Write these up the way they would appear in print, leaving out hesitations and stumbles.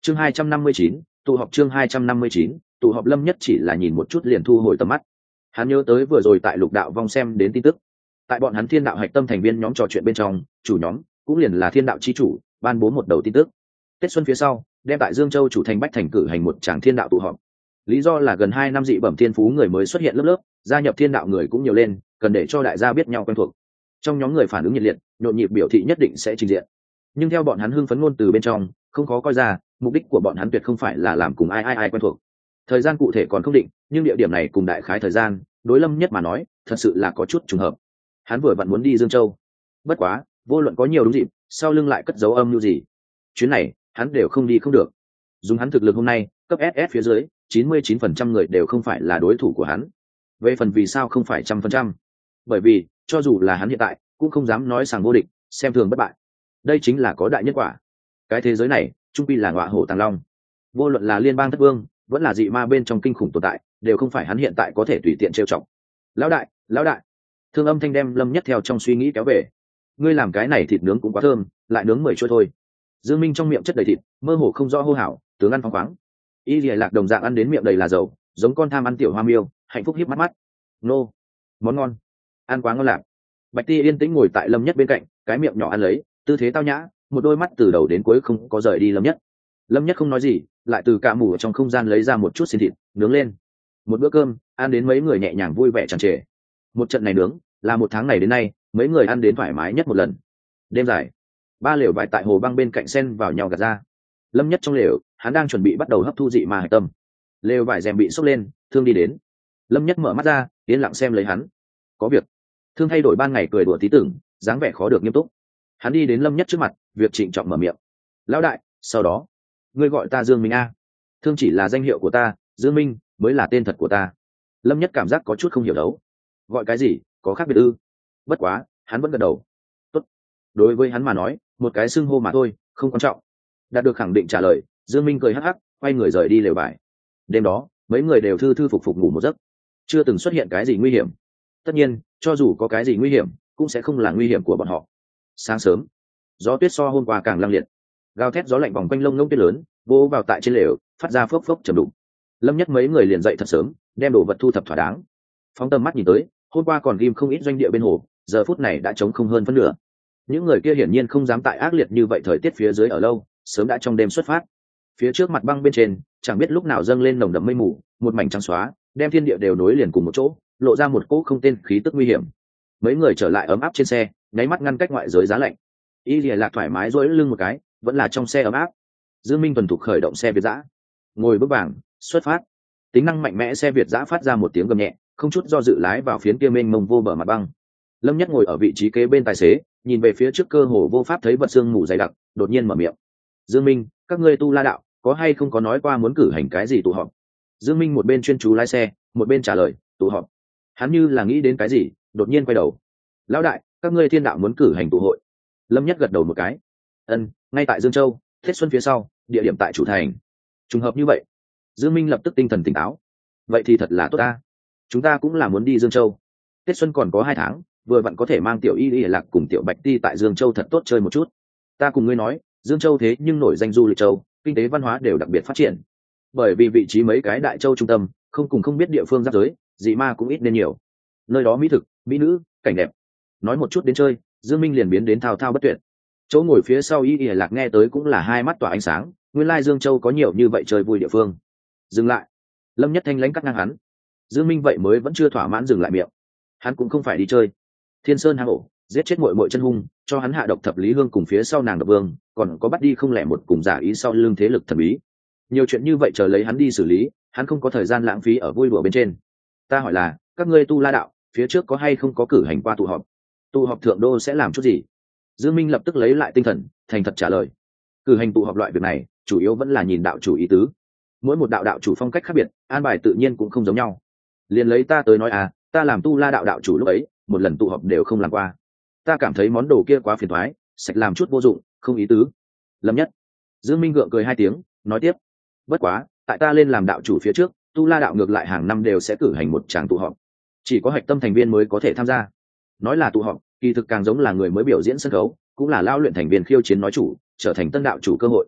chương 259, tụ họp chương 259, tụ họp. Lâm Nhất chỉ là nhìn một chút liền thu hồi tầm mắt. Hắn nhớ tới vừa rồi tại Lục Đạo Vong xem đến tin tức, tại bọn hắn Thiên Đạo Hạch Tâm thành viên nhóm trò chuyện bên trong, chủ nhóm cũng liền là Thiên Đạo chi chủ ban bố một đầu tin tức. Tết xuân phía sau, đem tại Dương Châu chủ thành Bách Thành cử hành một tràng Thiên Đạo tụ họp. Lý do là gần 2 năm dị bẩm thiên phú người mới xuất hiện lớp lớp, gia nhập Thiên Đạo người cũng nhiều lên, cần để cho đại gia biết nhau quen thuộc. Trong nhóm người phản ứng nhiệt liệt, nhộn nhịp biểu thị nhất định sẽ trình diện. Nhưng theo bọn hắn hưng phấn ngôn từ bên trong, không khó coi ra, mục đích của bọn hắn tuyệt không phải là làm cùng ai quen thuộc. Thời gian cụ thể còn không định, nhưng địa điểm này cùng đại khái thời gian, đối Lâm Nhất mà nói, thật sự là có chút trùng hợp. Hắn vừa vặn muốn đi Dương Châu. Bất quá, vô luận có nhiều đúng dịp, sau lưng lại cất dấu âm mưu gì. Chuyến này, hắn đều không đi không được. Dùng hắn thực lực hôm nay, cấp SS phía dưới, 99% người đều không phải là đối thủ của hắn. Về phần vì sao không phải 100%? Bởi vì, cho dù là hắn hiện tại, cũng không dám nói sàng vô địch, xem thường bất bại. Đây chính là có đại nhân quả. Cái thế giới này, trung quy là ngọa hổ tàng long. Vô luận là liên bang thất vương, vẫn là dị ma bên trong kinh khủng tồn tại, đều không phải hắn hiện tại có thể tùy tiện trêu chọc. Lão đại, Thương Âm Thanh đem Lâm Nhất theo trong suy nghĩ kéo về. Ngươi làm cái này thịt nướng cũng quá thơm, lại nướng 10 chuôi thôi. Dương Minh trong miệng chất đầy thịt, mơ hồ không rõ hô hào, tướng ăn phóng khoáng. Y Lìa Lạc đồng dạng ăn đến miệng đầy là dầu, giống con tham ăn tiểu hoa miêu, hạnh phúc híp mắt. Nô, món ngon, ăn quá ngon lạc. Bạch Ti yên tĩnh ngồi tại Lâm Nhất bên cạnh, cái miệng nhỏ ăn lấy, tư thế tao nhã, một đôi mắt từ đầu đến cuối không có rời đi Lâm Nhất. Lâm Nhất không nói gì, lại từ cả mủ ở trong không gian lấy ra một chút xiên thịt, nướng lên. Một bữa cơm, ăn đến mấy người nhẹ nhàng vui vẻ tràn trề. Một trận này nướng, là một tháng này đến nay, mấy người ăn đến thoải mái nhất một lần. Đêm dài, 3 lều vải tại hồ băng bên cạnh xen vào nhau gạt ra. Lâm Nhất trong lều, hắn đang chuẩn bị bắt đầu hấp thu dị ma hải tâm. Lều vải rèm bị xốc lên, Thương đi đến. Lâm Nhất mở mắt ra, yên lặng xem lấy hắn. Có việc. Thương thay đổi ban ngày cười đùa tí tưởng, dáng vẻ khó được nghiêm túc. Hắn đi đến Lâm Nhất trước mặt, việc trịnh trọng mở miệng. Lão đại, sau đó, ngươi gọi ta Dương Minh a. Thương chỉ là danh hiệu của ta, Dương Minh mới là tên thật của ta. Lâm Nhất cảm giác có chút không hiểu đấu. Gọi cái gì, có khác biệt ư? Bất quá, hắn vẫn gật đầu. Tốt. Đối với hắn mà nói, một cái xưng hô mà thôi, không quan trọng. Đạt được khẳng định trả lời, Dương Minh cười hắc hắc, quay người rời đi lều vải. Đêm đó, mấy người đều thư thư phục phục ngủ một giấc. Chưa từng xuất hiện cái gì nguy hiểm. Tất nhiên, cho dù có cái gì nguy hiểm, cũng sẽ không là nguy hiểm của bọn họ. Sáng sớm, gió tuyết so hôm qua càng lăng liệt. Gào thét gió lạnh vòng quanh lông ngỗng tuyết lớn, vỗ vào tại trên lều, phát ra phốc phốc trầm đục. Lâm Nhất mấy người liền dậy thật sớm, đem đồ vật thu thập thỏa đáng. Phóng tầm mắt nhìn tới, hôm qua còn ghim không ít doanh địa bên hồ, giờ phút này đã trống không hơn phân nửa. Những người kia hiển nhiên không dám tại ác liệt như vậy thời tiết phía dưới ở lâu, sớm đã trong đêm xuất phát. Phía trước mặt băng bên trên, chẳng biết lúc nào dâng lên nồng đậm mây mù, một mảnh trắng xóa, đem thiên địa đều nối liền cùng một chỗ, lộ ra một cỗ không tên khí tức nguy hiểm. Mấy người trở lại ấm áp trên xe, nháy mắt ngăn cách ngoại giới giá lạnh. Y Lìa Lạc thoải mái duỗi lưng một cái, vẫn là trong xe ấm áp. Dương Minh thuần thục khởi động xe Việt dã, ngồi bước vàng, xuất phát. Tính năng mạnh mẽ xe Việt dã phát ra một tiếng gầm nhẹ, không chút do dự lái vào phiến kia mênh mông vô bờ mặt băng. Lâm Nhất ngồi ở vị trí kế bên tài xế, nhìn về phía trước cơ hồ vô pháp thấy vật xương mù dày đặc, đột nhiên mở miệng. Dương Minh, các ngươi tu la đạo, có hay không có nói qua muốn cử hành cái gì tụ họp? Dương Minh một bên chuyên chú lái xe, một bên trả lời, tụ họp. Hắn như là nghĩ đến cái gì, đột nhiên quay đầu. Lão đại, các ngươi Thiên Đạo muốn cử hành tụ hội. Lâm Nhất gật đầu một cái. Ân, ngay tại Dương Châu, Tết xuân phía sau, địa điểm tại chủ thành. Trùng hợp như vậy. Dương Minh lập tức tinh thần tỉnh táo. Vậy thì thật là tốt ta. Chúng ta cũng là muốn đi Dương Châu. Tết xuân còn có 2 tháng, vừa vặn có thể mang tiểu Y Lìa Lạc cùng tiểu Bạch Ti tại Dương Châu thật tốt chơi một chút. Ta cùng ngươi nói, Dương Châu thế nhưng nổi danh du lịch châu, kinh tế văn hóa đều đặc biệt phát triển. Bởi vì vị trí mấy cái đại châu trung tâm, không cùng không biết địa phương giáp giới, dị ma cũng ít nên nhiều. Nơi đó mỹ thực, mỹ nữ, cảnh đẹp. Nói một chút đến chơi, Dương Minh liền biến đến thao thao bất tuyệt. Chỗ ngồi phía sau Y Lìa Lạc nghe tới cũng là hai mắt tỏa ánh sáng, nguyên lai Dương Châu có nhiều như vậy chơi vui địa phương. Dừng lại. Lâm Nhất Thanh lãnh cắt ngang hắn. Dương Minh vậy mới vẫn chưa thỏa mãn dừng lại miệng. Hắn cũng không phải đi chơi. Thiên Sơn hang ổ, giết chết muội muội chân hung, cho hắn hạ độc thập lý hương cùng phía sau nàng độc vương, còn có bắt đi không lẻ một cùng giả ý sau lưng thế lực thần bí. Nhiều chuyện như vậy chờ lấy hắn đi xử lý, hắn không có thời gian lãng phí ở vui đùa bên trên. Ta hỏi là, các ngươi tu la đạo, phía trước có hay không có cử hành qua tụ họp? Tụ họp thượng đô sẽ làm chút gì? Dương Minh lập tức lấy lại tinh thần, thành thật trả lời. Cử hành tụ họp loại việc này, chủ yếu vẫn là nhìn đạo chủ ý tứ. Mỗi một đạo chủ phong cách khác biệt, an bài tự nhiên cũng không giống nhau. Liền lấy ta tới nói à, ta làm tu la đạo chủ lúc ấy, một lần tụ họp đều không làm qua. Ta cảm thấy món đồ kia quá phiền toái, sạch làm chút vô dụng, không ý tứ. Lâm Nhất. Dương Minh gượng cười 2 tiếng, nói tiếp. Bất quá, tại ta lên làm đạo chủ phía trước, tu la đạo ngược lại hàng năm đều sẽ cử hành một tràng tụ họp. Chỉ có hạch tâm thành viên mới có thể tham gia. Nói là tụ họp, kỳ thực càng giống là người mới biểu diễn sân khấu, cũng là lao luyện thành viên khiêu chiến nói chủ, trở thành tân đạo chủ cơ hội.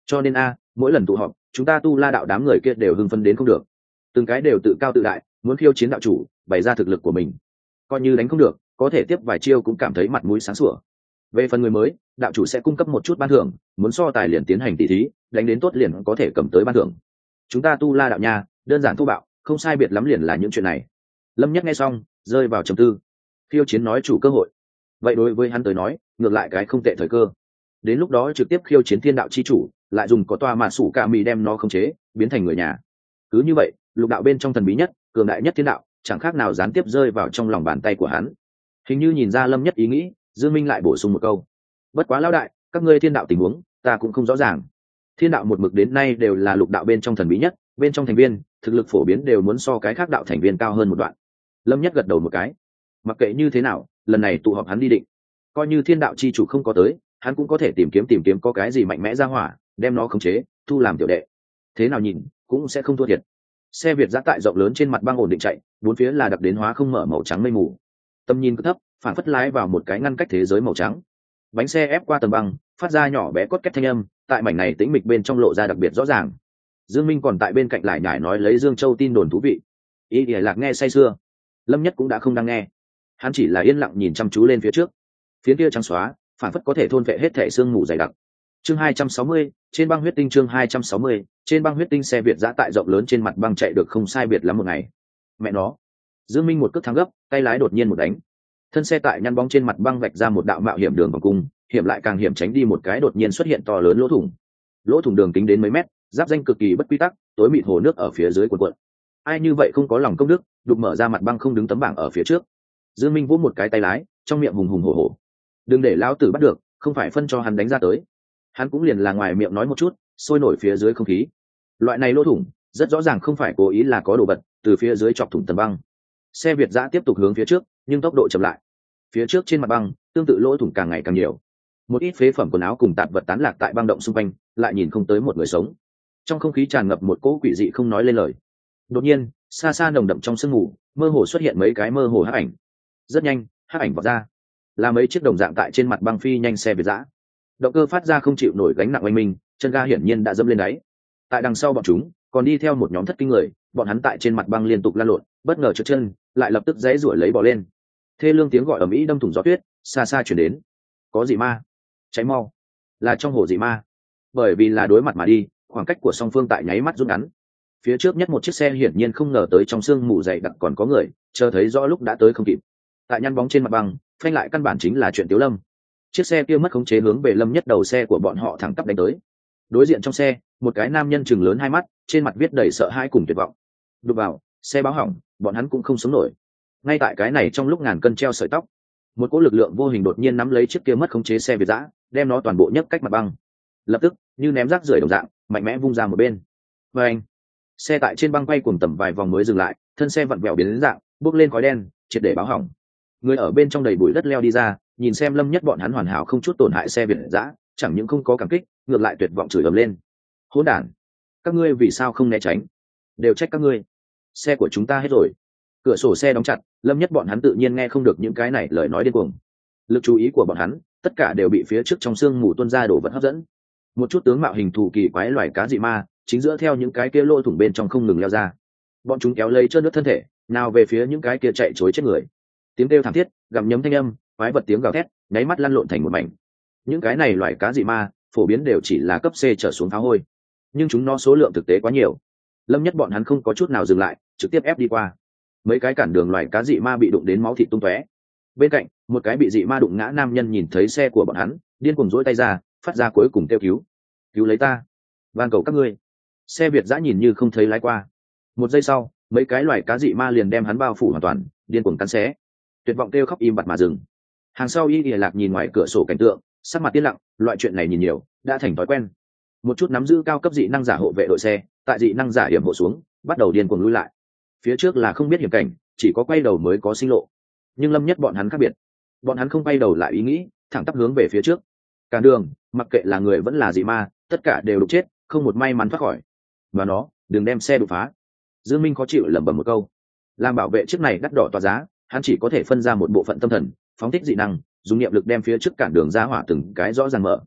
Cho nên mỗi lần tụ họp chúng ta tu la đạo đám người kia đều hưng phấn đến không được, từng cái đều tự cao tự đại, muốn khiêu chiến đạo chủ, bày ra thực lực của mình. Coi như đánh không được, có thể tiếp vài chiêu cũng cảm thấy mặt mũi sáng sủa. Về phần người mới, đạo chủ sẽ cung cấp một chút ban thưởng, muốn so tài liền tiến hành tỷ thí, đánh đến tốt liền có thể cầm tới ban thưởng. Chúng ta tu la đạo nha, đơn giản thô bạo, không sai biệt lắm liền là những chuyện này. Lâm Nhất nghe xong rơi vào trầm tư. Khiêu chiến nói chủ cơ hội, vậy đối với hắn tới nói ngược lại cái không tệ thời cơ. Đến lúc đó trực tiếp khiêu chiến thiên đạo chi chủ, lại dùng có toa mà sủ cả mì đem nó khống chế biến thành người nhà. Cứ như vậy lục đạo bên trong thần bí nhất cường đại nhất thiên đạo chẳng khác nào gián tiếp rơi vào trong lòng bàn tay của hắn. Hình như nhìn ra Lâm Nhất ý nghĩ, Dương Minh lại bổ sung một câu: bất quá lão đại, các ngươi thiên đạo tình huống ta cũng không rõ ràng. Thiên đạo một mực đến nay đều là lục đạo bên trong thần bí nhất, bên trong thành viên thực lực phổ biến đều muốn so cái khác đạo thành viên cao hơn một đoạn. Lâm Nhất gật đầu một cái. Mặc kệ như thế nào, lần này tụ họp hắn đi định, coi như thiên đạo chi chủ không có tới, hắn cũng có thể tìm kiếm có cái gì mạnh mẽ ra hỏa, đem nó khống chế thu làm tiểu đệ. Thế nào nhìn cũng sẽ không thua thiệt. Xe Việt giã tại rộng lớn trên mặt băng ổn định chạy, bốn phía là đặc đến hóa không mở màu trắng mây mù, tầm nhìn cứ thấp, phản phất lái vào một cái ngăn cách thế giới màu trắng. Bánh xe ép qua tầng băng, phát ra nhỏ bé cốt két thanh âm, tại mảnh này tĩnh mịch bên trong lộ ra đặc biệt rõ ràng. Dương Minh còn tại bên cạnh lại nhải nói lấy Dương Châu tin đồn thú vị. Ý thì Lạc nghe say sưa. Lâm Nhất cũng đã không đang nghe, hắn chỉ là yên lặng nhìn chăm chú lên phía trước. Phía kia trắng xóa, phản phất có thể thôn vệ hết thể xương mù dày đặc. Chương 260, trên băng huyết tinh. Chương 260, trên băng huyết tinh. Xe Việt giã tại rộng lớn trên mặt băng chạy được không sai biệt lắm một ngày. Mẹ nó! Dương Minh một cước thắng gấp, tay lái đột nhiên một đánh. Thân xe tại nhăn bóng trên mặt băng vạch ra một đạo mạo hiểm đường vòng cung, hiểm lại càng hiểm, tránh đi một cái đột nhiên xuất hiện to lớn lỗ thủng. Lỗ thủng đường kính đến mấy mét, giáp danh cực kỳ bất quy tắc, tối mịt hồ nước ở phía dưới cuộn cuộn. Ai như vậy không có lòng công đức, đục mở ra mặt băng không đứng tấm bảng ở phía trước. Dương Minh vỗ một cái tay lái, trong miệng hùng hùng hổ hổ. Đừng để lão tử bắt được, không phải phân cho hắn đánh ra tới. Hắn cũng liền là ngoài miệng nói một chút, sôi nổi phía dưới không khí. Loại này lỗ thủng, rất rõ ràng không phải cố ý, là có đồ vật từ phía dưới chọc thủng tầng băng. Xe Việt giã tiếp tục hướng phía trước, nhưng tốc độ chậm lại. Phía trước trên mặt băng, tương tự lỗ thủng càng ngày càng nhiều. Một ít phế phẩm quần áo cùng tạp vật tán lạc tại băng động xung quanh, lại nhìn không tới một người sống. Trong không khí tràn ngập một cỗ quỷ dị không nói lên lời. Đột nhiên, xa xa nồng đậm trong sương mù, mơ hồ xuất hiện mấy cái mơ hồ hắc ảnh. Rất nhanh, hắc ảnh vọt ra, là mấy chiếc đồng dạng tại trên mặt băng phi nhanh xe Việt giã. Động cơ phát ra không chịu nổi gánh nặng oanh minh, chân ga hiển nhiên đã dẫm lên đáy. Tại đằng sau bọn chúng còn đi theo một nhóm thất kinh người, bọn hắn tại trên mặt băng liên tục lăn lộn, bất ngờ trượt chân, lại lập tức dãy rủa lấy bò lên. Thê lương tiếng gọi ầm ĩ đâm thủng gió tuyết, xa xa chuyển đến. Có dị ma, cháy mau, là trong hồ dị ma. Bởi vì là đối mặt mà đi, khoảng cách của song phương tại nháy mắt rút ngắn. Phía trước nhất một chiếc xe hiển nhiên không ngờ tới trong sương mù dày đặc còn có người, chờ thấy rõ lúc đã tới không kịp. Tại nhăn bóng trên mặt băng, phanh lại căn bản chính là chuyện Tiếu Lâm. Chiếc xe kia mất khống chế hướng về Lâm Nhất đầu xe của bọn họ thẳng tắp đánh tới. Đối diện trong xe, một cái nam nhân chừng lớn hai mắt, trên mặt viết đầy sợ hãi cùng tuyệt vọng. Đụng vào, xe báo hỏng, bọn hắn cũng không sống nổi. Ngay tại cái này trong lúc ngàn cân treo sợi tóc, một cỗ lực lượng vô hình đột nhiên nắm lấy chiếc kia mất khống chế xe Việt giã, đem nó toàn bộ nhấc cách mặt băng. Lập tức, như ném rác rưởi đồng dạng, mạnh mẽ vung ra một bên. Và anh, xe tại trên băng quay cuồng tầm vài vòng mới dừng lại, thân xe vặn vẹo biến đến dạng, bốc lên khói đen, triệt để báo hỏng. Người ở bên trong đầy bụi đất leo đi ra, nhìn xem Lâm Nhất bọn hắn hoàn hảo không chút tổn hại xe Việt giã, chẳng những không có cảm kích, ngược lại tuyệt vọng chửi ầm lên. Hỗn đản, các ngươi vì sao không né tránh? Đều trách các ngươi. Xe của chúng ta hết rồi. Cửa sổ xe đóng chặt, Lâm Nhất bọn hắn tự nhiên nghe không được những cái này lời nói điên cuồng. Lực chú ý của bọn hắn, tất cả đều bị phía trước trong sương mù tuôn ra đổ vật hấp dẫn. Một chút tướng mạo hình thù kỳ quái loài cá dị ma, chính giữa theo những cái kia lỗ thủng bên trong không ngừng leo ra. Bọn chúng kéo lấy trơn nước thân thể, nào về phía những cái kia chạy trối chết người. Tiếng kêu thảm thiết, gặm nhấm thanh âm, quái vật tiếng gào thét, nháy mắt lăn lộn thành một mảnh. Những cái này loài cá dị ma, phổ biến đều chỉ là cấp C trở xuống pháo hôi, nhưng chúng nó số lượng thực tế quá nhiều. Lâm Nhất bọn hắn không có chút nào dừng lại, trực tiếp ép đi qua. Mấy cái cản đường loài cá dị ma bị đụng đến máu thịt tung tóe. Bên cạnh, một cái bị dị ma đụng ngã nam nhân nhìn thấy xe của bọn hắn, điên cuồng duỗi tay ra, phát ra cuối cùng kêu cứu. Cứu lấy ta, van cầu các ngươi. Xe Việt giã nhìn như không thấy lái qua. Một giây sau, mấy cái loài cá dị ma liền đem hắn bao phủ hoàn toàn, điên cuồng cắn xé. Tuyệt vọng kêu khóc im bặt mà dừng. Hàng sau Y Lìa Lạc nhìn ngoài cửa sổ cảnh tượng, sắc mặt tiên lặng, loại chuyện này nhìn nhiều, đã thành thói quen. Một chút nắm giữ cao cấp dị năng giả hộ vệ đội xe, tại dị năng giả hiểm hộ xuống, bắt đầu điên cuồng lùi lại. Phía trước là không biết hiểm cảnh, chỉ có quay đầu mới có sinh lộ. Nhưng Lâm Nhất bọn hắn khác biệt, bọn hắn không quay đầu lại ý nghĩ, thẳng tắp hướng về phía trước. Cả đường, mặc kệ là người vẫn là dị ma, tất cả đều đụng chết, không một may mắn thoát khỏi. Và nó, đừng đem xe đụng phá. Dương Minh khó chịu lẩm bẩm một câu. Làm bảo vệ chiếc này đắt đỏ tỏa giá, hắn chỉ có thể phân ra một bộ phận tâm thần, phóng thích dị năng, dùng niệm lực đem phía trước cản đường ra hỏa từng cái rõ ràng mở.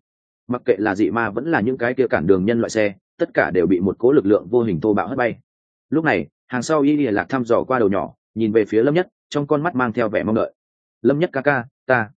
mặc kệ là dị ma vẫn là những cái kia cản đường nhân loại xe, tất cả đều bị một cố lực lượng vô hình thô bạo hất bay. Lúc này hàng sau y lìa lạc thăm dò qua đầu nhỏ, nhìn về phía Lâm Nhất, trong con mắt mang theo vẻ mong đợi. Lâm Nhất ca ca,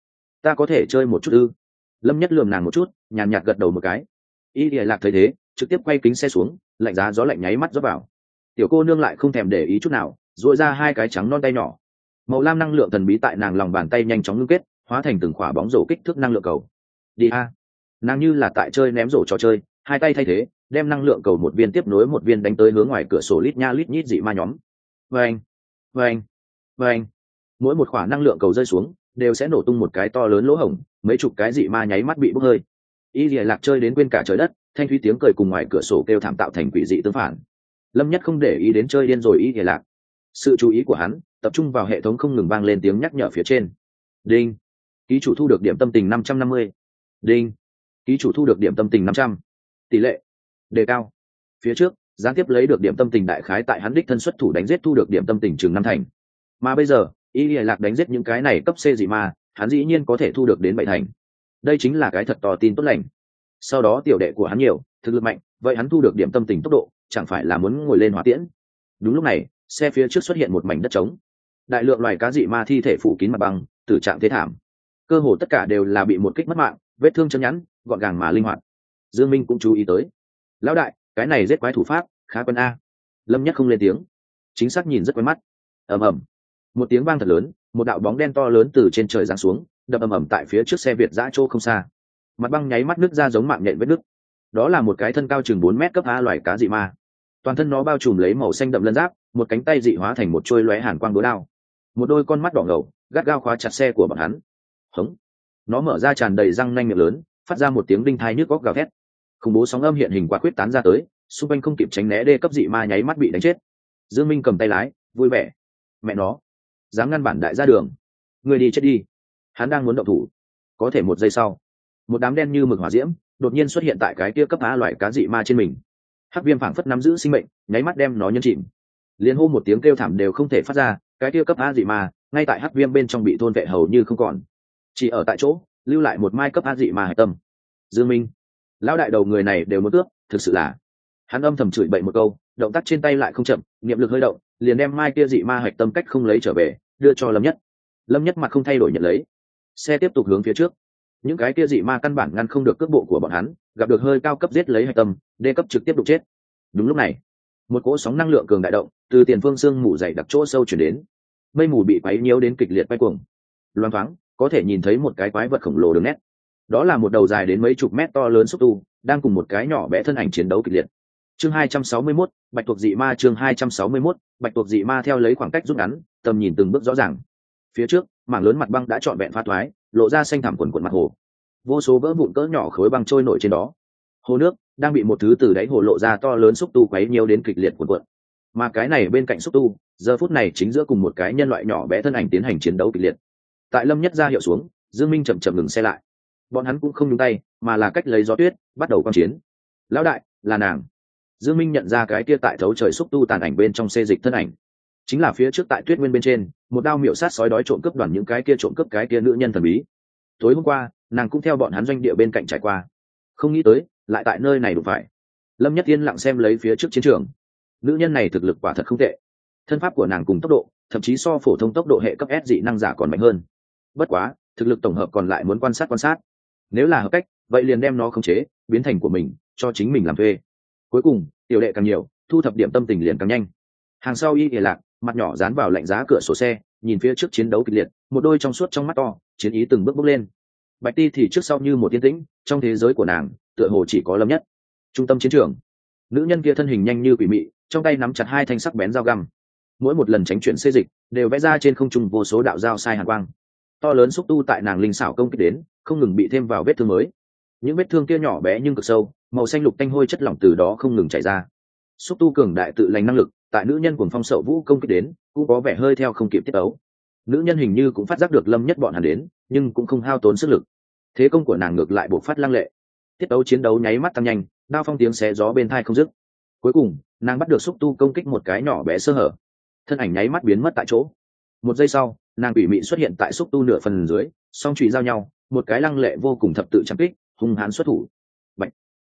ta có thể chơi một chút ư? Lâm Nhất lườm nàng một chút, nhàn nhạt gật đầu một cái. Y lìa lạc thấy thế, trực tiếp quay kính xe xuống, lạnh giá gió lạnh nháy mắt rót vào. Tiểu cô nương lại không thèm để ý chút nào, duỗi ra hai cái trắng non tay nhỏ, màu lam năng lượng thần bí tại nàng lòng bàn tay nhanh chóng ngưng kết, hóa thành từng quả bóng rổ kích thước năng lượng cầu. Đi a! Nàng như là tại chơi ném rổ trò chơi, hai tay thay thế, đem năng lượng cầu một viên tiếp nối một viên đánh tới hướng ngoài cửa sổ lít nha lít nhít dị ma nhóm. Vâng, vâng, vâng. Mỗi một quả năng lượng cầu rơi xuống, đều sẽ nổ tung một cái to lớn lỗ hổng, mấy chục cái dị ma nháy mắt bị bốc hơi. Y Lìa Lạc chơi đến quên cả trời đất, thanh thúy tiếng cười cùng ngoài cửa sổ kêu thảm tạo thành quỷ dị tương phản. Lâm Nhất không để ý đến chơi điên rồi Y Lìa Lạc. Sự chú ý của hắn tập trung vào hệ thống không ngừng vang lên tiếng nhắc nhở phía trên. Đinh, ký chủ thu được điểm tâm tình 550. Đinh, ký chủ thu được điểm tâm tình 500. Tỷ lệ đề cao. Phía trước gián tiếp lấy được điểm tâm tình đại khái tại hắn đích thân xuất thủ đánh giết thu được điểm tâm tình chừng 5 thành, mà bây giờ Y Lìa Lạc đánh giết những cái này cấp C dị ma, hắn dĩ nhiên có thể thu được đến 7 thành. Đây chính là cái thật to tin tốt lành. Sau đó tiểu đệ của hắn nhiều, thực lực mạnh, vậy hắn thu được điểm tâm tình tốc độ chẳng phải là muốn ngồi lên hỏa tiễn. Đúng lúc này xe phía trước xuất hiện một mảnh đất trống, đại lượng loài cá dị ma thi thể phủ kín mặt bằng, tử trạng thế thảm, cơ hồ tất cả đều là bị một kích mất mạng, vết thương chân nhẵn, gọn gàng mà linh hoạt. Dương Minh cũng chú ý tới, lão đại, cái này giết quái thủ pháp khá quen a. Lâm Nhất không lên tiếng, chính xác nhìn rất quen mắt. Ầm ầm, một tiếng vang thật lớn, một đạo bóng đen to lớn từ trên trời giáng xuống, đập ầm ầm tại phía trước xe Việt dã chỗ không xa. Mặt băng nháy mắt nứt ra giống mạng nhện vết nứt. Đó là một cái thân cao chừng 4 mét cấp A loài cá dị ma. Toàn thân nó bao trùm lấy màu xanh đậm lân giáp, một cánh tay dị hóa thành một chuôi lóe hàn quang đố đao, một đôi con mắt đỏ ngầu gắt gao khóa chặt xe của bọn hắn. Hống! Nó mở ra tràn đầy răng nanh miệng lớn, phát ra một tiếng đinh thai nhức góc gào thét. Khủng bố sóng âm hiện hình qua quyết tán ra tới, xung quanh không kịp tránh né đê cấp dị ma nháy mắt bị đánh chết. Dương Minh cầm tay lái, vui vẻ. Mẹ nó, dám ngăn bản đại ra đường, người đi chết đi. Hắn đang muốn động thủ, có thể một giây sau, một đám đen như mực hỏa diễm đột nhiên xuất hiện tại cái kia cấp A loại cá dị ma trên mình. Hắc viêm phảng phất nắm giữ sinh mệnh, nháy mắt đem nó nhấn chìm. Liên hô một tiếng kêu thảm đều không thể phát ra, cái kia cấp A dị ma ngay tại hắc viêm bên trong bị thôn vệ hầu như không còn, chỉ ở tại chỗ lưu lại một mai cấp A dị ma hạch tâm. Dương Minh, lão đại đầu người này đều muốn cướp, thực sự là. Hắn âm thầm chửi bậy một câu, động tác trên tay lại không chậm, niệm lực hơi động, liền đem mai kia dị ma hạch tâm cách không lấy trở về, đưa cho Lâm Nhất. Lâm Nhất mặt không thay đổi nhận lấy. Xe tiếp tục hướng phía trước. Những cái kia dị ma căn bản ngăn không được cước bộ của bọn hắn, gặp được hơi cao cấp giết lấy hạch tâm, đê cấp trực tiếp đục chết. Đúng lúc này, một cỗ sóng năng lượng cường đại động từ tiền phương sương mù dày đặc chỗ sâu chuyển đến. Mây mù bị quấy nhiễu đến kịch liệt quay cuồng. Loáng thoáng có thể nhìn thấy một cái quái vật khổng lồ đường nét. Đó là một đầu dài đến mấy chục mét to lớn xúc tu, đang cùng một cái nhỏ bé thân ảnh chiến đấu kịch liệt. Chương 261, Bạch tuộc dị ma. Chương 261, Bạch tuộc dị ma. Theo lấy khoảng cách rút ngắn, tầm nhìn từng bước rõ ràng. Phía trước mảng lớn mặt băng đã trọn vẹn phá thoái, lộ ra xanh thẳm quần quần mặt hồ, vô số vỡ vụn cỡ nhỏ khối băng trôi nổi trên đó. Hồ nước đang bị một thứ từ đáy hồ lộ ra to lớn xúc tu quấy nhiều đến kịch liệt cuộn cuộn, mà cái này bên cạnh xúc tu giờ phút này chính giữa cùng một cái nhân loại nhỏ bé thân ảnh tiến hành chiến đấu kịch liệt. Tại Lâm Nhất ra hiệu xuống, Dương Minh chậm chậm ngừng xe lại. Bọn hắn cũng không nhúng tay, mà là cách lấy gió tuyết bắt đầu quan chiến. Lão đại, là nàng. Dương Minh nhận ra cái kia tại thấu trời xúc tu tàn ảnh bên trong xê dịch thân ảnh, chính là phía trước tại Tuyết Nguyên bên trên một đao miểu sát sói đói trộm cướp đoàn những cái kia trộm cướp cái kia nữ nhân thần bí. Tối hôm qua nàng cũng theo bọn hắn doanh địa bên cạnh trải qua, không nghĩ tới lại tại nơi này đụng phải. Lâm Nhất Tiên lặng xem lấy phía trước chiến trường. Nữ nhân này thực lực quả thật không tệ, thân pháp của nàng cùng tốc độ thậm chí so phổ thông tốc độ hệ cấp S dị năng giả còn mạnh hơn. Bất quá thực lực tổng hợp còn lại muốn quan sát. Nếu là hợp cách, vậy liền đem nó khống chế biến thành của mình, cho chính mình làm thuê. Cuối cùng tiểu đệ càng nhiều, thu thập điểm tâm tình liền càng nhanh. Hàng sau Y Lìa Lạc mặt nhỏ dán vào lạnh giá cửa sổ xe, nhìn phía trước chiến đấu kịch liệt, một đôi trong suốt trong mắt to, chiến ý từng bước bước lên. Bạch Ti thì trước sau như một yên tĩnh, trong thế giới của nàng tựa hồ chỉ có Lâm Nhất. Trung tâm chiến trường, nữ nhân kia thân hình nhanh như quỷ mị, trong tay nắm chặt hai thanh sắc bén dao găm, mỗi một lần tránh chuyển xê dịch đều vẽ ra trên không trung vô số đạo dao sai hàn quang. To lớn xúc tu tại nàng linh xảo công kích đến, không ngừng bị thêm vào vết thương mới. Những vết thương kia nhỏ bé nhưng cực sâu, màu xanh lục tanh hôi chất lỏng từ đó không ngừng chảy ra. Xúc tu cường đại tự lành năng lực, tại nữ nhân cuồng phong sậu vũ công kích đến, cũng có vẻ hơi theo không kịp tiết tấu. Nữ nhân hình như cũng phát giác được Lâm Nhất bọn hắn đến, nhưng cũng không hao tốn sức lực. Thế công của nàng ngược lại bộc phát lăng lệ. Tiết tấu chiến đấu nháy mắt tăng nhanh, đao phong tiếng xé gió bên tai không dứt. Cuối cùng, nàng bắt được xúc tu công kích một cái nhỏ bé sơ hở, thân ảnh nháy mắt biến mất tại chỗ. Một giây sau, nàng quỷ mị xuất hiện tại xúc tu nửa phần dưới, song chùy giao nhau, một cái lăng lệ vô cùng thập tự chạm kích, hung hãn xuất thủ,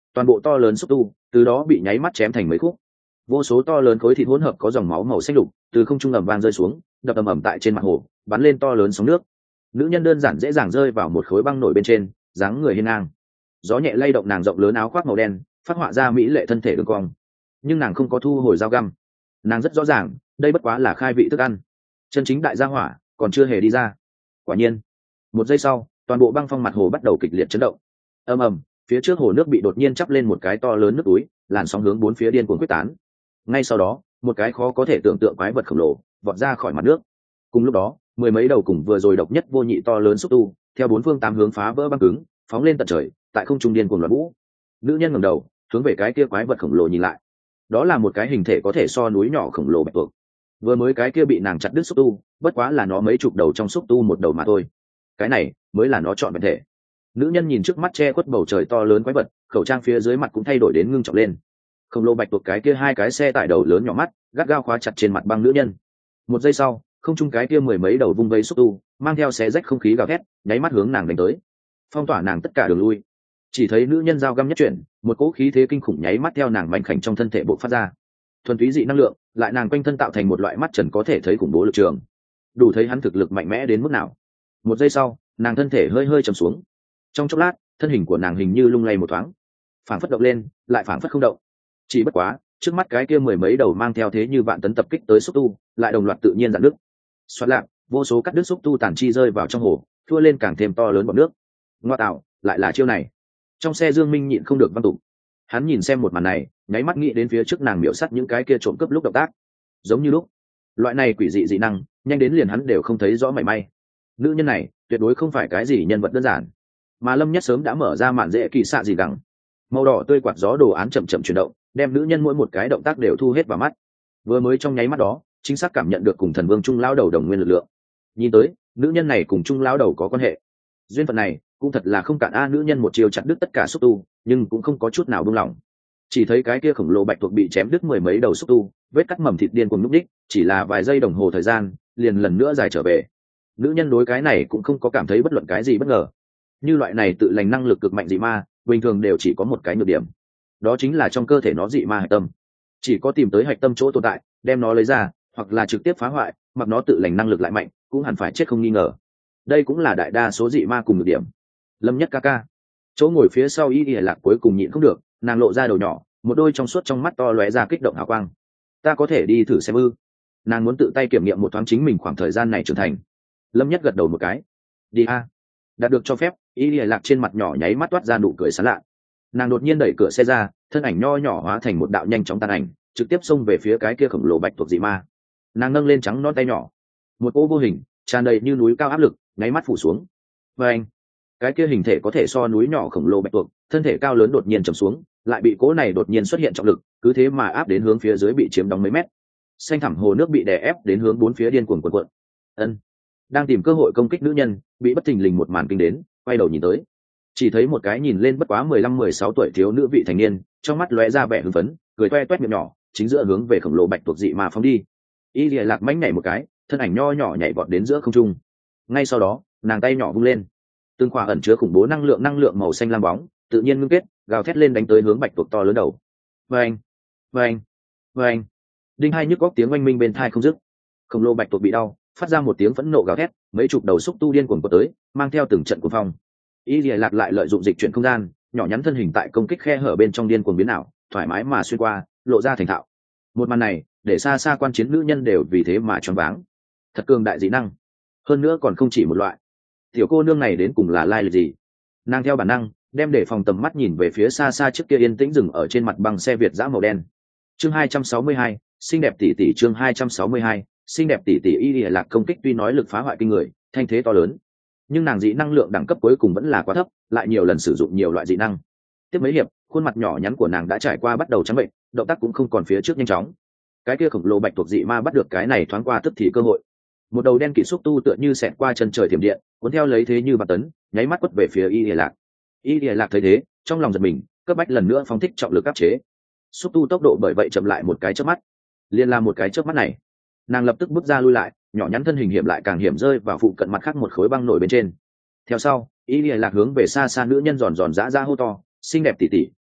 toàn bộ to lớn xúc tu từ đó bị nháy mắt chém thành mấy khúc. Vô số to lớn khối thịt hỗn hợp có dòng máu màu xanh lục từ không trung ầm vang rơi xuống, đập ầm ầm tại trên mặt hồ, bắn lên to lớn sóng nước. Nữ nhân đơn giản dễ dàng rơi vào một khối băng nổi bên trên, dáng người hiên ngang. Gió nhẹ lay động nàng rộng lớn áo khoác màu đen, phát họa ra mỹ lệ thân thể đường cong. Nhưng nàng không có thu hồi dao găm. Nàng rất rõ ràng, đây bất quá là khai vị thức ăn. Chân chính đại gia hỏa còn chưa hề đi ra. Quả nhiên, một giây sau, toàn bộ băng phong mặt hồ bắt đầu kịch liệt chấn động. Ầm ầm, phía trước hồ nước bị đột nhiên chắp lên một cái to lớn nước túi, làn sóng hướng bốn phía điên cuồng quyết tán. Ngay sau đó, một cái khó có thể tưởng tượng quái vật khổng lồ vọt ra khỏi mặt nước. Cùng lúc đó, mười mấy đầu cùng vừa rồi độc nhất vô nhị to lớn xúc tu, theo bốn phương tám hướng phá vỡ băng cứng, phóng lên tận trời, tại không trung điên cuồng loạn vũ. Nữ nhân ngẩng đầu, hướng về cái kia quái vật khổng lồ nhìn lại. Đó là một cái hình thể có thể so núi nhỏ khổng lồ bạch tuộc. Vừa mới cái kia bị nàng chặt đứt xúc tu, bất quá là nó mấy chục đầu trong xúc tu một đầu mà thôi. Cái này mới là nó chọn vẹn thể. Nữ nhân nhìn trước mắt che khuất bầu trời to lớn quái vật, khẩu trang phía dưới mặt cũng thay đổi đến ngưng trọng lên. Khổng lồ bạch tuộc cái kia hai cái xe tải đầu lớn nhỏ mắt, gắt gao khóa chặt trên mặt băng nữ nhân. Một giây sau, không trung cái kia mười mấy đầu vung vây xúc tu, mang theo xé rách không khí gào thét, nháy mắt hướng nàng đánh tới, phong tỏa nàng tất cả đường lui. Chỉ thấy nữ nhân dao găm nhất chuyển, một cỗ khí thế kinh khủng nháy mắt theo nàng mảnh khảnh trong thân thể bộc phát ra. Thuần túy dị năng lượng, lại nàng quanh thân tạo thành một loại mắt trần có thể thấy khủng bố lực trường. Đủ thấy hắn thực lực mạnh mẽ đến mức nào. Một giây sau, nàng thân thể hơi hơi trầm xuống. Trong chốc lát, thân hình của nàng hình như lung lay một thoáng, phảng phất động lên, lại phảng phất không động. Chỉ bất quá, trước mắt cái kia mười mấy đầu mang theo thế như vạn tấn tập kích tới xúc tu, lại đồng loạt tự nhiên dạn nước. Xoát lạc, vô số cắt đứt xúc tu tàn chi rơi vào trong hồ, thua lên càng thêm to lớn bọt nước. Ngoa tạo, lại là chiêu này. Trong xe Dương Minh nhịn không được văn tục. Hắn nhìn xem một màn này, nháy mắt nghĩ đến phía trước nàng miểu sát những cái kia trộm cướp lúc động tác, giống như lúc loại này quỷ dị dị năng, nhanh đến liền hắn đều không thấy rõ mảy may. Nữ nhân này tuyệt đối không phải cái gì nhân vật đơn giản, mà Lâm Nhất sớm đã mở ra màn dễ kỳ xạ gì gẳng. Màu đỏ tươi quạt gió đồ án chậm chậm chuyển động, đem nữ nhân mỗi một cái động tác đều thu hết vào mắt. Vừa mới trong nháy mắt đó, chính xác cảm nhận được cùng thần vương trung lão đầu đồng nguyên lực lượng. Nhìn tới, nữ nhân này cùng trung lão đầu có quan hệ. Duyên phận này cũng thật là không cạn a. Nữ nhân một chiều chặt đứt tất cả xúc tu, nhưng cũng không có chút nào buông lỏng. Chỉ thấy cái kia khổng lồ bạch tuộc bị chém đứt mười mấy đầu xúc tu, vết cắt mầm thịt điên cuồng núp đích, chỉ là vài giây đồng hồ thời gian, liền lần nữa dài trở về. Nữ nhân đối cái này cũng không có cảm thấy bất luận cái gì bất ngờ. Như loại này tự lành năng lực cực mạnh dị ma, bình thường đều chỉ có một cái nhược điểm, đó chính là trong cơ thể nó dị ma hạch tâm. Chỉ có tìm tới hạch tâm chỗ tồn tại, đem nó lấy ra, hoặc là trực tiếp phá hoại, mặc nó tự lành năng lực lại mạnh, cũng hẳn phải chết không nghi ngờ. Đây cũng là đại đa số dị ma cùng nhược điểm. Lâm Nhất ca ca, chỗ ngồi phía sau Y Lạc cuối cùng nhịn không được, nàng lộ ra đầu nhỏ, một đôi trong suốt trong mắt to lóe ra kích động hào quang. Ta có thể đi thử xem ư? Nàng muốn tự tay kiểm nghiệm một thoáng chính mình khoảng thời gian này trưởng thành. Lâm Nhất gật đầu một cái. Đi a. Đạt được cho phép, Y Lạc trên mặt nhỏ nháy mắt toát ra nụ cười sảng lạ. Nàng đột nhiên đẩy cửa xe ra, thân ảnh nho nhỏ hóa thành một đạo nhanh chóng tàn ảnh, trực tiếp xông về phía cái kia khổng lồ bạch tuộc dị ma. Nàng nâng lên trắng non tay nhỏ, một cỗ vô hình tràn đầy như núi cao áp lực nháy mắt phủ xuống. Và anh, cái kia hình thể có thể so núi nhỏ khổng lồ bạch tuộc, thân thể cao lớn đột nhiên trầm xuống, lại bị cỗ này đột nhiên xuất hiện trọng lực, cứ thế mà áp đến hướng phía dưới bị chiếm đóng mấy mét. Xanh thẳm hồ nước bị đè ép đến hướng bốn phía điên cuồng cuộn cuộn. Ân, đang tìm cơ hội công kích nữ nhân, bị bất thình lình một màn kinh đến, quay đầu nhìn tới, chỉ thấy một cái nhìn lên bất quá 15-16 tuổi thiếu nữ vị thành niên, trong mắt lóe ra vẻ hưng phấn, cười toe toét miệng nhỏ, chính giữa hướng về khổng lồ bạch tuộc dị ma phóng đi. Y Lìa Lạc mánh nhảy một cái, thân ảnh nho nhỏ nhảy vọt đến giữa không trung. Ngay sau đó, nàng tay nhỏ vung lên, từng khỏa ẩn chứa khủng bố năng lượng màu xanh lam bóng, tự nhiên ngưng kết, gào thét lên đánh tới hướng bạch tuộc to lớn đầu. Vâng, vâng, vâng. Đinh hai nhức góc tiếng oanh minh bên tai không dứt. Khổng lồ bạch tuộc bị đau, phát ra một tiếng phẫn nộ gào thét, mấy chục đầu xúc tu điên cuồng cuộn tới, mang theo từng trận cuồng phong. Y Lìa Lạc lại lợi dụng dịch chuyển không gian, nhỏ nhắn thân hình tại công kích khe hở bên trong điên cuồng biến ảo, thoải mái mà xuyên qua, lộ ra thành thạo. Một màn này, để xa xa quan chiến nữ nhân đều vì thế mà choáng váng. Thật cường đại dị năng, hơn nữa còn không chỉ một loại. Tiểu cô nương này đến cùng là lai lịch gì? Nàng theo bản năng đem để phòng tầm mắt nhìn về phía xa xa trước kia yên tĩnh dừng ở trên mặt băng xe Việt dã màu đen. Chương 262, xinh đẹp tỷ tỷ. Chương 262, xinh đẹp tỷ tỷ. Y Lìa Lạc công kích tuy nói lực phá hoại kinh người, thanh thế to lớn, nhưng nàng dị năng lượng đẳng cấp cuối cùng vẫn là quá thấp, lại nhiều lần sử dụng nhiều loại dị năng. Tiếp mấy hiệp, khuôn mặt nhỏ nhắn của nàng đã trải qua bắt đầu trắng bệnh, động tác cũng không còn phía trước nhanh chóng. Cái kia khổng lồ bạch tuộc dị ma bắt được cái này thoáng qua tức thì cơ hội, một đầu đen kịt xúc tu tựa như xẹt qua chân trời thiểm điện, cuốn theo lấy thế như bạt tấn, nháy mắt quất về phía Y Lìa Lạc. Y Lìa Lạc thấy thế, trong lòng giật mình, cấp bách lần nữa phóng thích trọng lực áp chế. Xúc tu tốc độ bởi vậy chậm lại một cái chớp mắt. Liên là một cái chớp mắt này, nàng lập tức bước ra lui lại, nhỏ nhắn thân hình hiểm lại càng hiểm rơi vào phụ cận mặt khác một khối băng nổi bên trên. Theo sau, Y Lìa Lạc hướng về xa xa nữ nhân giòn giòn giã ra hô to, xinh đẹp tỷ tỷ,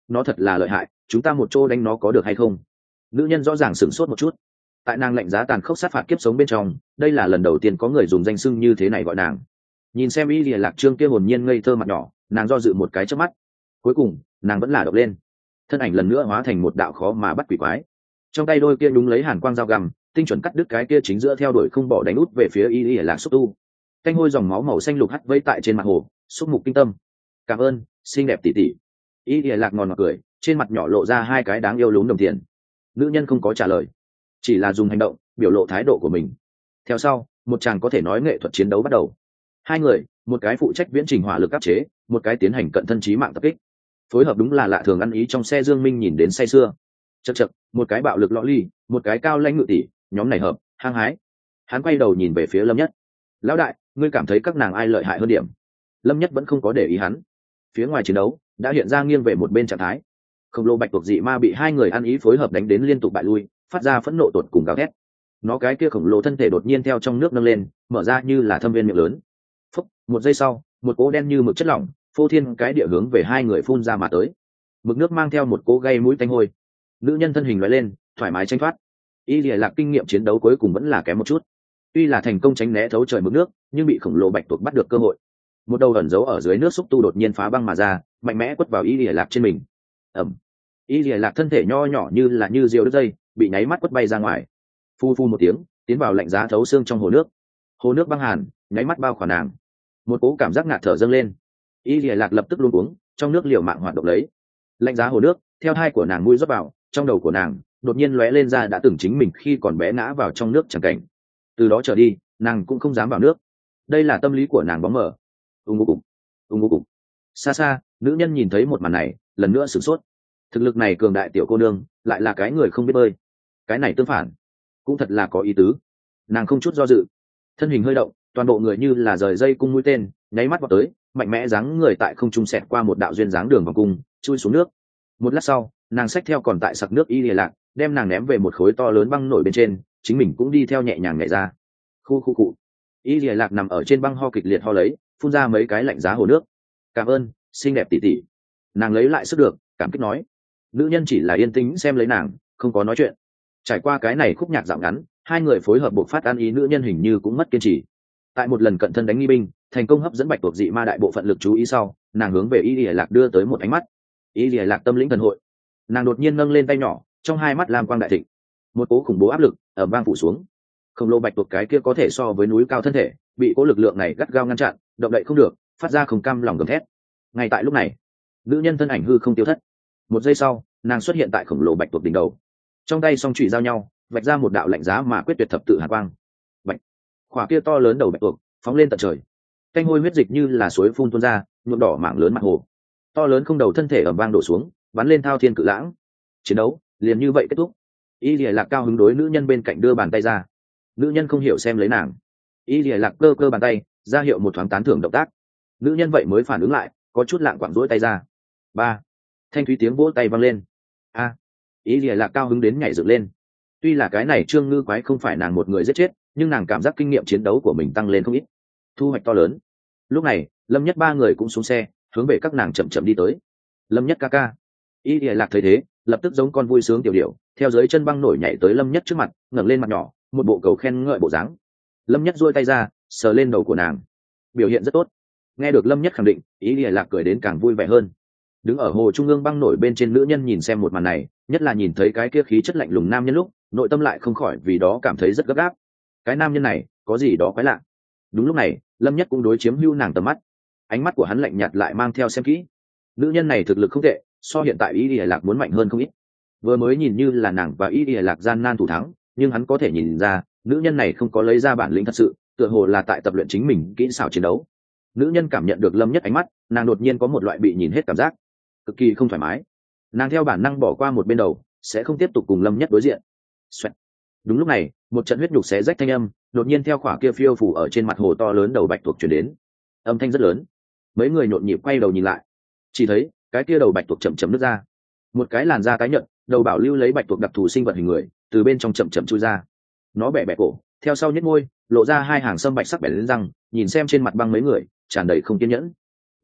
nó thật là lợi hại, chúng ta một chỗ đánh nó có được hay không? Nữ nhân rõ ràng sửng sốt một chút. Tại nàng lạnh giá tàn khốc sát phạt kiếp sống bên trong, đây là lần đầu tiên có người dùng danh xưng như thế này gọi nàng. Nhìn xem Y Lìa Lạc Trương kia hồn nhiên ngây thơ mặt nhỏ, nàng do dự một cái chớp mắt. Cuối cùng nàng vẫn là động lên, thân ảnh lần nữa hóa thành một đạo khó mà bắt quỷ quái, trong tay đôi kia đúng lấy hàn quang dao găm tinh chuẩn cắt đứt cái kia chính giữa theo đuổi không bỏ đánh út về phía Y Lìa Lạc xúc tu. Canh hôi dòng máu màu xanh lục hắt vây tại trên mặt hồ, xúc mục kinh tâm. Cảm ơn xinh đẹp tỷ tỷ. Y Lìa Lạc ngòn ngọt cười, trên mặt nhỏ lộ ra hai cái đáng yêu lún đồng tiền. Nữ nhân không có trả lời, chỉ là dùng hành động biểu lộ thái độ của mình. Theo sau một chàng có thể nói nghệ thuật chiến đấu bắt đầu. Hai người, một cái phụ trách viễn trình hỏa lực áp chế, một cái tiến hành cận thân chí mạng tập kích. Phối hợp đúng là lạ thường ăn ý. Trong xe Dương Minh nhìn đến say sưa. Chậc chậc, một cái bạo lực lọ ly, một cái cao lãnh ngự tỷ, nhóm này hợp hăng hái. Hắn quay đầu nhìn về phía Lâm Nhất. Lão đại, ngươi cảm thấy các nàng ai lợi hại hơn điểm? Lâm Nhất vẫn không có để ý hắn. Phía ngoài chiến đấu đã hiện ra nghiêng về một bên trạng thái. Khổng lồ bạch tuộc dị ma bị hai người ăn ý phối hợp đánh đến liên tục bại lui, phát ra phẫn nộ tột cùng gào thét. Nó cái kia khổng lồ thân thể đột nhiên theo trong nước nâng lên, mở ra như là thâm viên miệng lớn. Phúc, một giây sau, một cỗ đen như mực chất lỏng phô thiên cái địa hướng về hai người phun ra mà tới. Mực nước mang theo một cỗ gây mũi tanh hôi. Nữ nhân thân hình lóe lên, thoải mái tránh thoát. Y Lìa Lạc kinh nghiệm chiến đấu cuối cùng vẫn là kém một chút. Tuy là thành công tránh né thấu trời mực nước, nhưng bị khổng lồ bạch tuộc bắt được cơ hội. Một đầu ẩn giấu ở dưới nước xúc tu đột nhiên phá băng mà ra, mạnh mẽ quất vào Y Lìa Lạc trên mình. Ẩm. Y Lìa Lạc thân thể nho nhỏ như diều đứt dây, bị nháy mắt quất bay ra ngoài. Phu phu một tiếng, tiến vào lạnh giá thấu xương trong hồ nước. Hồ nước băng hàn, nháy mắt bao khỏa nàng. Một cỗ cảm giác ngạt thở dâng lên. Y Lìa Lạc lập tức luống cuống, trong nước liều mạng hoạt động lấy. Lạnh giá hồ nước theo thai của nàng mũi rót vào, trong đầu của nàng đột nhiên lóe lên ra đã từng chính mình khi còn bé ngã vào trong nước chẳng cảnh. Từ đó trở đi, nàng cũng không dám vào nước. Đây là tâm lý của nàng bóng mờ. Ung ngô cục. Xa xa, nữ nhân nhìn thấy một màn này, lần nữa sửng sốt. Thực lực này cường đại tiểu cô nương, lại là cái người không biết bơi. Cái này tương phản, cũng thật là có ý tứ. Nàng không chút do dự, thân hình hơi động, toàn bộ người như là rời dây cung mũi tên, nháy mắt vào tới, mạnh mẽ giáng người tại không trung xẹt qua một đạo duyên dáng đường vòng cung, chui xuống nước. Một lát sau, nàng xách theo còn tại sặc nước Y Lìa Lạc, đem nàng ném về một khối to lớn băng nổi bên trên, chính mình cũng đi theo nhẹ nhàng nhảy ra. Khu cụ. Y Lìa Lạc nằm ở trên băng ho kịch liệt ho lấy, phun ra mấy cái lạnh giá hồ nước. Cảm ơn xinh đẹp tỷ tỷ. Nàng lấy lại sức được, cảm kích nói. Nữ nhân chỉ là yên tĩnh xem lấy nàng, không có nói chuyện. Trải qua cái này khúc nhạc dạo ngắn, hai người phối hợp buộc phát ăn ý. Nữ nhân hình như cũng mất kiên trì. Tại một lần cận thân đánh nghi binh, thành công hấp dẫn bạch tuộc dị ma đại bộ phận lực chú ý sau, nàng hướng về Y Lìa Lạc đưa tới một ánh mắt. Y Lìa Lạc tâm lĩnh thần hội, nàng đột nhiên nâng lên tay nhỏ, trong hai mắt lam quang đại thịnh. Một cỗ khủng bố áp lực ầm vang phủ xuống. Khổng lồ bạch tuộc cái kia có thể so với núi cao thân thể, bị cỗ lực lượng này gắt gao ngăn chặn, động đậy không được, phát ra không cam lòng gầm thét. Ngay tại lúc này, nữ nhân thân ảnh hư không tiêu thất. Một giây sau, nàng xuất hiện tại khổng lồ bạch tuộc đỉnh đầu, trong tay song chùy giao nhau, vạch ra một đạo lạnh giá mà quyết tuyệt thập tự hàn quang. Bạch, khỏa kia to lớn đầu bạch tuộc phóng lên tận trời, canh hôi huyết dịch như là suối phun tuôn ra, nhuộm đỏ mảng lớn mặt hồ. To lớn không đầu thân thể ầm vang đổ xuống, bắn lên thao thiên cự lãng. Chiến đấu liền như vậy kết thúc. Y Lìa Lạc cao hứng đối nữ nhân bên cạnh đưa bàn tay ra. Nữ nhân không hiểu xem lấy nàng. Y Lìa Lạc cơ cơ bàn tay, ra hiệu một thoáng tán thưởng động tác. Nữ nhân vậy mới phản ứng lại, có chút lạng quạng rỗi tay ra. Ba, thanh thúy tiếng vỗ tay vang lên. A, Y Lìa Lạc cao hứng đến nhảy dựng lên. Tuy là cái này trương ngư quái không phải nàng một người giết chết, nhưng nàng cảm giác kinh nghiệm chiến đấu của mình tăng lên không ít, thu hoạch to lớn. Lúc này Lâm Nhất ba người cũng xuống xe, hướng về các nàng chậm chậm đi tới. Lâm Nhất ca ca. Y Lìa Lạc thấy thế, lập tức giống con vui sướng tiểu điểu, theo dưới chân băng nổi nhảy tới Lâm Nhất trước mặt, ngẩng lên mặt nhỏ, một bộ cầu khen ngợi bộ dáng. Lâm Nhất duỗi tay ra, sờ lên đầu của nàng. Biểu hiện rất tốt. Nghe được Lâm Nhất khẳng định, Y Lìa Lạc cười đến càng vui vẻ hơn. Đứng ở hồ trung ương băng nổi bên trên nữ nhân nhìn xem một màn này, nhất là nhìn thấy cái kia khí chất lạnh lùng nam nhân lúc, nội tâm lại không khỏi vì đó cảm thấy rất gấp gáp. Cái nam nhân này có gì đó quái lạ. Đúng lúc này, Lâm Nhất cũng đối chiếm hữu nàng tầm mắt. Ánh mắt của hắn lạnh nhạt lại mang theo xem kỹ. Nữ nhân này thực lực không tệ, so hiện tại Y Lìa Lạc muốn mạnh hơn không ít. Vừa mới nhìn như là nàng và Y Lìa Lạc gian nan thủ thắng, nhưng hắn có thể nhìn ra, nữ nhân này không có lấy ra bản lĩnh thật sự, tựa hồ là tại tập luyện chính mình kỹ xảo chiến đấu. Nữ nhân cảm nhận được Lâm Nhất ánh mắt, nàng đột nhiên có một loại bị nhìn hết cảm giác, cực kỳ không thoải mái. Nàng theo bản năng bỏ qua một bên đầu, sẽ không tiếp tục cùng Lâm Nhất đối diện. Xoẹt. Đúng lúc này, một trận huyết nhục xé rách thanh âm đột nhiên theo khỏa kia phiêu phủ ở trên mặt hồ to lớn đầu bạch tuộc truyền đến. Âm thanh rất lớn. Mấy người nhộn nhịp quay đầu nhìn lại, chỉ thấy cái kia đầu bạch tuộc chậm chậm nứt ra, một cái làn da tái nhợt, đầu bảo lưu lấy bạch tuộc đặc thù sinh vật hình người, từ bên trong chậm chậm chui ra. Nó bẻ bẻ cổ, theo sau nhếch môi, lộ ra hai hàng sâm bạch sắc bẻ lên răng, nhìn xem trên mặt băng mấy người, tràn đầy không kiên nhẫn.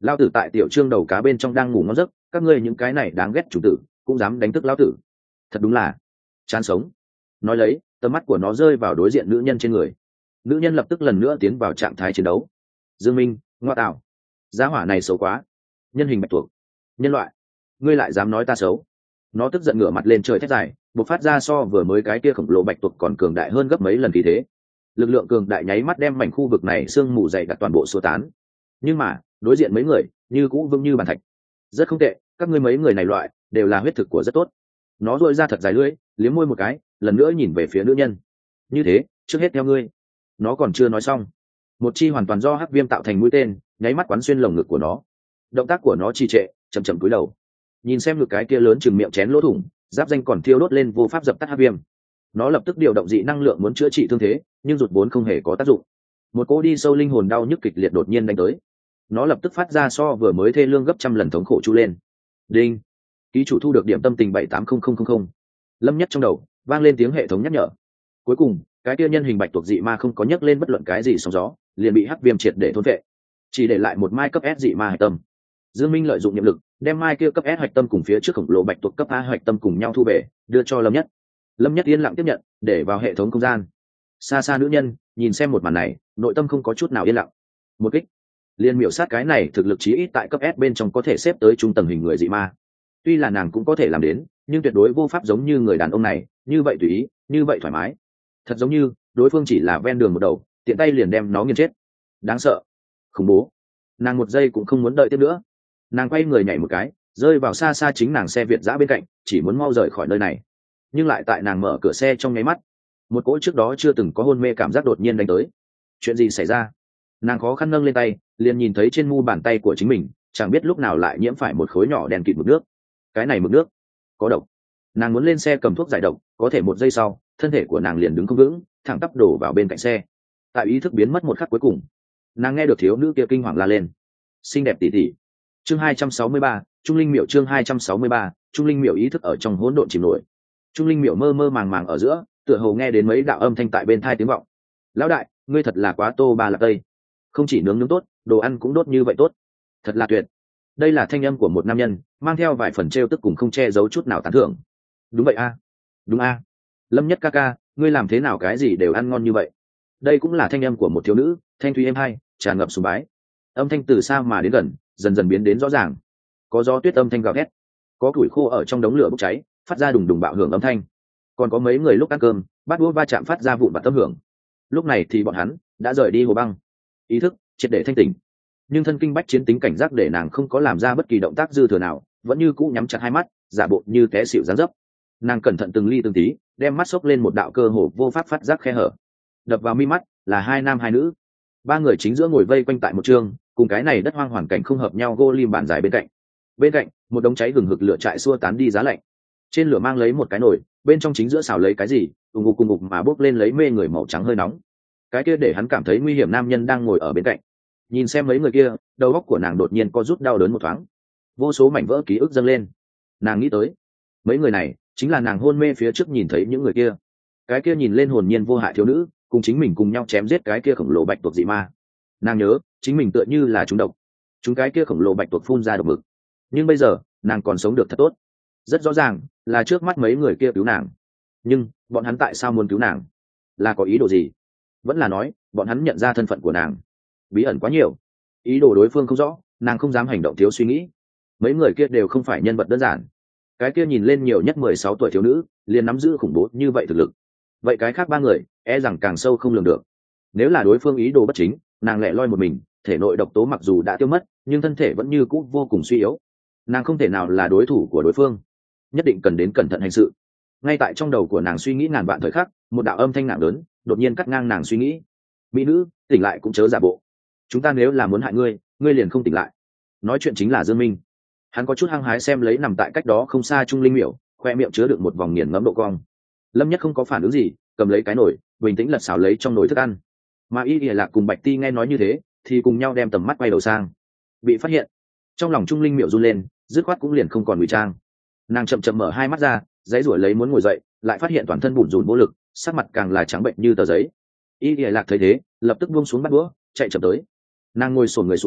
Lao tử tại tiểu trương đầu cá bên trong đang ngủ ngon giấc, các ngươi những cái này đáng ghét chủ tử cũng dám đánh thức lão tử, thật đúng là chán sống. Nói lấy, tầm mắt của nó rơi vào đối diện nữ nhân trên người. Nữ nhân lập tức lần nữa tiến vào trạng thái chiến đấu. Dương Minh, ngoa tạo, giá hỏa này xấu quá, nhân hình bạch tuộc, nhân loại, ngươi lại dám nói ta xấu. Nó tức giận ngửa mặt lên trời thét dài, bộc phát ra so vừa mới cái kia khổng lồ bạch tuộc còn cường đại hơn gấp mấy lần khí thế. Lực lượng cường đại nháy mắt đem mảnh khu vực này sương mù dày đặc toàn bộ xua tán. Nhưng mà đối diện mấy người như cũ vững như bàn thạch. Rất không tệ, các ngươi mấy người này loại đều là huyết thực của rất tốt. Nó duỗi ra thật dài lưỡi, liếm môi một cái, lần nữa nhìn về phía nữ nhân. Như thế, trước hết theo ngươi. Nó còn chưa nói xong, một chi hoàn toàn do hắc viêm tạo thành mũi tên nháy mắt quán xuyên lồng ngực của nó. Động tác của nó trì trệ, chậm chậm cúi đầu, nhìn xem ngực cái kia lớn chừng miệng chén lỗ thủng, giáp danh còn thiêu đốt lên vô pháp dập tắt hắc viêm. Nó lập tức điều động dị năng lượng muốn chữa trị thương thế, nhưng rụt vốn không hề có tác dụng. Một cỗ đi sâu linh hồn đau nhức kịch liệt đột nhiên đánh tới. Nó lập tức phát ra so vừa mới thê lương gấp trăm lần thống khổ chu lên. Đinh, ký chủ thu được điểm tâm tình 780000. Lâm Nhất trong đầu vang lên tiếng hệ thống nhắc nhở. Cuối cùng, cái kia nhân hình bạch tuộc dị ma không có nhấc lên bất luận cái gì sóng gió, liền bị hắc viêm triệt để thôn vệ, chỉ để lại một mai cấp S dị ma hạch tâm. Dương Minh lợi dụng nhiệm lực, đem mai kia cấp S hạch tâm cùng phía trước khổng lồ bạch tuộc cấp A hạch tâm cùng nhau thu về, đưa cho Lâm Nhất. Lâm Nhất yên lặng tiếp nhận, để vào hệ thống không gian. Xa xa nữ nhân nhìn xem một màn này, nội tâm không có chút nào yên lặng. Một kích liền miểu sát cái này thực lực chí ít tại cấp S bên trong có thể xếp tới trung tầng hình người dị ma. Tuy là nàng cũng có thể làm đến, nhưng tuyệt đối vô pháp giống như người đàn ông này, như vậy tùy ý, như vậy thoải mái. Thật giống như đối phương chỉ là ven đường một đầu, tiện tay liền đem nó nghiền chết. Đáng sợ, khủng bố. Nàng một giây cũng không muốn đợi tiếp nữa, nàng quay người nhảy một cái, rơi vào xa xa chính nàng xe Việt dã bên cạnh, chỉ muốn mau rời khỏi nơi này. Nhưng lại tại nàng mở cửa xe trong nháy mắt, một cỗ trước đó chưa từng có hôn mê cảm giác đột nhiên đánh tới. Chuyện gì xảy ra? Nàng khó khăn nâng lên tay, liền nhìn thấy trên mu bàn tay của chính mình, chẳng biết lúc nào lại nhiễm phải một khối nhỏ đen kịt mực nước. Cái này mực nước có độc. Nàng muốn lên xe cầm thuốc giải độc, có thể một giây sau, thân thể của nàng liền đứng không vững, thẳng tắp đổ vào bên cạnh xe. Tại ý thức biến mất một khắc cuối cùng, nàng nghe được thiếu nữ kia kinh hoàng la lên: xinh đẹp tỷ tỷ. Chương 263, Trung Linh Miểu. Chương 263, Trung Linh Miểu. Ý thức ở trong hỗn độn chìm nổi. Trung Linh Miểu mơ mơ màng màng ở giữa, tựa hồ nghe đến mấy đạo âm thanh tại bên tai tiếng vọng. Lão đại, ngươi thật là quá tô ba lạc tây, không chỉ nướng tốt, đồ ăn cũng đốt như vậy tốt, thật là tuyệt. Đây là thanh âm của một nam nhân, mang theo vài phần trêu tức cùng không che giấu chút nào tán thưởng. Đúng vậy a, đúng a. Lâm Nhất ca ca, ngươi làm thế nào cái gì đều ăn ngon như vậy. Đây cũng là thanh âm của một thiếu nữ, thanh thúy êm hai, tràn ngập sùng bái. Âm thanh từ xa mà đến gần, dần dần biến đến rõ ràng. Có gió tuyết âm thanh gào thét, có củi khô ở trong đống lửa bốc cháy, phát ra đùng đùng bạo hưởng âm thanh. Còn có mấy người lúc ăn cơm, bát đũa va chạm phát ra vụn vặt âm hưởng. Lúc này thì bọn hắn đã rời đi hồ băng, ý thức triệt để thanh tỉnh. Nhưng thân kinh bách chiến tính cảnh giác để nàng không có làm ra bất kỳ động tác dư thừa nào, vẫn như cũ nhắm chặt hai mắt, giả bộ như té xỉu dáng dấp. Nàng cẩn thận từng ly từng tí, đem mắt xốc lên một đạo cơ hồ vô pháp phát giác khe hở. Đập vào mi mắt là hai nam hai nữ, ba người chính giữa ngồi vây quanh tại một trường, cùng cái này đất hoang hoàn cảnh không hợp nhau gô lim bàn dài bên cạnh. Bên cạnh, một đống cháy gừng hực lửa trại xua tán đi giá lạnh. Trên lửa mang lấy một cái nồi, bên trong chính giữa xào lấy cái gì, cùng ngục mà bốc lên lấy mê người màu trắng hơi nóng. Cái kia để hắn cảm thấy nguy hiểm nam nhân đang ngồi ở bên cạnh. Nhìn xem mấy người kia, đầu óc của nàng đột nhiên có rút đau đớn một thoáng, vô số mảnh vỡ ký ức dâng lên. Nàng nghĩ tới, mấy người này chính là nàng hôn mê phía trước nhìn thấy những người kia. Cái kia nhìn lên hồn nhiên vô hại thiếu nữ, cùng chính mình cùng nhau chém giết cái kia khổng lồ bạch tuộc dị ma. Nàng nhớ, chính mình tựa như là trúng độc, chúng cái kia khổng lồ bạch tuộc phun ra độc mực. Nhưng bây giờ, nàng còn sống được thật tốt. Rất rõ ràng, là trước mắt mấy người kia cứu nàng. Nhưng, bọn hắn tại sao muốn cứu nàng? Là có ý đồ gì? Vẫn là nói, bọn hắn nhận ra thân phận của nàng. Bí ẩn quá nhiều, ý đồ đối phương không rõ, nàng không dám hành động thiếu suy nghĩ. Mấy người kia đều không phải nhân vật đơn giản. Cái kia nhìn lên nhiều nhất 16 tuổi thiếu nữ, liền nắm giữ khủng bố như vậy thực lực. Vậy cái khác ba người, e rằng càng sâu không lường được. Nếu là đối phương ý đồ bất chính, nàng lẻ loi một mình, thể nội độc tố mặc dù đã tiêu mất, nhưng thân thể vẫn như cũ vô cùng suy yếu. Nàng không thể nào là đối thủ của đối phương, nhất định cần đến cẩn thận hành sự. Ngay tại trong đầu của nàng suy nghĩ ngàn vạn thời khắc, một đạo âm thanh nặng lớn đột nhiên cắt ngang nàng suy nghĩ. Mỹ nữ, tỉnh lại cũng chớ giả bộ. Chúng ta nếu là muốn hại ngươi, ngươi liền không tỉnh lại. Nói chuyện chính là Dương Minh. Hắn có chút hăng hái xem lấy nằm tại cách đó không xa Trung Linh Miểu, khoe miệng chứa đựng một vòng nghiền ngẫm độ cong. Lâm Nhất không có phản ứng gì, cầm lấy cái nồi, bình tĩnh lật xào lấy trong nồi thức ăn. Mà Y Lạc cùng Bạch Ti nghe nói như thế, thì cùng nhau đem tầm mắt quay đầu sang. Bị phát hiện, trong lòng Trung Linh Miểu run lên, dứt khoát cũng liền không còn ngụy trang. Nàng chậm chậm mở hai mắt ra, giãy giụa lấy muốn ngồi dậy, lại phát hiện toàn thân bủn rủn vô lực, sắc mặt càng là trắng bệnh như tờ giấy. Y Lạc thấy thế, lập tức buông xuống bát đũa, chạy chậm tới. Nàng ngồi xổm người xuống,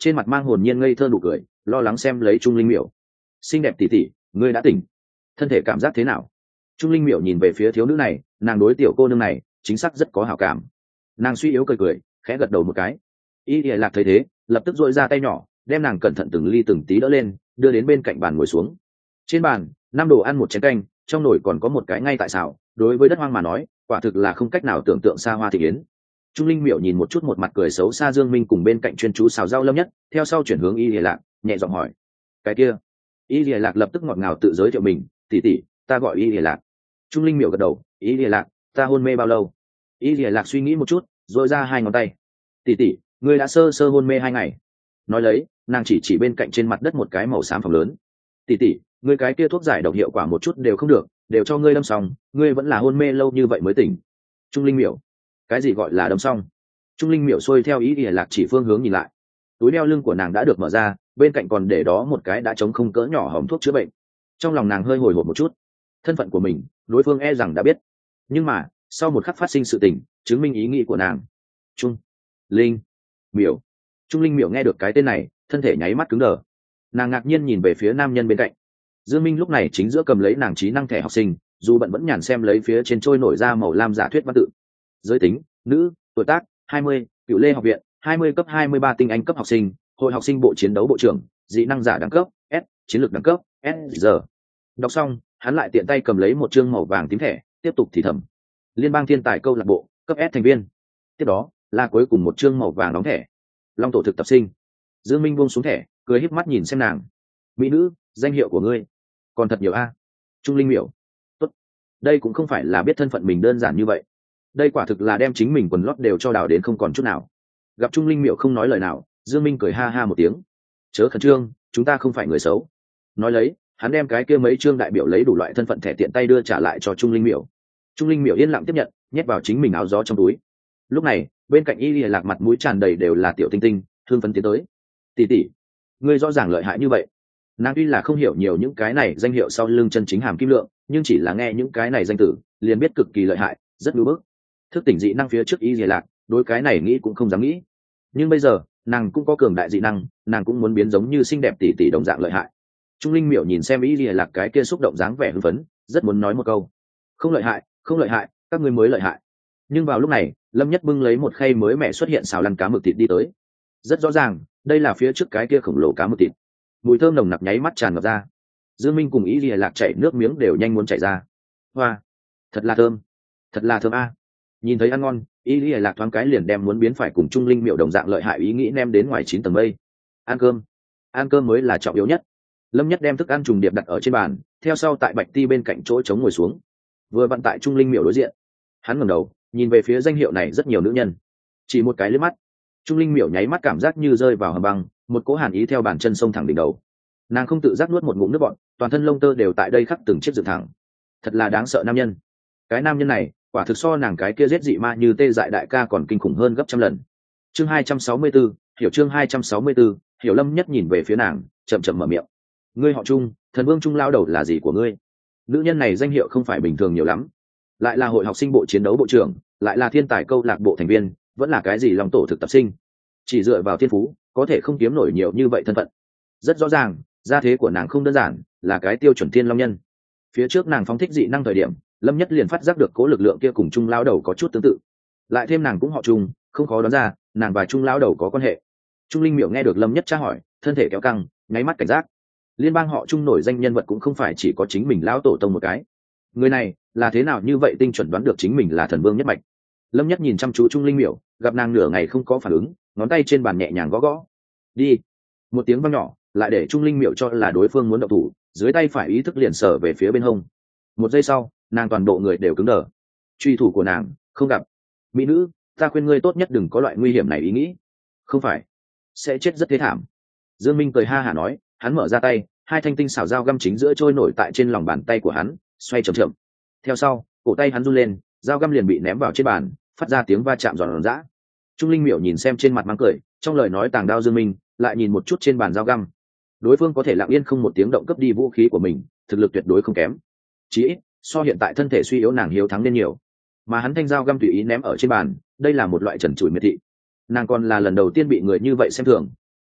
trên mặt mang hồn nhiên ngây thơ nụ cười, lo lắng xem lấy Trung Linh Miểu. Xinh đẹp tỷ tỷ, ngươi đã tỉnh, thân thể cảm giác thế nào? Trung Linh Miểu nhìn về phía thiếu nữ này, nàng đối tiểu cô nương này chính xác rất có hảo cảm. Nàng suy yếu cười cười, khẽ gật đầu một cái. Y Lạc thấy thế, lập tức dội ra tay nhỏ, đem nàng cẩn thận từng ly từng tí đỡ lên, đưa đến bên cạnh bàn ngồi xuống. Trên bàn, 5 đồ ăn, 1 chén canh, trong nồi còn có một cái ngay tại xào. Đối với đất hoang mà nói, quả thực là không cách nào tưởng tượng xa hoa thị yến. Trung Linh Miểu nhìn một chút một mặt cười xấu xa Dương Minh cùng bên cạnh chuyên chú xào rau Lâm Nhất, theo sau chuyển hướng Y Lạc, nhẹ giọng hỏi: cái kia? Y Lạc lập tức ngọt ngào tự giới thiệu mình: tỷ tỷ, ta gọi Y Lạc. Trung Linh Miểu gật đầu: Y Lạc, ta hôn mê bao lâu? Y Lạc suy nghĩ một chút, rồi ra 2 ngón tay: tỷ tỷ, ngươi đã sơ sơ hôn mê 2 ngày. Nói lấy, nàng chỉ bên cạnh trên mặt đất một cái màu xám phòng lớn: tỷ tỷ, ngươi cái kia thuốc giải độc hiệu quả một chút đều không được, đều cho ngươi đâm xong, ngươi vẫn là hôn mê lâu như vậy mới tỉnh. Trung Linh Miểu: cái gì gọi là đâm xong? Trung Linh Miểu xuôi theo Y Lạc chỉ phương hướng nhìn lại, túi đeo lưng của nàng đã được mở ra, bên cạnh còn để đó một cái đã trống không cỡ nhỏ hòm thuốc chữa bệnh. Trong lòng nàng hơi hồi hộp một chút, thân phận của mình đối phương e rằng đã biết, nhưng mà sau một khắc phát sinh sự tình chứng minh ý nghĩ của nàng. Trung Linh Miểu. Trung Linh Miểu nghe được cái tên này, thân thể nháy mắt cứng đờ. Nàng ngạc nhiên nhìn về phía nam nhân bên cạnh. Dương Minh lúc này chính giữa cầm lấy nàng trí năng thẻ học sinh, dù bận vẫn nhàn xem lấy phía trên trôi nổi ra màu lam giả thuyết văn tự. Giới tính: nữ, tuổi tác: 20, Cựu Lê học viện, 20 cấp 23 tinh anh cấp học sinh, hội học sinh bộ chiến đấu bộ trưởng, dị năng giả đẳng cấp S, chiến lược đẳng cấp S giờ. Đọc xong, hắn lại tiện tay cầm lấy một chương màu vàng tím thẻ, tiếp tục thì thầm: liên bang thiên tài câu lạc bộ, cấp S thành viên. Tiếp đó là cuối cùng một chương màu vàng đóng thẻ: long tổ thực tập sinh. Dương Minh buông xuống thẻ, cười híp mắt nhìn xem nàng: mỹ nữ, danh hiệu của ngươi còn thật nhiều a. Trung Linh Miểu: tốt, đây cũng không phải là biết thân phận mình đơn giản như vậy, đây quả thực là đem chính mình quần lót đều cho đào đến không còn chút nào. Gặp Trung Linh Miểu không nói lời nào, Dương Minh cười ha ha một tiếng: chớ khẩn trương, chúng ta không phải người xấu. Nói lấy, hắn đem cái kia mấy chương đại biểu lấy đủ loại thân phận thẻ tiện tay đưa trả lại cho Trung Linh Miểu. Trung Linh Miểu yên lặng tiếp nhận, nhét vào chính mình áo gió trong túi. Lúc này, bên cạnh Y Lạc mặt mũi tràn đầy đều là tiểu tinh tinh, thương phấn tiến tới: tỷ tỷ, ngươi rõ ràng lợi hại như vậy. Nàng tuy là không hiểu nhiều những cái này danh hiệu sau lưng chân chính hàm kim lượng, nhưng chỉ là nghe những cái này danh tử liền biết cực kỳ lợi hại, rất ngưỡng bức. Thức tỉnh dị năng phía trước Y Lạc, đối cái này nghĩ cũng không dám nghĩ, nhưng bây giờ nàng cũng có cường đại dị năng, nàng cũng muốn biến giống như xinh đẹp tỷ tỷ đồng dạng lợi hại. Trung Linh Miểu nhìn xem Y Lạc cái kia xúc động dáng vẻ hưng phấn, rất muốn nói một câu: không lợi hại, không lợi hại, các ngươi mới lợi hại. Nhưng vào lúc này, Lâm Nhất bưng lấy một khay mới mẻ xuất hiện xào lăn cá mực thịt đi tới. Rất rõ ràng, đây là phía trước cái kia khổng lồ cá mực thịt, mùi thơm nồng nặc nháy mắt tràn ngập ra. Dương Minh cùng Y Lạc chảy nước miếng đều nhanh muốn chảy ra. Hoa, thật là thơm, thật là thơm a. Nhìn thấy ăn ngon, Y Lạc thoáng cái liền đem muốn biến phải cùng Trung Linh Miểu đồng dạng lợi hại ý nghĩ ném đến ngoài 9 tầng mây. Ăn cơm mới là trọng yếu nhất. Lâm Nhất đem thức ăn trùng điệp đặt ở trên bàn, theo sau tại Bạch Ti bên cạnh chỗ trống ngồi xuống, vừa vặn tại Trung Linh Miểu đối diện. Hắn ngẩng đầu, nhìn về phía danh hiệu này rất nhiều nữ nhân, chỉ một cái liếc mắt, Trung Linh Miểu nháy mắt cảm giác như rơi vào hầm băng, một cỗ hàn ý theo bàn chân sông thẳng đỉnh đầu. Nàng không tự giác nuốt một ngụm nước bọt, toàn thân lông tơ đều tại đây khắc từng chiếc dựng thẳng. Thật là đáng sợ nam nhân. Cái nam nhân này, quả thực so nàng cái kia giết dị ma như tê dại đại ca còn kinh khủng hơn gấp trăm lần. Chương 264, hiểu chương 264, hiểu. Lâm Nhất nhìn về phía nàng, chậm chậm mở miệng: ngươi họ Trung, thần vương Trung lao đầu là gì của ngươi? Nữ nhân này danh hiệu không phải bình thường nhiều lắm, lại là hội học sinh bộ chiến đấu bộ trưởng, lại là thiên tài câu lạc bộ thành viên, vẫn là cái gì long tổ thực tập sinh. Chỉ dựa vào thiên phú có thể không kiếm nổi nhiều như vậy thân phận. Rất rõ ràng, gia thế của nàng không đơn giản, là cái tiêu chuẩn thiên long nhân. Phía trước nàng phóng thích dị năng thời điểm, Lâm Nhất liền phát giác được cố lực lượng kia cùng Trung lao đầu có chút tương tự, lại thêm nàng cũng họ Trung, không khó đoán ra nàng và Trung lao đầu có quan hệ. Trung Linh Miểu nghe được Lâm Nhất tra hỏi, thân thể kéo căng, nháy mắt cảnh giác. Liên bang họ Trung nổi danh nhân vật cũng không phải chỉ có chính mình lão tổ tông một cái. Người này là thế nào như vậy tinh chuẩn đoán được chính mình là thần vương nhất mạch? Lâm Nhất nhìn chăm chú Trung Linh Miểu, gặp nàng nửa ngày không có phản ứng, ngón tay trên bàn nhẹ nhàng gõ gõ. Đi. Một tiếng vang nhỏ, lại để Trung Linh Miểu cho là đối phương muốn động thủ, dưới tay phải ý thức liền sở về phía bên hông. Một giây sau, nàng toàn bộ người đều cứng đờ. Truy thủ của nàng không gặp. Mỹ nữ, ta khuyên ngươi tốt nhất đừng có loại nguy hiểm này ý nghĩ. Không phải, sẽ chết rất thế thảm. Dương Minh cười ha hả nói, hắn mở ra tay, hai thanh tinh xảo dao găm chính giữa trôi nổi tại trên lòng bàn tay của hắn, xoay chậm chậm. Theo sau, cổ tay hắn run lên, dao găm liền bị ném vào trên bàn, phát ra tiếng va chạm giòn giã. Trung Linh Miểu nhìn xem trên mặt mang cười, trong lời nói tàng đao Dương Minh, lại nhìn một chút trên bàn dao găm. Đối phương có thể lặng yên không một tiếng động cấp đi vũ khí của mình, thực lực tuyệt đối không kém. Chỉ ít, so hiện tại thân thể suy yếu nàng hiếu thắng nên nhiều. Mà hắn thanh dao găm tùy ý ném ở trên bàn, đây là một loại trần trụi miệt thị. Nàng còn là lần đầu tiên bị người như vậy xem thường.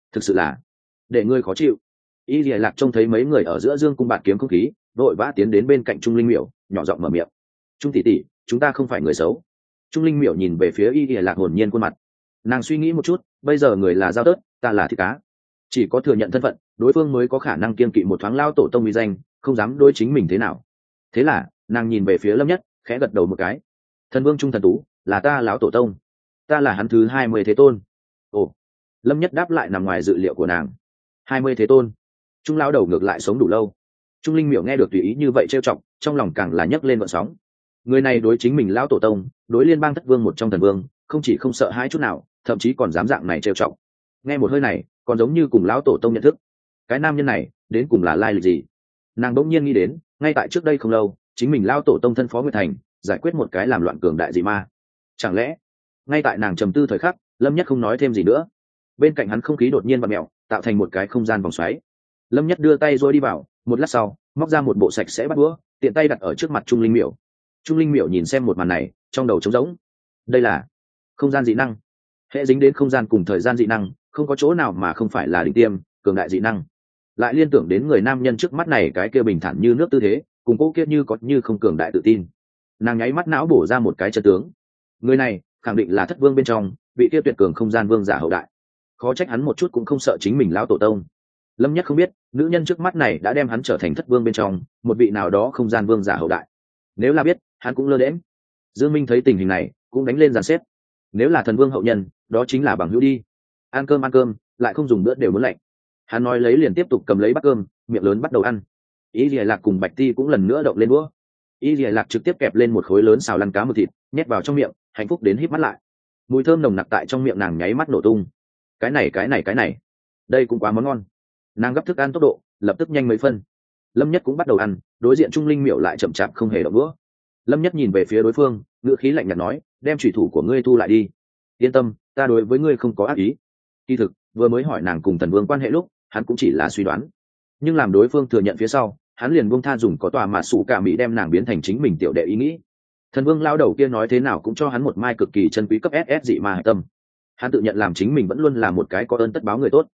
thực sự là để ngươi khó chịu. Y Lìa Lạc trông thấy mấy người ở giữa dương cung bạt kiếm không khí, vội vã tiến đến bên cạnh Trung Linh Miểu, nhỏ giọng mở miệng. Trung tỷ tỷ, chúng ta không phải người xấu. Trung Linh Miểu nhìn về phía Y Lìa Lạc hồn nhiên khuôn mặt, nàng suy nghĩ một chút, bây giờ người là dao tớt, ta là thịt cá, chỉ có thừa nhận thân phận, đối phương mới có khả năng kiên kỵ một thoáng lao tổ tông uy danh, không dám đối chính mình thế nào. Thế là nàng nhìn về phía Lâm Nhất, khẽ gật đầu một cái. Thần vương Trung Thần Tú là ta lão tổ tông, ta là hắn thứ 20 thế tôn. Ồ. Lâm Nhất đáp lại nằm ngoài dự liệu của nàng. 20 thế tôn. Trung lão đầu ngược lại sống đủ lâu. Trung Linh Miểu nghe được tùy ý như vậy trêu chọc, trong lòng càng là nhấc lên vận sóng. Người này đối chính mình lão tổ tông, đối liên bang thất vương một trong thần vương, không chỉ không sợ hãi chút nào, thậm chí còn dám dạng này trêu chọc. Nghe một hơi này, còn giống như cùng lão tổ tông nhận thức. Cái nam nhân này, đến cùng là lai lịch gì? Nàng bỗng nhiên nghĩ đến, ngay tại trước đây không lâu, chính mình lão tổ tông thân phó Nguyệt Thành, giải quyết một cái làm loạn cường đại dị ma. Chẳng lẽ, ngay tại nàng trầm tư thời khắc, Lâm Nhất không nói thêm gì nữa. Bên cạnh hắn không khí đột nhiên vặn mèo, tạo thành một cái không gian vòng xoáy. Lâm Nhất đưa tay rồi đi vào, một lát sau, móc ra một bộ sạch sẽ bắt đũa, tiện tay đặt ở trước mặt Trung Linh Miểu. Trung Linh Miểu nhìn xem một màn này, trong đầu trống rỗng. Đây là không gian dị năng. Hệ dính đến không gian cùng thời gian dị năng, không có chỗ nào mà không phải là đỉnh tiêm, cường đại dị năng. Lại liên tưởng đến người nam nhân trước mắt này, cái kia bình thản như nước tư thế, cùng cô kia như có như không cường đại tự tin. Nàng nháy mắt não bổ ra một cái chân tướng. Người này khẳng định là thất vương bên trong vị kia tuyệt cường không gian vương giả hậu đại. Khó trách hắn một chút cũng không sợ chính mình lão tổ tông. Lâm Nhất không biết, nữ nhân trước mắt này đã đem hắn trở thành thất vương bên trong một vị nào đó không gian vương giả hậu đại. Nếu là biết, hắn cũng lơ đễnh. Dương Minh thấy tình hình này, cũng đánh lên dàn xếp. Nếu là thần vương hậu nhân, đó chính là bằng hữu đi. Ăn cơm, lại không dùng bữa đều muốn lạnh. Hắn nói lấy liền tiếp tục cầm lấy bát cơm, miệng lớn bắt đầu ăn. Y Lìa Lạc cùng Bạch Ti cũng lần nữa động lên đũa. Y Lìa Lạc trực tiếp kẹp lên một khối lớn xào lăn cá mực thịt, nhét vào trong miệng, hạnh phúc đến híp mắt lại. Mùi thơm nồng nặc tại trong miệng nàng nháy mắt nổ tung. Cái này, đây cũng quá món ngon. Nàng gấp thức ăn tốc độ lập tức nhanh mấy phân. Lâm Nhất cũng bắt đầu ăn, đối diện Trung Linh Miểu lại chậm chạp không hề động đũa. Lâm Nhất nhìn về phía đối phương, ngữ khí lạnh nhạt nói, đem chủy thủ của ngươi thu lại đi. Yên tâm, ta đối với ngươi không có ác ý. Kỳ thực, vừa mới hỏi nàng cùng thần vương quan hệ lúc, hắn cũng chỉ là suy đoán. Nhưng làm đối phương thừa nhận phía sau, hắn liền buông tha dùng có tòa mà sủ cả mỹ đem nàng biến thành chính mình tiểu đệ ý nghĩ. Thần vương lao đầu kia nói thế nào cũng cho hắn một mai cực kỳ chân quý cấp SS dị ma hải tâm. Hắn tự nhận làm chính mình vẫn luôn là một cái có ơn tất báo người tốt.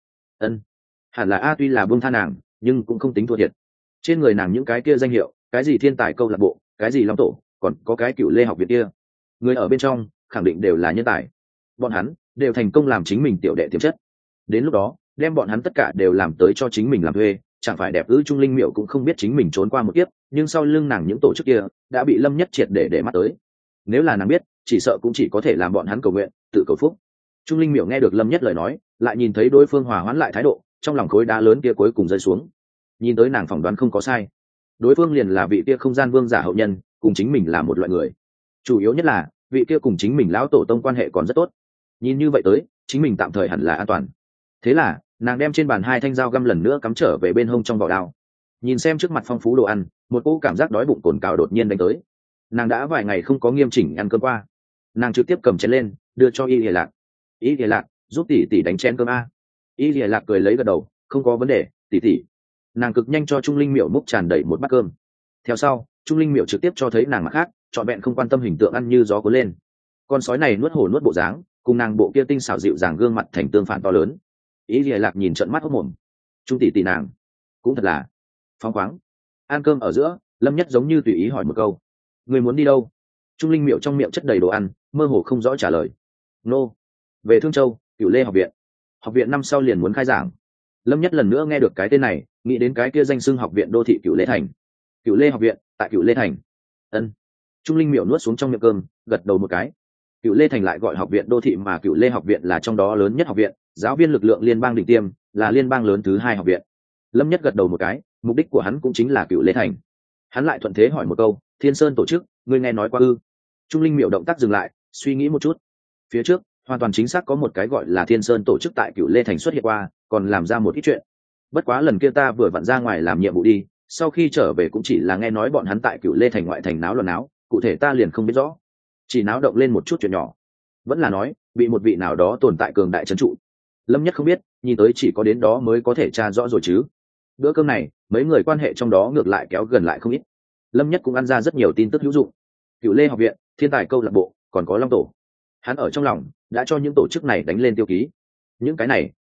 Hẳn là tuy là buông tha nàng, nhưng cũng không tính thua thiệt. Trên người nàng những cái kia danh hiệu, cái gì thiên tài câu lạc bộ, cái gì long tổ, còn có cái Cựu Lê học viện kia, người ở bên trong khẳng định đều là nhân tài. Bọn hắn đều thành công làm chính mình tiểu đệ tiềm chất. Đến lúc đó, đem bọn hắn tất cả đều làm tới cho chính mình làm thuê, chẳng phải đẹp ư? Trung Linh Miểu cũng không biết chính mình trốn qua một kiếp, nhưng sau lưng nàng những tổ chức kia đã bị Lâm Nhất triệt để mắt tới. Nếu là nàng biết, chỉ sợ cũng chỉ có thể làm bọn hắn cầu nguyện, tự cầu phúc. Trung Linh Miểu nghe được Lâm Nhất lời nói, lại nhìn thấy đối phương hòa hoãn lại thái độ, trong lòng khối đá lớn kia cuối cùng rơi xuống. Nhìn tới nàng phỏng đoán không có sai, đối phương liền là vị kia không gian vương giả hậu nhân, cùng chính mình là một loại người. Chủ yếu nhất là vị kia cùng chính mình lão tổ tông quan hệ còn rất tốt. Nhìn như vậy tới, chính mình tạm thời hẳn là an toàn. Thế là nàng đem trên bàn 2 thanh dao găm lần nữa cắm trở về bên hông trong vỏ đao. Nhìn xem trước mặt phong phú đồ ăn, một cỗ cảm giác đói bụng cồn cào đột nhiên đánh tới. Nàng đã vài ngày không có nghiêm chỉnh ăn cơm qua. Nàng trực tiếp cầm chén lên, đưa cho Y Lìa Lạc. Y Lìa Lạc, giúp tỷ tỷ đánh chén cơm a. Y Lìa Lạc cười lấy gật đầu, không có vấn đề, tỷ tỷ. Nàng cực nhanh cho Trung Linh Miểu múc tràn đầy một bát cơm. Theo sau, Trung Linh Miểu trực tiếp cho thấy nàng mặt khác, trọn vẹn không quan tâm hình tượng ăn như gió cuốn lên. Con sói này nuốt hổ nuốt bộ dáng, cùng nàng bộ kia tinh xảo dịu dàng gương mặt thành tương phản to lớn. Y Lìa Lạc nhìn trợn mắt hốt mồm. Trung tỷ tỷ nàng cũng thật là phóng khoáng. Ăn cơm ở giữa, Lâm Nhất giống như tùy ý hỏi một câu, người muốn đi đâu? Trung Linh Miểu trong miệng chất đầy đồ ăn, mơ hồ không rõ trả lời. Nô, về Thương Châu, Cựu Lê học viện. Học viện năm sau liền muốn khai giảng. Lâm Nhất lần nữa nghe được cái tên này, nghĩ đến cái kia danh xưng học viện đô thị Cựu Lê thành. Cựu Lê học viện tại Cựu Lê thành. Trung Linh Miểu nuốt xuống trong miệng cơm, gật đầu một cái. Cựu Lê thành lại gọi học viện đô thị, mà Cựu Lê học viện là trong đó lớn nhất học viện, giáo viên lực lượng liên bang đỉnh tiêm, là liên bang lớn thứ 2 học viện. Lâm Nhất gật đầu một cái, mục đích của hắn cũng chính là Cựu Lê thành. Hắn lại thuận thế hỏi một câu, Thiên Sơn tổ chức, ngươi nghe nói qua ư? Trung Linh Miểu động tác dừng lại, suy nghĩ một chút. Phía trước hoàn toàn chính xác có một cái gọi là Thiên Sơn tổ chức tại Cựu Lê thành xuất hiện qua, còn làm ra một ít chuyện. Bất quá lần kia ta vừa vặn ra ngoài làm nhiệm vụ đi, sau khi trở về cũng chỉ là nghe nói bọn hắn tại Cựu Lê thành ngoại thành náo loạn náo, cụ thể ta liền không biết rõ. Chỉ náo động lên một chút chuyện nhỏ, vẫn là nói bị một vị nào đó tồn tại cường đại trấn trụ. Lâm Nhất không biết, nhìn tới chỉ có đến đó mới có thể tra rõ rồi chứ. Bữa cơm này, mấy người quan hệ trong đó ngược lại kéo gần lại không ít. Lâm Nhất cũng ăn ra rất nhiều tin tức hữu dụng. Cựu Lê học viện, thiên tài câu lạc bộ, còn có Long tổ. Hắn ở trong lòng đã cho những tổ chức này đánh lên tiêu ký. Những cái này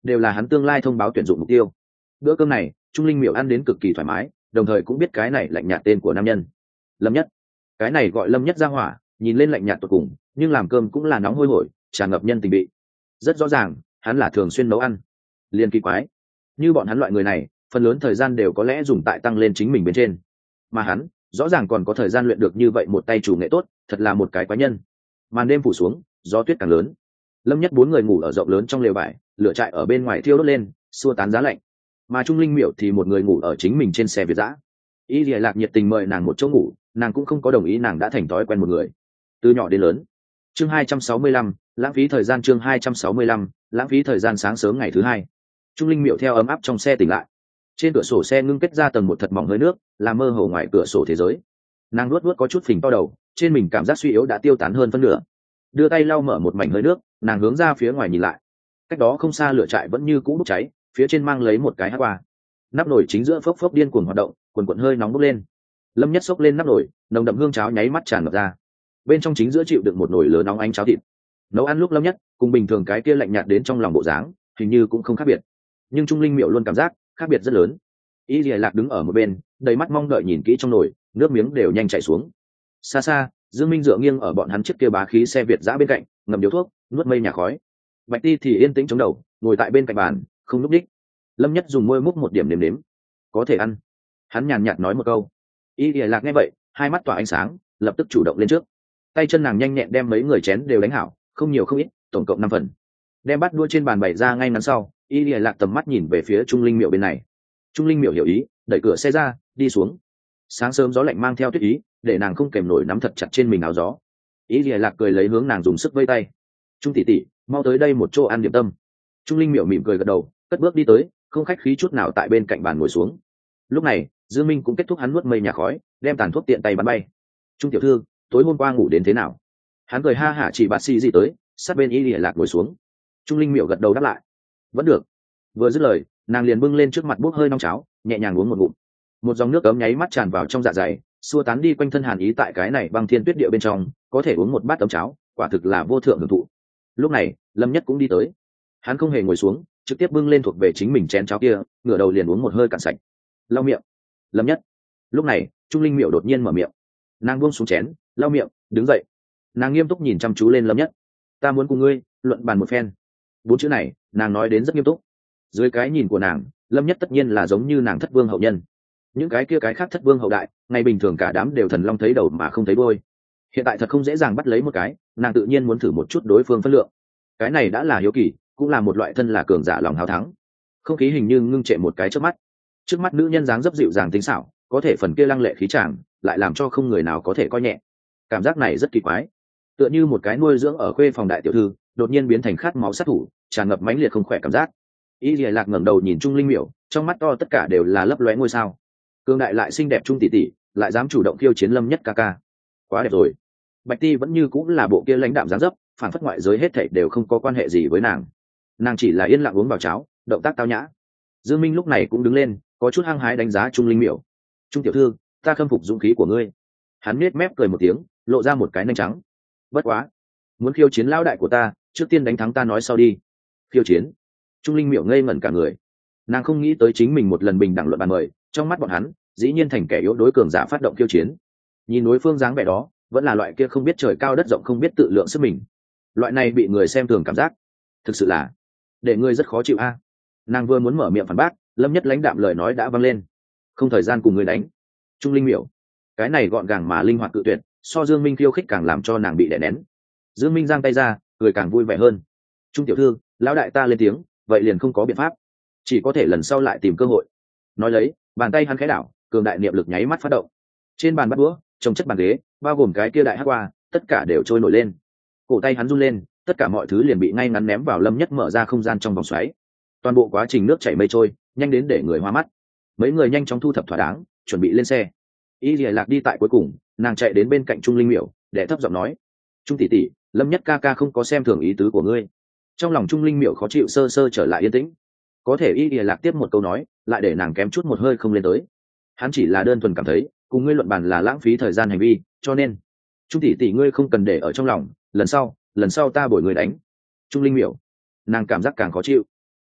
đều là hắn tương lai thông báo tuyển dụng mục tiêu. Bữa cơm này Trung Linh Miểu ăn đến cực kỳ thoải mái, đồng thời cũng biết cái này lạnh nhạt tên của nam nhân Lâm Nhất. Cái này gọi Lâm Nhất ra hỏa, nhìn lên lạnh nhạt tột cùng, nhưng làm cơm cũng là nóng hôi hổi, tràn ngập nhân tình vị. Rất rõ ràng hắn là thường xuyên nấu ăn. Liên kỳ quái, như bọn hắn loại người này phần lớn thời gian đều có lẽ dùng tại tăng lên chính mình bên trên, mà hắn rõ ràng còn có thời gian luyện được như vậy một tay chủ nghệ tốt, thật là một cái quái nhân. Màn đêm phủ xuống, gió tuyết càng lớn. Lâm Nhất bốn người ngủ ở rộng lớn trong lều vải, lửa trại ở bên ngoài thiêu đốt lên, xua tán giá lạnh. Mà Trung Linh Miểu thì một người ngủ ở chính mình trên xe Việt dã. Y Lìa Lạc nhiệt tình mời nàng một chỗ ngủ, nàng cũng không có đồng ý, nàng đã thành thói quen một người từ nhỏ đến lớn. Chương 265, lãng phí thời gian. Chương 265, lãng phí thời gian. Sáng sớm ngày thứ hai, Trung Linh Miểu theo ấm áp trong xe tỉnh lại. Trên cửa sổ xe ngưng kết ra tầng một thật mỏng hơi nước, làm mơ hồ ngoài cửa sổ thế giới. Nàng luốt có chút phình to đầu, trên mình cảm giác suy yếu đã tiêu tán hơn phân nửa. Đưa tay lau mở một mảnh hơi nước, nàng hướng ra phía ngoài nhìn lại. Cách đó không xa lửa trại vẫn như cũ bốc cháy, phía trên mang lấy một cái hắc qua. Nắp nồi chính giữa phốc phốc điên cuồng hoạt động, quần quần hơi nóng bốc lên. Lâm Nhất xốc lên nắp nồi, nồng đậm hương cháo nháy mắt tràn ngập ra. Bên trong chính giữa chịu đựng một nồi lớn nóng ánh cháo thịt. Nấu ăn lúc Lâm Nhất cùng bình thường cái kia lạnh nhạt đến trong lòng bộ dáng, hình như cũng không khác biệt. Nhưng Trung Linh Miểu luôn cảm giác khác biệt rất lớn. Y Lìa Lạc đứng ở một bên, đầy mắt mong đợi nhìn kỹ trong nồi, nước miếng đều nhanh chảy xuống. Xa xa, Dương Minh dựa nghiêng ở bọn hắn chiếc kia bá khí xe Việt dã bên cạnh, ngậm điếu thuốc, nuốt mây nhà khói. Bạch Ti thì yên tĩnh chống đầu, ngồi tại bên cạnh bàn, không lúc đích. Lâm Nhất dùng môi múc một điểm nếm nếm, có thể ăn. Hắn nhàn nhạt nói một câu. Y Lìa Lạc nghe vậy, hai mắt tỏa ánh sáng, lập tức chủ động lên trước. Tay chân nàng nhanh nhẹn đem mấy người chén đều đánh hảo, không nhiều không ít, tổng cộng 5 phần. Đem bát đũa trên bàn bày ra ngay ngắn sau, Y Lìa Lạc tầm mắt nhìn về phía Trung Linh Miểu bên này. Trung Linh Miểu hiểu ý, đẩy cửa xe ra, đi xuống. Sáng sớm gió lạnh mang theo tuyết ý, để nàng không kèm nổi nắm thật chặt trên mình áo gió. Y Lìa Lạc cười lấy hướng nàng dùng sức vây tay. Trung tỷ tỷ, mau tới đây một chỗ ăn điểm tâm. Trung Linh Miểu mỉm cười gật đầu, cất bước đi tới, không khách khí chút nào tại bên cạnh bàn ngồi xuống. Lúc này Dương Minh cũng kết thúc hắn nuốt mây nhà khói, đem tàn thuốc tiện tay bắn bay. Trung tiểu thư, tối hôm qua ngủ đến thế nào? Hắn cười ha hả chỉ bạt xì gì tới, sát bên Y Lìa Lạc ngồi xuống. Trung Linh Miểu gật đầu đáp lại, vẫn được. Vừa dứt lời, nàng liền bưng lên trước mặt bốc hơi nóng cháo, nhẹ nhàng uống một ngụm. Một dòng nước ấm nháy mắt tràn vào trong dạ dày, xua tán đi quanh thân hàn ý. Tại cái này băng thiên tuyết địa bên trong, có thể uống một bát ấm cháo, quả thực là vô thượng hưởng thụ. Lúc này Lâm Nhất cũng đi tới, hắn không hề ngồi xuống, trực tiếp bưng lên thuộc về chính mình chén cháo kia, ngửa đầu liền uống một hơi cạn sạch. Lau miệng. Lâm Nhất. Lúc này Trung Linh Miểu đột nhiên mở miệng, nàng buông xuống chén, lau miệng, đứng dậy. Nàng nghiêm túc nhìn chăm chú lên Lâm Nhất. Ta muốn cùng ngươi luận bàn một phen. 4 chữ này nàng nói đến rất nghiêm túc. Dưới cái nhìn của nàng, Lâm Nhất tất nhiên là giống như nàng thất vương hậu nhân. Những cái kia cái khác thất vương hậu đại, ngày bình thường cả đám đều thần long thấy đầu mà không thấy đuôi. Hiện tại thật không dễ dàng bắt lấy một cái, nàng tự nhiên muốn thử một chút đối phương phân lượng. Cái này đã là hiếu kỳ, cũng là một loại thân là cường giả lòng hào thắng. Không khí hình như ngưng trệ một cái trước mắt nữ nhân dáng dấp dịu dàng tính xảo, có thể phần kia lăng lệ khí tràng lại làm cho không người nào có thể coi nhẹ. Cảm giác này rất kỳ quái, tựa như một cái nuôi dưỡng ở khuê phòng đại tiểu thư đột nhiên biến thành khát máu sát thủ, tràn ngập mãnh liệt không khỏe cảm giác. Y Lìa Lạc ngẩng đầu nhìn Trung Linh Miểu, trong mắt to tất cả đều là lấp lóe ngôi sao. Cường đại lại xinh đẹp Trung tỷ tỷ, lại dám chủ động khiêu chiến Lâm Nhất ca ca, quá đẹp rồi. Bạch Ti vẫn như cũng là bộ kia lãnh đạm dáng dấp, phản phất ngoại giới hết thảy đều không có quan hệ gì với nàng. Nàng chỉ là yên lặng uống vào cháo, động tác tao nhã. Dương Minh lúc này cũng đứng lên, có chút hăng hái đánh giá Trung Linh Miểu. Trung tiểu thư, ta khâm phục dũng khí của ngươi. Hắn nhếch mép cười một tiếng, lộ ra một cái nanh trắng. Bất quá, muốn khiêu chiến lão đại của ta, trước tiên đánh thắng ta nói sau đi. Khiêu chiến? Trung Linh Miểu ngây ngẩn cả người. Nàng không nghĩ tới chính mình một lần bình đẳng luận bàn mời, trong mắt bọn hắn, dĩ nhiên thành kẻ yếu đối cường giả phát động khiêu chiến. Nhìn đối phương dáng vẻ đó, vẫn là loại kia không biết trời cao đất rộng, không biết tự lượng sức mình. Loại này bị người xem thường cảm giác, thực sự là để ngươi rất khó chịu a. Nàng vừa muốn mở miệng phản bác, Lâm Nhất lãnh đạm lời nói đã vang lên. Không thời gian cùng ngươi đánh. Trung Linh Miểu, cái này gọn gàng mà linh hoạt cự tuyệt, so Dương Minh khiêu khích càng làm cho nàng bị đè nén. Dương Minh giang tay ra, cười càng vui vẻ hơn. Trung tiểu thư, lão đại ta lên tiếng, vậy liền không có biện pháp, chỉ có thể lần sau lại tìm cơ hội. Nói lấy, bàn tay hắn khẽ đảo, cường đại niệm lực nháy mắt phát động. Trên bàn bắt đũa, trồng chất bàn ghế, bao gồm cái kia đại hắc qua, tất cả đều trôi nổi lên. Cổ tay hắn run lên, tất cả mọi thứ liền bị ngay ngắn ném vào Lâm Nhất mở ra không gian trong vòng xoáy. Toàn bộ quá trình nước chảy mây trôi, nhanh đến để người hoa mắt. Mấy người nhanh chóng thu thập thỏa đáng, chuẩn bị lên xe. Y Lìa Lạc đi tại cuối cùng, nàng chạy đến bên cạnh Trung Linh Miểu, để thấp giọng nói: Trung tỷ tỷ, Lâm Nhất ca ca không có xem thường ý tứ của ngươi. Trong lòng Trung Linh Miểu khó chịu sơ sơ trở lại yên tĩnh. Có thể Y Lìa Lạc tiếp một câu nói, lại để nàng kém chút một hơi không lên tới. Hắn chỉ là đơn thuần cảm thấy cùng ngươi luận bàn là lãng phí thời gian hành vi, cho nên Trung tỷ tỷ ngươi không cần để ở trong lòng, lần sau ta bồi người đánh. Trung Linh Miểu, nàng cảm giác càng khó chịu.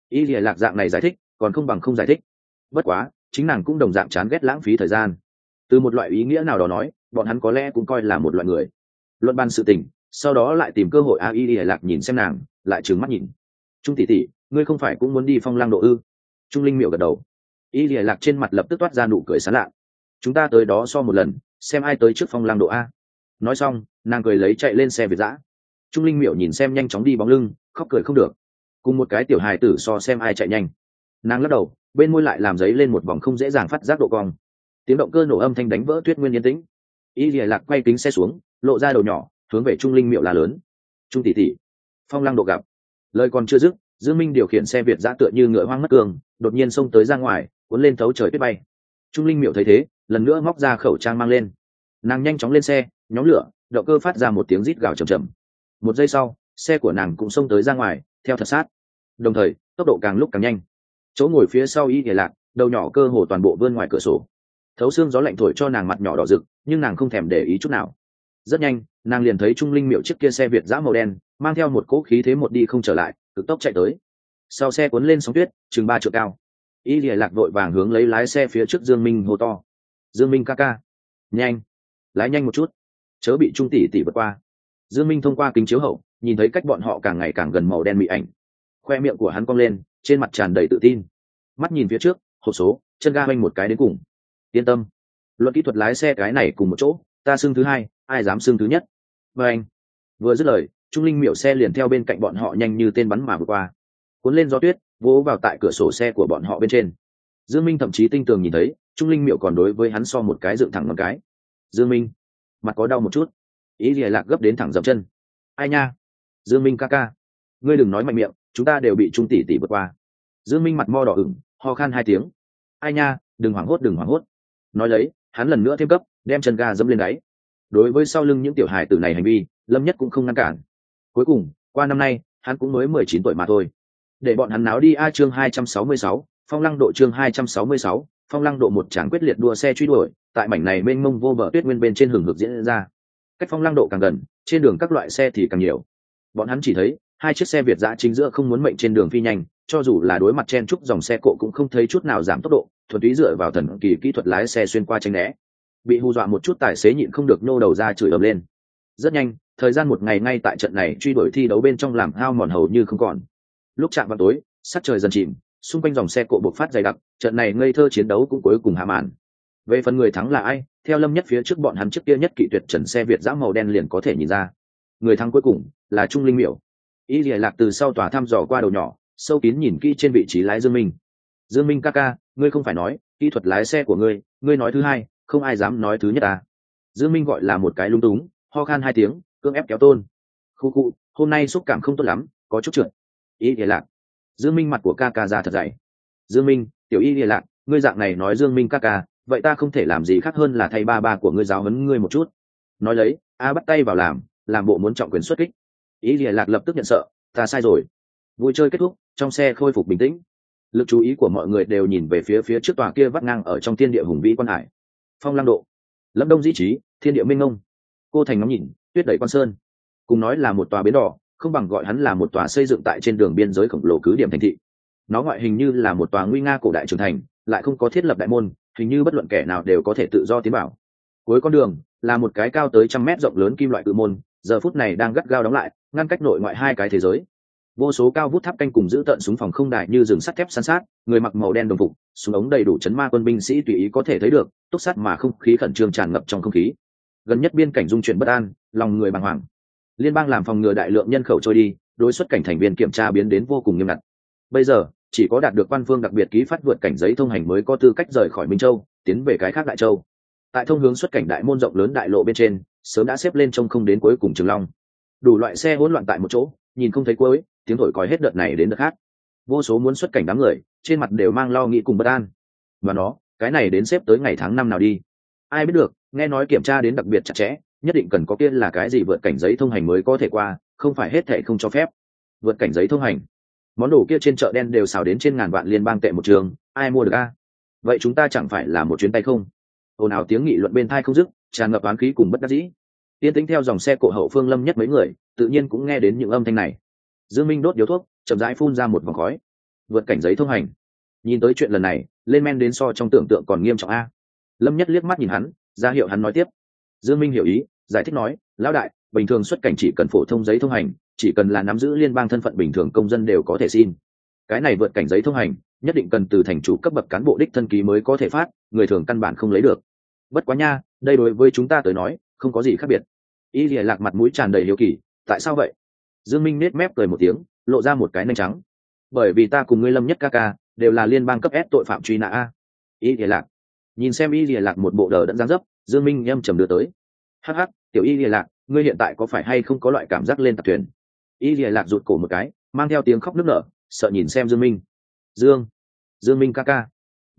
Y Lìa Lạc dạng này giải thích còn không bằng không giải thích. Bất quá chính nàng cũng đồng dạng chán ghét lãng phí thời gian. Từ một loại ý nghĩa nào đó nói, bọn hắn có lẽ cũng coi là một loại người. Luận bàn sự tình, sau đó lại tìm cơ hội. Y Lìa Lạc nhìn xem nàng, lại trừng mắt nhìn. Trung tỷ tỷ, ngươi không phải cũng muốn đi Phong Lang Độ ư? Trung Linh miệu gật đầu. Y Lìa Lạc trên mặt lập tức toát ra nụ cười sán lạ. Chúng ta tới đó so một lần, xem ai tới trước Phong Lang Độ a. Nói xong, nàng cười lấy chạy lên xe Việt dã. Trung Linh miệu nhìn xem nhanh chóng đi bóng lưng, khóc cười không được. Cùng một cái tiểu hài tử so xem ai chạy nhanh. Nàng lắc đầu, bên môi lại làm giấy lên một vòng không dễ dàng phát giác độ cong. Tiếng động cơ nổ âm thanh đánh vỡ tuyết nguyên yên tĩnh. Y Lìa Lạc quay kính xe xuống, lộ ra đầu nhỏ, hướng về Trung Linh miệu la lớn. Trung tỷ tỷ, Phong Lang Độ gặp. Lời còn chưa dứt, Dương Minh điều khiển xe Việt dã tựa như ngựa hoang mất cường, đột nhiên xông tới ra ngoài, cuốn lên thấu trời tuyết bay. Trung Linh miệu thấy thế, lần nữa móc ra khẩu trang mang lên. Nàng nhanh chóng lên xe, nhóm lửa, động cơ phát ra một tiếng rít gào trầm trầm. Một giây sau, xe của nàng cũng xông tới ra ngoài, theo thật sát. Đồng thời, tốc độ càng lúc càng nhanh. Chỗ ngồi phía sau Y Lìa Lạc, đầu nhỏ cơ hồ toàn bộ vươn ngoài cửa sổ. Thấu xương gió lạnh thổi cho nàng mặt nhỏ đỏ rực, nhưng nàng không thèm để ý chút nào. Rất nhanh, nàng liền thấy Trung Linh miệu chiếc kia xe Việt dã màu đen, mang theo một cỗ khí thế một đi không trở lại, cực tốc chạy tới. Sau xe cuốn lên sóng tuyết, chừng 3 trượng cao. Y Lìa Lạc vội vàng hướng lấy lái xe phía trước Dương Minh hô to. Dương Minh ca ca, nhanh, lái nhanh một chút, chớ bị Trung tỷ tỷ vượt qua. Dương Minh thông qua kính chiếu hậu, nhìn thấy cách bọn họ càng ngày càng gần màu đen mị ảnh. Khoe miệng của hắn cong lên, trên mặt tràn đầy tự tin. Mắt nhìn phía trước, hộp số, chân ga vênh một cái đến cùng. Yên tâm, luận kỹ thuật lái xe cái này cùng một chỗ, ta xưng thứ hai, ai dám xưng thứ nhất. Và anh vừa dứt lời, Trung Linh miểu xe liền theo bên cạnh bọn họ nhanh như tên bắn mà vượt qua, cuốn lên gió tuyết, vỗ vào tại cửa sổ xe của bọn họ bên trên. Dương Minh thậm chí tinh tường nhìn thấy, Trung Linh miểu còn đối với hắn so một cái dựng thẳng ngón cái. Dương Minh, mặt có đau một chút. Y Lìa Lạc gấp đến thẳng dậm chân. Ai nha, Dương Minh ca ca, ngươi đừng nói mạnh miệng, chúng ta đều bị Trung tỷ tỷ vượt qua. Dương Minh mặt mo đỏ ửng, ho khan 2 tiếng. Ai nha, đừng hoảng hốt, đừng hoảng hốt. Nói lấy, hắn lần nữa thêm cấp, đem chân ga dẫm lên đáy. Đối với sau lưng những tiểu hài tử này hành vi, Lâm Nhất cũng không ngăn cản. Cuối cùng, qua năm nay, hắn cũng mới 19 tuổi mà thôi. Để bọn hắn náo đi. Chương 266, Phong Lăng Độ. Chương 266, Phong Lăng Độ. Một tràng quyết liệt đua xe truy đuổi, tại mảnh này mênh mông vô bờ tuyết nguyên bên trên hừng hực diễn ra. Cách Phong Lăng Độ càng gần, trên đường các loại xe thì càng nhiều. Bọn hắn chỉ thấy hai chiếc xe Việt dã chính giữa không muốn mệnh trên đường phi nhanh, cho dù là đối mặt chen trúc dòng xe cộ cũng không thấy chút nào giảm tốc độ, thuần túy dựa vào thần kỳ kỹ thuật lái xe xuyên qua tránh né. Bị hù dọa một chút, tài xế nhịn không được nô đầu ra chửi ầm lên. Rất nhanh, thời gian một ngày ngay tại trận này truy đuổi thi đấu bên trong làm hao mòn hầu như không còn. Lúc chạm vào tối, sắc trời dần chìm, xung quanh dòng xe cộ bộc phát dày đặc, trận này ngây thơ chiến đấu cũng cuối cùng hạ màn. Về phần người thắng là ai, theo Lâm Nhất phía trước bọn hắn trước kia nhất kỵ tuyệt trần xe Việt dã màu đen liền có thể nhìn ra. Người thắng cuối cùng là Trung Linh miểu. Y Lìa Lạc từ sau tòa thăm dò qua đầu nhỏ, sâu kín nhìn kỹ trên vị trí lái Dương Minh. Dương Minh ca ca, ngươi không phải nói kỹ thuật lái xe của ngươi nói thứ hai, không ai dám nói thứ nhất à? Dương Minh gọi là một cái lung túng, ho khan 2 tiếng, cưỡng ép kéo tôn. Khu khu, hôm nay xúc cảm không tốt lắm, có chút trượt. Y Lìa Lạc. Dương Minh mặt của ca ca ra thật dày. Dương Minh, tiểu Y Lìa Lạc, ngươi dạng này nói Dương Minh ca ca, vậy ta không thể làm gì khác hơn là thay ba của ngươi giáo huấn ngươi một chút. Nói lấy, bắt tay vào làm bộ muốn trọng quyền xuất kích. Y Lìa Lạc lập tức nhận sợ, ta sai rồi. Vui chơi kết thúc, trong xe khôi phục bình tĩnh. Lực chú ý của mọi người đều nhìn về phía trước tòa kia vắt ngang ở trong thiên địa hùng vĩ quan hải. Phong Lăng Độ, Lâm Đông Dĩ Trí, thiên địa minh ngông. Cô thành ngắm nhìn, tuyết đẩy quan sơn. Cùng nói là một tòa bến đỏ, không bằng gọi hắn là một tòa xây dựng tại trên đường biên giới khổng lồ cứ điểm thành thị. Nó ngoại hình như là một tòa nguy nga cổ đại trưởng thành, lại không có thiết lập đại môn, hình như bất luận kẻ nào đều có thể tự do tiến vào. Cuối con đường là một cái cao tới 100 mét rộng lớn kim loại cự môn, giờ phút này đang gắt gao đóng lại, ngăn cách nội ngoại hai cái thế giới. Vô số cao vút tháp canh cùng giữ tận súng phòng không đài như rừng sắt thép san sát, người mặc màu đen đồng phục, súng ống đầy đủ chấn ma quân binh sĩ tùy ý có thể thấy được, túc sát mà không khí khẩn trương tràn ngập trong không khí. Gần nhất biên cảnh dung chuyển bất an, lòng người bàng hoàng. Liên bang làm phòng ngừa đại lượng nhân khẩu trôi đi, đối xuất cảnh thành viên kiểm tra biến đến vô cùng nghiêm ngặt. Bây giờ chỉ có đạt được quan phương đặc biệt ký phát vượt cảnh giấy thông hành mới có tư cách rời khỏi Minh Châu, tiến về cái khác đại châu. Tại thông hướng xuất cảnh đại môn rộng lớn đại lộ bên trên, sớm đã xếp lên trông không đến cuối cùng Trường Long. Đủ loại xe hỗn loạn tại một chỗ, nhìn không thấy cuối, tiếng thổi còi hết đợt này đến đợt khác. Vô số muốn xuất cảnh đám người, trên mặt đều mang lo nghĩ cùng bất an. Và nó, cái này đến xếp tới ngày tháng năm nào đi? Ai biết được, nghe nói kiểm tra đến đặc biệt chặt chẽ, nhất định cần có kia là cái gì vượt cảnh giấy thông hành mới có thể qua, không phải hết thảy không cho phép. Vượt cảnh giấy thông hành, món đồ kia trên chợ đen đều xào đến trên ngàn vạn liên bang tệ một trường, ai mua được a? Vậy chúng ta chẳng phải là một chuyến tay không? Ồn ào tiếng nghị luận bên tai không dứt, tràn ngập oán khí cùng bất đắc dĩ. Tiên tính theo dòng xe cộ hậu phương Lâm Nhất mấy người, tự nhiên cũng nghe đến những âm thanh này. Dương Minh đốt điếu thuốc, chậm rãi phun ra một vòng khói. vượt cảnh giấy thông hành. Nhìn tới chuyện lần này lên men đến so trong tưởng tượng còn nghiêm trọng a. Lâm Nhất liếc mắt nhìn hắn, ra hiệu hắn nói tiếp. Dương Minh hiểu ý, giải thích nói, lão đại, bình thường xuất cảnh chỉ cần phổ thông giấy thông hành, chỉ cần là nắm giữ liên bang thân phận bình thường công dân đều có thể xin. Cái này vượt cảnh giấy thông hành nhất định cần từ thành chủ cấp bậc cán bộ đích thân ký mới có thể phát, người thường căn bản không lấy được. Bất quá nha, đây đối với chúng ta tới nói không có gì khác biệt. Y Lìa Lạc mặt mũi tràn đầy hiếu kỳ, tại sao vậy? Dương Minh nết mép cười một tiếng, lộ ra một cái nanh trắng. Bởi vì ta cùng ngươi Lâm Nhất ca ca đều là liên bang cấp S tội phạm truy nã a. Y Lìa Lạc nhìn xem Y Lìa Lạc một bộ đờ đẫn dáng dấp, Dương Minh âm trầm đưa tới. Hắc hắc, tiểu Y Lìa Lạc, ngươi hiện tại có phải hay không có loại cảm giác lên tạc thuyền? Y Lìa Lạc rụt cổ một cái, mang theo tiếng khóc nức nở, sợ nhìn xem Dương Minh. Dương Minh ca ca,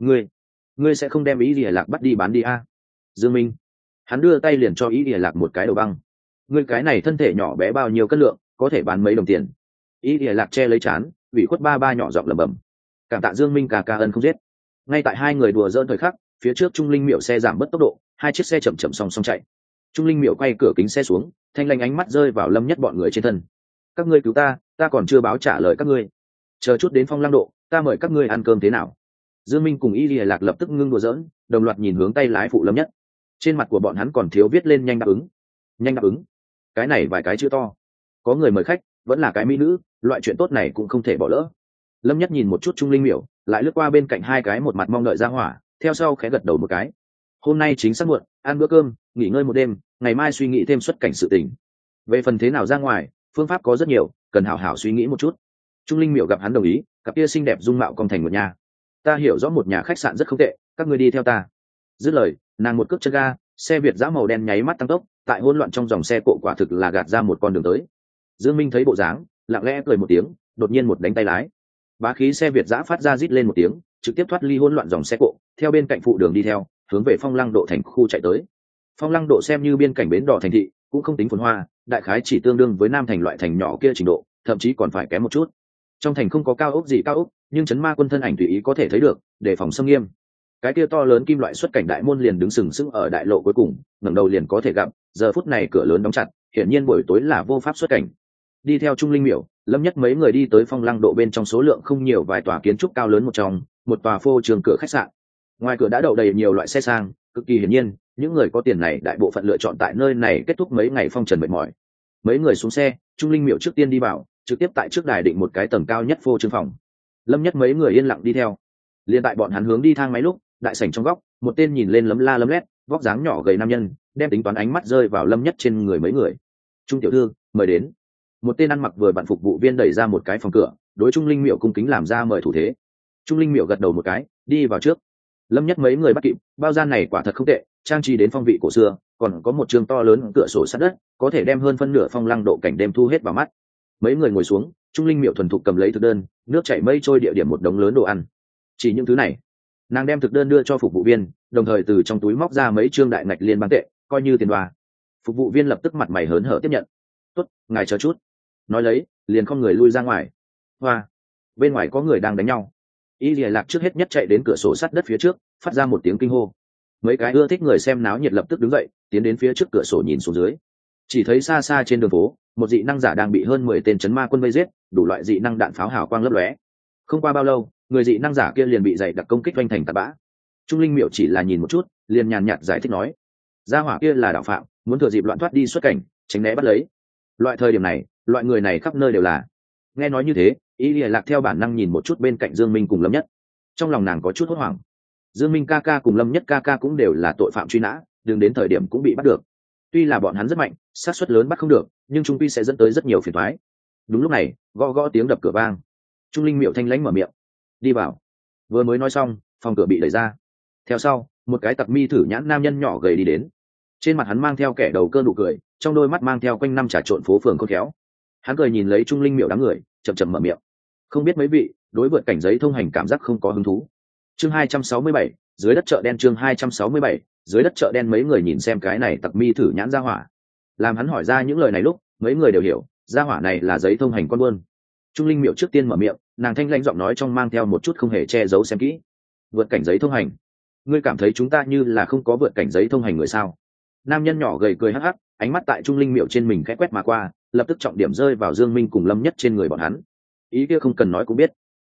ngươi sẽ không đem Y Lìa Lạc bắt đi bán đi a? Dương Minh, hắn đưa tay liền cho Y Lìa Lạc một cái đầu băng. Ngươi cái này thân thể nhỏ bé bao nhiêu cân lượng, có thể bán mấy đồng tiền? Y Lìa Lạc che lấy chán, ủy khuất ba ba nhỏ giọng lẩm bẩm. Cảm tạ Dương Minh ca ca ân không giết. Ngay tại hai người đùa giỡn thời khắc, phía trước Trung Linh Miểu xe giảm bớt tốc độ, hai chiếc xe chậm chậm song song chạy. Trung Linh Miểu quay cửa kính xe xuống, thanh lanh ánh mắt rơi vào Lâm Nhất bọn người trên thân. Các ngươi cứu ta còn chưa báo trả lời các ngươi. Chờ chút đến Phong Lăng Độ, ta mời các ngươi ăn cơm thế nào? Dương Minh cùng Y Lìa Lạc lập tức ngưng đùa giỡn, đồng loạt nhìn hướng tay lái phụ Lâm Nhất. Trên mặt của bọn hắn còn thiếu viết lên nhanh đáp ứng. Nhanh đáp ứng. Cái này vài cái chữ to. Có người mời khách, vẫn là cái mỹ nữ, loại chuyện tốt này cũng không thể bỏ lỡ. Lâm Nhất nhìn một chút Trung Linh Miểu, lại lướt qua bên cạnh hai cái một mặt mong đợi ra hỏa, theo sau khẽ gật đầu một cái. Hôm nay chính xác muộn, ăn bữa cơm, nghỉ ngơi một đêm, ngày mai suy nghĩ thêm xuất cảnh sự tình. Về phần thế nào ra ngoài, phương pháp có rất nhiều, cần hảo hảo suy nghĩ một chút. Trung Linh Miểu gặp hắn đồng ý, cặp kia xinh đẹp dung mạo cong thành một nhà. Ta hiểu rõ một nhà khách sạn rất không tệ, các ngươi đi theo ta. Dứt lời, nàng một cước chân ga, xe Việt dã màu đen nháy mắt tăng tốc, tại hỗn loạn trong dòng xe cộ quả thực là gạt ra một con đường tới. Dương Minh thấy bộ dáng, lặng lẽ cười một tiếng, đột nhiên một đánh tay lái. Bá khí xe Việt dã phát ra rít lên một tiếng, trực tiếp thoát ly hỗn loạn dòng xe cộ, theo bên cạnh phụ đường đi theo, hướng về Phong Lăng Độ thành khu chạy tới. Phong Lăng Độ xem như biên cảnh bến đò thành thị, cũng không tính phồn hoa, đại khái chỉ tương đương với Nam thành loại thành nhỏ kia trình độ, thậm chí còn phải kém một chút. Trong thành không có cao ốc gì cao ốc, nhưng chấn ma quân thân ảnh tùy ý có thể thấy được, đề phòng xâm nghiêm. Cái kia to lớn kim loại xuất cảnh đại môn liền đứng sừng sững ở đại lộ cuối cùng, ngẩng đầu liền có thể gặp, giờ phút này cửa lớn đóng chặt, hiển nhiên buổi tối là vô pháp xuất cảnh. Đi theo Trung Linh Miểu, Lâm Nhất mấy người đi tới Phong Lăng Độ bên trong số lượng không nhiều vài tòa kiến trúc cao lớn một trong, một tòa phô trường cửa khách sạn. Ngoài cửa đã đậu đầy nhiều loại xe sang, cực kỳ hiển nhiên, những người có tiền này đại bộ phận lựa chọn tại nơi này kết thúc mấy ngày phong trần mệt mỏi. Mấy người xuống xe, Trung Linh Miểu trước tiên đi vào, trực tiếp tại trước đài định một cái tầng cao nhất phô trương phòng. Lâm Nhất mấy người yên lặng đi theo. Liên tại bọn hắn hướng đi thang máy lúc, đại sảnh trong góc, một tên nhìn lên lấm la lấm lét, vóc dáng nhỏ gầy nam nhân, đem tính toán ánh mắt rơi vào Lâm Nhất trên người mấy người. Trung tiểu thư, mời đến. Một tên ăn mặc vừa bạn phục vụ viên đẩy ra một cái phòng cửa, đối Trung Linh Miểu cung kính làm ra mời thủ thế. Trung Linh Miểu gật đầu một cái, đi vào trước. Lâm Nhất mấy người bắt kịp, bao gian này quả thật không tệ, trang trí đến phong vị cổ xưa, còn có một trường to lớn cửa sổ sát đất, có thể đem hơn phân nửa Phong Lăng Độ cảnh đêm thu hết vào mắt. Mấy người ngồi xuống, Trung Linh Miểu thuần thục cầm lấy thực đơn, nước chảy mây trôi địa điểm một đống lớn đồ ăn. Chỉ những thứ này, nàng đem thực đơn đưa cho phục vụ viên, đồng thời từ trong túi móc ra mấy trương đại ngạch liên bang tệ, coi như tiền đoa. Phục vụ viên lập tức mặt mày hớn hở tiếp nhận. Tốt, ngài chờ chút. Nói lấy, liền không người lui ra ngoài. Hoa, bên ngoài có người đang đánh nhau. Y Lìa Lạc trước hết nhất chạy đến cửa sổ sắt đất phía trước, phát ra một tiếng kinh hô. Mấy cái ưa thích người xem náo nhiệt lập tức đứng dậy, tiến đến phía trước cửa sổ nhìn xuống dưới. Chỉ thấy xa xa trên đường phố, một dị năng giả đang bị hơn 10 tên chấn ma quân vây giết, đủ loại dị năng đạn pháo hào quang lấp lóe. Không qua bao lâu, người dị năng giả kia liền bị dày đặc công kích vành thành tạt bã. Trung Linh Miểu chỉ là nhìn một chút, liền nhàn nhạt giải thích nói: gia hỏa kia là đạo phạm, muốn thừa dịp loạn thoát đi xuất cảnh, tránh né bắt lấy. Loại thời điểm này, loại người này khắp nơi đều là. Nghe nói như thế, Y Lìa Lạc theo bản năng nhìn một chút bên cạnh Dương Minh cùng Lâm Nhất. Trong lòng nàng có chút hốt hoảng. Dương Minh ca ca cùng Lâm Nhất ca ca cũng đều là tội phạm truy nã, đừng đến thời điểm cũng bị bắt được. Tuy là bọn hắn rất mạnh, xác suất lớn bắt không được, nhưng trung quy sẽ dẫn tới rất nhiều phiền toái. Đúng lúc này, gõ gõ tiếng đập cửa vang. Trung Linh Miểu thanh lãnh mở miệng: đi vào. Vừa mới nói xong, phòng cửa bị đẩy ra. Theo sau, một cái tặc mi thử nhãn nam nhân nhỏ gầy đi đến. Trên mặt hắn mang theo kẻ đầu cơ nụ cười, trong đôi mắt mang theo quanh năm trà trộn phố phường khôn khéo. Hắn cười nhìn lấy Trung Linh Miểu đám người, chậm chậm mở miệng: không biết mấy vị đối vượt cảnh giấy thông hành cảm giác không có hứng thú. Chương 267, dưới đất chợ đen. Chương 267, dưới đất chợ đen. Mấy người nhìn xem cái này tặc mi thử nhãn ra hỏa. Làm hắn hỏi ra những lời này lúc, mấy người đều hiểu, ra hỏa này là giấy thông hành con buôn. Trung Linh Miểu trước tiên mở miệng, nàng thanh lãnh giọng nói trong mang theo một chút không hề che giấu xem kỹ. Vượt cảnh giấy thông hành? Ngươi cảm thấy chúng ta như là không có vượt cảnh giấy thông hành người sao? Nam nhân nhỏ gầy cười hắc hắc, ánh mắt tại Trung Linh Miểu trên mình khẽ quét mà qua, lập tức trọng điểm rơi vào Dương Minh cùng Lâm Nhất trên người bọn hắn. Ý kia không cần nói cũng biết.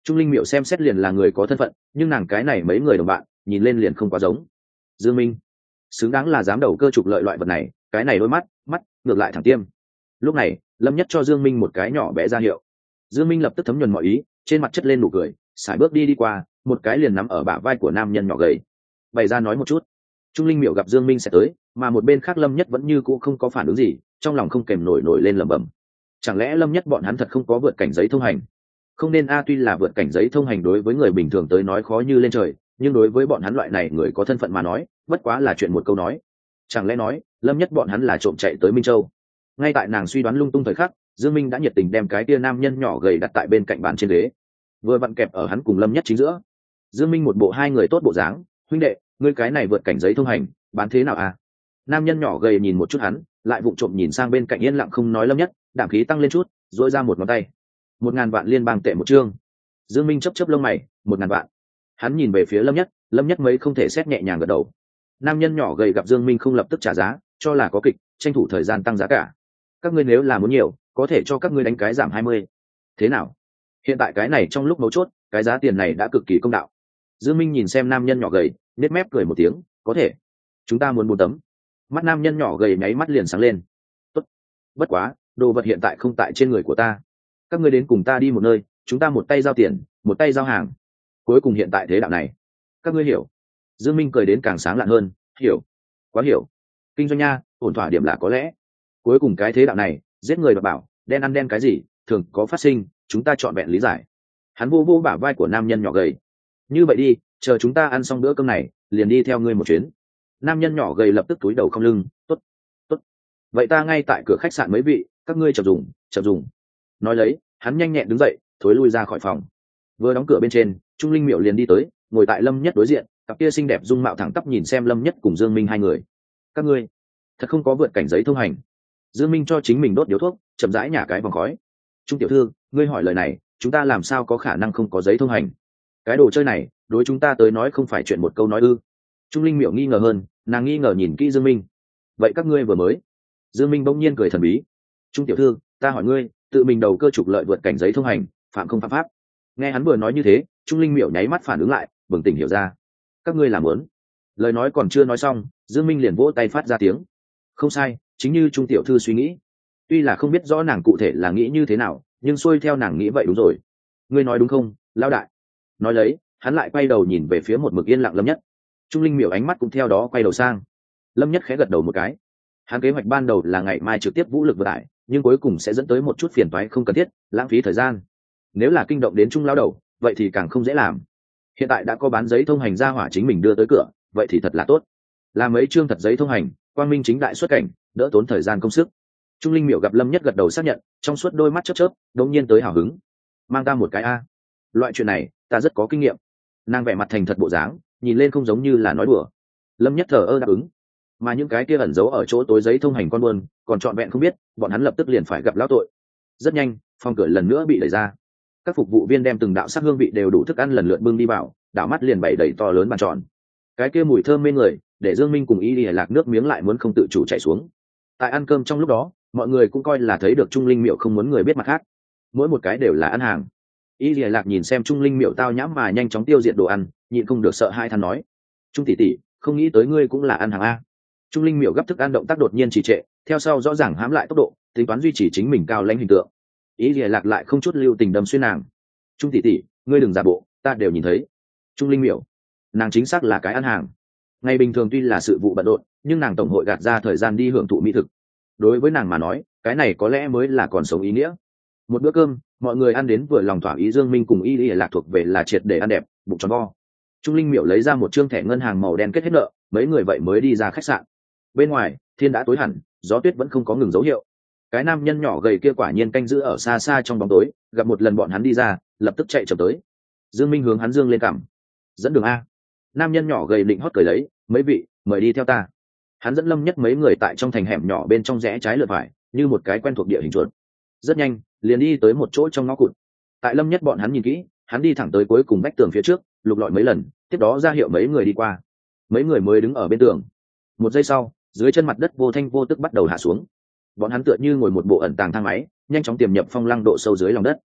Trung linh miệu xem xét liền là người có thân phận, nhưng nàng cái này mấy người đồng bạn nhìn lên liền không quá giống. Dương Minh xứng đáng là dám đầu cơ trục lợi loại vật này, cái này đôi mắt ngược lại thẳng tiêm. Lúc này Lâm Nhất cho Dương Minh một cái nhỏ bé ra hiệu. Dương Minh lập tức thấm nhuần mọi ý, trên mặt chất lên nụ cười, sải bước đi qua, một cái liền nắm ở bả vai của nam nhân nhỏ gầy. Bày ra nói một chút. Trung linh miệu gặp Dương Minh sẽ tới, mà một bên khác Lâm Nhất vẫn như cũ không có phản ứng gì, trong lòng không kềm nổi lên lẩm bẩm. Chẳng lẽ Lâm Nhất bọn hắn thật không có vượt cảnh giấy thông hành? Không nên a, tuy là vượt cảnh giấy thông hành đối với người bình thường tới nói khó như lên trời, nhưng đối với bọn hắn loại này người có thân phận mà nói, bất quá là chuyện một câu nói. Chẳng lẽ nói Lâm Nhất bọn hắn là trộm chạy tới Minh Châu? Ngay tại nàng suy đoán lung tung thời khắc, Dương Minh đã nhiệt tình đem cái tia nam nhân nhỏ gầy đặt tại bên cạnh bàn trên ghế, vừa vặn kẹp ở hắn cùng Lâm Nhất chính giữa. Dương Minh một bộ hai người tốt bộ dáng, huynh đệ, ngươi cái này vượt cảnh giấy thông hành bán thế nào à? Nam nhân nhỏ gầy nhìn một chút hắn, lại vụng trộm nhìn sang bên cạnh yên lặng không nói Lâm Nhất, đạm khí tăng lên chút, dỗi ra một ngón tay. 1.000 vạn liên bang tệ một chương. Dương Minh chớp chớp lông mày, 1.000 vạn. Hắn nhìn về phía Lâm Nhất mấy không thể xét nhẹ nhàng gật đầu. Nam nhân nhỏ gầy gặp Dương Minh không lập tức trả giá, cho là có kịch, tranh thủ thời gian tăng giá cả. Các ngươi nếu là muốn nhiều, có thể cho các ngươi đánh cái giảm 20. Thế nào? Hiện tại cái này trong lúc mấu chốt, cái giá tiền này đã cực kỳ công đạo. Dương Minh nhìn xem nam nhân nhỏ gầy, nét mép cười một tiếng, có thể. Chúng ta muốn 4 tấm. Mắt nam nhân nhỏ gầy nháy mắt liền sáng lên. Tốt. Bất quá, đồ vật hiện tại không tại trên người của ta. Các ngươi đến cùng ta đi một nơi, chúng ta một tay giao tiền, một tay giao hàng. Cuối cùng hiện tại thế đạo này, các ngươi hiểu? Dương Minh cười đến càng sáng lạn hơn, hiểu, quá hiểu. Kinh doanh nha, ổn thỏa điểm là có lẽ. Cuối cùng cái thế đạo này, giết người đoạt bảo, đen ăn đen cái gì, thường có phát sinh, chúng ta chọn vẹn lý giải. Hắn vô vô bả vai của nam nhân nhỏ gầy. Như vậy đi, chờ chúng ta ăn xong bữa cơm này, liền đi theo ngươi một chuyến. Nam nhân nhỏ gầy lập tức cúi đầu không lưng, tốt, tốt. Vậy ta ngay tại cửa khách sạn mấy vị, các ngươi chậm dùng. Nói lấy, hắn nhanh nhẹn đứng dậy, thối lui ra khỏi phòng. Vừa đóng cửa bên trên, Trung linh miệu liền đi tới, ngồi tại Lâm Nhất đối diện, cặp kia xinh đẹp dung mạo thẳng tắp nhìn xem Lâm Nhất cùng Dương Minh hai người. Các ngươi thật không có vượt cảnh giấy thông hành? Dương Minh cho chính mình đốt điếu thuốc, chậm rãi nhả cái vòng khói. Trung tiểu thư, ngươi hỏi lời này, chúng ta làm sao có khả năng không có giấy thông hành? Cái đồ chơi này, đối chúng ta tới nói không phải chuyện một câu nói ư? Trung linh miệu nghi ngờ hơn, nàng nghi ngờ nhìn kỹ Dương Minh. Vậy các ngươi vừa mới? Dương Minh bỗng nhiên cười thần bí. Trung tiểu thư, ta hỏi ngươi, tự mình đầu cơ trục lợi vượt cảnh giấy thông hành, phạm không phạm pháp? Nghe hắn vừa nói như thế, Trung linh miệu nháy mắt phản ứng lại, bừng tỉnh hiểu ra. Các ngươi làm muốn? Lời nói còn chưa nói xong, Dương Minh liền vỗ tay phát ra tiếng. Không sai, chính như Trung tiểu thư suy nghĩ. Tuy là không biết rõ nàng cụ thể là nghĩ như thế nào, nhưng xuôi theo nàng nghĩ vậy đúng rồi. Ngươi nói đúng không, lão đại? Nói lấy, hắn lại quay đầu nhìn về phía một mực yên lặng Lâm Nhất. Trung linh miểu ánh mắt cũng theo đó quay đầu sang. Lâm Nhất khẽ gật đầu một cái. Hắn kế hoạch ban đầu là ngày mai trực tiếp vũ lực vừa đại, nhưng cuối cùng sẽ dẫn tới một chút phiền toái không cần thiết, lãng phí thời gian. Nếu là kinh động đến Trung lão đầu, vậy thì càng không dễ làm. Hiện tại đã có bán giấy thông hành ra hỏa chính mình đưa tới cửa, vậy thì thật là tốt. Làm mấy chương thật giấy thông hành, quang minh chính đại xuất cảnh, đỡ tốn thời gian công sức. Trung linh miểu gặp Lâm Nhất gật đầu xác nhận, trong suốt đôi mắt chớp chớp, đột nhiên tới hào hứng. Mang ta một cái a. Loại chuyện này, ta rất có kinh nghiệm. Nàng vẻ mặt thành thật bộ dáng, nhìn lên không giống như là nói đùa. Lâm Nhất thờ ơ đáp ứng. Mà những cái kia ẩn giấu ở chỗ tối giấy thông hành con buôn, còn trọn vẹn không biết, bọn hắn lập tức liền phải gặp lão tội. Rất nhanh, phòng cửa lần nữa bị đẩy ra. Các phục vụ viên đem từng đạo sắc hương vị đều đủ thức ăn lần lượt bưng đi vào, đảo mắt liền bày đầy to lớn bàn tròn. Cái kia mùi thơm mê người, để Dương Minh cùng Y Lìa Lạc nước miếng lại muốn không tự chủ chảy xuống. Tại ăn cơm trong lúc đó, mọi người cũng coi là thấy được Trung linh miệu không muốn người biết mặt khác. Mỗi một cái đều là ăn hàng. Y Lìa Lạc nhìn xem Trung linh miệu tao nhãm mà nhanh chóng tiêu diệt đồ ăn, nhịn không được sợ hai than nói: Trung tỷ tỷ, không nghĩ tới ngươi cũng là ăn hàng a. Trung linh miệu gấp thức ăn động tác đột nhiên trì trệ, theo sau rõ ràng hãm lại tốc độ, tính toán duy trì chính mình cao lãnh hình tượng. Y Lìa Lạc lại không chút lưu tình đâm xuyên nàng: Trung tỷ tỷ, ngươi đừng giả bộ, ta đều nhìn thấy. Trung linh miệu, nàng chính xác là cái ăn hàng. Ngày bình thường tuy là sự vụ bận rộn, nhưng nàng tổng hội gạt ra thời gian đi hưởng thụ mỹ thực. Đối với nàng mà nói, cái này có lẽ mới là còn sống ý nghĩa. Một bữa cơm, mọi người ăn đến vừa lòng thỏa ý. Dương Minh cùng Y Lìa Lạc thuộc về là triệt để ăn đẹp, bụng tròn vo. Trung linh miệu lấy ra một trương thẻ ngân hàng màu đen kết hết nợ, mấy người vậy mới đi ra khách sạn. Bên ngoài, thiên đã tối hẳn, gió tuyết vẫn không có ngừng dấu hiệu. Cái nam nhân nhỏ gầy kia quả nhiên canh giữ ở xa xa trong bóng tối, gặp một lần bọn hắn đi ra, lập tức chạy chậm tới. Dương Minh hướng hắn dương lên cằm: Dẫn đường a. Nam nhân nhỏ gầy định hót cười lấy: Mấy vị, mời đi theo ta. Hắn dẫn Lâm Nhất mấy người tại trong thành hẻm nhỏ bên trong rẽ trái lượt phải, như một cái quen thuộc địa hình chuột. Rất nhanh, liền đi tới một chỗ trong ngõ cụt. Tại Lâm Nhất bọn hắn nhìn kỹ, hắn đi thẳng tới cuối cùng vách tường phía trước, lục lọi mấy lần, tiếp đó ra hiệu mấy người đi qua. Mấy người mới đứng ở bên tường. Một giây sau, dưới chân mặt đất vô thanh vô tức bắt đầu hạ xuống. Bọn hắn tựa như ngồi một bộ ẩn tàng thang máy, nhanh chóng tiềm nhập phong lăng độ sâu dưới lòng đất.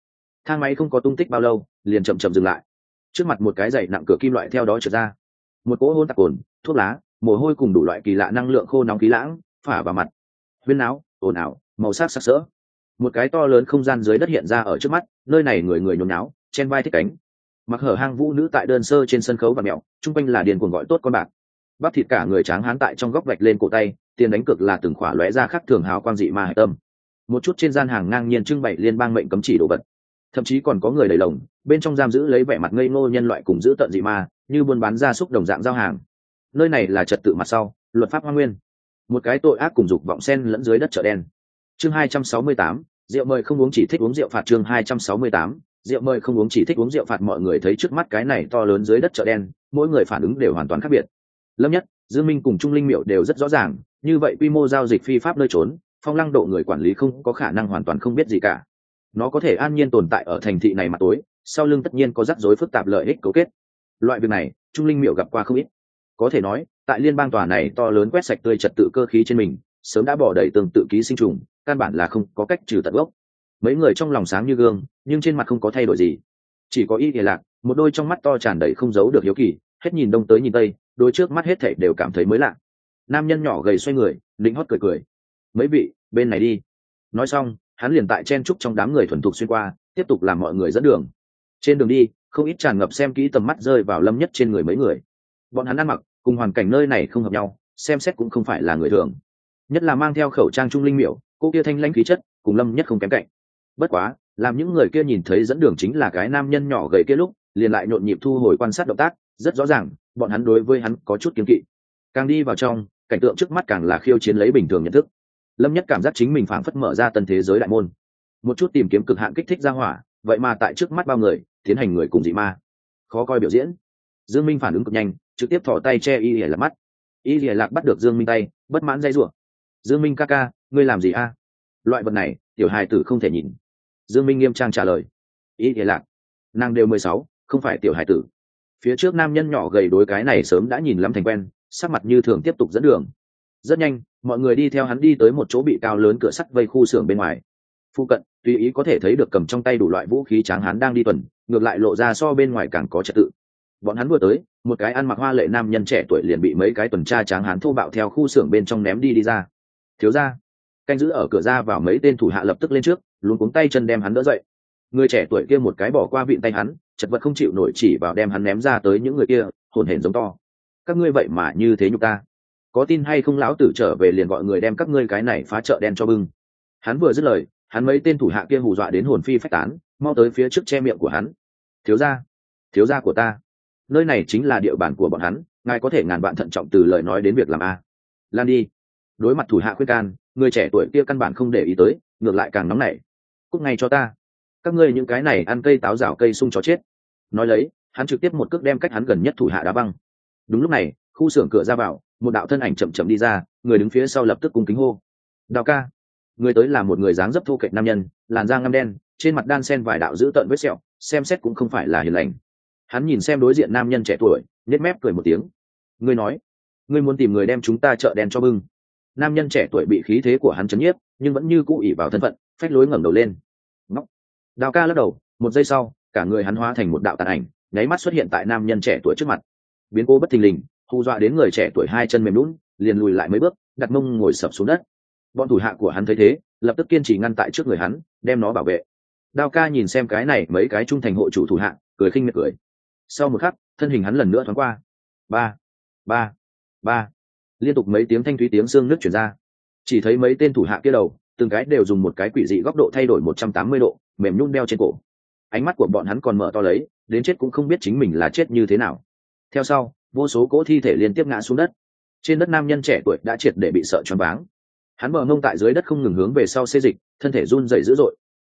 thang máy không có tung tích bao lâu liền chậm chậm dừng lại. Trước mặt một cái dày nặng cửa kim loại theo đó trượt ra, một cỗ hôn tạc cồn, thuốc lá, mồ hôi cùng đủ loại kỳ lạ năng lượng khô nóng khí lãng phả vào mặt. Huyên náo, ồn ào, màu sắc sặc sỡ. Một cái to lớn không gian dưới đất hiện ra ở trước mắt, nơi này người người nhốn náo, chen vai thích cánh. Mặc hở hang vũ nữ tại đơn sơ trên sân khấu và mẹo, chung quanh là điền cuồng gọi tốt con bạc. Bắp thịt cả người tráng hán tại trong góc vạch lên cổ tay, tiền đánh cược là từng khỏa lóe ra khác thường hào quang dị ma hải tâm. Một chút trên gian hàng ngang nhiên trưng bày liên bang mệnh cấm chỉ đồ vật, thậm chí còn có người đầy lồng bên trong giam giữ lấy vẻ mặt ngây ngô nhân loại cùng giữ tận dị ma, như buôn bán gia súc đồng dạng giao hàng. Nơi này là trật tự mặt sau, luật pháp hoa nguyên, một cái tội ác cùng dục vọng sen lẫn dưới đất chợ đen. Chương 268, rượu mời không uống chỉ thích uống rượu phạt. Chương 268, rượu mời không uống chỉ thích uống rượu phạt. Mọi người thấy trước mắt cái này to lớn dưới đất chợ đen, mỗi người phản ứng đều hoàn toàn khác biệt. Lâm Nhất, Dương Minh cùng Trung Linh Miệu đều rất rõ ràng, như vậy quy mô giao dịch phi pháp nơi trốn, Phong Lăng Độ người quản lý không có khả năng hoàn toàn không biết gì cả. Nó có thể an nhiên tồn tại ở thành thị này mặt tối, sau lưng tất nhiên có rắc rối phức tạp lợi ích cấu kết. Loại việc này, Trung Linh Miệu gặp qua không ít. Có thể nói, tại liên bang tòa này to lớn quét sạch tươi trật tự cơ khí trên mình, sớm đã bỏ đầy tương tự ký sinh trùng, căn bản là không có cách trừ tận gốc. Mấy người trong lòng sáng như gương, nhưng trên mặt không có thay đổi gì, chỉ có Y Lìa Lạc, một đôi trong mắt to tràn đầy không giấu được hiếu kỳ, hết nhìn đông tới nhìn tây, đôi trước mắt hết thảy đều cảm thấy mới lạ. Nam nhân nhỏ gầy xoay người, định hót cười cười. Mấy vị, bên này đi. Nói xong, hắn liền tại chen trúc trong đám người thuần thục xuyên qua, tiếp tục làm mọi người dẫn đường. Trên đường đi, không ít tràn ngập xem kỹ tầm mắt rơi vào Lâm Nhất trên người mấy người. Bọn hắn ăn mặc cùng hoàn cảnh nơi này không hợp nhau, xem xét cũng không phải là người thường. Nhất là mang theo khẩu trang Trung Linh Miểu, cô kia thanh lãnh khí chất, cùng Lâm Nhất không kém cạnh. Bất quá, làm những người kia nhìn thấy dẫn đường chính là cái nam nhân nhỏ gầy kia lúc, liền lại nhộn nhịp thu hồi quan sát động tác, rất rõ ràng, bọn hắn đối với hắn có chút kiêng kỵ. Càng đi vào trong, cảnh tượng trước mắt càng là khiêu chiến lấy bình thường nhận thức. Lâm Nhất cảm giác chính mình phảng phất mở ra tân thế giới đại môn, một chút tìm kiếm cực hạn kích thích ra hỏa, vậy mà tại trước mắt bao người tiến hành người cùng dị ma, khó coi biểu diễn. Dương Minh phản ứng cực nhanh, trực tiếp thò tay che Y Lìa Lạc mắt. Y Lìa Lạc bắt được Dương Minh tay, bất mãn dây rủa. Dương Minh ca ca, ngươi làm gì a? Loại vật này, tiểu hài tử không thể nhìn. Dương Minh nghiêm trang trả lời. Y Lìa Lạc, nàng đều 16, không phải tiểu hài tử. Phía trước nam nhân nhỏ gầy đối cái này sớm đã nhìn lắm thành quen, sắc mặt như thường tiếp tục dẫn đường. Rất nhanh, mọi người đi theo hắn đi tới một chỗ bị cao lớn cửa sắt vây khu xưởng bên ngoài. Phu cận, tùy ý có thể thấy được cầm trong tay đủ loại vũ khí tráng hán đang đi tuần, ngược lại lộ ra so bên ngoài càng có trật tự. Bọn hắn vừa tới, một cái ăn mặc hoa lệ nam nhân trẻ tuổi liền bị mấy cái tuần tra tráng hán thô bạo theo khu xưởng bên trong ném đi ra. Thiếu gia, canh giữ ở cửa ra vào mấy tên thủ hạ lập tức lên trước, luống cuống tay chân đem hắn đỡ dậy. Người trẻ tuổi kia một cái bỏ qua vịn tay hắn, chật vật không chịu nổi chỉ vào đem hắn ném ra tới những người kia, hổn hển giống to. Các ngươi vậy mà như thế nhục ta, có tin hay không lão tử trở về liền gọi người đem các ngươi cái này phá chợ đen cho bưng. Hắn vừa dứt lời, hắn mấy tên thủ hạ kia hù dọa đến hồn phi phách tán, mau tới phía trước che miệng của hắn. Thiếu gia của ta, nơi này chính là địa bàn của bọn hắn, ngài có thể ngàn vạn thận trọng từ lời nói đến việc làm a. Lan đi. Đối mặt thủ hạ khuyên can, người trẻ tuổi kia căn bản không để ý tới, ngược lại càng nóng nảy. Cút ngay cho ta, các ngươi những cái này ăn cây táo rào cây sung chó chết. Nói lấy, hắn trực tiếp một cước đem cách hắn gần nhất thủ hạ đá băng. Đúng lúc này, khu xưởng cửa ra vào, một đạo thân ảnh chậm chậm đi ra, người đứng phía sau lập tức cung kính hô. Đào ca. Người tới là một người dáng dấp thô kệch nam nhân, làn da ngăm đen, trên mặt đan sen vài đạo dữ tợn vết sẹo, xem xét cũng không phải là hiền lành. Hắn nhìn xem đối diện nam nhân trẻ tuổi, nhếch mép cười một tiếng. Ngươi nói, ngươi muốn tìm người đem chúng ta chợ đen cho bưng. Nam nhân trẻ tuổi bị khí thế của hắn chấn nhiếp, nhưng vẫn như cũ ỷ vào thân phận, phách lối ngẩng đầu lên. Ngóc. Đào ca lắc đầu, một giây sau, cả người hắn hóa thành một đạo tàn ảnh, nháy mắt xuất hiện tại nam nhân trẻ tuổi trước mặt. Biến cố bất thình lình, hù dọa đến người trẻ tuổi hai chân mềm nhũn, liền lùi lại mấy bước, đặt mông ngồi sập xuống đất. Bọn thủ hạ của hắn thấy thế, lập tức kiên trì ngăn tại trước người hắn, đem nó bảo vệ. Đao ca nhìn xem cái này mấy cái trung thành hộ chủ thủ hạ, cười khinh miệt cười. Sau một khắc, thân hình hắn lần nữa thoáng qua. Ba, ba, ba. Liên tục mấy tiếng thanh thúy tiếng xương nước chuyển ra. Chỉ thấy mấy tên thủ hạ kia đầu, từng cái đều dùng một cái quỷ dị góc độ thay đổi 180 độ, mềm nhũn đeo trên cổ. Ánh mắt của bọn hắn còn mở to lấy, đến chết cũng không biết chính mình là chết như thế nào. Theo sau, vô số cỗ thi thể liên tiếp ngã xuống đất. Trên đất nam nhân trẻ tuổi đã triệt để bị sợ choáng váng. Hắn bờ ngông tại dưới đất không ngừng hướng về sau xê dịch, thân thể run rẩy dữ dội.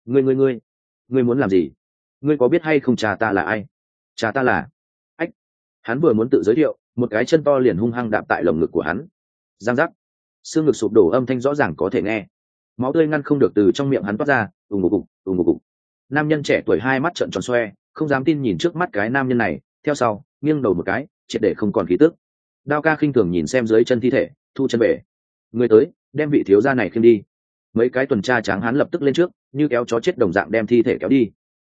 Ngươi muốn làm gì? Ngươi có biết hay không cha ta là ai? Cha ta là... Ách! Hắn vừa muốn tự giới thiệu, một cái chân to liền hung hăng đạp tại lồng ngực của hắn. Giang giác! Xương ngực sụp đổ âm thanh rõ ràng có thể nghe. Máu tươi ngăn không được từ trong miệng hắn toát ra, ùng ục ục, ùng ục ục. Nam nhân trẻ tuổi hai mắt trợn tròn xoe, không dám tin nhìn trước mắt cái nam nhân này, theo sau, nghiêng đầu một cái, triệt để không còn khí tức. Đao ca khinh thường nhìn xem dưới chân thi thể, thu chân về. Người tới, đem vị thiếu gia này khiêng đi. Mấy cái tuần tra tráng hán lập tức lên trước, như kéo chó chết đồng dạng đem thi thể kéo đi.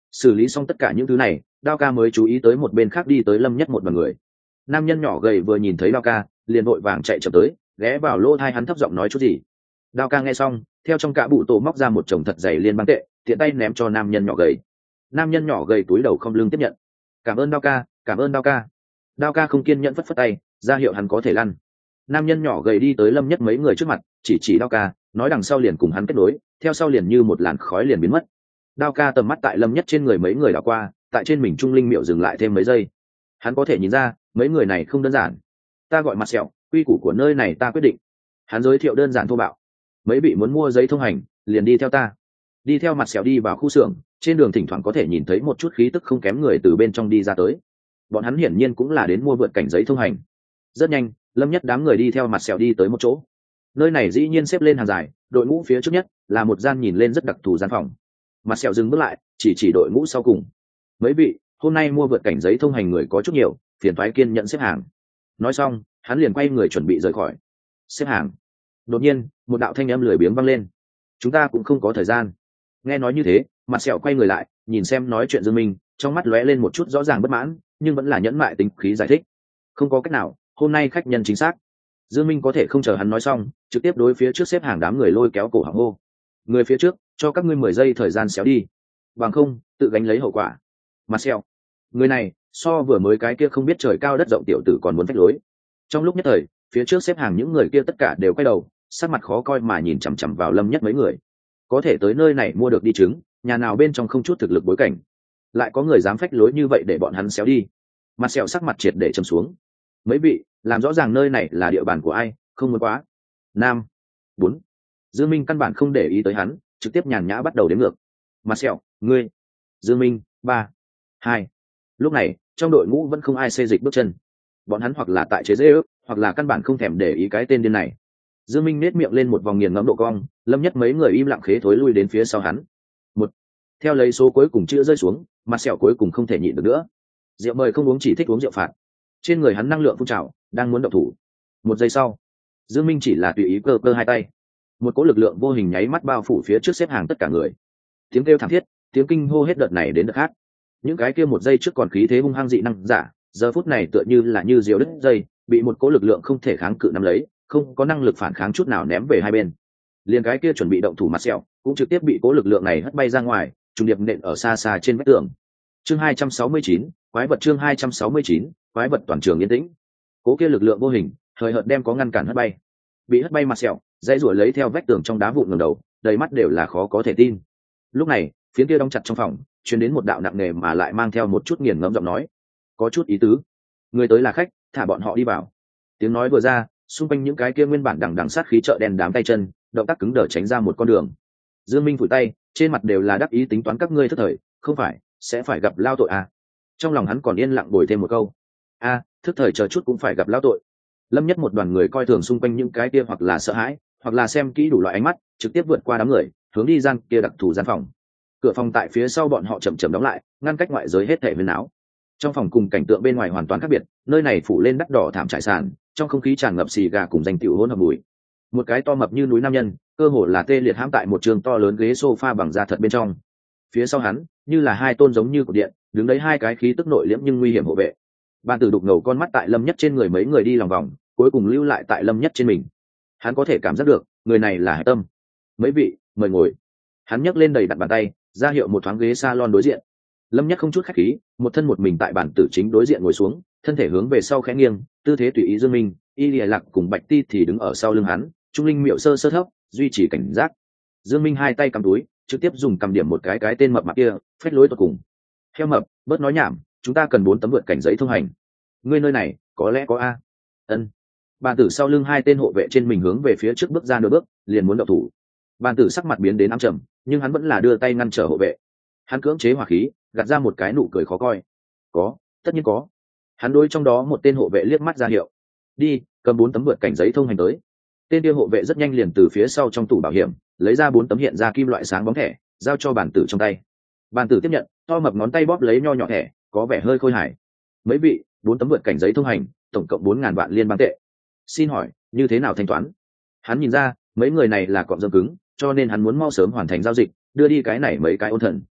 xử lý xong tất cả những thứ này, Đao ca mới chú ý tới một bên khác đi tới Lâm Nhất một đoàn người. Nam nhân nhỏ gầy vừa nhìn thấy Đao ca liền vội vàng chạy chậm tới, ghé vào lỗ tai hắn thấp giọng nói chút gì. Đao ca nghe xong, theo trong cả bụ tổ móc ra một chồng thật dày liên bang tệ, tiện tay ném cho nam nhân nhỏ gầy. Nam nhân nhỏ gầy túi đầu không lưng tiếp nhận. Cảm ơn Đao ca, cảm ơn Đao ca. Đao ca không kiên nhẫn phất phất tay, ra hiệu hắn có thể lăn. Nam nhân nhỏ gầy đi tới Lâm Nhất mấy người trước mặt, chỉ Đao ca, nói đằng sau liền cùng hắn kết nối, theo sau liền như một làn khói liền biến mất. Đao ca tầm mắt tại Lâm Nhất trên người mấy người đảo qua, tại trên mình Trung Linh miệu dừng lại thêm mấy giây. Hắn có thể nhìn ra mấy người này không đơn giản. Ta gọi mặt sẹo, quy củ của nơi này ta quyết định. Hắn giới thiệu đơn giản thô bạo. Mấy vị muốn mua giấy thông hành liền đi theo ta. Đi theo mặt sẹo đi vào khu xưởng, trên đường thỉnh thoảng có thể nhìn thấy một chút khí tức không kém người từ bên trong đi ra tới. Bọn hắn hiển nhiên cũng là đến mua vượt cảnh giấy thông hành. Rất nhanh, Lâm Nhất đám người đi theo mặt sẹo đi tới một chỗ. Nơi này dĩ nhiên xếp lên hàng dài, đội ngũ phía trước nhất là một gian nhìn lên rất đặc thù gian phòng. Mặt sẹo dừng bước lại, chỉ đội ngũ sau cùng. Mấy vị, hôm nay mua vượt cảnh giấy thông hành người có chút nhiều, phiền thoái kiên nhận xếp hàng. Nói xong, hắn liền quay người chuẩn bị rời khỏi. Xếp hàng. Đột nhiên, một đạo thanh âm lười biếng vang lên. Chúng ta cũng không có thời gian. Nghe nói như thế, mặt sẹo quay người lại, nhìn xem nói chuyện Dương Minh, trong mắt lóe lên một chút rõ ràng bất mãn, nhưng vẫn là nhẫn mại tính khí giải thích. Không có cách nào, hôm nay khách nhân chính xác. Dương Minh có thể không chờ hắn nói xong, trực tiếp đối phía trước xếp hàng đám người lôi kéo cổ họng hô. Người phía trước, cho các ngươi 10 giây thời gian xéo đi. Bằng không, tự gánh lấy hậu quả. Mặt sẹo. Người này, so vừa mới cái kia không biết trời cao đất rộng tiểu tử còn muốn phách lối. Trong lúc nhất thời, phía trước xếp hàng những người kia tất cả đều quay đầu, sắc mặt khó coi mà nhìn chằm chằm vào Lâm Nhất mấy người. Có thể tới nơi này mua được đi trứng, nhà nào bên trong không chút thực lực bối cảnh, lại có người dám phách lối như vậy để bọn hắn xéo đi. Mặt sẹo sắc mặt triệt để trầm xuống. Mấy vị, làm rõ ràng nơi này là địa bàn của ai, không muốn quá. 5, 4. Dương Minh căn bản không để ý tới hắn, trực tiếp nhàn nhã bắt đầu đếm ngược. Mặt sẹo, ngươi. Dương Minh, 3, 2. Lúc này, trong đội ngũ vẫn không ai xê dịch bước chân. Bọn hắn hoặc là tại chế giễu, hoặc là căn bản không thèm để ý cái tên điên này. Dương Minh nét miệng lên một vòng nghiền ngẫm độ cong, Lâm Nhất mấy người im lặng khế thối lui đến phía sau hắn. Một. Theo lấy số cuối cùng chữ rơi xuống, mặt sẹo cuối cùng không thể nhịn được nữa. Rượu mời không uống, chỉ thích uống rượu phạt. Trên người hắn năng lượng phun trào, đang muốn động thủ. Một giây sau, Dương Minh chỉ là tùy ý cơ cơ hai tay, một cỗ lực lượng vô hình nháy mắt bao phủ phía trước xếp hàng tất cả người. Tiếng kêu thảm thiết, tiếng kinh hô hết đợt này đến đợt khác. Những cái kia một giây trước còn khí thế hung hăng dị năng giả, giờ phút này tựa như là như diều đứt dây, bị một cỗ lực lượng không thể kháng cự nắm lấy, không có năng lực phản kháng chút nào ném về hai bên. Liền cái kia chuẩn bị động thủ mặt sẹo, cũng trực tiếp bị cỗ lực lượng này hất bay ra ngoài, trùng điệp nện ở xa xa trên vách tường. Chương 269, quái vật. Chương 269, quái vật. Toàn trường yên tĩnh. Cỗ kia lực lượng vô hình, thời hợt đem có ngăn cản hất bay. Bị hất bay mặt sẹo, dãy rủa lấy theo vách tường trong đá vụn ngẩng đầu, đầy mắt đều là khó có thể tin. Lúc này, phiến kia đóng chặt trong phòng, truyền đến một đạo nặng nề mà lại mang theo một chút nghiền ngẫm giọng nói, có chút ý tứ. Người tới là khách, thả bọn họ đi vào. Tiếng nói vừa ra, xung quanh những cái kia nguyên bản đằng sát khí chợ đen đám tay chân, động tác cứng đờ tránh ra một con đường. Dương Minh phủi tay, trên mặt đều là đắc ý tính toán các ngươi thất thời, không phải sẽ phải gặp lao tội à? Trong lòng hắn còn yên lặng bồi thêm một câu, a, thức thời chờ chút cũng phải gặp lao tội. Lâm Nhất một đoàn người coi thường xung quanh những cái kia hoặc là sợ hãi, hoặc là xem kỹ đủ loại ánh mắt, trực tiếp vượt qua đám người, hướng đi gian kia đặc thù gian phòng. Cửa phòng tại phía sau bọn họ chậm chậm đóng lại, ngăn cách ngoại giới hết thảy huyền áo. Trong phòng cùng cảnh tượng bên ngoài hoàn toàn khác biệt, nơi này phủ lên đắt đỏ thảm trải sàn, trong không khí tràn ngập xì gà cùng danh tiểu hỗn hợp mùi. Một cái to mập như núi nam nhân, cơ hồ là tê liệt hãm tại một trường to lớn ghế sofa bằng da thật bên trong. Phía sau hắn, như là hai tôn giống như cột điện, đứng đấy hai cái khí tức nội liễm nhưng nguy hiểm hộ vệ. Ban Tử đục ngầu con mắt tại Lâm Nhất trên người mấy người đi lòng vòng, cuối cùng lưu lại tại Lâm Nhất trên mình. Hắn có thể cảm giác được, người này là Hải Tâm. Mấy vị, mời ngồi. Hắn nhấc lên đầy đặn bàn tay, ra hiệu một thoáng ghế salon đối diện. Lâm Nhất không chút khách khí, một thân một mình tại bàn tử chính đối diện ngồi xuống, thân thể hướng về sau khẽ nghiêng, tư thế tùy ý. Dương Minh, Y Lìa Lạc cùng Bạch Ti thì đứng ở sau lưng hắn, Trung Linh miệu sơ sơ thấp, duy trì cảnh giác. Dương Minh hai tay cầm túi, trực tiếp dùng cầm điểm một cái tên mập mạp kia, phách lối tột cùng. Heo mập, bớt nói nhảm, chúng ta cần 4 tấm vượt cảnh giấy thông hành. Ngươi nơi này, có lẽ có a. Ân. Bàn tử sau lưng hai tên hộ vệ trên mình hướng về phía trước bước ra nửa bước, liền muốn động thủ. Bàn tử sắc mặt biến đến ám trầm, nhưng hắn vẫn là đưa tay ngăn trở hộ vệ. Hắn cưỡng chế hỏa khí, gạt ra một cái nụ cười khó coi. Có, tất nhiên có. Hắn đối trong đó một tên hộ vệ liếc mắt ra hiệu. Đi, cầm 4 tấm vượt cảnh giấy thông hành tới. Tên kia hộ vệ rất nhanh liền từ phía sau trong tủ bảo hiểm lấy ra 4 tấm hiện ra kim loại sáng bóng thẻ, giao cho bàn tử trong tay. Bàn tử tiếp nhận, to mập ngón tay bóp lấy nho nhỏ thẻ, có vẻ hơi khôi hài. Mấy vị, 4 tấm vượt cảnh giấy thông hành, tổng cộng 4.000 vạn liên bang tệ. Xin hỏi, như thế nào thanh toán? Hắn nhìn ra, mấy người này là cọm dâm cứng, cho nên hắn muốn mau sớm hoàn thành giao dịch, đưa đi cái này mấy cái ôn thần.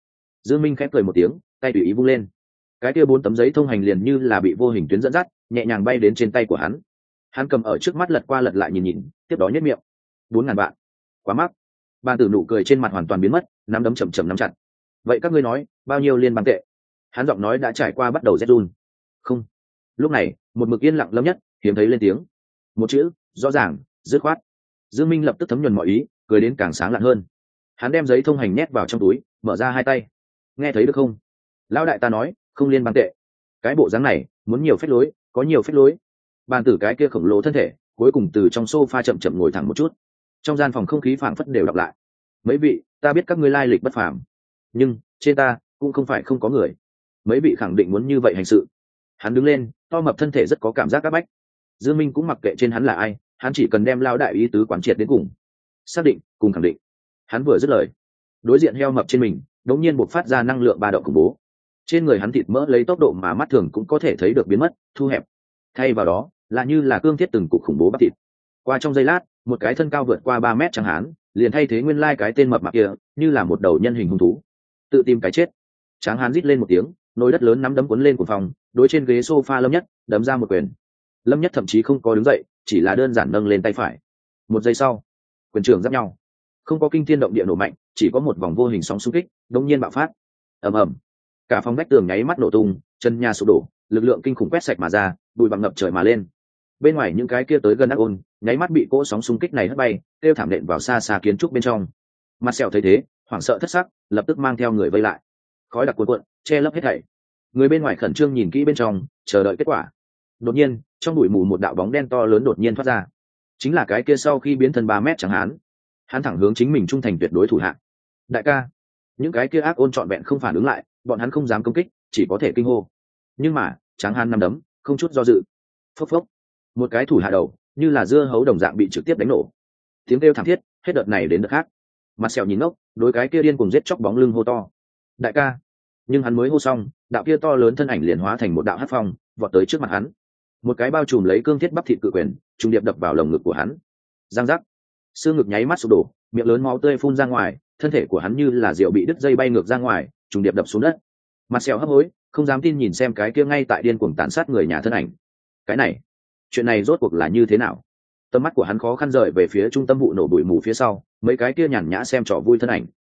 Dương Minh khẽ cười một tiếng, tay tùy ý vung lên, cái kia 4 tấm giấy thông hành liền như là bị vô hình tuyến dẫn dắt, nhẹ nhàng bay đến trên tay của hắn. Hắn cầm ở trước mắt lật qua lật lại nhìn nhìn, tiếp đó nhếch miệng. 4.000 vạn, quá mắc. Bàn tử nụ cười trên mặt hoàn toàn biến mất, nắm đấm chậm chậm nắm chặt. Vậy các ngươi nói, bao nhiêu liên bang tệ? Hắn giọng nói đã trải qua bắt đầu rét run. Không. Lúc này, một mực yên lặng Lâm Nhất hiếm thấy lên tiếng. Một chữ, rõ ràng, dứt khoát. Dương Minh lập tức thấm nhuần mọi ý, cười đến càng sáng lạn hơn. Hắn đem giấy thông hành nhét vào trong túi, mở ra hai tay. Nghe thấy được không? Lão đại ta nói, không liên bang tệ. Cái bộ dáng này, muốn nhiều phép lối, có nhiều phép lối. Bàn tử cái kia khổng lồ thân thể, cuối cùng từ trong sofa chậm chậm ngồi thẳng một chút. Trong gian phòng không khí phảng phất đều đọc lại. Mấy vị, ta biết các ngươi lai lịch bất phàm, nhưng trên ta cũng không phải không có người. Mấy vị khẳng định muốn như vậy hành sự. Hắn đứng lên, to mập thân thể rất có cảm giác áp bách. Dương Minh cũng mặc kệ trên hắn là ai, hắn chỉ cần đem lao đại ý tứ quán triệt đến cùng, xác định cùng khẳng định. Hắn vừa dứt lời, đối diện heo mập trên mình đột nhiên bộc phát ra năng lượng ba động khủng bố. Trên người hắn thịt mỡ lấy tốc độ mà mắt thường cũng có thể thấy được biến mất, thu hẹp. Thay vào đó là như là cương thiết từng cục khủng bố bắp thịt. Qua trong giây lát, một cái thân cao vượt qua 3 mét trắng hán liền thay thế nguyên lai cái tên mập mạp kia, như là một đầu nhân hình hung thú, tự tìm cái chết. Tráng hán rít lên một tiếng, nồi đất lớn nắm đấm cuốn lên của phòng, đối trên ghế sofa Lâm Nhất đấm ra một quyền. Lâm Nhất thậm chí không có đứng dậy, chỉ là đơn giản nâng lên tay phải. Một giây sau, quyền trưởng giáp nhau, không có kinh thiên động địa nổ mạnh, chỉ có một vòng vô hình sóng xung kích đống nhiên bạo phát. Ầm ầm, cả phòng vách tường nháy mắt nổ tung, chân nhà sụp đổ, lực lượng kinh khủng quét sạch mà ra, bụi bặm ngập trời mà lên. Bên ngoài những cái kia tới gần ác ôn nháy mắt bị cỗ sóng xung kích này hất bay, kêu thảm nện vào xa xa kiến trúc bên trong. Mặt sẹo thấy thế, hoảng sợ thất sắc, lập tức mang theo người vây lại. Khói đặc cuồn cuộn, che lấp hết thảy. Người bên ngoài khẩn trương nhìn kỹ bên trong, chờ đợi kết quả. Đột nhiên, trong bụi mù một đạo bóng đen to lớn đột nhiên thoát ra. Chính là cái kia sau khi biến thân 3 mét chẳng hắn thẳng hướng chính mình trung thành tuyệt đối thủ hạ. Đại ca, những cái kia ác ôn trọn vẹn không phản ứng lại, bọn hắn không dám công kích, chỉ có thể kinh hô. Nhưng mà, Tráng Hán nắm đấm, không chút do dự. Phốc phốc, một cái thủ hạ đầu, như là dưa hấu đồng dạng bị trực tiếp đánh nổ. Tiếng kêu thảm thiết, hết đợt này đến đợt khác. Mặt sẹo nhìn ngốc, đối cái kia điên cùng giết chóc bóng lưng hô to. Đại ca, nhưng hắn mới hô xong, đạo kia to lớn thân ảnh liền hóa thành một đạo hắc phong, vọt tới trước mặt hắn. Một cái bao trùm lấy cương thiết bắp thịt cự quyền, trùng điệp đập vào lồng ngực của hắn. Giang giác, xương ngực nháy mắt sụp đổ, miệng lớn máu tươi phun ra ngoài, thân thể của hắn như là rượu bị đứt dây bay ngược ra ngoài, trùng điệp đập xuống đất. Mặt sẹo hấp hối, không dám tin nhìn xem cái kia ngay tại điên cuồng tàn sát người nhà thân ảnh. Cái này, chuyện này rốt cuộc là như thế nào? Tầm mắt của hắn khó khăn rời về phía trung tâm vụ nổ bụi mù phía sau, mấy cái kia nhàn nhã xem trò vui thân ảnh.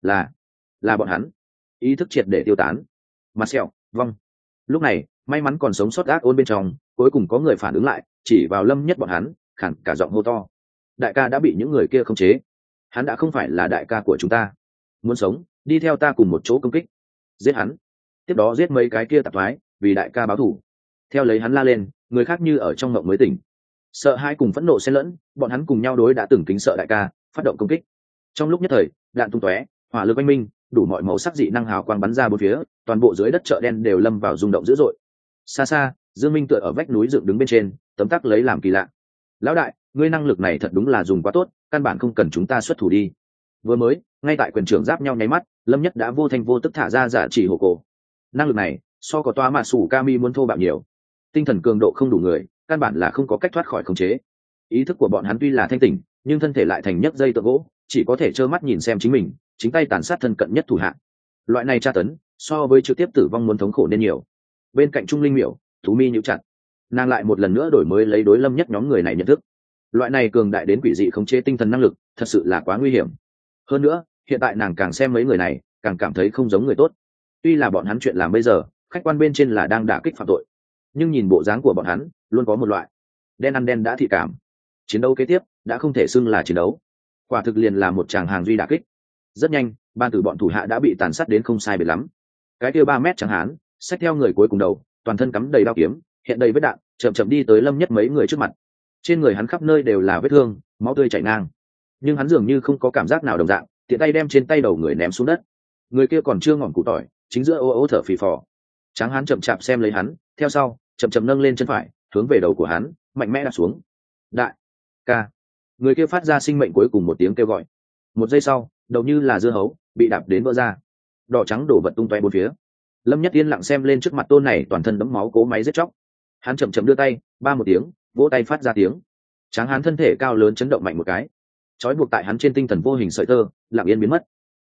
Là bọn hắn. Ý thức triệt để tiêu tán. Mặt sẹo, vong. Lúc này, may mắn còn sống sót ác ôn bên trong, cuối cùng có người phản ứng lại, chỉ vào Lâm Nhất bọn hắn, khản cả giọng hô to. Đại ca đã bị những người kia khống chế. Hắn đã không phải là đại ca của chúng ta. Muốn sống, đi theo ta cùng một chỗ công kích. Giết hắn. Tiếp đó giết mấy cái kia tạp thoái, vì đại ca báo thù. Theo lấy hắn la lên, người khác như ở trong mộng mới tỉnh. Sợ hãi cùng phẫn nộ xen lẫn, bọn hắn cùng nhau đối đã từng kính sợ đại ca, phát động công kích. Trong lúc nhất thời, đạn tung tóe, hỏa lực oanh minh, đủ mọi màu sắc dị năng hào quang bắn ra bốn phía, toàn bộ dưới đất chợ đen đều lâm vào rung động dữ dội. Xa xa, Dương Minh tựa ở vách núi dựng đứng bên trên, tấm tắc lấy làm kỳ lạ. Lão đại, ngươi năng lực này thật đúng là dùng quá tốt, căn bản không cần chúng ta xuất thủ đi. Vừa mới, ngay tại quyền trưởng giáp nhau nháy mắt, Lâm Nhất đã vô thanh vô tức thả ra giả chỉ hổ cổ. Năng lực này, so có toa mà sủ Kami muốn thô bạo nhiều. Tinh thần cường độ không đủ người, căn bản là không có cách thoát khỏi khống chế. Ý thức của bọn hắn tuy là thanh tỉnh, nhưng thân thể lại thành nhấc dây tượng gỗ, chỉ có thể trơ mắt nhìn xem chính mình, chính tay tàn sát thân cận nhất thủ hạ. Loại này tra tấn, so với trực tiếp tử vong muốn thống khổ nên nhiều. Bên cạnh Trung Linh Miểu, Thú Mi nhíu chặt, nàng lại một lần nữa đổi mới lấy đối Lâm Nhất nhóm người này nhận thức. Loại này cường đại đến quỷ dị khống chế tinh thần năng lực, thật sự là quá nguy hiểm. Hơn nữa, hiện tại nàng càng xem mấy người này, càng cảm thấy không giống người tốt. Tuy là bọn hắn chuyện làm bây giờ, khách quan bên trên là đang đả kích phạm tội, nhưng nhìn bộ dáng của bọn hắn, luôn có một loại đen ăn đen đã thị cảm. Chiến đấu kế tiếp đã không thể xưng là chiến đấu, quả thực liền là một tràng hàng duy đả kích. Rất nhanh, ban tử bọn thủ hạ đã bị tàn sát đến không sai biệt lắm. Cái kia 3 mét chẳng hán, xách theo người cuối cùng đầu, toàn thân cắm đầy đao kiếm, hiện đầy vết đạn, chậm chậm đi tới Lâm Nhất mấy người trước mặt. Trên người hắn khắp nơi đều là vết thương, máu tươi chảy ngang, nhưng hắn dường như không có cảm giác nào đồng dạng, tiện tay đem trên tay đầu người ném xuống đất. Người kia còn chưa ngỏm củ tỏi, chính giữa ô ô thở phì phò. Tráng hán chậm chạp xem lấy hắn, theo sau chậm chậm nâng lên chân phải, hướng về đầu của hắn, mạnh mẽ đặt xuống. Đại ca. Người kia phát ra sinh mệnh cuối cùng một tiếng kêu gọi. Một giây sau, đầu như là dưa hấu bị đạp đến vỡ ra, đỏ trắng đổ vật tung tóe bốn phía. Lâm Nhất yên lặng xem lên trước mặt tôn này toàn thân đẫm máu cố máy giết chóc. Hắn chậm chậm đưa tay, ba một tiếng, vỗ tay phát ra tiếng. Tráng hán thân thể cao lớn chấn động mạnh một cái, trói buộc tại hắn trên tinh thần vô hình sợi tơ lặng yên biến mất.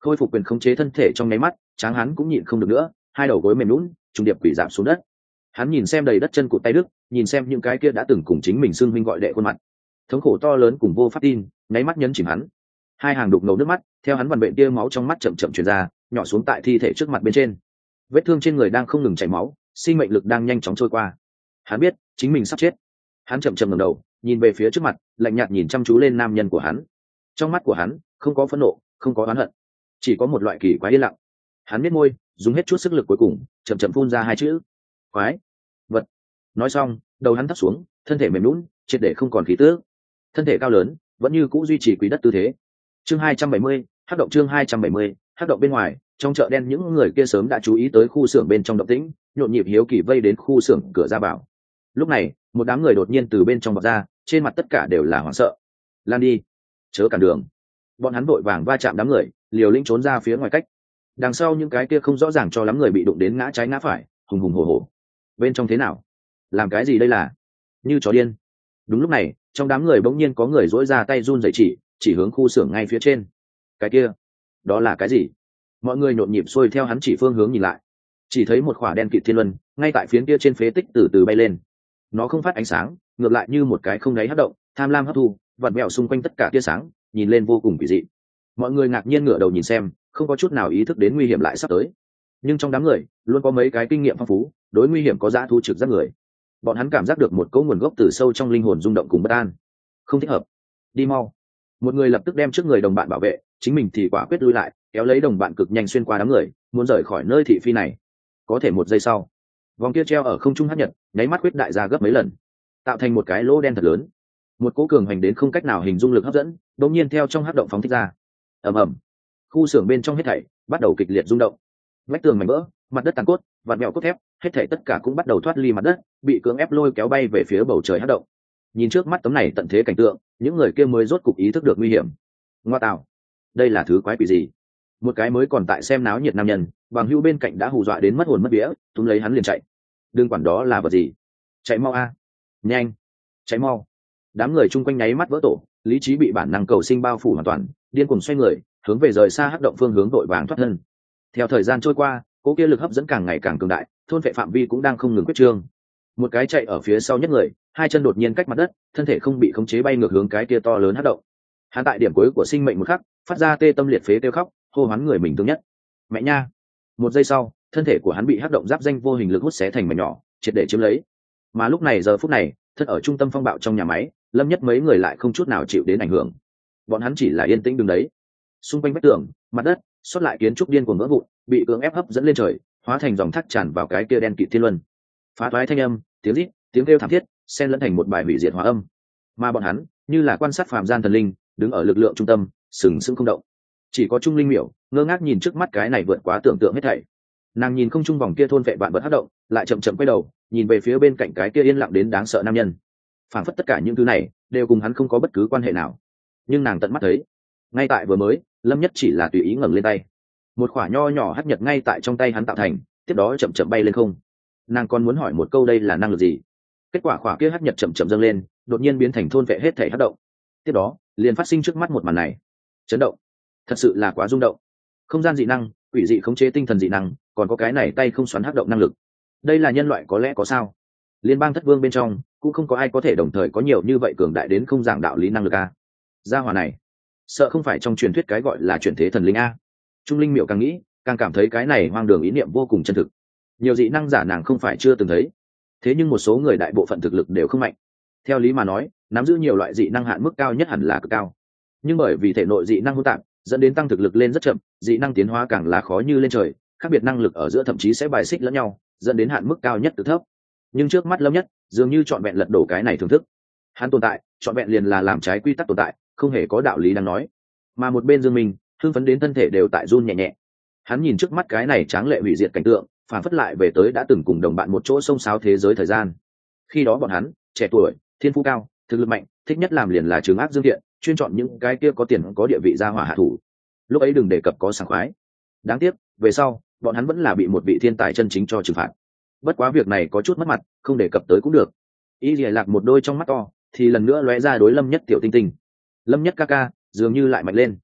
khôi phục quyền khống chế thân thể trong nháy mắt, Tráng Hán cũng nhịn không được nữa, hai đầu gối mềm lún trùng điệp quỷ giảm xuống đất. Hắn nhìn xem đầy đất chân cụt tay đứt, nhìn xem những cái kia đã từng cùng chính mình xưng huynh gọi đệ khuôn mặt, thống khổ to lớn cùng vô pháp tin nháy mắt nhấn chìm hắn. Hai hàng đục ngầu nước mắt theo hắn vằn vện tia máu trong mắt chậm chậm truyền ra, nhỏ xuống tại thi thể trước mặt bên trên. Vết thương trên người đang không ngừng chảy máu, sinh mệnh lực đang nhanh chóng trôi qua. Hắn biết chính mình sắp chết. Hắn chậm chậm ngẩng đầu, nhìn về phía trước mặt, lạnh nhạt nhìn chăm chú lên nam nhân của hắn. Trong mắt của hắn không có phẫn nộ, không có oán hận, chỉ có một loại kỳ quái yên lặng. Hắn biết môi, dùng hết chút sức lực cuối cùng, chậm chậm phun ra hai chữ: quái vật. Nói xong, đầu hắn thấp xuống, thân thể mềm lún triệt để không còn khí tước. Thân thể cao lớn vẫn như cũ duy trì quý đất tư thế. Chương 270, hắc động. Chương 270, hắc động. Bên ngoài, trong chợ đen, những người kia sớm đã chú ý tới khu xưởng bên trong động tĩnh, nhộn nhịp hiếu kỳ vây đến khu xưởng cửa ra vào. Lúc này, một đám người đột nhiên từ bên trong vọt ra, trên mặt tất cả đều là hoảng sợ. Lan đi, chớ cản đường. Bọn hắn vội vàng va chạm đám người, liều lĩnh trốn ra phía ngoài cách. Đằng sau những cái kia không rõ ràng cho lắm người bị đụng đến ngã trái ngã phải, hùng hùng hổ hổ. Bên trong thế nào? Làm cái gì đây là? Như chó điên. Đúng lúc này, trong đám người bỗng nhiên có người dỗi ra tay run rẩy chỉ hướng khu xưởng ngay phía trên. Cái kia, đó là cái gì? Mọi người nhộn nhịp xuôi theo hắn chỉ phương hướng nhìn lại, chỉ thấy một khỏa đen kịt thiên luân ngay tại phiến kia trên phế tích từ từ bay lên. Nó không phát ánh sáng, ngược lại như một cái không đáy hấp động, tham lam hấp thu vặn vẹo xung quanh tất cả tia sáng, nhìn lên vô cùng kỳ dị. Mọi người ngạc nhiên ngửa đầu nhìn xem, không có chút nào ý thức đến nguy hiểm lại sắp tới. Nhưng trong đám người luôn có mấy cái kinh nghiệm phong phú, đối nguy hiểm có dã thu trực giác người. Bọn hắn cảm giác được một cỗ nguồn gốc từ sâu trong linh hồn rung động cùng bất an. Không thích hợp, đi mau. Một người lập tức đem trước người đồng bạn bảo vệ, chính mình thì quả quyết lui lại, kéo lấy đồng bạn cực nhanh xuyên qua đám người, muốn rời khỏi nơi thị phi này. Có thể một giây sau, vòng kia treo ở không trung hấp nhật nháy mắt quyết đại ra gấp mấy lần, tạo thành một cái lỗ đen thật lớn. Một cỗ cường hành đến không cách nào hình dung lực hấp dẫn đột nhiên theo trong hắc động phóng thích ra. Ầm ầm, khu xưởng bên trong hết thảy bắt đầu kịch liệt rung động. Vách tường mảnh vỡ, mặt đất tàn cốt, vạt mèo cốt thép, hết thảy tất cả cũng bắt đầu thoát ly mặt đất, bị cưỡng ép lôi kéo bay về phía bầu trời hắc động. Nhìn trước mắt tấm này tận thế cảnh tượng, những người kia mới rốt cục ý thức được nguy hiểm. Ngoa tạo, đây là thứ quái quỷ gì? Một cái mới còn tại xem náo nhiệt nam nhân, bằng hữu bên cạnh đã hù dọa đến mất hồn mất vía, túm lấy hắn liền chạy. Đừng quản đó là vật gì, chạy mau a, nhanh, chạy mau. Đám người chung quanh nháy mắt vỡ tổ, lý trí bị bản năng cầu sinh bao phủ hoàn toàn, điên cuồng xoay người, hướng về rời xa hắc động phương hướng đội vàng thoát thân. Theo thời gian trôi qua, cỗ kia lực hấp dẫn càng ngày càng cường đại, thôn vệ phạm vi cũng đang không ngừng quyết trương. Một cái chạy ở phía sau nhất người, hai chân đột nhiên cách mặt đất, thân thể không bị khống chế bay ngược hướng cái kia to lớn hắc động. Hắn tại điểm cuối của sinh mệnh một khắc, phát ra tê tâm liệt phế kêu khóc, hô hoán người mình thương nhất. Mẹ nha! Một giây sau, thân thể của hắn bị hắc động giáp danh vô hình lực hút xé thành mảnh nhỏ, triệt để chiếm lấy. Mà lúc này giờ phút này, thân ở trung tâm phong bạo trong nhà máy, Lâm Nhất mấy người lại không chút nào chịu đến ảnh hưởng. Bọn hắn chỉ là yên tĩnh đứng đấy. Xung quanh vách tường, mặt đất, xuất lại kiến trúc điên cuồng vỡ vụn, bị cưỡng ép hấp dẫn lên trời, hóa thành dòng thác tràn vào cái kia đen kịt thiên luân. Phá toái thanh âm, tiếng rít, tiếng kêu thảm thiết, xen lẫn thành một bài hủy diệt hóa âm. Mà bọn hắn, như là quan sát phàm gian thần linh, đứng ở lực lượng trung tâm, sừng sững không động. Chỉ có Trung Linh Miểu ngơ ngác nhìn trước mắt cái này vượt quá tưởng tượng hết thảy. Nàng nhìn không trung vòng kia thôn vệ vạn vật hấp động, lại chậm chậm quay đầu, nhìn về phía bên cạnh cái kia yên lặng đến đáng sợ nam nhân. Phảng phất tất cả những thứ này đều cùng hắn không có bất cứ quan hệ nào. Nhưng nàng tận mắt thấy, ngay tại vừa mới, Lâm Nhất chỉ là tùy ý ngẩng lên tay, một quả nho nhỏ hắc nhật ngay tại trong tay hắn tạo thành, tiếp đó chậm chậm bay lên không. Nàng còn muốn hỏi một câu đây là năng lực gì, kết quả quả kia hắc nhật chậm chậm dâng lên, đột nhiên biến thành thôn vệ hết thể hắc động. Tiếp đó liền phát sinh trước mắt một màn này. Chấn động, thật sự là quá rung động. Không gian dị năng, quỷ dị khống chế tinh thần dị năng, còn có cái này tay không xoắn hắc động năng lực. Đây là nhân loại có lẽ có sao? Liên bang thất vương bên trong cũng không có ai có thể đồng thời có nhiều như vậy cường đại đến không giảng đạo lý năng lực a. Gia hỏa này, sợ không phải trong truyền thuyết cái gọi là chuyển thế thần linh a. Trung Linh Miểu càng nghĩ, càng cảm thấy cái này hoang đường ý niệm vô cùng chân thực. Nhiều dị năng giả nàng không phải chưa từng thấy, thế nhưng một số người đại bộ phận thực lực đều không mạnh. Theo lý mà nói, nắm giữ nhiều loại dị năng hạn mức cao nhất hẳn là cực cao, nhưng bởi vì thể nội dị năng hỗn tạp, dẫn đến tăng thực lực lên rất chậm, dị năng tiến hóa càng là khó như lên trời, khác biệt năng lực ở giữa thậm chí sẽ bài xích lẫn nhau, dẫn đến hạn mức cao nhất từ thấp. Nhưng trước mắt Lâm Nhất dường như chọn vẹn lật đổ cái này thưởng thức. Hắn tồn tại chọn vẹn liền là làm trái quy tắc tồn tại, không hề có đạo lý đang nói. Mà một bên Dương Minh hưng phấn đến thân thể đều tại run nhẹ nhẹ. Hắn nhìn trước mắt cái này tráng lệ hủy diệt cảnh tượng, phản phất lại về tới đã từng cùng đồng bạn một chỗ xông xáo thế giới thời gian. Khi đó bọn hắn trẻ tuổi, thiên phú cao, thực lực mạnh, thích nhất làm liền là trừng ác dương thiện, chuyên chọn những cái kia có tiền có địa vị ra hỏa hạ thủ. Lúc ấy đừng đề cập có sảng khoái. Đáng tiếc về sau bọn hắn vẫn là bị một vị thiên tài chân chính cho trừng phạt. Bất quá việc này có chút mất mặt, không đề cập tới cũng được. Y Lìa Lạc một đôi trong mắt to thì lần nữa lóe ra đối Lâm Nhất tiểu tinh tinh. Lâm Nhất ca ca dường như lại mạnh lên.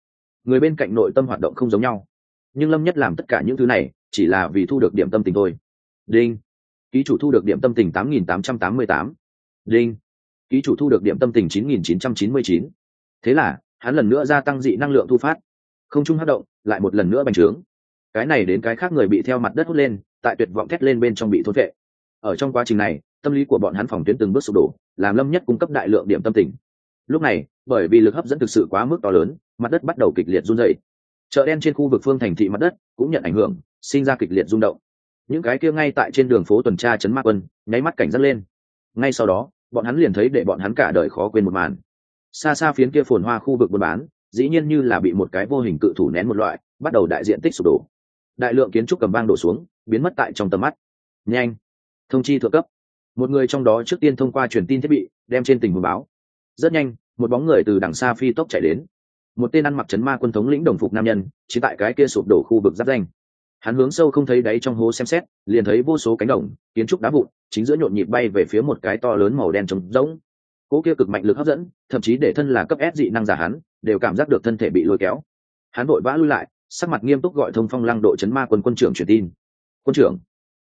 người bên cạnh nội tâm hoạt động không giống nhau, nhưng Lâm Nhất làm tất cả những thứ này chỉ là vì thu được điểm tâm tình thôi. Đinh, ký chủ thu được điểm tâm tình 8.888. Đinh, ký chủ thu được điểm tâm tình 9.999. Thế là hắn lần nữa gia tăng dị năng lượng thu phát, không trung hất động lại một lần nữa bành trướng. Cái này đến cái khác người bị theo mặt đất hút lên, tại tuyệt vọng thét lên bên trong bị thôn vệ. Ở trong quá trình này, tâm lý của bọn hắn phòng tuyến từng bước sụp đổ, làm Lâm Nhất cung cấp đại lượng điểm tâm tình. Lúc này, bởi vì lực hấp dẫn thực sự quá mức to lớn, mặt đất bắt đầu kịch liệt run rẩy. Chợ đen trên khu vực phương thành thị mặt đất cũng nhận ảnh hưởng, sinh ra kịch liệt rung động. Những cái kia ngay tại trên đường phố tuần tra trấn ma quân nháy mắt cảnh giác lên. Ngay sau đó, bọn hắn liền thấy để bọn hắn cả đời khó quên một màn. Xa xa phiến kia phồn hoa khu vực buôn bán, dĩ nhiên như là bị một cái vô hình cự thủ nén một loại, bắt đầu đại diện tích sụp đổ. Đại lượng kiến trúc cầm vang đổ xuống, biến mất tại trong tầm mắt. Nhanh, thông chi thượng cấp. Một người trong đó trước tiên thông qua truyền tin thiết bị đem trên tình huống báo. Rất nhanh, một bóng người từ đằng xa phi tốc chạy đến. Một tên ăn mặc trấn ma quân thống lĩnh đồng phục nam nhân chỉ tại cái kia sụp đổ khu vực giáp danh. Hắn hướng sâu không thấy đáy trong hố xem xét, liền thấy vô số cánh đồng kiến trúc đá vụn chính giữa nhộn nhịp bay về phía một cái to lớn màu đen trống rỗng. Cỗ kia cực mạnh lực hấp dẫn, thậm chí để thân là cấp S dị năng giả hắn đều cảm giác được thân thể bị lôi kéo. Hắn vội vã lui lại, sắc mặt nghiêm túc gọi thông phong lăng độ trấn ma quân quân trưởng truyền tin. Quân trưởng,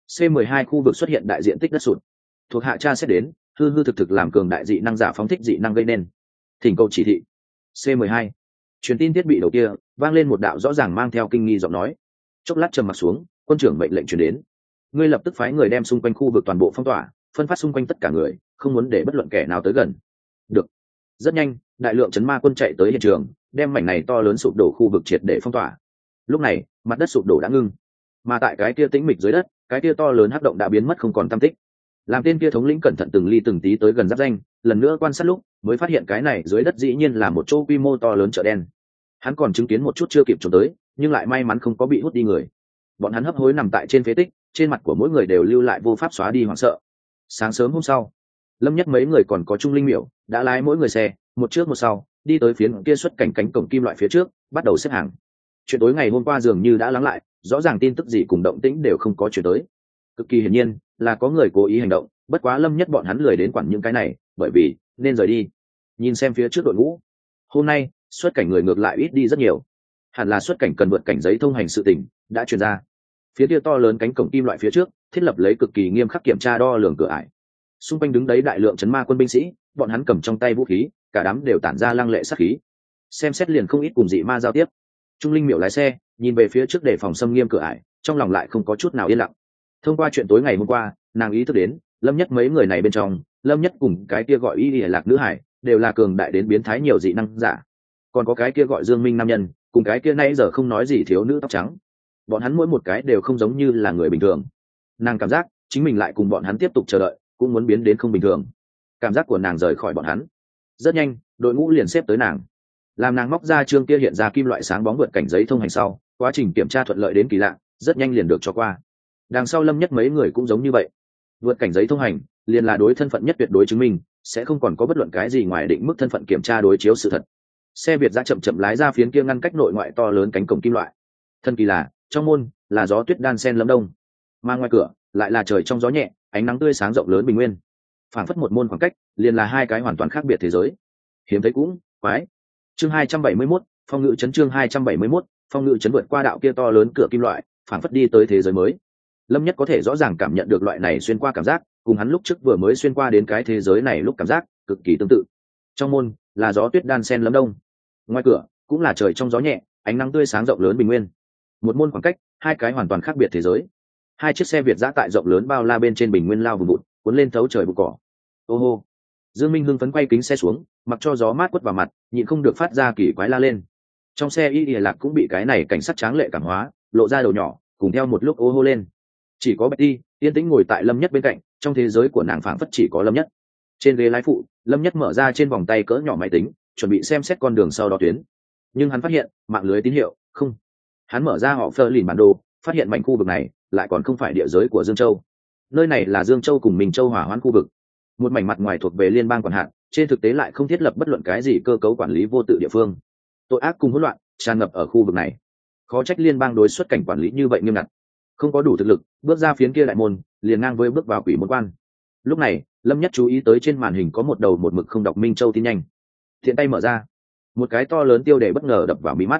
C12 khu vực xuất hiện đại diện tích đất sụt, thuộc hạ tra xét đến hư hư thực thực làm cường đại dị năng giả phóng thích dị năng gây nên, thỉnh cầu chỉ thị. C12. Truyền tin thiết bị đầu kia vang lên một đạo rõ ràng mang theo kinh nghi giọng nói. Chốc lát trầm mặc xuống, quân trưởng mệnh lệnh truyền đến. Ngươi lập tức phái người đem xung quanh khu vực toàn bộ phong tỏa, phân phát xung quanh tất cả người, không muốn để bất luận kẻ nào tới gần. Được. Rất nhanh, đại lượng trấn ma quân chạy tới hiện trường, đem mảnh này to lớn sụp đổ khu vực triệt để phong tỏa. Lúc này, mặt đất sụp đổ đã ngưng, mà tại cái kia tĩnh mịch dưới đất, cái kia to lớn hắc động đã biến mất không còn tăm tích. Làm tên kia thống lĩnh cẩn thận từng ly từng tí tới gần giáp danh, lần nữa quan sát lúc mới phát hiện cái này dưới đất dĩ nhiên là một chỗ quy mô to lớn chợ đen. Hắn còn chứng kiến một chút chưa kịp trốn tới, nhưng lại may mắn không có bị hút đi người. Bọn hắn hấp hối nằm tại trên phế tích, trên mặt của mỗi người đều lưu lại vô pháp xóa đi hoảng sợ. Sáng sớm hôm sau, Lâm Nhất mấy người còn có Trung Linh Miểu đã lái mỗi người xe một trước một sau đi tới phía kia xuất cảnh cánh cổng kim loại phía trước, bắt đầu xếp hàng. Chuyện tối ngày hôm qua dường như đã lắng lại, rõ ràng tin tức gì cùng động tĩnh đều không có chuyển tới. Cực kỳ hiển nhiên là có người cố ý hành động, bất quá Lâm Nhất bọn hắn lười đến quản những cái này, bởi vì nên rời đi. Nhìn xem phía trước đội ngũ, hôm nay xuất cảnh người ngược lại ít đi rất nhiều, hẳn là xuất cảnh cần vượt cảnh giấy thông hành sự tình đã truyền ra. Phía kia to lớn cánh cổng kim loại phía trước thiết lập lấy cực kỳ nghiêm khắc kiểm tra đo lường cửa ải. Xung quanh đứng đấy đại lượng trấn ma quân binh sĩ, bọn hắn cầm trong tay vũ khí, cả đám đều tản ra lăng lệ sát khí. Xem xét liền không ít cùng dị ma giao tiếp. Trung Linh Miểu lái xe nhìn về phía trước để phòng xâm nghiêm cửa ải, trong lòng lại không có chút nào yên lặng. Thông qua chuyện tối ngày hôm qua, nàng ý thức đến Lâm Nhất mấy người này bên trong, Lâm Nhất cùng cái kia gọi Y Lạc nữ hải đều là cường đại đến biến thái nhiều dị năng giả, còn có cái kia gọi Dương Minh nam nhân cùng cái kia nãy giờ không nói gì thiếu nữ tóc trắng, bọn hắn mỗi một cái đều không giống như là người bình thường. Nàng cảm giác chính mình lại cùng bọn hắn tiếp tục chờ đợi cũng muốn biến đến không bình thường. Cảm giác của nàng rời khỏi bọn hắn. Rất nhanh, đội ngũ liền xếp tới nàng. Làm nàng móc ra chương kia hiện ra kim loại sáng bóng vượt cảnh giấy thông hành sau, quá trình kiểm tra thuận lợi đến kỳ lạ, rất nhanh liền được cho qua. Đằng sau Lâm Nhất mấy người cũng giống như vậy. Vượt cảnh giấy thông hành liền là đối thân phận nhất tuyệt đối chứng minh, sẽ không còn có bất luận cái gì ngoài định mức thân phận kiểm tra đối chiếu sự thật. Xe Việt ra chậm chậm lái ra phiến kia ngăn cách nội ngoại to lớn cánh cổng kim loại. Thân kỳ là, trong môn là gió tuyết đan sen lẫm đông, mà ngoài cửa lại là trời trong gió nhẹ, ánh nắng tươi sáng rộng lớn bình nguyên. Phảng phất một môn khoảng cách, liền là hai cái hoàn toàn khác biệt thế giới. Hiếm thấy cũng quái. Chương 271, phong ngự chấn chương 271, phong ngự chấn vượt qua đạo kia to lớn cửa kim loại, phảng phất đi tới thế giới mới. Lâm Nhất có thể rõ ràng cảm nhận được loại này xuyên qua cảm giác, cùng hắn lúc trước vừa mới xuyên qua đến cái thế giới này lúc cảm giác cực kỳ tương tự. Trong môn là gió tuyết đan sen lẫm đông, ngoài cửa cũng là trời trong gió nhẹ, ánh nắng tươi sáng rộng lớn bình nguyên. Một môn khoảng cách, hai cái hoàn toàn khác biệt thế giới. Hai chiếc xe Việt giã tại rộng lớn bao la bên trên bình nguyên lao vùng vụt, cuốn lên thấu trời bụi cỏ. Ô hô! Dương Minh hưng phấn quay kính xe xuống, mặc cho gió mát quất vào mặt, nhịn không được phát ra kỳ quái la lên. Trong xe Y Lạc cũng bị cái này cảnh sát tráng lệ cảm hóa, lộ ra đầu nhỏ, cùng theo một lúc ô hô lên. Chỉ có Betty yên tĩnh ngồi tại Lâm Nhất bên cạnh, trong thế giới của nàng phảng phất chỉ có Lâm Nhất. Trên ghế lái phụ, Lâm Nhất mở ra trên vòng tay cỡ nhỏ máy tính, chuẩn bị xem xét con đường sau đó tuyến. Nhưng hắn phát hiện mạng lưới tín hiệu không. Hắn mở ra họ phơ lìn bản đồ, phát hiện mảnh khu vực này lại còn không phải địa giới của Dương Châu. Nơi này là Dương Châu cùng Minh Châu hỏa hoãn khu vực, một mảnh mặt ngoài thuộc về liên bang quản hạt, trên thực tế lại không thiết lập bất luận cái gì cơ cấu quản lý vô tự địa phương. Tội ác cùng hỗn loạn tràn ngập ở khu vực này, khó trách liên bang đối xuất cảnh quản lý như vậy nghiêm ngặt. Không có đủ thực lực bước ra phiến kia đại môn, liền ngang với bước vào quỷ môn quan. Lúc này Lâm Nhất chú ý tới trên màn hình có một đầu một mực không đọc Minh Châu tin nhanh. Thiện tay mở ra, một cái to lớn tiêu đề bất ngờ đập vào mí mắt.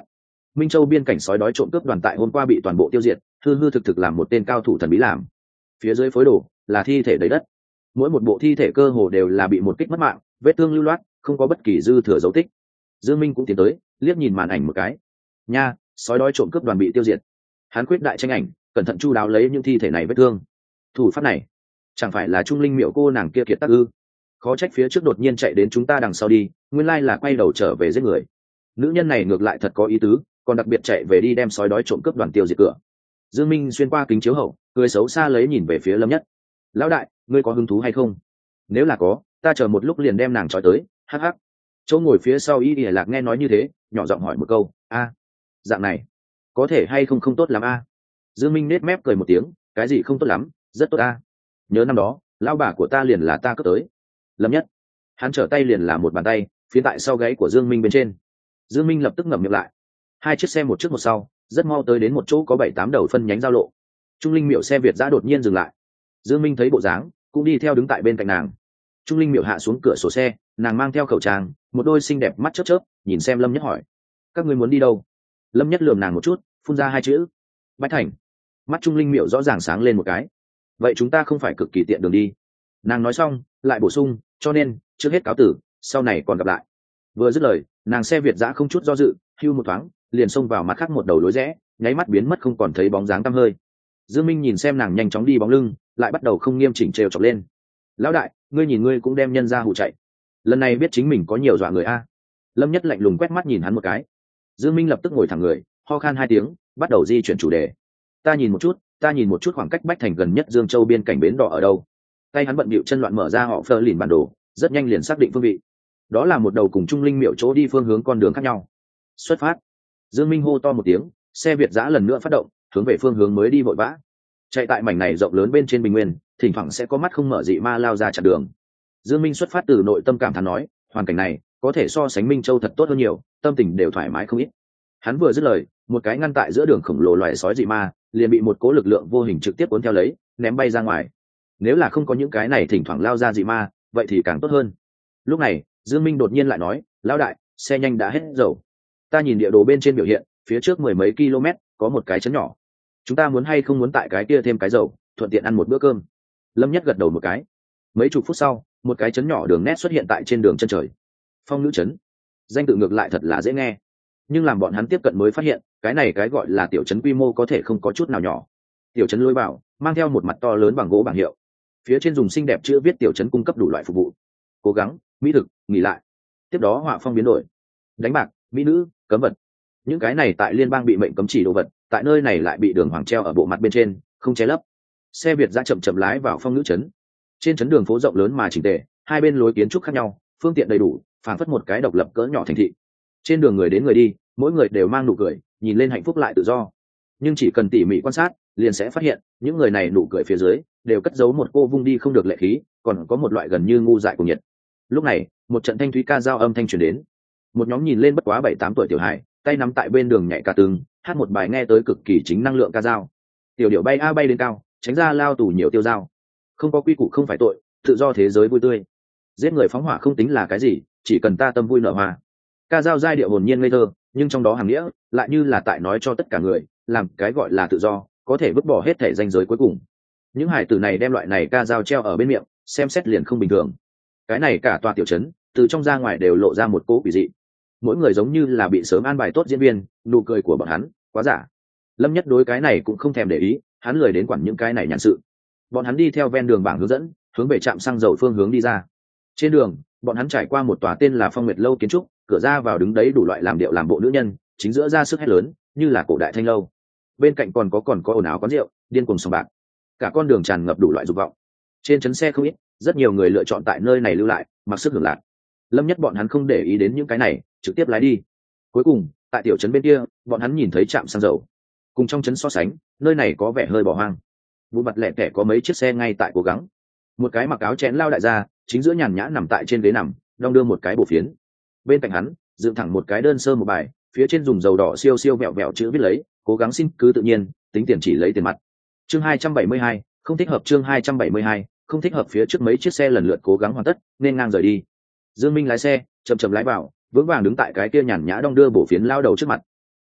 Minh Châu biên cảnh sói đói trộm cướp đoàn tại hôm qua bị toàn bộ tiêu diệt, hư hư thực thực làm một tên cao thủ thần bí làm. Phía dưới phối đồ là thi thể đầy đất, mỗi một bộ thi thể cơ hồ đều là bị một kích mất mạng, vết thương lưu loát, không có bất kỳ dư thừa dấu tích. Dương Minh cũng tiến tới, liếc nhìn màn ảnh một cái. Nha, sói đói trộm cướp đoàn bị tiêu diệt. Hắn quyết đại tranh ảnh, cẩn thận chu đáo lấy những thi thể này vết thương. Thủ pháp này, chẳng phải là Trung Linh Miệu cô nàng kia kiệt tác ư? Khó trách phía trước đột nhiên chạy đến chúng ta đằng sau đi, nguyên lai là quay đầu trở về giết người. Nữ nhân này ngược lại thật có ý tứ, còn đặc biệt chạy về đi đem sói đói trộm cướp đoàn tiêu diệt cửa. Dương Minh xuyên qua kính chiếu hậu, cười xấu xa lấy nhìn về phía Lâm Nhất. Lão đại, ngươi có hứng thú hay không? Nếu là có, ta chờ một lúc liền đem nàng trói tới. Hắc hắc. Chỗ ngồi phía sau Y Y Lạc nghe nói như thế, nhỏ giọng hỏi một câu, a, dạng này, có thể hay không không tốt lắm a? Dương Minh nết mép cười một tiếng, cái gì không tốt lắm, rất tốt a. Nhớ năm đó, lão bà của ta liền là ta cướp tới. Lâm Nhất, hắn trở tay liền là một bàn tay, phía tại sau gáy của Dương Minh bên trên. Dương Minh lập tức ngậm miệng lại. Hai chiếc xe một trước một sau, rất mau tới đến một chỗ có 7-8 đầu phân nhánh giao lộ. Trung Linh Miệu xe Việt giã đột nhiên dừng lại. Dương Minh thấy bộ dáng, cũng đi theo đứng tại bên cạnh nàng. Trung Linh Miệu hạ xuống cửa sổ xe, nàng mang theo khẩu trang, một đôi xinh đẹp mắt chớp chớp, nhìn xem Lâm Nhất hỏi: các ngươi muốn đi đâu? Lâm Nhất lườm nàng một chút, phun ra hai chữ: Bách Thành. Mắt Trung Linh Miệu rõ ràng sáng lên một cái. Vậy chúng ta không phải cực kỳ tiện đường đi? Nàng nói xong, lại bổ sung: cho nên trước hết cáo tử, sau này còn gặp lại. Vừa dứt lời, nàng xe Việt giã không chút do dự, hưu một thoáng, liền xông vào mặt khác một đầu lối rẽ, nháy mắt biến mất không còn thấy bóng dáng tăm hơi. Dương Minh nhìn xem nàng nhanh chóng đi bóng lưng, lại bắt đầu không nghiêm chỉnh trêu chọc lên. Lão đại, ngươi nhìn ngươi cũng đem nhân ra hù chạy, lần này biết chính mình có nhiều dọa người a. Lâm Nhất lạnh lùng quét mắt nhìn hắn một cái. Dương Minh lập tức ngồi thẳng người, ho khan hai tiếng, bắt đầu di chuyển chủ đề. Ta nhìn một chút khoảng cách Bách Thành gần nhất Dương Châu biên cảnh bến đỏ ở đâu. Tay hắn bận bịu chân loạn mở ra họ phơ lìn bản đồ, rất nhanh liền xác định phương vị. Đó là một đầu cùng Trung Linh Miệu chỗ đi phương hướng con đường khác nhau. Xuất phát. Dương Minh hô to một tiếng, xe Việt giã lần nữa phát động, hướng về phương hướng mới đi vội vã. Chạy tại mảnh này rộng lớn bên trên bình nguyên, thỉnh thoảng sẽ có mắt không mở dị ma lao ra chặn đường. Dương Minh xuất phát từ nội tâm cảm thán nói, hoàn cảnh này có thể so sánh Minh Châu thật tốt hơn nhiều, tâm tình đều thoải mái không ít. Hắn vừa dứt lời, một cái ngăn tại giữa đường khổng lồ loài sói dị ma liền bị một cỗ lực lượng vô hình trực tiếp cuốn theo lấy, ném bay ra ngoài. Nếu là không có những cái này thỉnh thoảng lao ra dị ma, vậy thì càng tốt hơn. Lúc này, Dương Minh đột nhiên lại nói, lão đại, xe nhanh đã hết dầu. Ta nhìn địa đồ bên trên biểu hiện, phía trước 10 mấy km có một cái trấn nhỏ. Chúng ta muốn hay không muốn tại cái kia thêm cái dầu, thuận tiện ăn một bữa cơm? Lâm Nhất gật đầu một cái. Mấy chục phút sau, một cái trấn nhỏ đường nét xuất hiện tại trên đường chân trời. Phong Nữ trấn. Danh tự ngược lại thật là dễ nghe, nhưng làm bọn hắn tiếp cận mới phát hiện, cái này cái gọi là tiểu trấn quy mô có thể không có chút nào nhỏ. Tiểu trấn lối vào mang theo một mặt to lớn bằng gỗ bảng hiệu, phía trên dùng xinh đẹp chữ viết tiểu trấn cung cấp đủ loại phục vụ: cố gắng, mỹ thực, nghỉ lại. Tiếp đó họa phong biến đổi: đánh bạc, mỹ nữ, cấm vật. Những cái này tại liên bang bị mệnh cấm chỉ đồ vật, tại nơi này lại bị đường hoàng treo ở bộ mặt bên trên, không che lấp. Xe Việt ra chậm chậm lái vào Phong Nữ trấn. Trên trấn đường phố rộng lớn mà chỉnh tề, hai bên lối kiến trúc khác nhau, phương tiện đầy đủ, phảng phất một cái độc lập cỡ nhỏ thành thị. Trên đường người đến người đi, mỗi người đều mang nụ cười, nhìn lên hạnh phúc lại tự do. Nhưng chỉ cần tỉ mỉ quan sát, liền sẽ phát hiện, những người này nụ cười phía dưới đều cất giấu một cô vung đi không được lệ khí, còn có một loại gần như ngu dại cùng nhiệt. Lúc này, một trận thanh thúy ca dao âm thanh truyền đến. Một nhóm nhìn lên bất quá 7-8 tuổi tiểu hài, tay nắm tại bên đường nhảy ca tường, hát một bài nghe tới cực kỳ chính năng lượng ca dao. Tiểu điệu bay a bay lên cao, tránh ra lao tù nhiều tiêu dao. Không có quy củ không phải tội, tự do thế giới vui tươi. Giết người phóng hỏa không tính là cái gì, chỉ cần ta tâm vui nở hoa. Ca dao giai điệu hồn nhiên ngây thơ, nhưng trong đó hàm nghĩa lại như là tại nói cho tất cả người, làm cái gọi là tự do, có thể vứt bỏ hết thể ranh giới cuối cùng. Những hải tử này đem loại này ca dao treo ở bên miệng, xem xét liền không bình thường. Cái này cả tòa tiểu trấn, từ trong ra ngoài đều lộ ra một cỗ quỷ dị. Mỗi người giống như là bị sớm an bài tốt diễn viên, nụ cười của bọn hắn quá giả. Lâm Nhất đối cái này cũng không thèm để ý, hắn lười đến quản những cái này nhàn sự. Bọn hắn đi theo ven đường bảng hướng dẫn, hướng về trạm xăng dầu phương hướng đi ra. Trên đường, bọn hắn trải qua một tòa tên là Phong Nguyệt lâu kiến trúc, cửa ra vào đứng đấy đủ loại làm điệu làm bộ nữ nhân, chính giữa ra sức hét lớn, như là cổ đại thanh lâu. Bên cạnh còn có ồn ào quán rượu, điên cuồng sòng bạc. Cả con đường tràn ngập đủ loại dục vọng. Trên trấn xe không ít, rất nhiều người lựa chọn tại nơi này lưu lại, mặc sức hưởng lạc. Lâm Nhất bọn hắn không để ý đến những cái này, trực tiếp lái đi. Cuối cùng, tại tiểu trấn bên kia, bọn hắn nhìn thấy trạm xăng dầu. Cùng trong trấn so sánh, nơi này có vẻ hơi bỏ hoang. Vụ mặt lẻ tẻ có mấy chiếc xe ngay tại cố gắng. Một cái mặc áo chén lao đại gia, chính giữa nhàn nhã nằm tại trên ghế nằm, đong đưa một cái bổ phiến. Bên cạnh hắn, dựng thẳng một cái đơn sơ một bài, phía trên dùng dầu đỏ siêu siêu vẹo vẹo chữ viết lấy, cố gắng xin cứ tự nhiên, tính tiền chỉ lấy tiền mặt. Chương 272, không thích hợp. Chương 272, không thích hợp. Phía trước mấy chiếc xe lần lượt cố gắng hoàn tất, nên ngang rời đi. Dương Minh lái xe, chậm chậm lái vào, vững vàng đứng tại cái kia nhàn nhã đong đưa bổ phiến lao đầu trước mặt.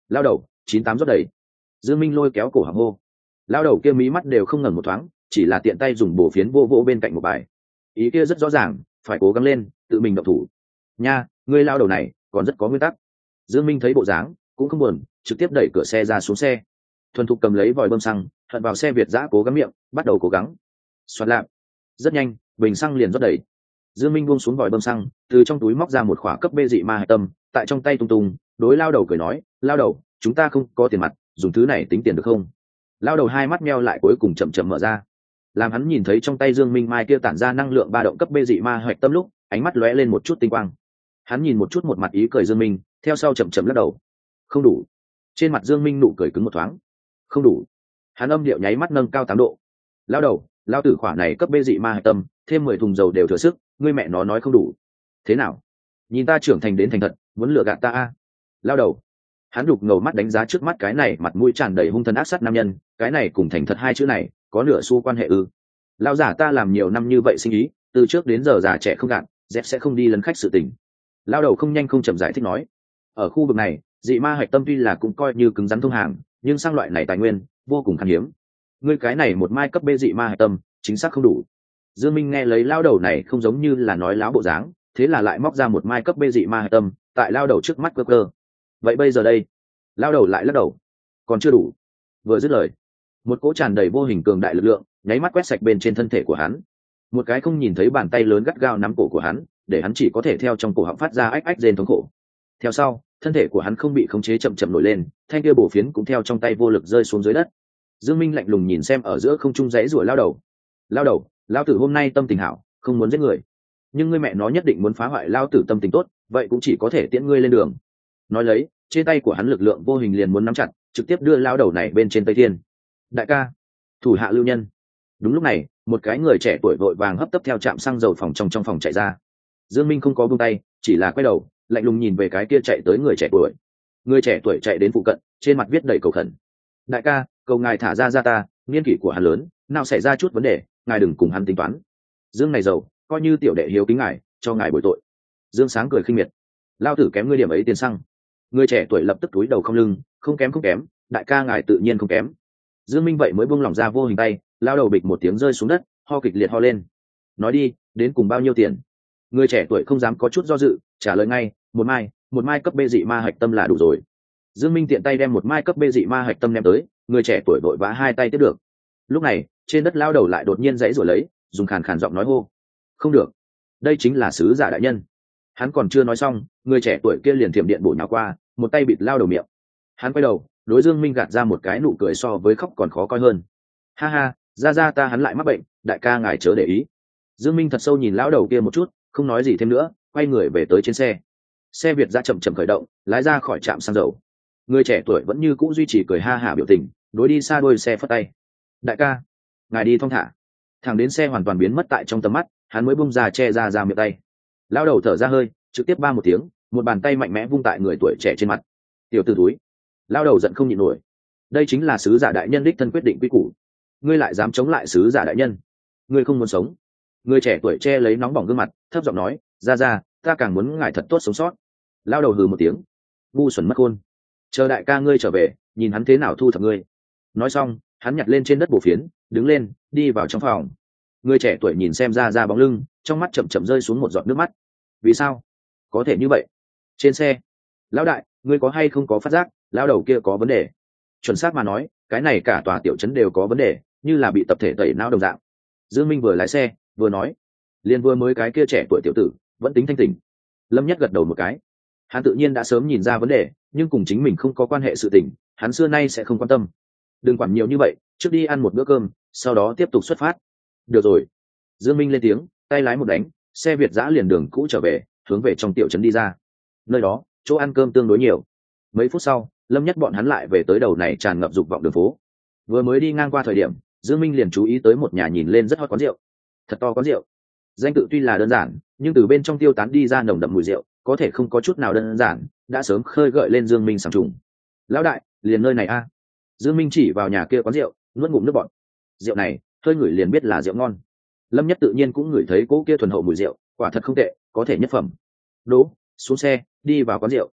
Lao đầu 98 rót đầy. Dương Minh lôi kéo cổ họng hô. Lao đầu kia mí mắt đều không ngẩng một thoáng, chỉ là tiện tay dùng bổ phiến vô vô bên cạnh một bài. Ý kia rất rõ ràng, phải cố gắng lên, tự mình động thủ. Nha, ngươi lao đầu này còn rất có nguyên tắc. Dương Minh thấy bộ dáng cũng không buồn, trực tiếp đẩy cửa xe ra xuống xe, thuần thục cầm lấy vòi bơm xăng, hận vào xe Việt dã cố gắng miệng, bắt đầu cố gắng. Xoạt lạp. Rất nhanh, bình xăng liền rót đầy. Dương Minh buông xuống vòi bơm xăng, từ trong túi móc ra một khỏa cấp bê dị ma hạch tâm, tại trong tay tung tung, đối lao đầu cười nói, lao đầu, chúng ta không có tiền mặt, dùng thứ này tính tiền được không? Lao đầu hai mắt meo lại cuối cùng chậm chậm mở ra. Làm hắn nhìn thấy trong tay Dương Minh mai kia tản ra năng lượng ba động cấp bê dị ma hạch tâm lúc, ánh mắt lóe lên một chút tinh quang. Hắn nhìn một chút một mặt ý cười Dương Minh, theo sau chậm chậm lắc đầu. Không đủ. Trên mặt Dương Minh nụ cười cứng một thoáng. Không đủ. Hắn âm điệu nháy mắt nâng cao 8 độ. Lao đầu, lao tử khỏa này cấp bê dị ma hạch tâm, thêm 10 thùng dầu đều thừa sức, ngươi mẹ nó nói không đủ. Thế nào? Nhìn ta trưởng thành đến thành thật, muốn lừa gạt ta a? Lao đầu. Hắn đục ngầu mắt đánh giá trước mắt cái này mặt mũi tràn đầy hung thần ác sát nam nhân, cái này cùng thành thật hai chữ này, có nửa xu quan hệ ư? Lao giả ta làm nhiều năm như vậy sinh ý, từ trước đến giờ già trẻ không gạt, dẹp sẽ không đi lấn khách sự tình. Lao đầu không nhanh không chậm giải thích nói. Ở khu vực này, dị ma hạch tâm tuy là cũng coi như cứng rắn thông hàng, nhưng sang loại này tài nguyên vô cùng khan hiếm. Ngươi cái này một mai cấp bê dị ma hạch tâm, chính xác không đủ. Dương Minh nghe lấy lao đầu này không giống như là nói láo bộ dáng, thế là lại móc ra một mai cấp bê dị ma hạch tâm, tại lao đầu trước mắt cơ cơ. Vậy bây giờ đây? Lao đầu lại lắc đầu. Còn chưa đủ. Vừa dứt lời, một cỗ tràn đầy vô hình cường đại lực lượng nháy mắt quét sạch bên trên thân thể của hắn. Một cái không nhìn thấy bàn tay lớn gắt gao nắm cổ của hắn, để hắn chỉ có thể theo trong cổ họng phát ra ách ách rên thống khổ. Theo sau, thân thể của hắn không bị khống chế chậm chậm nổi lên, thanh kia bổ phiến cũng theo trong tay vô lực rơi xuống dưới đất. Dương Minh lạnh lùng nhìn xem ở giữa không trung rẽ rủa lao đầu. Lao đầu, lao tử hôm nay tâm tình hảo, không muốn giết người, nhưng ngươi mẹ nó nhất định muốn phá hoại lao tử tâm tình tốt, vậy cũng chỉ có thể tiễn ngươi lên đường. Nói lấy, trên tay của hắn lực lượng vô hình liền muốn nắm chặt, trực tiếp đưa lao đầu này bên trên Tây Thiên. Đại ca, thủ hạ lưu nhân. Đúng lúc này, một cái người trẻ tuổi vội vàng hấp tấp theo trạm xăng dầu phòng trong phòng chạy ra. Dương Minh không có buông tay, chỉ là quay đầu, lạnh lùng nhìn về cái kia chạy tới người trẻ tuổi. Người trẻ tuổi chạy đến phụ cận, trên mặt viết đầy cầu khẩn. Đại ca, cầu ngài thả ra ta, niên kỷ của hắn lớn, nào xảy ra chút vấn đề, ngài đừng cùng hắn tính toán. Dương này giàu, coi như tiểu đệ hiếu kính ngài, cho ngài bồi tội. Dương Sáng cười khinh miệt. Lao tử kém ngươi điểm ấy tiền xăng. Người trẻ tuổi lập tức túi đầu không lưng, không kém, đại ca ngài tự nhiên không kém. Dương Minh vậy mới buông lỏng ra vô hình tay, lao đầu bịch một tiếng rơi xuống đất, ho kịch liệt ho lên. Nói đi, đến cùng bao nhiêu tiền? Người trẻ tuổi không dám có chút do dự, trả lời ngay, một mai cấp bê dị ma hạch tâm là đủ rồi. Dương Minh tiện tay đem một mai cấp bê dị ma hạch tâm ném tới, người trẻ tuổi vội vã hai tay tiếp được. Lúc này, trên đất lao đầu lại đột nhiên giãy giụa lấy, dùng khàn khàn giọng nói hô. Không được, đây chính là sứ giả đại nhân. Hắn còn chưa nói xong, người trẻ tuổi kia liền thiểm điện bổ nhào qua, một tay bịt lao đầu miệng. Hắn quay đầu, đối Dương Minh gạt ra một cái nụ cười so với khóc còn khó coi hơn. Ha ha, ra ta hắn lại mắc bệnh, đại ca ngài chớ để ý. Dương Minh thật sâu nhìn lão đầu kia một chút, không nói gì thêm nữa, quay người về tới trên xe. Xe Việt ra chậm chậm khởi động, lái ra khỏi trạm xăng dầu. Người trẻ tuổi vẫn như cũ duy trì cười ha hả biểu tình, đối đi xa đuôi xe phất tay. Đại ca, ngài đi thong thả. Thẳng đến xe hoàn toàn biến mất tại trong tầm mắt, hắn mới bung ra che ra miệng tay. Lão đầu thở ra hơi, trực tiếp ba một tiếng, một bàn tay mạnh mẽ vung tại người tuổi trẻ trên mặt. Tiểu tử túi. Lão đầu giận không nhịn nổi. Đây chính là sứ giả đại nhân đích thân quyết định quy củ. Ngươi lại dám chống lại sứ giả đại nhân? Ngươi không muốn sống? Người trẻ tuổi che lấy nóng bỏng gương mặt, thấp giọng nói, ra, ta càng muốn ngài thật tốt sống sót. Lão đầu hừ một tiếng. Ngu xuẩn mất khôn. Chờ đại ca ngươi trở về, nhìn hắn thế nào thu thập ngươi. Nói xong, hắn nhặt lên trên đất bổ phiến, đứng lên, đi vào trong phòng. Người trẻ tuổi nhìn xem ra bóng lưng, trong mắt chậm chậm rơi xuống một giọt nước mắt. Vì sao có thể như vậy? Trên xe, lão đại, ngươi có hay không có phát giác lão đầu kia có vấn đề? Chuẩn xác mà nói, cái này cả tòa tiểu trấn đều có vấn đề, như là bị tập thể tẩy não đồng dạng. Dương Minh vừa lái xe vừa nói, liền vừa mới cái kia trẻ tuổi tiểu tử vẫn tính thanh tỉnh. Lâm Nhất gật đầu một cái. Hắn tự nhiên đã sớm nhìn ra vấn đề, nhưng cùng chính mình không có quan hệ sự tình, hắn xưa nay sẽ không quan tâm. Đừng quản nhiều như vậy, trước đi ăn một bữa cơm, sau đó tiếp tục xuất phát. Được rồi. Dương Minh lên tiếng, tay lái một đánh, xe Việt dã liền đường cũ trở về, hướng về trong tiểu trấn đi ra. Nơi đó, chỗ ăn cơm tương đối nhiều. Mấy phút sau, Lâm Nhất bọn hắn lại về tới đầu này tràn ngập dục vọng đường phố. Vừa mới đi ngang qua thời điểm, Dương Minh liền chú ý tới một nhà nhìn lên rất hot quán rượu. Thật to quán rượu. Danh tự tuy là đơn giản, nhưng từ bên trong tiêu tán đi ra nồng đậm mùi rượu, có thể không có chút nào đơn giản, đã sớm khơi gợi lên Dương Minh sảng trùng. Lão đại, liền nơi này a. Dương Minh chỉ vào nhà kia quán rượu, nuốt ngụm nước bọt. Rượu này, hơi ngửi liền biết là rượu ngon. Lâm Nhất tự nhiên cũng ngửi thấy cỗ kia thuần hậu mùi rượu, quả thật không tệ, có thể nhất phẩm. Đỗ, xuống xe, đi vào quán rượu.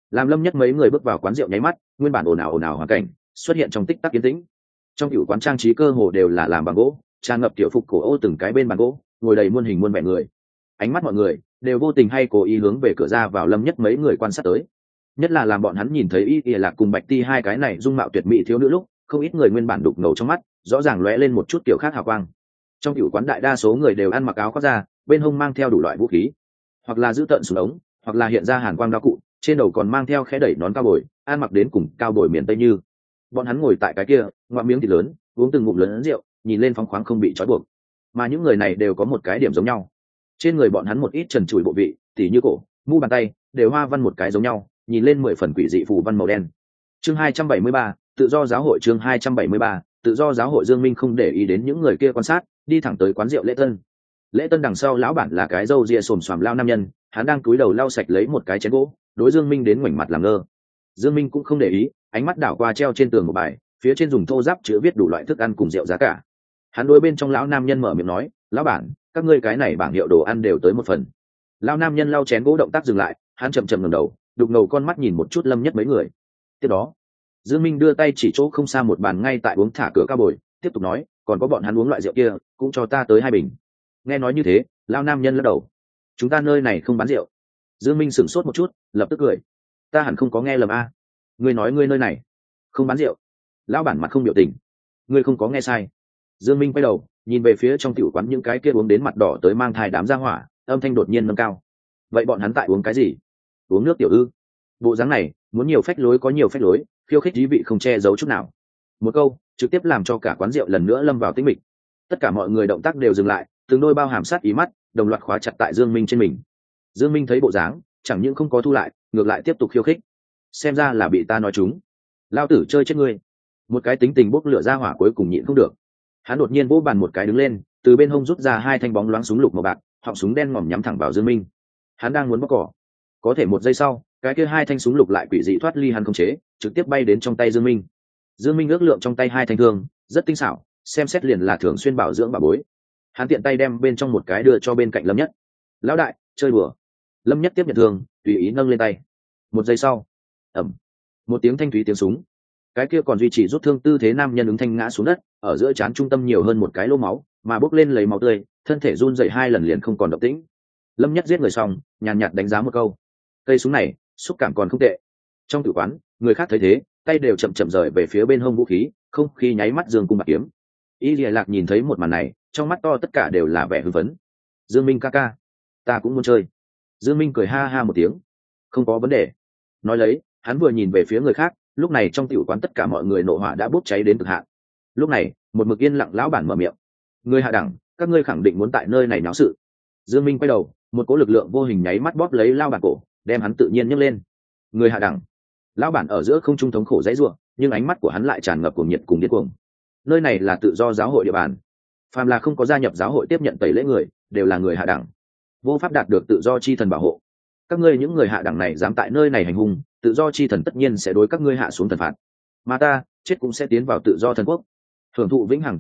Làm Lâm Nhất mấy người bước vào quán rượu nháy mắt, nguyên bản ồn ào hoàn cảnh xuất hiện trong tích tắc yên tĩnh. Trong tiểu quán trang trí cơ hồ đều là làm bằng gỗ, tràn ngập tiểu phục cổ ô từng cái bên bàn gỗ, ngồi đầy muôn hình muôn vẻ người. Ánh mắt mọi người đều vô tình hay cố ý hướng về cửa ra vào Lâm Nhất mấy người quan sát tới. Nhất là làm bọn hắn nhìn thấy Y Lạc cùng Bạch Ti hai cái này dung mạo tuyệt mỹ thiếu nữ lúc, không ít người nguyên bản đục ngầu trong mắt, rõ ràng lóe lên một chút kiểu khác hào quang. Trong tiểu quán đại đa số người đều ăn mặc áo khoác da, bên hông mang theo đủ loại vũ khí, hoặc là giữ tận súng ống, hoặc là hiện ra hàn quang đao cụ, trên đầu còn mang theo khẽ đẩy nón cao bồi, ăn mặc đến cùng cao bồi miền Tây như. Bọn hắn ngồi tại cái kia, ngoạm miếng thịt lớn, uống từng ngụm lớn rượu, nhìn lên phóng khoáng không bị trói buộc. Mà những người này đều có một cái điểm giống nhau. Trên người bọn hắn một ít trần trụi bộ vị, tỉ như cổ, mu bàn tay, đều hoa văn một cái giống nhau, nhìn lên 10 phần quỷ dị phù văn màu đen. Chương 273, tự do giáo hội. Chương 273, tự do giáo hội. Dương Minh không để ý đến những người kia quan sát, đi thẳng tới quán rượu Lễ Tân. Lễ Tân đằng sau lão bản là cái râu ria xồm xoàm lao nam nhân, hắn đang cúi đầu lau sạch lấy một cái chén gỗ, đối Dương Minh đến ngoảnh mặt làm ngơ. Dương Minh cũng không để ý, ánh mắt đảo qua treo trên tường một bài, phía trên dùng thô giáp chữ viết đủ loại thức ăn cùng rượu giá cả. Hắn đối bên trong lão nam nhân mở miệng nói, lão bản, các ngươi cái này bảng hiệu đồ ăn đều tới một phần. Lão nam nhân lau chén gỗ động tác dừng lại, hắn chậm chậm ngẩng đầu, đục ngầu con mắt nhìn một chút Lâm Nhất mấy người. Tiếp đó, Dương Minh đưa tay chỉ chỗ không xa một bàn ngay tại uống thả cửa cao bồi, tiếp tục nói, còn có bọn hắn uống loại rượu kia, cũng cho ta tới 2 bình. Nghe nói như thế, lão nam nhân lắc đầu, chúng ta nơi này không bán rượu. Dương Minh sửng sốt một chút, lập tức cười, ta hẳn không có nghe lầm a. Ngươi nói ngươi nơi này không bán rượu? Lão bản mặt không biểu tình, ngươi không có nghe sai. Dương Minh quay đầu nhìn về phía trong tiểu quán những cái kia uống đến mặt đỏ tới mang thai đám gia hỏa, âm thanh đột nhiên nâng cao, vậy bọn hắn tại uống cái gì? Uống nước tiểu ư? Bộ dáng này muốn nhiều phách lối có nhiều phách lối, khiêu khích dí vị không che giấu chút nào. Một câu trực tiếp làm cho cả quán rượu lần nữa lâm vào tĩnh mịch. Tất cả mọi người động tác đều dừng lại, từng đôi bao hàm sát ý mắt đồng loạt khóa chặt tại Dương Minh trên mình. Dương Minh thấy bộ dáng chẳng những không có thu lại, ngược lại tiếp tục khiêu khích. Xem ra là bị ta nói trúng, lao tử chơi chết ngươi. Một cái tính tình bốc lửa ra hỏa cuối cùng nhịn không được, hắn đột nhiên vỗ bàn một cái đứng lên, từ bên hông rút ra 2 thanh bóng loáng súng lục màu bạc, họng súng đen ngòm nhắm thẳng vào Dương Minh. Hắn đang muốn bóc cỏ, có thể một giây sau, cái kia 2 thanh súng lục lại quỷ dị thoát ly hắn khống chế, trực tiếp bay đến trong tay Dương Minh. Dương Minh ước lượng trong tay 2 thanh thương, rất tinh xảo, xem xét liền là thường xuyên bảo dưỡng bảo bối. Hắn tiện tay đem bên trong một cái đưa cho bên cạnh Lâm Nhất. Lão đại, chơi đùa. Lâm Nhất tiếp nhận thương, tùy ý nâng lên tay. Một giây sau, ầm, một tiếng thanh thúy tiếng súng. Cái kia còn duy trì rút thương tư thế nam nhân ứng thanh ngã xuống đất, ở giữa trán trung tâm nhiều hơn một cái lỗ máu, mà bốc lên lấy máu tươi, thân thể run rẩy 2 lần liền không còn động tĩnh. Lâm Nhất giết người xong, nhàn nhạt đánh giá một câu, cây súng này xúc cảm còn không tệ. Trong tử quán, người khác thấy thế, tay đều chậm chậm rời về phía bên hông vũ khí, không khí nháy mắt dương cung bạc kiếm. Y Lìa Lạc nhìn thấy một màn này, trong mắt to tất cả đều là vẻ hưng phấn. Dương Minh ca ca, ta cũng muốn chơi. Dương Minh cười ha ha một tiếng, không có vấn đề. Nói lấy, hắn vừa nhìn về phía người khác, lúc này trong tiểu quán tất cả mọi người nộ hỏa đã bốc cháy đến cực hạn. Lúc này, một mực yên lặng lão bản mở miệng, người hạ đẳng, các ngươi khẳng định muốn tại nơi này náo sự. Dương Minh quay đầu, một cỗ lực lượng vô hình nháy mắt bóp lấy lao bản cổ, đem hắn tự nhiên nhấc lên. Người hạ đẳng. Lão bản ở giữa không trung thống khổ dãy rủa, nhưng ánh mắt của hắn lại tràn ngập cuồng nhiệt cùng điên cuồng. Nơi này là tự do giáo hội địa bàn, phàm là không có gia nhập giáo hội tiếp nhận tẩy lễ người, đều là người hạ đẳng, vô pháp đạt được tự do chi thần bảo hộ. Các ngươi những người hạ đẳng này dám tại nơi này hành hung, tự do chi thần tất nhiên sẽ đối các ngươi hạ xuống thần phạt, mà ta chết cũng sẽ tiến vào tự do thần quốc, hưởng thụ vĩnh hằng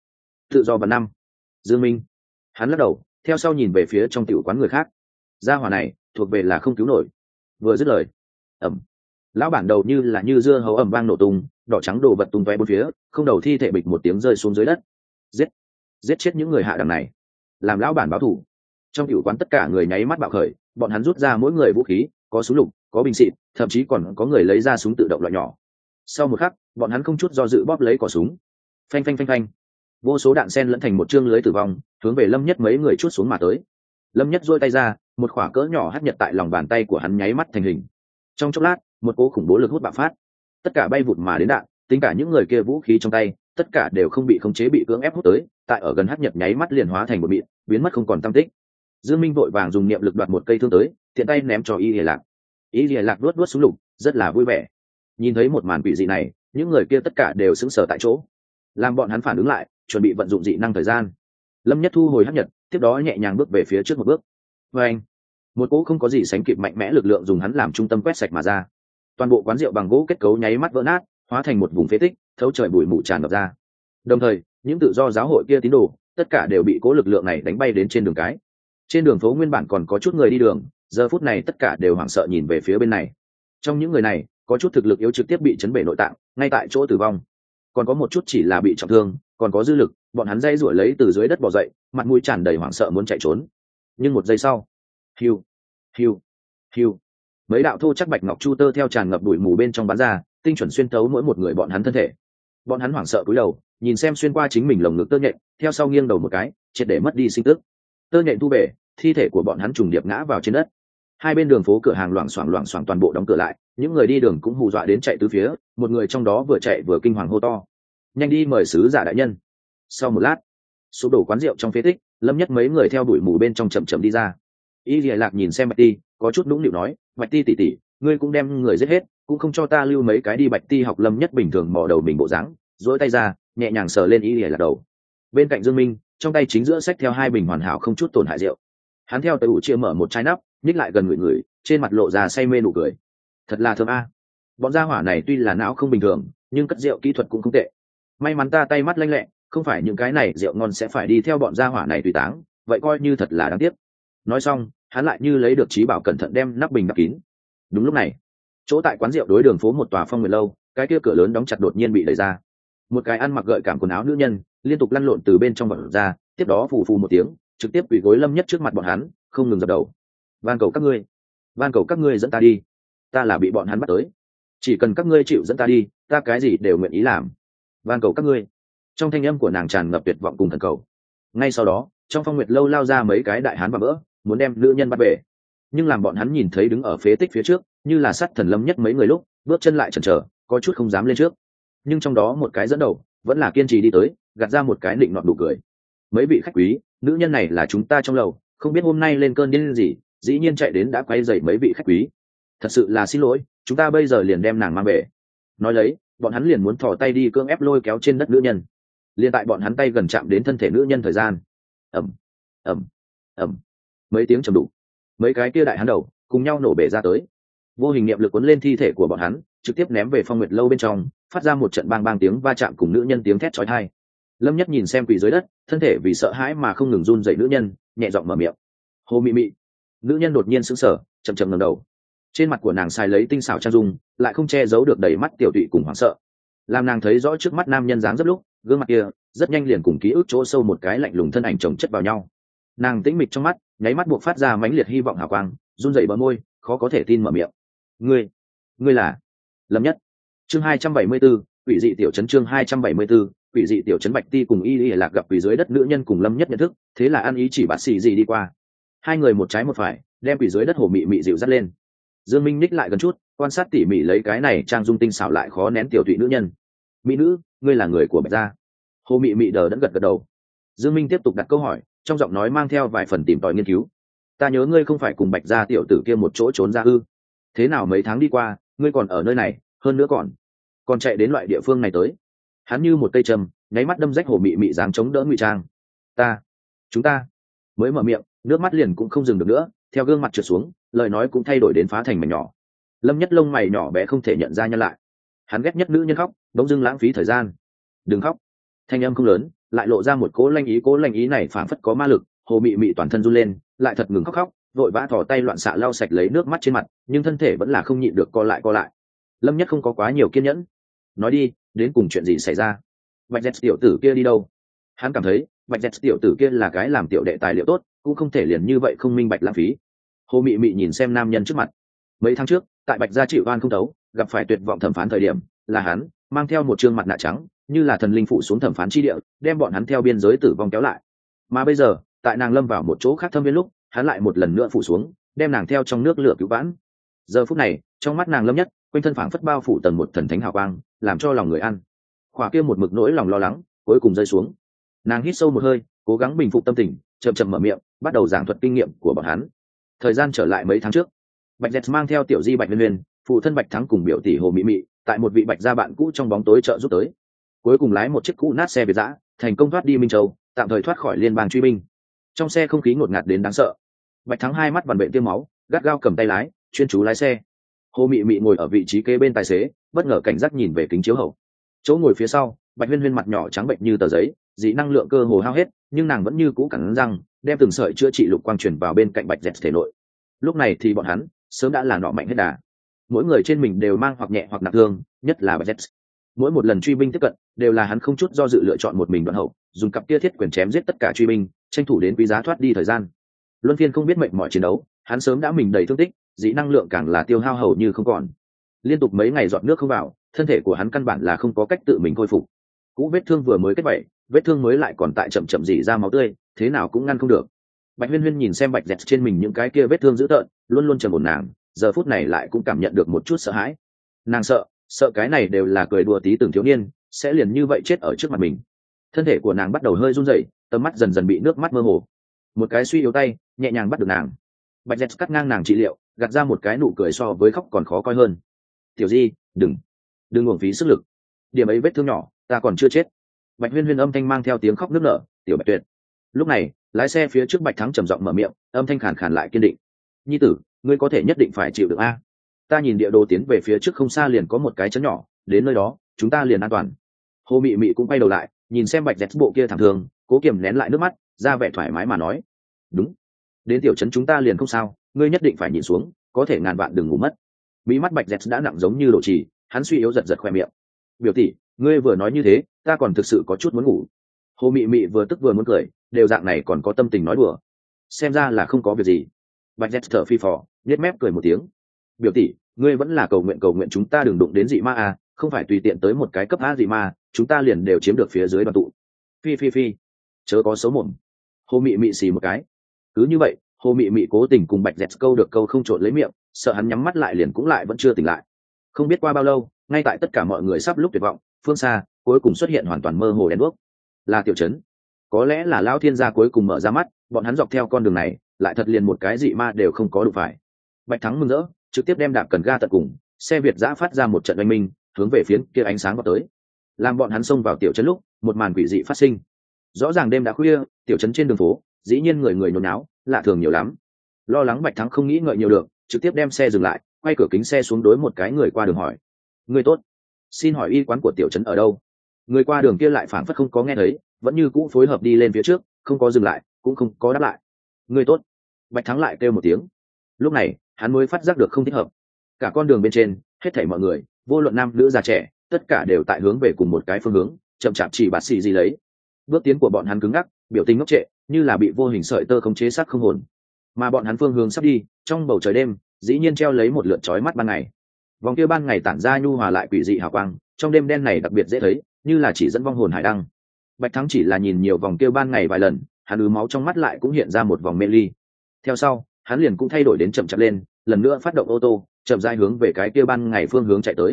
tự do và năm. Dương Minh, hắn lắc đầu, theo sau nhìn về phía trong tiểu quán người khác. Gia hỏa này thuộc về là không cứu nổi. Vừa dứt lời, ầm, lão bản đầu như dưa hấu ầm vang nổ tung, đỏ trắng đồ vật tung tóe bốn phía, không đầu thi thể bịch một tiếng rơi xuống dưới đất. Giết chết những người hạ đẳng này, làm lão bản báo thù. Trong tiểu quán tất cả người nháy mắt bạo khởi, bọn hắn rút ra mỗi người vũ khí, có súng lục, có bình xịt, thậm chí còn có người lấy ra súng tự động loại nhỏ. Sau một khắc, bọn hắn không chút do dự bóp lấy cò súng. Phanh phanh phanh phanh, vô số đạn sen lẫn thành một chương lưới tử vong, hướng về Lâm Nhất mấy người chuốt xuống mà tới. Lâm Nhất duỗi tay ra, một quả cỡ nhỏ hắt nhật tại lòng bàn tay của hắn nháy mắt thành hình. Trong chốc lát, một cỗ khủng bố lực hút bạo phát, tất cả bay vụt mà đến đạn, tính cả những người kia vũ khí trong tay, tất cả đều không bị khống chế bị cưỡng ép hút tới, tại ở gần hắt nhật nháy mắt liền hóa thành một mịn, biến mất không còn tăm tích. Dương Minh vội vàng dùng niệm lực đoạt một cây thương tới, tiện tay ném cho Y Lìa Lạc. Y Lìa Lạc luốt súng lục, rất là vui vẻ. Nhìn thấy một màn quỷ dị này, những người kia tất cả đều sững sờ tại chỗ, làm bọn hắn phản ứng lại, chuẩn bị vận dụng dị năng thời gian. Lâm Nhất thu hồi hắc nhật, tiếp đó nhẹ nhàng bước về phía trước một bước. Và anh, một cỗ không có gì sánh kịp mạnh mẽ lực lượng dùng hắn làm trung tâm quét sạch mà ra. Toàn bộ quán rượu bằng gỗ kết cấu nháy mắt vỡ nát, hóa thành một vùng phế tích, thấu trời bụi mù tràn ngập ra. Đồng thời, những tự do giáo hội kia tín đồ, tất cả đều bị cỗ lực lượng này đánh bay đến trên đường cái. Trên đường phố nguyên bản còn có chút người đi đường, giờ phút này tất cả đều hoảng sợ nhìn về phía bên này. Trong những người này có chút thực lực yếu trực tiếp bị chấn bể nội tạng ngay tại chỗ tử vong, còn có một chút chỉ là bị trọng thương, còn có dư lực, bọn hắn dây rủa lấy từ dưới đất bò dậy, mặt mũi tràn đầy hoảng sợ muốn chạy trốn. Nhưng một giây sau, hiu hiu hiu, mấy đạo thô chắc bạch ngọc chu tơ theo tràn ngập bụi mù bên trong bắn ra, tinh chuẩn xuyên thấu mỗi một người bọn hắn thân thể. Bọn hắn hoảng sợ cúi đầu nhìn xem xuyên qua chính mình lồng ngực tơ nhện, theo sau nghiêng đầu một cái, triệt để mất đi sinh tức. Tơ nhện thu bể, thi thể của bọn hắn trùng điệp ngã vào trên đất. Hai bên đường phố cửa hàng loảng xoảng toàn bộ đóng cửa lại, những người đi đường cũng hù dọa đến chạy tứ phía, một người trong đó vừa chạy vừa kinh hoàng hô to: nhanh đi mời sứ giả đại nhân. Sau một lát, sụp đổ quán rượu trong phế tích, Lâm Nhất mấy người theo đuổi mù bên trong chậm chậm đi ra. Y Lìa Lạc nhìn xem Bạch Ti, có chút nũng nịu nói: Bạch Ti tỷ tỷ, ngươi cũng đem người giết hết, cũng không cho ta lưu mấy cái đi. Bạch Ti học Lâm Nhất bình thường mò đầu mình bộ dáng, duỗi tay ra nhẹ nhàng sờ lên Y Lìa Lạc đầu. Bên cạnh Dương Minh, trong tay chính giữa xách theo hai bình hoàn hảo không chút tổn hại rượu. Hắn theo tay ủ chia mở một chai nắp, nhích lại gần người, trên mặt lộ ra say mê nụ cười. Thật là thơm a. Bọn gia hỏa này tuy là não không bình thường, nhưng cất rượu kỹ thuật cũng không tệ. May mắn ta tay mắt lanh lẹ, không phải những cái này rượu ngon sẽ phải đi theo bọn gia hỏa này tùy táng, vậy coi như thật là đáng tiếc. Nói xong, hắn lại như lấy được trí bảo cẩn thận đem nắp bình đắp kín. Đúng lúc này, chỗ tại quán rượu đối đường phố một tòa phong nguyệt lâu, cái kia cửa lớn đóng chặt đột nhiên bị đẩy ra. Một cái ăn mặc gợi cảm quần áo nữ nhân liên tục lăn lộn từ bên trong bật ra, tiếp đó phù phù một tiếng, trực tiếp quỳ gối Lâm Nhất trước mặt bọn hắn, không ngừng dập đầu. Van cầu các ngươi dẫn ta đi, ta là bị bọn hắn bắt tới, chỉ cần các ngươi chịu dẫn ta đi, ta cái gì đều nguyện ý làm. Van cầu các ngươi. Trong thanh âm của nàng tràn ngập tuyệt vọng cùng thần cầu. Ngay sau đó, trong phong nguyệt lâu lao ra mấy cái đại hán và vỡ, muốn đem nữ nhân bắt về. Nhưng làm bọn hắn nhìn thấy đứng ở phế tích phía trước như là sát thần Lâm Nhất mấy người lúc, bước chân lại chần chờ, có chút không dám lên trước. Nhưng trong đó một cái dẫn đầu vẫn là kiên trì đi tới, gạt ra một cái định nọt đủ cười. Mấy vị khách quý, nữ nhân này là chúng ta trong lầu, không biết hôm nay lên cơn điên gì, dĩ nhiên chạy đến đã quay dậy mấy vị khách quý. Thật sự là xin lỗi, chúng ta bây giờ liền đem nàng mang về. Nói lấy, bọn hắn liền muốn thò tay đi cưỡng ép lôi kéo trên đất nữ nhân. Liên tại bọn hắn tay gần chạm đến thân thể nữ nhân thời gian, ầm ầm ầm, mấy tiếng trầm đục, mấy cái kia đại hắn đầu cùng nhau nổ bể ra tới. Vô hình niệm lực cuốn lên thi thể của bọn hắn, trực tiếp ném về phong nguyệt lâu bên trong, phát ra một trận bang bang tiếng va chạm cùng nữ nhân tiếng thét chói tai. Lâm Nhất nhìn xem quỳ dưới đất, thân thể vì sợ hãi mà không ngừng run dậy nữ nhân, nhẹ giọng mở miệng: Hồ Mị Mị. Nữ nhân đột nhiên sững sờ, chậm chậm ngẩng đầu. Trên mặt của nàng xài lấy tinh xảo trang dung, lại không che giấu được đầy mắt tiểu tụy cùng hoảng sợ. Làm nàng thấy rõ trước mắt nam nhân dáng dấp lúc, gương mặt kia rất nhanh liền cùng ký ức chỗ sâu một cái lạnh lùng thân ảnh chồng chất vào nhau. Nàng tĩnh mịch trong mắt, nháy mắt buộc phát ra mãnh liệt hy vọng hào quang, run rẩy bờ môi, khó có thể tin mở miệng: ngươi là Lâm Nhất. Chương 274, quỷ dị tiểu trấn. Chương 274, quỷ dị tiểu trấn. Bạch Ti cùng Y Y Lạc gặp quỷ dưới đất nữ nhân cùng Lâm Nhất nhận thức, thế là ăn ý chỉ bạt xì gì đi qua. Hai người một trái một phải, đem quỷ dưới đất Hồ Mị Mị dịu dắt lên. Dương Minh ních lại gần chút, quan sát tỉ mỉ lấy cái này trang dung tinh xảo lại khó nén tiểu thụy nữ nhân. Mỹ nữ, ngươi là người của Bạch gia? Hồ Mị Mị đờ đẫn gật gật đầu. Dương Minh tiếp tục đặt câu hỏi, trong giọng nói mang theo vài phần tìm tòi nghiên cứu. Ta nhớ ngươi không phải cùng Bạch gia tiểu tử kia một chỗ trốn ra ư? Thế nào mấy tháng đi qua, ngươi còn ở nơi này, hơn nữa còn chạy đến loại địa phương này tới? Hắn như một cây châm, nháy mắt đâm rách Hồ Mị Mị dáng chống đỡ ngụy trang. Chúng ta mới mở miệng, nước mắt liền cũng không dừng được nữa, theo gương mặt trượt xuống, lời nói cũng thay đổi đến phá thành mảnh nhỏ. Lâm Nhất lông mày nhỏ bé không thể nhận ra nhân lại. Hắn ghét nhất nữ nhân khóc, bỗng dưng lãng phí thời gian. Đừng khóc. Thanh âm không lớn, lại lộ ra một cố lanh ý này phảng phất có ma lực. Hồ Mị Mị toàn thân run lên, lại thật ngừng khóc, vội vã thò tay loạn xạ lau sạch lấy nước mắt trên mặt, nhưng thân thể vẫn là không nhịn được co lại. Lâm Nhất không có quá nhiều kiên nhẫn. Nói đi, đến cùng chuyện gì xảy ra? Bạch Dẹt tiểu tử kia đi đâu? Hắn cảm thấy Bạch Dẹt tiểu tử kia là cái làm tiểu đệ tài liệu tốt, cũng không thể liền như vậy không minh bạch lãng phí. Hồ Mị Mị nhìn xem nam nhân trước mặt. Mấy tháng trước, tại Bạch gia chịu oan không đấu, gặp phải tuyệt vọng thẩm phán thời điểm, là hắn mang theo một trương mặt nạ trắng, như là thần linh phụ xuống thẩm phán chi địa, đem bọn hắn theo biên giới tử vong kéo lại. Mà bây giờ, tại nàng lâm vào một chỗ khác thâm viên lúc, hắn lại một lần nữa phụ xuống, đem nàng theo trong nước lửa cứu vãn. Giờ phút này, trong mắt nàng Lâm Nhất, quanh thân phảng phất bao phủ tầng một thần thánh hào quang, làm cho lòng người ăn. Khỏa kia một mực nỗi lòng lo lắng, cuối cùng rơi xuống. Nàng hít sâu một hơi, cố gắng bình phục tâm tình, chậm chậm mở miệng, bắt đầu giảng thuật kinh nghiệm của bọn hắn. Thời gian trở lại mấy tháng trước, Bạch Dẹt mang theo tiểu di Bạch Nguyên, phụ thân Bạch Thắng cùng biểu tỷ Hồ Mị Mị, tại một vị Bạch gia bạn cũ trong bóng tối trợ giúp tới. Cuối cùng lái một chiếc cũ nát xe Việt dã, thành công thoát đi Minh Châu, tạm thời thoát khỏi liên bang truy binh. Trong xe không khí ngột ngạt đến đáng sợ. Bạch Thắng hai mắt vằn bệnh tiêm máu, gắt gao cầm tay lái, chuyên chú lái xe. Hồ Mị Mị ngồi ở vị trí kế bên tài xế, bất ngờ cảnh giác nhìn về kính chiếu hậu. Chỗ ngồi phía sau, Bạch Huyên mặt nhỏ trắng bệnh như tờ giấy, dị năng lượng cơ hồ hao hết, nhưng nàng vẫn như cũ cắn răng, đem từng sợi chữa trị lục quang truyền vào bên cạnh Bạch Dẹt thể nội. Lúc này thì bọn hắn sớm đã là nọ mạnh hết đà. mỗi người trên mình đều mang hoặc nhẹ hoặc nặng thương, nhất là bạch z. Mỗi một lần truy binh tiếp cận đều là hắn không chút do dự lựa chọn một mình đoạn hậu, dùng cặp kia thiết quyền chém giết tất cả truy binh, tranh thủ đến quý giá thoát đi thời gian. Luân phiên không biết mệnh mọi chiến đấu, hắn sớm đã mình đầy thương tích, dĩ năng lượng càng là tiêu hao hầu như không còn. Liên tục mấy ngày giọt nước không vào, thân thể của hắn căn bản là không có cách tự mình khôi phục. Cũ vết thương vừa mới kết vảy, vết thương mới lại còn tại chậm chậm rỉ ra máu tươi, thế nào cũng ngăn không được. Bạch Huyên Huyên nhìn xem bạch dẹt trên mình những cái kia vết thương dữ tợn, luôn luôn trầm ổn nàng, giờ phút này lại cũng cảm nhận được một chút sợ hãi. Nàng sợ cái này đều là cười đùa tí từng thiếu niên, sẽ liền như vậy chết ở trước mặt mình. Thân thể của nàng bắt đầu hơi run rẩy, tầm mắt dần dần bị nước mắt mơ hồ. Một cái suy yếu tay nhẹ nhàng bắt được nàng. Bạch dẹt cắt ngang nàng trị liệu, gạt ra một cái nụ cười so với khóc còn khó coi hơn. Tiểu Di, đừng uổng phí sức lực. Điểm ấy vết thương nhỏ, ta còn chưa chết. Bạch Huyên Huyên âm thanh mang theo tiếng khóc nức nở, tiểu Bạch Tuyệt. Lúc này, lái xe phía trước Bạch Thắng trầm giọng mở miệng, âm thanh khàn khàn lại kiên định. Nhi tử, ngươi có thể nhất định phải chịu được a. Ta nhìn địa đồ tiến về phía trước không xa liền có một cái chấn nhỏ, đến nơi đó, chúng ta liền an toàn. Hồ Mị Mị cũng quay đầu lại, nhìn xem Bạch Dẹt bộ kia thẳng thường, cố kiềm nén lại nước mắt, ra vẻ thoải mái mà nói. Đúng, đến tiểu trấn chúng ta liền không sao, ngươi nhất định phải nhìn xuống, có thể ngàn vạn đừng ngủ mất. Mỹ mắt Bạch Dẹt đã nặng giống như đổ trì, hắn suy yếu giật giật khoe miệng. Biểu tỷ, ngươi vừa nói như thế, ta còn thực sự có chút muốn ngủ. Hồ Mị Mị vừa tức vừa muốn cười, đều dạng này còn có tâm tình nói đùa, xem ra là không có việc gì. Bạch Dẹt thở phi phò, nhếch mép cười một tiếng. Biểu tỷ, ngươi vẫn là cầu nguyện chúng ta đừng đụng đến dị ma à, không phải tùy tiện tới một cái cấp a dị ma, chúng ta liền đều chiếm được phía dưới đoàn tụ. Phi, chớ có xấu mồm. Hồ Mị Mị xì một cái. Cứ như vậy, Hồ Mị Mị cố tình cùng Bạch Dẹt câu được câu không trộn lấy miệng, sợ hắn nhắm mắt lại liền cũng lại vẫn chưa tỉnh lại. Không biết qua bao lâu, ngay tại tất cả mọi người sắp lúc tuyệt vọng, phương xa cuối cùng xuất hiện hoàn toàn mơ hồ đèn đuốc. Là tiểu trấn. Có lẽ là Lão Thiên gia cuối cùng mở ra mắt, bọn hắn dọc theo con đường này, lại thật liền một cái dị ma đều không có đụng phải. Bạch Thắng mừng rỡ, trực tiếp đem đạp cần ga tận cùng, xe Việt giã phát ra một trận oanh minh, hướng về phía kia ánh sáng vào tới. Làm bọn hắn xông vào tiểu trấn lúc, một màn quỷ dị phát sinh. Rõ ràng đêm đã khuya, tiểu trấn trên đường phố, dĩ nhiên người nhốn náo, lạ thường nhiều lắm. Lo lắng Bạch Thắng không nghĩ ngợi nhiều được, trực tiếp đem xe dừng lại, quay cửa kính xe xuống đối một cái người qua đường hỏi. Người tốt, xin hỏi y quán của tiểu trấn ở đâu? Người qua đường kia lại phảng phất không có nghe thấy, vẫn như cũ phối hợp đi lên phía trước, không có dừng lại, cũng không có đáp lại. Người tốt. Bạch Thắng lại kêu một tiếng. Lúc này, hắn mới phát giác được không thích hợp. Cả con đường bên trên, hết thảy mọi người, vô luận nam nữ già trẻ, tất cả đều tại hướng về cùng một cái phương hướng, chậm chạp chỉ bạt xì gì lấy. Bước tiến của bọn hắn cứng ngắc, biểu tình ngốc trệ, như là bị vô hình sợi tơ khống chế xác không hồn. Mà bọn hắn phương hướng sắp đi, trong bầu trời đêm, dĩ nhiên treo lấy một lượn chói mắt ban ngày. Vòng kia ban ngày tản ra nhu hòa lại quỷ dị hào quang, trong đêm đen này đặc biệt dễ thấy, như là chỉ dẫn vong hồn hải đăng. Bạch Thắng chỉ là nhìn nhiều vòng kia ban ngày vài lần, hắn máu trong mắt lại cũng hiện ra một vòng mê ly. Theo sau, hắn liền cũng thay đổi đến chậm chạp lên, lần nữa phát động ô tô, chậm rãi hướng về cái kia ban ngày phương hướng chạy tới.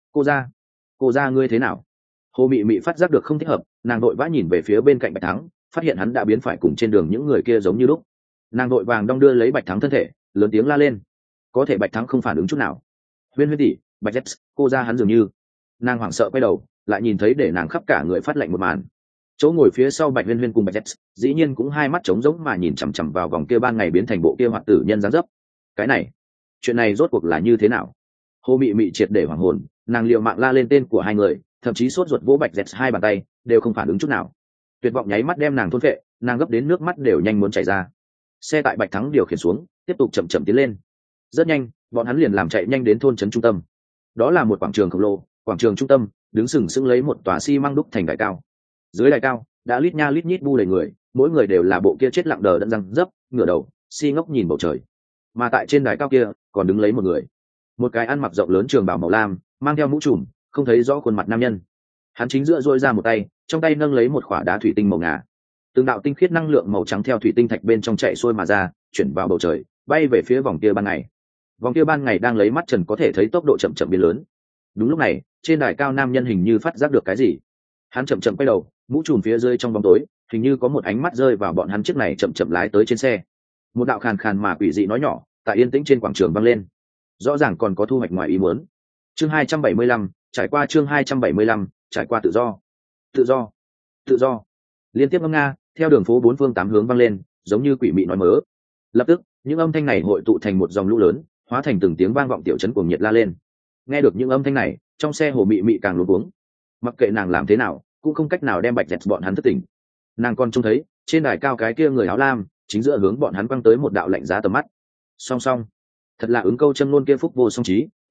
Cô ra ngươi thế nào? Hồ Mị Mị phát giác được không thích hợp, nàng đội vã nhìn về phía bên cạnh Bạch Thắng, phát hiện hắn đã biến phải cùng trên đường những người kia giống như lúc. Nàng đội vàng đong đưa lấy Bạch Thắng thân thể, lớn tiếng la lên. Có thể Bạch Thắng không phản ứng chút nào. Huyên tỷ, Bạch Dẹt, cô ra hắn dường như. Nàng hoảng sợ quay đầu, lại nhìn thấy để nàng khắp cả người phát lạnh một màn. Chỗ ngồi phía sau Bạch Huyên cùng Bạch Dẹt, dĩ nhiên cũng hai mắt trống rỗng mà nhìn chằm chằm vào vòng kia ban ngày biến thành bộ kia hoạt tử nhân dáng dấp. Cái này, chuyện này rốt cuộc là như thế nào? Hồ Mị Mị triệt để hoảng hồn, nàng liều mạng la lên tên của hai người, thậm chí sốt ruột vỗ Bạch Dẹt hai bàn tay, đều không phản ứng chút nào. Tuyệt vọng nháy mắt đem nàng thôn phệ, nàng gấp đến nước mắt đều nhanh muốn chảy ra. Xe tại Bạch Thắng điều khiển xuống, tiếp tục chậm chậm tiến lên. Rất nhanh, bọn hắn liền làm chạy nhanh đến thôn trấn trung tâm. Đó là một quảng trường khổng lồ, quảng trường trung tâm đứng sừng sững lấy một tòa xi măng đúc thành đài cao. Dưới đài cao đã lít nha lít nhít bu đầy người, mỗi người đều là bộ kia chết lặng đờ đẫn răng dấp, ngửa đầu si ngốc nhìn bầu trời. Mà tại trên đài cao kia còn đứng lấy một người, một cái ăn mặc rộng lớn trường bào màu lam, mang theo mũ trùm, không thấy rõ khuôn mặt nam nhân. Hắn chính giữa duỗi ra một tay, trong tay nâng lấy một khỏa đá thủy tinh màu ngà. Từng đạo tinh khiết năng lượng màu trắng theo thủy tinh thạch bên trong chạy xuôi mà ra, chuyển vào bầu trời, bay về phía vòng kia ban ngày. Vòng kia ban ngày đang lấy mắt trần có thể thấy tốc độ chậm chậm biến lớn. Đúng lúc này, trên đài cao nam nhân hình như phát giác được cái gì. Hắn chậm chậm quay đầu, mũ trùm phía dưới trong bóng tối, hình như có một ánh mắt rơi vào bọn hắn chiếc này chậm chậm lái tới trên xe. Một đạo khàn khàn mà quỷ dị nói nhỏ, tại yên tĩnh trên quảng trường vang lên. Rõ ràng còn có thu hoạch ngoài ý muốn. Chương 275, trải qua chương 275, trải qua tự do. Tự do, tự do. Liên tiếp ngâm nga, theo đường phố bốn phương tám hướng vang lên, giống như quỷ mị nói mớ. Lập tức, những âm thanh này hội tụ thành một dòng lũ lớn, hóa thành từng tiếng vang vọng tiểu trấn cuồng nhiệt la lên. Nghe được những âm thanh này, trong xe Hồ Mị Mị càng luống cuống. Mặc kệ nàng làm thế nào, cũng không cách nào đem Bạch Dẹt bọn hắn thức tỉnh. Nàng còn trông thấy, trên đài cao cái kia người áo lam, chính giữa hướng bọn hắn quăng tới một đạo lạnh giá tầm mắt. Song song, thật là ứng câu châm luôn kia phúc vô song trí,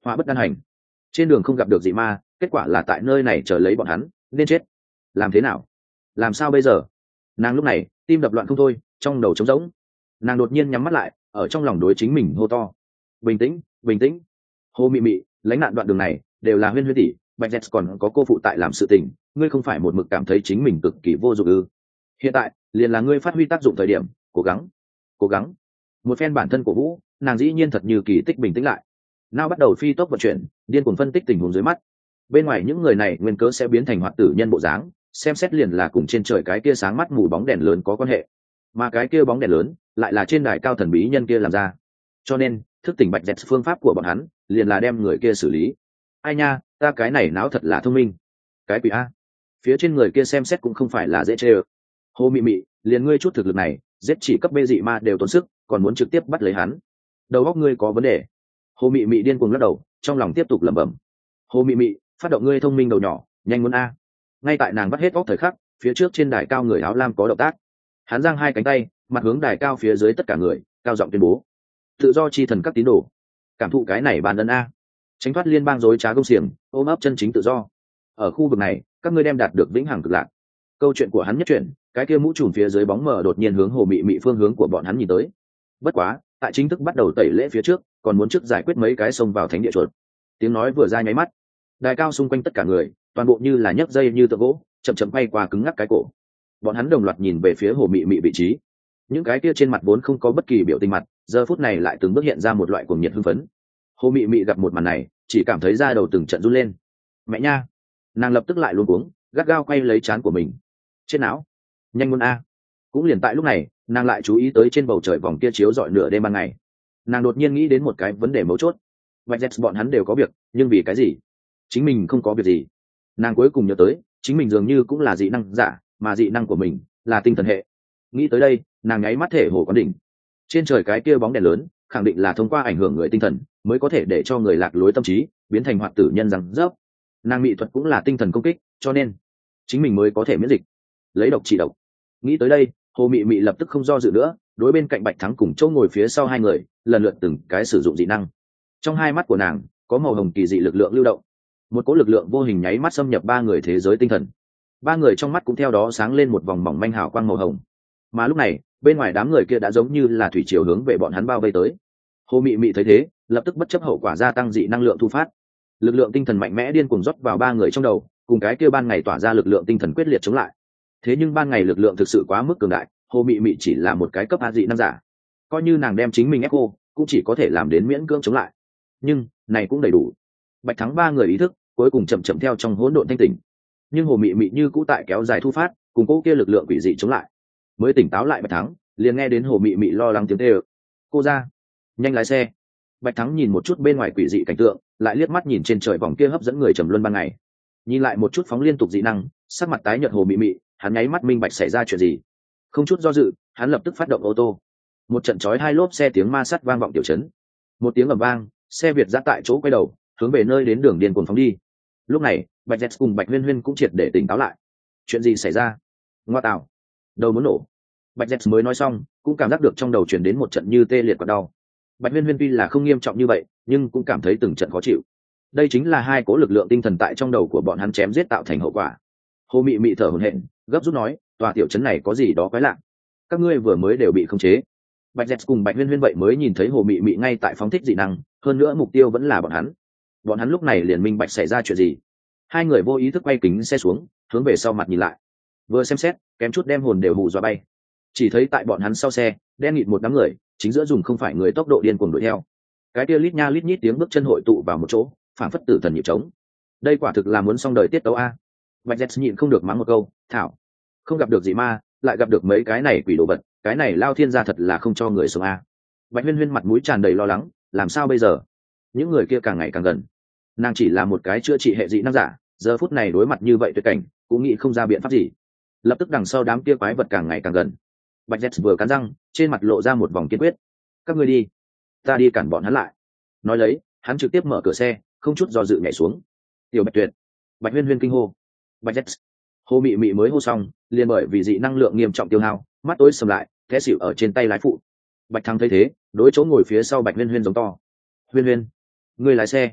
họa bất đan hành. Trên đường không gặp được dị ma, kết quả là tại nơi này chờ lấy bọn hắn, nên chết. Làm thế nào? Làm sao bây giờ? Nàng lúc này tim đập loạn không thôi, trong đầu trống rỗng. Nàng đột nhiên nhắm mắt lại, ở trong lòng đối chính mình hô to: bình tĩnh, bình tĩnh. Hồ Mị Mị, lánh nạn đoạn đường này đều là Huyên Huyên tỷ, Bạch Dẹt còn có cô phụ tại làm sự tình, ngươi không phải một mực cảm thấy chính mình cực kỳ vô dụng ư? Hiện tại liền là ngươi phát huy tác dụng thời điểm, cố gắng, cố gắng. Một phen bản thân của Vũ, nàng dĩ nhiên thật như kỳ tích bình tĩnh lại. Nào bắt đầu phi tốc vận chuyển, điên cuồng phân tích tình huống dưới mắt. Bên ngoài những người này nguyên cớ sẽ biến thành hoạt tử nhân bộ dáng, xem xét liền là cùng trên trời cái kia sáng mắt mù bóng đèn lớn có quan hệ, mà cái kia bóng đèn lớn lại là trên đài cao thần bí nhân kia làm ra. Cho nên thức tỉnh Bạch Dẹt phương pháp của bọn hắn liền là đem người kia xử lý. Ai nha, ta cái này não thật là thông minh. Cái quỷ a, phía trên người kia xem xét cũng không phải là dễ chơi. Hồ Mị Mị, liền ngươi chút thực lực này, giết chỉ cấp bê dị ma đều tốn sức, còn muốn trực tiếp bắt lấy hắn, đầu óc ngươi có vấn đề. Hồ Mị Mị điên cuồng lắc đầu, trong lòng tiếp tục lẩm bẩm. Hồ Mị Mị, phát động ngươi thông minh đầu nhỏ, nhanh muốn a. Ngay tại nàng bắt hết óc thời khắc, phía trước trên đài cao người áo lam có động tác. Hắn giang hai cánh tay, mặt hướng đài cao phía dưới tất cả người, cao giọng tuyên bố: tự do chi thần các tín đồ, cảm thụ cái này bàn ân a, tránh thoát liên bang rối trá công xiềng, ôm ấp chân chính tự do. Ở khu vực này, các ngươi đem đạt được vĩnh hằng cực lạc. Câu chuyện của hắn nhất chuyển, cái kia mũ trùm phía dưới bóng mờ đột nhiên hướng Hồ Mị Mị phương hướng của bọn hắn nhìn tới. Bất quá, tại chính thức bắt đầu tẩy lễ phía trước, còn muốn trước giải quyết mấy cái xông vào thánh địa chuột. Tiếng nói vừa ra nháy mắt, đài cao xung quanh tất cả người, toàn bộ như là nhấc dây như tượng gỗ, chậm chậm bay qua cứng ngắc cái cổ. Bọn hắn đồng loạt nhìn về phía Hồ Mị Mị vị trí. Những cái kia trên mặt vốn không có bất kỳ biểu tình mặt, giờ phút này lại từng bước hiện ra một loại cuồng nhiệt hưng phấn. Hồ Mị Mị gặp một màn này, chỉ cảm thấy da đầu từng trận run lên. Mẹ nha! Nàng lập tức lại luống cuống, gắt gao quay lấy trán của mình. Chết não! Nhanh muốn a! Cũng liền tại lúc này, nàng lại chú ý tới trên bầu trời vòng kia chiếu rọi nửa đêm ban ngày. Nàng đột nhiên nghĩ đến một cái vấn đề mấu chốt. Bạch Dẹt bọn hắn đều có việc, nhưng vì cái gì chính mình không có việc gì? Nàng cuối cùng nhớ tới, chính mình dường như cũng là dị năng giả, mà dị năng của mình là tinh thần hệ. Nghĩ tới đây, nàng nháy mắt thể hồ quán đỉnh. Trên trời cái kia bóng đèn lớn, khẳng định là thông qua ảnh hưởng người tinh thần, mới có thể để cho người lạc lối tâm trí, biến thành hoạt tử nhân rằng dốc. Nàng mỹ thuật cũng là tinh thần công kích, cho nên chính mình mới có thể miễn dịch, lấy độc trị độc. Nghĩ tới đây, Hồ Mị Mị lập tức không do dự nữa, đối bên cạnh Bạch Thắng cùng chỗ ngồi phía sau hai người, lần lượt từng cái sử dụng dị năng. Trong hai mắt của nàng có màu hồng kỳ dị lực lượng lưu động, một cỗ lực lượng vô hình nháy mắt xâm nhập ba người thế giới tinh thần. Ba người trong mắt cũng theo đó sáng lên một vòng mỏng manh hào quang màu hồng. Mà lúc này, bên ngoài đám người kia đã giống như là thủy triều hướng về bọn hắn bao vây tới. Hồ Mị Mị thấy thế, lập tức bất chấp hậu quả gia tăng dị năng lượng thu phát. Lực lượng tinh thần mạnh mẽ điên cuồng rót vào ba người trong đầu, cùng cái kia ban ngày tỏa ra lực lượng tinh thần quyết liệt chống lại. Thế nhưng ban ngày lực lượng thực sự quá mức cường đại, Hồ Mị Mị chỉ là một cái cấp A dị năng giả, coi như nàng đem chính mình ép cô, cũng chỉ có thể làm đến miễn cưỡng chống lại. Nhưng này cũng đầy đủ. Bạch Thắng ba người ý thức cuối cùng chậm chậm theo trong hỗn độn thanh tỉnh, nhưng Hồ Mị Mị như cũ tại kéo dài thu phát, cùng cô kia lực lượng quỷ dị chống lại. Mới tỉnh táo lại Bạch Thắng liền nghe đến Hồ Mị Mị lo lắng tiếng kêu: cô ra, nhanh lái xe. Bạch Thắng nhìn một chút bên ngoài quỷ dị cảnh tượng, lại liếc mắt nhìn trên trời vòng kia hấp dẫn người trầm luân ban ngày, nhìn lại một chút phóng liên tục dị năng, sắc mặt tái nhợt Hồ Mị Mị, hắn nháy mắt minh bạch xảy ra chuyện gì. Không chút do dự, hắn lập tức phát động ô tô. Một trận chói hai lốp xe tiếng ma sắt vang vọng tiểu trấn. Một tiếng ầm vang, xe Việt ra tại chỗ quay đầu, hướng về nơi đến đường điên cuồng phóng đi. Lúc này, Bạch Dẹt cùng Bạch Huyên Huyên cũng triệt để tỉnh táo lại. Chuyện gì xảy ra? Ngoa tạo, đầu muốn nổ. Bạch Dẹt mới nói xong, cũng cảm giác được trong đầu truyền đến một trận như tê liệt và đau. Bạch Huyên Huyên tuy là không nghiêm trọng như vậy, nhưng cũng cảm thấy từng trận khó chịu. Đây chính là hai cố lực lượng tinh thần tại trong đầu của bọn hắn chém giết tạo thành hậu quả. Hồ Mị Mị thở hổn hển, gấp rút nói: tòa tiểu trấn này có gì đó quái lạ, các ngươi vừa mới đều bị khống chế. Bạch Dẹt cùng Bạch Huyên Huyên vậy mới nhìn thấy Hồ Mị Mị ngay tại phóng thích dị năng, hơn nữa mục tiêu vẫn là bọn hắn. Bọn hắn lúc này liền minh bạch xảy ra chuyện gì. Hai người vô ý thức quay kính xe xuống, hướng về sau mặt nhìn lại. Vừa xem xét, kém chút đem hồn đều hù dọa bay. Chỉ thấy tại bọn hắn sau xe, đen nghịt một đám người, chính giữa dùng không phải người tốc độ điên cuồng đuổi theo. Cái kia lít nha lít nhít tiếng bước chân hội tụ vào một chỗ, phảng phất tử thần nhịp trống. Đây quả thực là muốn xong đời tiết tấu a. Bạch Dẹt nhịn không được mắng một câu: thảo, không gặp được dị ma, lại gặp được mấy cái này quỷ đồ vật, cái này lao thiên gia thật là không cho người sống a. Bạch Huyên Huyên mặt mũi tràn đầy lo lắng, làm sao bây giờ? Những người kia càng ngày càng gần. Nàng chỉ là một cái chữa trị hệ dị năng giả, giờ phút này đối mặt như vậy tuyệt cảnh, cũng nghĩ không ra biện pháp gì. Lập tức đằng sau đám kia quái vật càng ngày càng gần. Bạch Dẹt vừa cắn răng, trên mặt lộ ra một vòng kiên quyết: các ngươi đi, ta đi cản bọn hắn lại. Nói lấy, hắn trực tiếp mở cửa xe, không chút do dự nhảy xuống. Tiểu Bạch Tuyệt, Bạch Huyên Huyên kinh hô. Bạch Dẹt, Hồ Mị Mị mới hô xong, liền bởi vì dị năng lượng nghiêm trọng tiêu hao, mắt tối sầm lại, té xỉu ở trên tay lái phụ. Bạch Thắng thấy thế, đối chỗ ngồi phía sau Bạch Huyên Huyên giống to: Huyên Huyên, ngươi lái xe.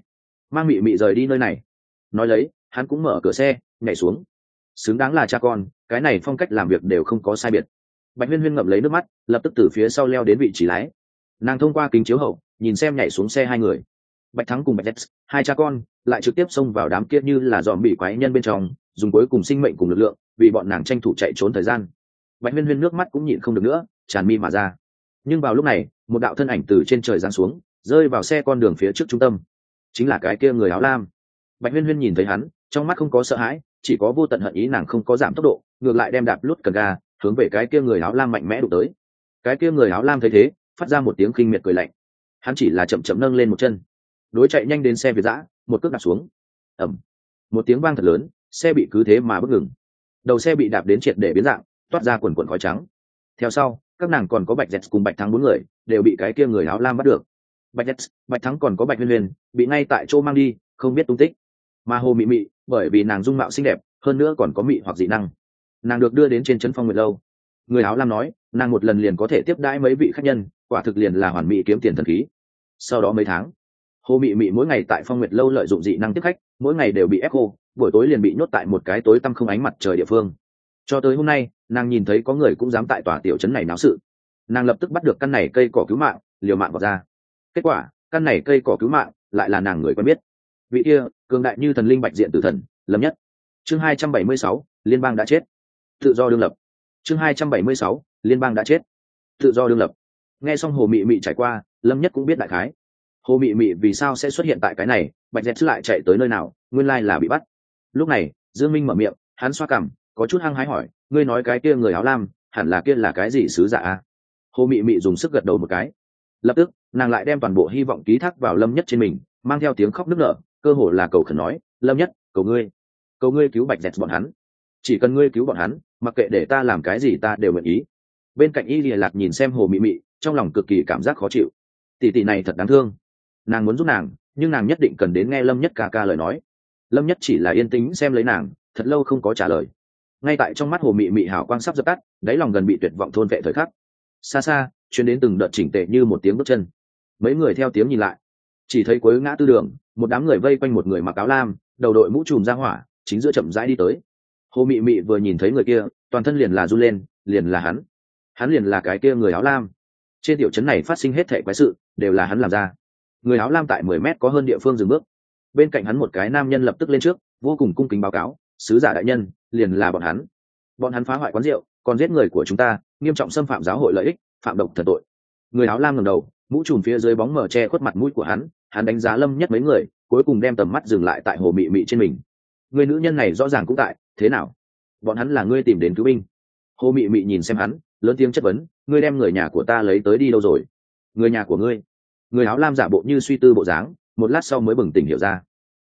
mang mị mị rời đi nơi này. Nói lấy hắn cũng mở cửa xe nhảy xuống. Xứng đáng là cha con, cái này phong cách làm việc đều không có sai biệt. Bạch Huyên Huyên ngậm lấy nước mắt, lập tức từ phía sau leo đến vị trí lái. Nàng thông qua kính chiếu hậu nhìn xem nhảy xuống xe hai người, Bạch Thắng cùng Bạch Jets, hai cha con lại trực tiếp xông vào đám kia như là dòm bị quái nhân bên trong, dùng cuối cùng sinh mệnh cùng lực lượng vì bọn nàng tranh thủ chạy trốn thời gian. Bạch Huyên Huyên nước mắt cũng nhịn không được nữa, tràn mi mà ra. Nhưng vào lúc này, một đạo thân ảnh từ trên trời giáng xuống, rơi vào xe con đường phía trước trung tâm. Chính là cái kia người áo lam. Bạch Huyên Huyên nhìn thấy hắn, trong mắt không có sợ hãi, chỉ có vô tận hận ý. Nàng không có giảm tốc độ, ngược lại đem đạp lút cần ga, hướng về cái kia người áo lam mạnh mẽ đụng tới. Cái kia người áo lam thấy thế, phát ra một tiếng khinh miệt cười lạnh. Hắn chỉ là chậm chậm nâng lên một chân, đối chạy nhanh đến xe Việt dã, một cước đạp xuống. Ầm, một tiếng vang thật lớn, xe bị cứ thế mà bất ngừng. Đầu xe bị đạp đến triệt để biến dạng, toát ra quần quần khói trắng. Theo sau, các nàng còn có Bạch Dẹt cùng Bạch Thắng bốn người đều bị cái kia người áo lam bắt được. Bạch Dẹt, Bạch Thắng còn có Bạch Huyên Huyên bị ngay tại chỗ mang đi, không biết tung tích. Mà Hồ Mị Mị, bởi vì nàng dung mạo xinh đẹp, hơn nữa còn có mị hoặc dị năng, nàng được đưa đến trên trấn Phong Nguyệt lâu. Người áo lam nói, nàng một lần liền có thể tiếp đãi mấy vị khách nhân, quả thực liền là hoàn mỹ kiếm tiền thần khí. Sau đó mấy tháng, Hồ Mị Mị mỗi ngày tại Phong Nguyệt lâu lợi dụng dị năng tiếp khách, mỗi ngày đều bị ép khô, buổi tối liền bị nhốt tại một cái tối tăm không ánh mặt trời địa phương. Cho tới hôm nay, nàng nhìn thấy có người cũng dám tại tòa tiểu trấn này náo sự, nàng lập tức bắt được căn này cây cỏ cứu mạng, liều mạng vào ra. Kết quả, căn này cây cỏ cứu mạng lại là nàng người quen biết. Vị kia, cường đại như thần linh Bạch Diện Tử Thần, Lâm Nhất. Chương 276, liên bang đã chết. Tự do đương lập. Chương 276, liên bang đã chết. Tự do đương lập. Nghe xong Hồ Mị Mị trải qua, Lâm Nhất cũng biết đại khái. Hồ Mị Mị vì sao sẽ xuất hiện tại cái này, Bạch Dẹt lại chạy tới nơi nào, nguyên lai là bị bắt. Lúc này, Dương Minh mở miệng, hắn xoa cằm, có chút hăng hái hỏi, ngươi nói cái kia người áo lam, hẳn là kia là cái gì sứ giả a? Hồ Mị Mị dùng sức gật đầu một cái. Lập tức, nàng lại đem toàn bộ hy vọng ký thác vào Lâm Nhất trên mình, mang theo tiếng khóc nức nở, cơ hồ là cầu khẩn nói, Lâm Nhất, cầu ngươi cứu Bạch Dẹt bọn hắn. Chỉ cần ngươi cứu bọn hắn, mặc kệ để ta làm cái gì ta đều nguyện ý. Bên cạnh Y Lìa Lạc nhìn xem Hồ Mị Mị, trong lòng cực kỳ cảm giác khó chịu. Tỷ tỷ này thật đáng thương. Nàng muốn giúp nàng, nhưng nàng nhất định cần đến nghe Lâm Nhất ca ca lời nói. Lâm Nhất chỉ là yên tĩnh xem lấy nàng, thật lâu không có trả lời. Ngay tại trong mắt Hồ Mị Mị hào quang sắp dập tắt, đáy lòng gần bị tuyệt vọng thôn vệ thời khắc. Xa xa, truyền đến từng đợt chỉnh tề như một tiếng bước chân. Mấy người theo tiếng nhìn lại, chỉ thấy cuối ngã tư đường, một đám người vây quanh một người mặc áo lam, đầu đội mũ trùm ra hỏa, chính giữa chậm rãi đi tới. Hồ Mị Mị vừa nhìn thấy người kia, toàn thân liền là run lên, liền là hắn liền là cái kia người áo lam. Trên tiểu trấn này phát sinh hết thảy quái sự, đều là hắn làm ra. Người áo lam tại 10 mét có hơn địa phương dừng bước. Bên cạnh hắn một cái nam nhân lập tức lên trước, vô cùng cung kính báo cáo, sứ giả đại nhân, liền là bọn hắn phá hoại quán rượu, còn giết người của chúng ta, nghiêm trọng xâm phạm giáo hội lợi ích, phạm độc thần tội. Người áo lam ngẩng đầu, mũ trùm phía dưới bóng mờ che khuất mặt mũi của hắn đánh giá Lâm Nhất mấy người, cuối cùng đem tầm mắt dừng lại tại Hồ Mị Mị trên mình. Người nữ nhân này rõ ràng cũng tại, thế nào? Bọn hắn là ngươi tìm đến cứu binh? Hồ Mị Mị nhìn xem hắn, lớn tiếng chất vấn, ngươi đem người nhà của ta lấy tới đi đâu rồi? Người nhà của ngươi? Người áo lam giả bộ như suy tư bộ dáng, một lát sau mới bừng tỉnh hiểu ra.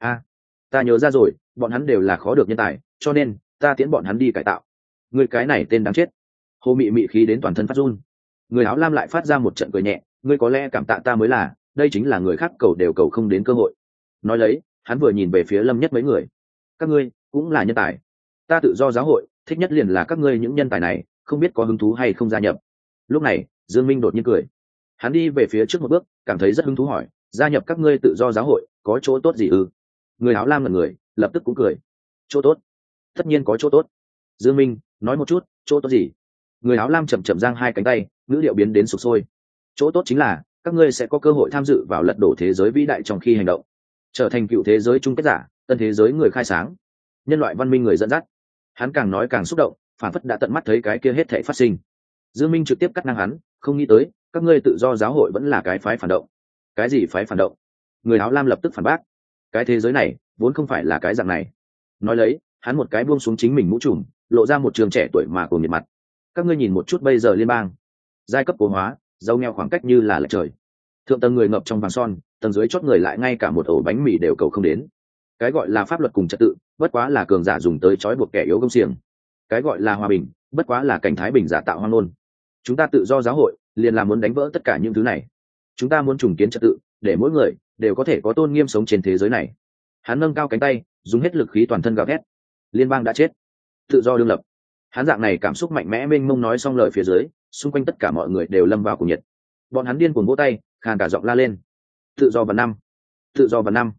Ta nhớ ra rồi, bọn hắn đều là khó được nhân tài, cho nên ta tiễn bọn hắn đi cải tạo. Người cái này tên đáng chết. Hồ Mị Mị khí đến toàn thân phát run. Người áo lam lại phát ra một trận cười nhẹ, ngươi có lẽ cảm tạ ta mới là, đây chính là người khác cầu đều cầu không đến cơ hội. Nói lấy, hắn vừa nhìn về phía Lâm Nhất mấy người. Các ngươi cũng là nhân tài. Ta tự do giáo hội, thích nhất liền là các ngươi những nhân tài này, không biết có hứng thú hay không gia nhập. Lúc này, Dương Minh đột nhiên cười. Hắn đi về phía trước một bước, cảm thấy rất hứng thú hỏi, gia nhập các ngươi tự do giáo hội, có chỗ tốt gì ư? Người áo lam ngẩn người, lập tức cũng cười. Chỗ tốt? Tất nhiên có chỗ tốt. Dương Minh, nói một chút, chỗ tốt gì? Người áo lam chậm chậm giang hai cánh tay, ngữ điệu biến đến sục sôi. Chỗ tốt chính là các ngươi sẽ có cơ hội tham dự vào lật đổ thế giới vĩ đại trong khi hành động, trở thành cựu thế giới chung kết giả, tân thế giới người khai sáng, nhân loại văn minh người dẫn dắt. Hắn càng nói càng xúc động, phản phất đã tận mắt thấy cái kia hết thảy phát sinh. Dương Minh trực tiếp cắt ngang hắn, không nghĩ tới các ngươi tự do giáo hội vẫn là cái phái phản động. Cái gì phái phản động? Người áo lam lập tức phản bác. Cái thế giới này vốn không phải là cái dạng này. Nói lấy, hắn một cái buông xuống chính mình mũ trùm, lộ ra một trường trẻ tuổi mà cuồng nhiệt mặt. Các ngươi nhìn một chút bây giờ liên bang, giai cấp cố hóa, giàu nghèo khoảng cách như là lệch trời. Thượng tầng người ngập trong vàng son, tầng dưới chót người lại ngay cả một ổ bánh mì đều cầu không đến. Cái gọi là pháp luật cùng trật tự, bất quá là cường giả dùng tới trói buộc kẻ yếu gông xiềng. Cái gọi là hòa bình, bất quá là cảnh thái bình giả tạo hoang ngôn. Chúng ta tự do giáo hội, liền là muốn đánh vỡ tất cả những thứ này. Chúng ta muốn trùng kiến trật tự, để mỗi người đều có thể có tôn nghiêm sống trên thế giới này. Hắn nâng cao cánh tay, dùng hết lực khí toàn thân gào thét. Liên bang đã chết, tự do đương lập. Hắn dạng này cảm xúc mạnh mẽ mênh mông nói xong lời phía dưới, xung quanh tất cả mọi người đều lâm vào cuồng nhiệt. Bọn hắn điên cuồng vỗ tay, khàn cả giọng la lên. Tự do và năm, tự do và năm.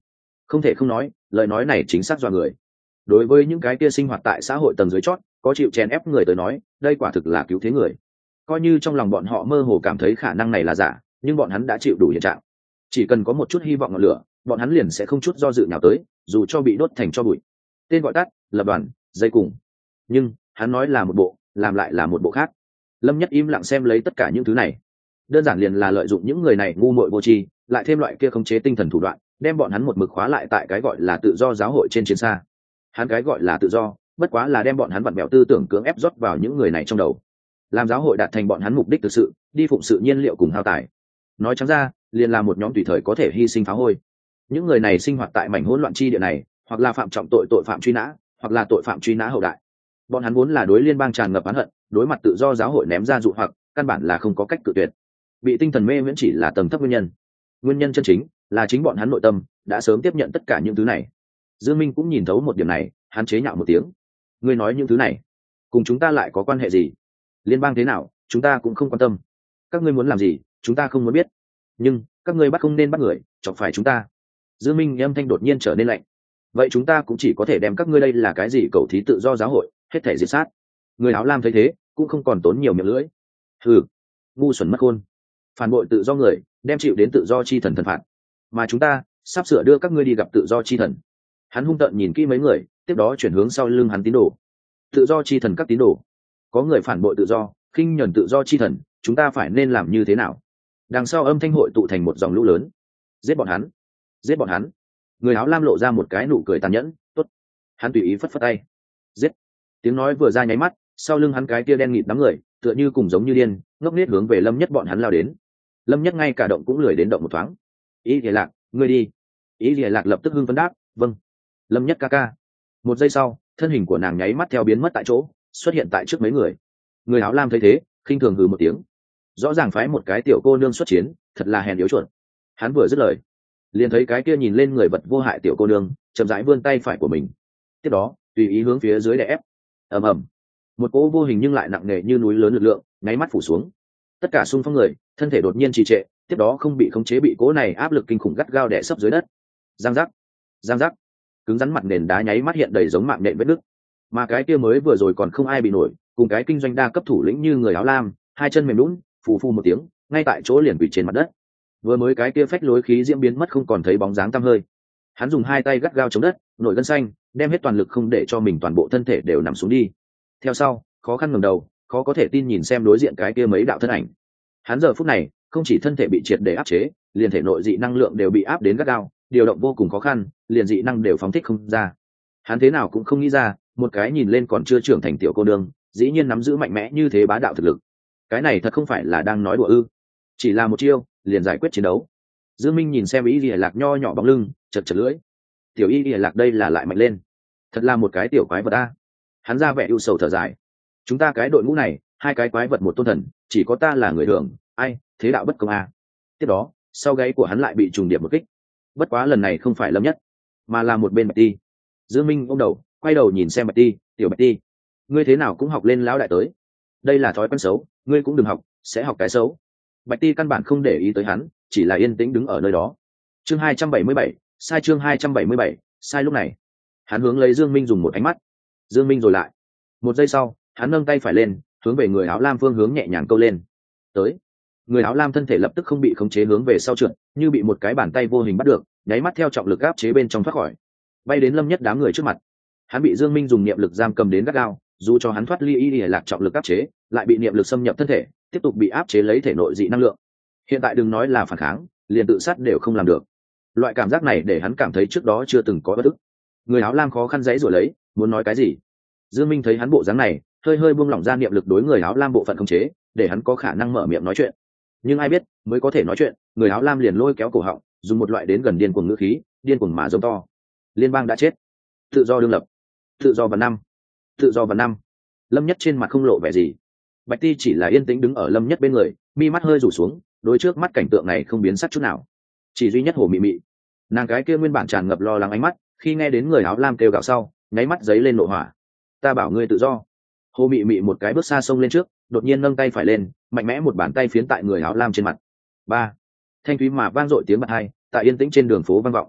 Không thể không nói, lời nói này chính xác dọa người. Đối với những cái kia sinh hoạt tại xã hội tầng dưới chót, có chịu chèn ép người tới nói, đây quả thực là cứu thế người. Coi như trong lòng bọn họ mơ hồ cảm thấy khả năng này là giả, nhưng bọn hắn đã chịu đủ hiện trạng. Chỉ cần có một chút hy vọng ngọn lửa, bọn hắn liền sẽ không chút do dự nào tới, dù cho bị đốt thành tro bụi. Tên gọi tắt, lập đoàn, dây cùng. Nhưng hắn nói là một bộ, làm lại là một bộ khác. Lâm Nhất im lặng xem lấy tất cả những thứ này, đơn giản liền là lợi dụng những người này ngu muội vô tri, lại thêm loại kia khống chế tinh thần thủ đoạn, đem bọn hắn một mực khóa lại tại cái gọi là tự do giáo hội trên chiến xa. Hắn cái gọi là tự do, bất quá là đem bọn hắn vặn bẹo tư tưởng cưỡng ép rót vào những người này trong đầu, làm giáo hội đạt thành bọn hắn mục đích thực sự, đi phụng sự nhiên liệu cùng hao tài. Nói trắng ra, liền là một nhóm tùy thời có thể hy sinh phá hôi. Những người này sinh hoạt tại mảnh hỗn loạn chi địa này, hoặc là phạm trọng tội phạm truy nã, hoặc là tội phạm truy nã hậu đại. Bọn hắn vốn là đối liên bang tràn ngập oán hận, đối mặt tự do giáo hội ném ra dụ hoặc, căn bản là không có cách cự tuyệt. Bị tinh thần mê miễn chỉ là tầng thấp nguyên nhân. Nguyên nhân chân chính là chính bọn hắn nội tâm đã sớm tiếp nhận tất cả những thứ này. Dương Minh cũng nhìn thấu một điểm này, hắn chế nhạo một tiếng. Ngươi nói những thứ này, cùng chúng ta lại có quan hệ gì? Liên bang thế nào, chúng ta cũng không quan tâm. Các ngươi muốn làm gì, chúng ta không muốn biết. Nhưng các ngươi bắt không nên bắt người, chọc phải chúng ta. Dương Minh âm thanh đột nhiên trở nên lạnh. Vậy chúng ta cũng chỉ có thể đem các ngươi đây là cái gì cầu thí tự do giáo hội, hết thể diệt sát. Người áo lam thấy thế, cũng không còn tốn nhiều miệng lưỡi. Hừ, ngu xuẩn mất khôn. Phản bội tự do người, đem chịu đến tự do chi thần thần phạt. Mà chúng ta sắp sửa đưa các ngươi đi gặp tự do chi thần. Hắn hung tợn nhìn kỹ mấy người, tiếp đó chuyển hướng sau lưng hắn tín đồ. Tự do chi thần các tín đồ, có người phản bội tự do, khinh nhẫn tự do chi thần, chúng ta phải nên làm như thế nào? Đằng sau âm thanh hội tụ thành một dòng lũ lớn. Giết bọn hắn, giết bọn hắn. Người áo lam lộ ra một cái nụ cười tàn nhẫn. Tốt. Hắn tùy ý phất phất tay. Giết. Tiếng nói vừa ra nháy mắt, sau lưng hắn cái kia đen nghịt đám người, tựa như cùng giống như điên, ngốc nghếch hướng về Lâm Nhất bọn hắn lao đến. Lâm Nhất ngay cả động cũng lười đến động một thoáng. Ý Liệt Lạc, ngươi đi. Ý Liệt Lạc lập tức hưng phấn đáp, vâng. Lâm Nhất ca ca. Một giây sau, thân hình của nàng nháy mắt theo biến mất tại chỗ, xuất hiện tại trước mấy người. Người áo lam thấy thế, khinh thường hừ một tiếng. Rõ ràng phái một cái tiểu cô nương xuất chiến, thật là hèn yếu chuột. Hắn vừa dứt lời, liền thấy cái kia nhìn lên người vật vô hại tiểu cô nương chậm rãi vươn tay phải của mình, tiếp đó tùy ý hướng phía dưới đè ép. Ầm ầm, một cỗ vô hình nhưng lại nặng nề như núi lớn lực lượng nháy mắt phủ xuống. Tất cả xung phong người thân thể đột nhiên trì trệ, tiếp đó không bị khống chế bị cỗ này áp lực kinh khủng gắt gao đè sấp dưới đất. Giang giác, giang giác, cứng rắn mặt nền đá nháy mắt hiện đầy giống mạng nện vết nứt. Mà cái kia mới vừa rồi còn không ai bị nổi, cùng cái kinh doanh đa cấp thủ lĩnh như người áo lam, hai chân mềm nhũn, phù phù một tiếng, ngay tại chỗ liền quỳ trên mặt đất. Vừa mới cái kia phách lối khí diễm biến mất không còn thấy bóng dáng tăm hơi. Hắn dùng hai tay gắt gao chống đất, nổi gân xanh, đem hết toàn lực không để cho mình toàn bộ thân thể đều nằm xuống đi. Theo sau, khó khăn ngẩng đầu, khó có thể tin nhìn xem đối diện cái kia mấy đạo thân ảnh. Hắn giờ phút này, không chỉ thân thể bị triệt để áp chế, liền thể nội dị năng lượng đều bị áp đến gắt gao, điều động vô cùng khó khăn, liền dị năng đều phóng thích không ra. Hắn thế nào cũng không nghĩ ra, một cái nhìn lên còn chưa trưởng thành tiểu cô nương, dĩ nhiên nắm giữ mạnh mẽ như thế bá đạo thực lực. Cái này thật không phải là đang nói đùa ư? Chỉ là một chiêu, liền giải quyết chiến đấu. Dương Minh nhìn xem Y Lìa Lạc nho nhỏ bóng lưng, chật chật lưỡi. Tiểu Y Lìa Lạc đây là lại mạnh lên, thật là một cái tiểu quái vật a. Hắn ra vẻ ưu sầu thở dài. Chúng ta cái đội ngũ này, hai cái quái vật một tôn thần, chỉ có ta là người thường, ai, thế đạo bất công a. Tiếp đó, sau gáy của hắn lại bị trùng điệp một kích. Bất quá lần này không phải Lâm Nhất, mà là một bên Bạch Ti. Dương Minh ôm đầu, quay đầu nhìn xem Bạch Ti, tiểu Bạch Ti, ngươi thế nào cũng học lên lão đại tới. Đây là thói quen xấu, ngươi cũng đừng học, sẽ học cái xấu. Bạch Ti căn bản không để ý tới hắn, chỉ là yên tĩnh đứng ở nơi đó. Chương 277, sai chương 277, sai lúc này. Hắn hướng lấy Dương Minh dùng một ánh mắt. Dương Minh rồi lại. Một giây sau, hắn nâng tay phải lên, hướng về người áo lam phương hướng nhẹ nhàng câu lên. Tới. Người áo lam thân thể lập tức không bị khống chế hướng về sau trượt, như bị một cái bàn tay vô hình bắt được, nháy mắt theo trọng lực áp chế bên trong thoát khỏi, bay đến Lâm Nhất đám người trước mặt. Hắn bị Dương Minh dùng niệm lực giam cầm đến gắt gao, dù cho hắn thoát ly Y Lìa Lạc trọng lực áp chế, lại bị niệm lực xâm nhập thân thể, tiếp tục bị áp chế lấy thể nội dị năng lượng. Hiện tại đừng nói là phản kháng, liền tự sát đều không làm được. Loại cảm giác này để hắn cảm thấy trước đó chưa từng có bất ức. Người áo lam khó khăn giãy giụa lấy, muốn nói cái gì. Dương Minh thấy hắn bộ dáng này, hơi hơi buông lỏng ra niệm lực đối người áo lam bộ phận khống chế, để hắn có khả năng mở miệng nói chuyện. Nhưng ai biết, mới có thể nói chuyện, người áo lam liền lôi kéo cổ họng, dùng một loại đến gần điên cuồng ngữ khí, điên cuồng mà giống to. Liên bang đã chết, tự do đương lập, tự do vào năm, tự do vào năm. Lâm Nhất trên mặt không lộ vẻ gì. Bạch Ti chỉ là yên tĩnh đứng ở Lâm Nhất bên người, mi mắt hơi rủ xuống, đối trước mắt cảnh tượng này không biến sắc chút nào. Chỉ duy nhất Hồ Mị Mị, nàng cái kia nguyên bản tràn ngập lo lắng ánh mắt, khi nghe đến người áo lam kêu gào sau, nháy mắt giấy lên nộ hỏa. Ta bảo ngươi tự do. Hồ Mị Mị một cái bước xa xông lên trước, đột nhiên nâng tay phải lên, mạnh mẽ một bàn tay phiến tại người áo lam trên mặt. Ba. Thanh thúy mà vang dội tiếng bật hai, tại yên tĩnh trên đường phố vang vọng.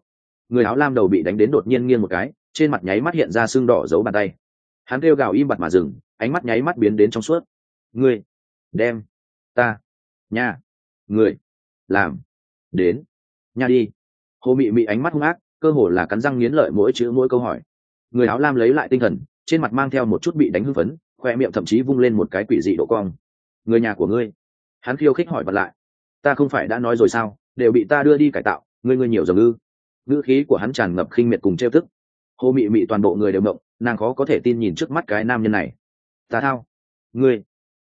Người áo lam đầu bị đánh đến đột nhiên nghiêng một cái, trên mặt nháy mắt hiện ra sưng đỏ dấu bàn tay. Hắn kêu gào im bặt mà dừng, ánh mắt nháy mắt biến đến trong suốt. Ngươi đem ta nha người làm đến nha đi. Hồ mị mị ánh mắt hung ác, cơ hồ là cắn răng nghiến lợi mỗi chữ mỗi câu hỏi. Người áo lam lấy lại tinh thần, trên mặt mang theo một chút bị đánh hưng phấn, khoe miệng thậm chí vung lên một cái quỷ dị độ cong. Người nhà của ngươi? Hắn khiêu khích hỏi bật lại. Ta không phải đã nói rồi sao, đều bị ta đưa đi cải tạo, ngươi nhiều dòng ư? Ngữ khí của hắn tràn ngập khinh miệt cùng trêu tức. Hồ mị mị toàn bộ người đều mộng, nàng khó có thể tin nhìn trước mắt cái nam nhân này. Ta thao, ngươi,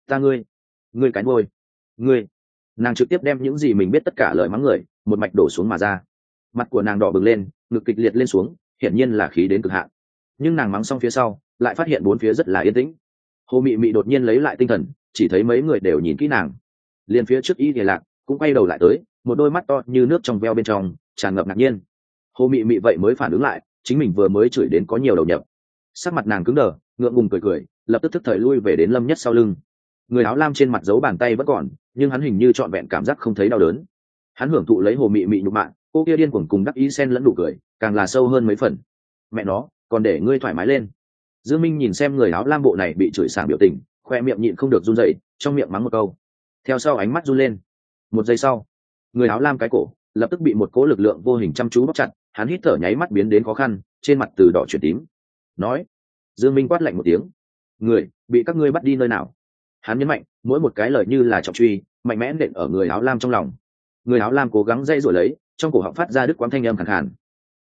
ngươi cái ngôi, ngươi. Nàng trực tiếp đem những gì mình biết tất cả lời mắng người một mạch đổ xuống mà ra. Mặt của nàng đỏ bừng lên, ngực kịch liệt lên xuống, hiển nhiên là khí đến cực hạn. Nhưng nàng mắng xong phía sau, lại phát hiện bốn phía rất là yên tĩnh. Hồ mị mị đột nhiên lấy lại tinh thần, chỉ thấy mấy người đều nhìn kỹ nàng. Liền phía trước Y Thì Lạc cũng quay đầu lại tới, một đôi mắt to như nước trong veo bên trong tràn ngập ngạc nhiên. Hồ mị mị vậy mới phản ứng lại, chính mình vừa mới chửi đến có nhiều đầu nhập. Sắc mặt nàng cứng đờ, ngượng ngùng cười, lập tức thức thời lui về đến Lâm Nhất sau lưng. Người áo lam trên mặt dấu bàn tay vẫn còn, nhưng hắn hình như trọn vẹn cảm giác không thấy đau đớn. Hắn hưởng thụ lấy Hồ mị mị nhục mạ, cô kia điên cuồng cùng đắc ý xen lẫn đủ cười, càng là sâu hơn mấy phần. Mẹ nó, còn để ngươi thoải mái lên. Dương Minh nhìn xem người áo lam bộ này bị chửi sảng biểu tình, khoe miệng nhịn không được run rẩy, trong miệng mắng một câu. Theo sau ánh mắt run lên. Một giây sau, người áo lam cái cổ lập tức bị một cỗ lực lượng vô hình chăm chú bóp chặt, hắn hít thở nháy mắt biến đến khó khăn, trên mặt từ đỏ chuyển tím. Nói. Dương Minh quát lạnh một tiếng. Người bị các ngươi bắt đi nơi nào? Hắn nhấn mạnh, mỗi một cái lời như là trọng truy, mạnh mẽ nện ở người áo lam trong lòng. Người áo lam cố gắng dây dội lấy, trong cổ họng phát ra đứt quãng thanh âm khàn khàn.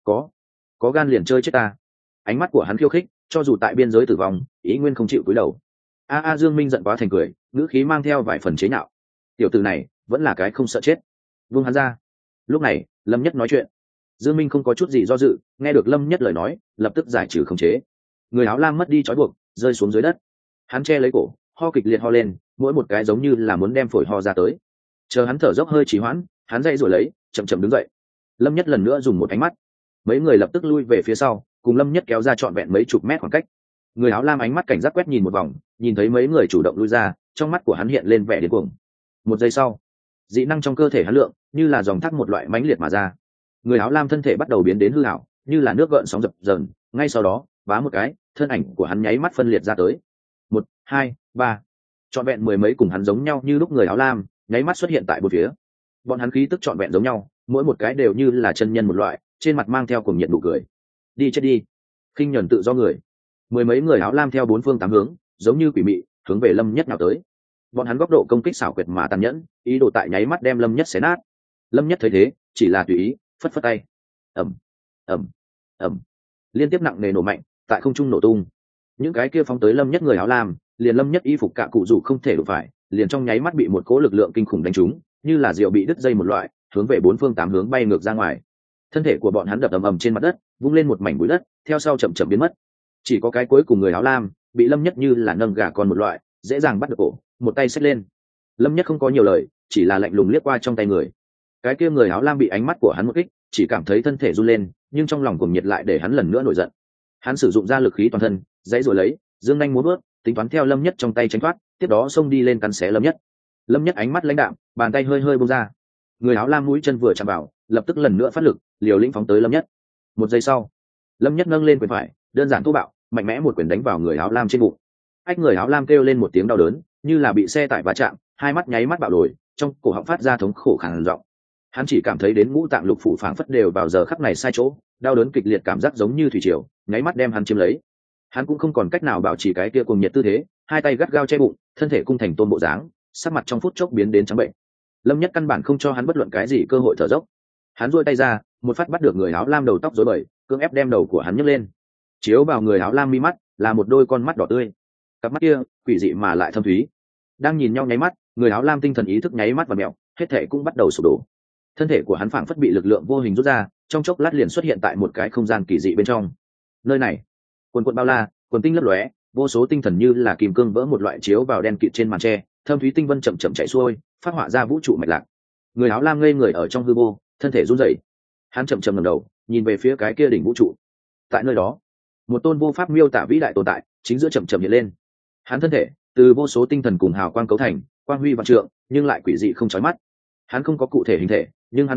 Có gan liền chơi chết ta. Ánh mắt của hắn khiêu khích, cho dù tại biên giới tử vong, ý nguyên không chịu cúi đầu. Dương Minh giận quá thành cười, ngữ khí mang theo vài phần chế nhạo. Tiểu tử này vẫn là cái không sợ chết. Vung hắn ra. Lúc này Lâm Nhất nói chuyện. Dương Minh không có chút gì do dự, nghe được Lâm Nhất lời nói, lập tức giải trừ khống chế. Người áo lam mất đi trói buộc, rơi xuống dưới đất. Hắn che lấy cổ, ho kịch liệt ho lên, mỗi một cái giống như là muốn đem phổi ho ra tới. Chờ hắn thở dốc hơi trì hoãn, hắn dậy rồi lấy, chậm chậm đứng dậy. Lâm Nhất lần nữa dùng một ánh mắt, mấy người lập tức lui về phía sau, cùng Lâm Nhất kéo ra trọn vẹn mấy chục mét khoảng cách. Người áo lam ánh mắt cảnh giác quét nhìn một vòng, nhìn thấy mấy người chủ động lui ra, trong mắt của hắn hiện lên vẻ điên cuồng. Một giây sau, dị năng trong cơ thể hắn lượng như là dòng thác một loại mãnh liệt mà ra. Người áo lam thân thể bắt đầu biến đến hư ảo, như là nước gợn sóng dập dờn, ngay sau đó, vá một cái, thân ảnh của hắn nháy mắt phân liệt ra tới. 1, 2, 3. Trọn vẹn mười mấy cùng hắn giống nhau như lúc người áo lam, nháy mắt xuất hiện tại bốn phía. Bọn hắn khí tức trọn vẹn giống nhau, mỗi một cái đều như là chân nhân một loại, trên mặt mang theo cuồng nhiệt nụ cười. Đi chết đi, khinh nhẫn tự do người. Mười mấy người áo lam theo bốn phương tám hướng, giống như quỷ mị, hướng về Lâm Nhất nào tới. Bọn hắn góc độ công kích xảo quyệt mà tàn nhẫn, ý đồ tại nháy mắt đem Lâm Nhất xé nát. Lâm Nhất thấy thế, chỉ là tùy ý phất phất tay. Ầm, ầm, ầm, liên tiếp nặng nề nổ mạnh, tại không trung nổ tung. Những cái kia phóng tới Lâm Nhất người áo lam, liền Lâm Nhất y phục cả cụ dù không thể đụng phải, liền trong nháy mắt bị một cỗ lực lượng kinh khủng đánh trúng, như là diều bị đứt dây một loại, hướng về bốn phương tám hướng bay ngược ra ngoài. Thân thể của bọn hắn đập ầm ầm trên mặt đất, vung lên một mảnh bụi đất, theo sau chậm chậm biến mất. Chỉ có cái cuối cùng người áo lam bị Lâm Nhất như là nâng gà con một loại, dễ dàng bắt được cổ, một tay xách lên. Lâm Nhất không có nhiều lời, chỉ là lạnh lùng liếc qua trong tay người. Cái kia người áo lam bị ánh mắt của hắn một kích, chỉ cảm thấy thân thể run lên, nhưng trong lòng cuồng nhiệt lại để hắn lần nữa nổi giận. Hắn sử dụng ra lực khí toàn thân, dãy rồi lấy, dương nhanh múa vớt, tính toán theo Lâm Nhất trong tay tránh thoát, tiếp đó xông đi lên cắn xé Lâm Nhất. Lâm Nhất ánh mắt lãnh đạm, bàn tay hơi hơi buông ra. Người áo lam mũi chân vừa chạm vào, lập tức lần nữa phát lực, liều lĩnh phóng tới Lâm Nhất. Một giây sau, Lâm Nhất nâng lên quyền phải, đơn giản thô bạo, mạnh mẽ một quyền đánh vào người áo lam trên bụng. Ách, người áo lam kêu lên một tiếng đau đớn, như là bị xe tải va chạm, hai mắt nháy mắt bạo đổi, trong cổ họng phát ra thống khổ khàn giọng. Hắn chỉ cảm thấy đến ngũ tạng lục phủ phảng phất đều vào giờ khắc này sai chỗ, đau đớn kịch liệt cảm giác giống như thủy triều, nháy mắt đem hắn chiếm lấy. Hắn cũng không còn cách nào bảo trì cái kia cuồng nhiệt tư thế, hai tay gắt gao che bụng, thân thể cung thành tôn bộ dáng, sắc mặt trong phút chốc biến đến trắng bệnh. Lâm Nhất căn bản không cho hắn bất luận cái gì cơ hội thở dốc. Hắn duỗi tay ra, một phát bắt được người áo lam đầu tóc rối bời, cưỡng ép đem đầu của hắn nhấc lên. Chiếu vào người áo lam mi mắt, là một đôi con mắt đỏ tươi. Cặp mắt kia, quỷ dị mà lại thâm thúy. Đang nhìn nhau nháy mắt, người áo lam tinh thần ý thức nháy mắt và mèo, hết thảy cũng bắt đầu sụp đổ. Thân thể của hắn phảng phất bị lực lượng vô hình rút ra, trong chốc lát liền xuất hiện tại một cái không gian kỳ dị bên trong. Nơi này, quần quần bao la, quần tinh lấp lóe, vô số tinh thần như là kim cương vỡ một loại chiếu vào đen kịt trên màn tre, thâm thúy tinh vân chậm chậm chảy xuôi, phát họa ra vũ trụ mạch lạc. Người áo lam ngây người ở trong hư vô, thân thể run rẩy. Hắn chậm chậm ngẩng đầu, nhìn về phía cái kia đỉnh vũ trụ. Tại nơi đó, một tôn vô pháp miêu tả vĩ đại tồn tại, chính giữa chậm chậm hiện lên. Hắn thân thể từ vô số tinh thần cùng hào quang cấu thành, quang huy vạn trượng, nhưng lại quỷ dị không chói mắt. Hắn không có cụ thể hình thể, nhưng hắn tồn tại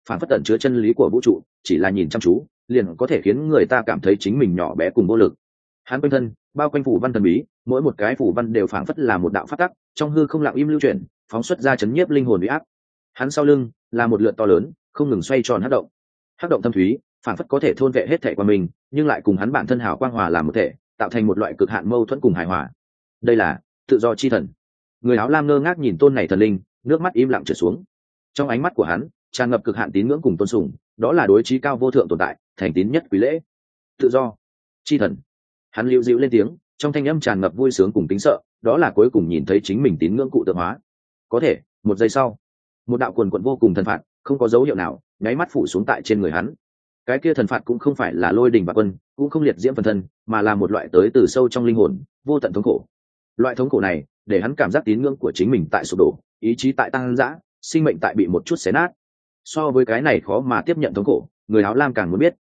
phản phất tận chứa chân lý của vũ trụ, chỉ là nhìn chăm chú liền có thể khiến người ta cảm thấy chính mình nhỏ bé cùng vô lực. Hắn quanh thân bao quanh phủ văn thần bí, mỗi một cái phủ văn đều phảng phất là một đạo pháp tắc, trong hư không lặng im lưu chuyển, phóng xuất ra chấn nhiếp linh hồn uy áp. Hắn sau lưng là một lượn to lớn không ngừng xoay tròn hắc động thâm thúy, phảng phất có thể thôn vệ hết thảy qua mình, nhưng lại cùng hắn bản thân hào quang hòa làm một thể, tạo thành một loại cực hạn mâu thuẫn cùng hài hòa. Đây là tự do chi thần. Người áo lam ngơ ngác nhìn tôn này thần linh, nước mắt im lặng trượt xuống. Trong ánh mắt của hắn tràn ngập cực hạn tín ngưỡng cùng tôn sùng, đó là đối chí cao vô thượng tồn tại, thành tín nhất quý lễ. Tự do chi thần. Hắn liễu dịu lên tiếng, trong thanh âm tràn ngập vui sướng cùng kính sợ, đó là cuối cùng nhìn thấy chính mình tín ngưỡng cụ tượng hóa. Có thể một giây sau, một đạo quần quận vô cùng thần phạt không có dấu hiệu nào nháy mắt phủ xuống tại trên người hắn. Cái kia thần phạt cũng không phải là lôi đình bạc quân, cũng không liệt diễm phần thân, mà là một loại tới từ sâu trong linh hồn vô tận thống khổ. Loại thống khổ này để hắn cảm giác tín ngưỡng của chính mình tại sụp đổ, ý chí tại tăng dã, sinh mệnh tại bị một chút xé nát. So với cái này khó mà tiếp nhận thống khổ, người áo lam càng muốn biết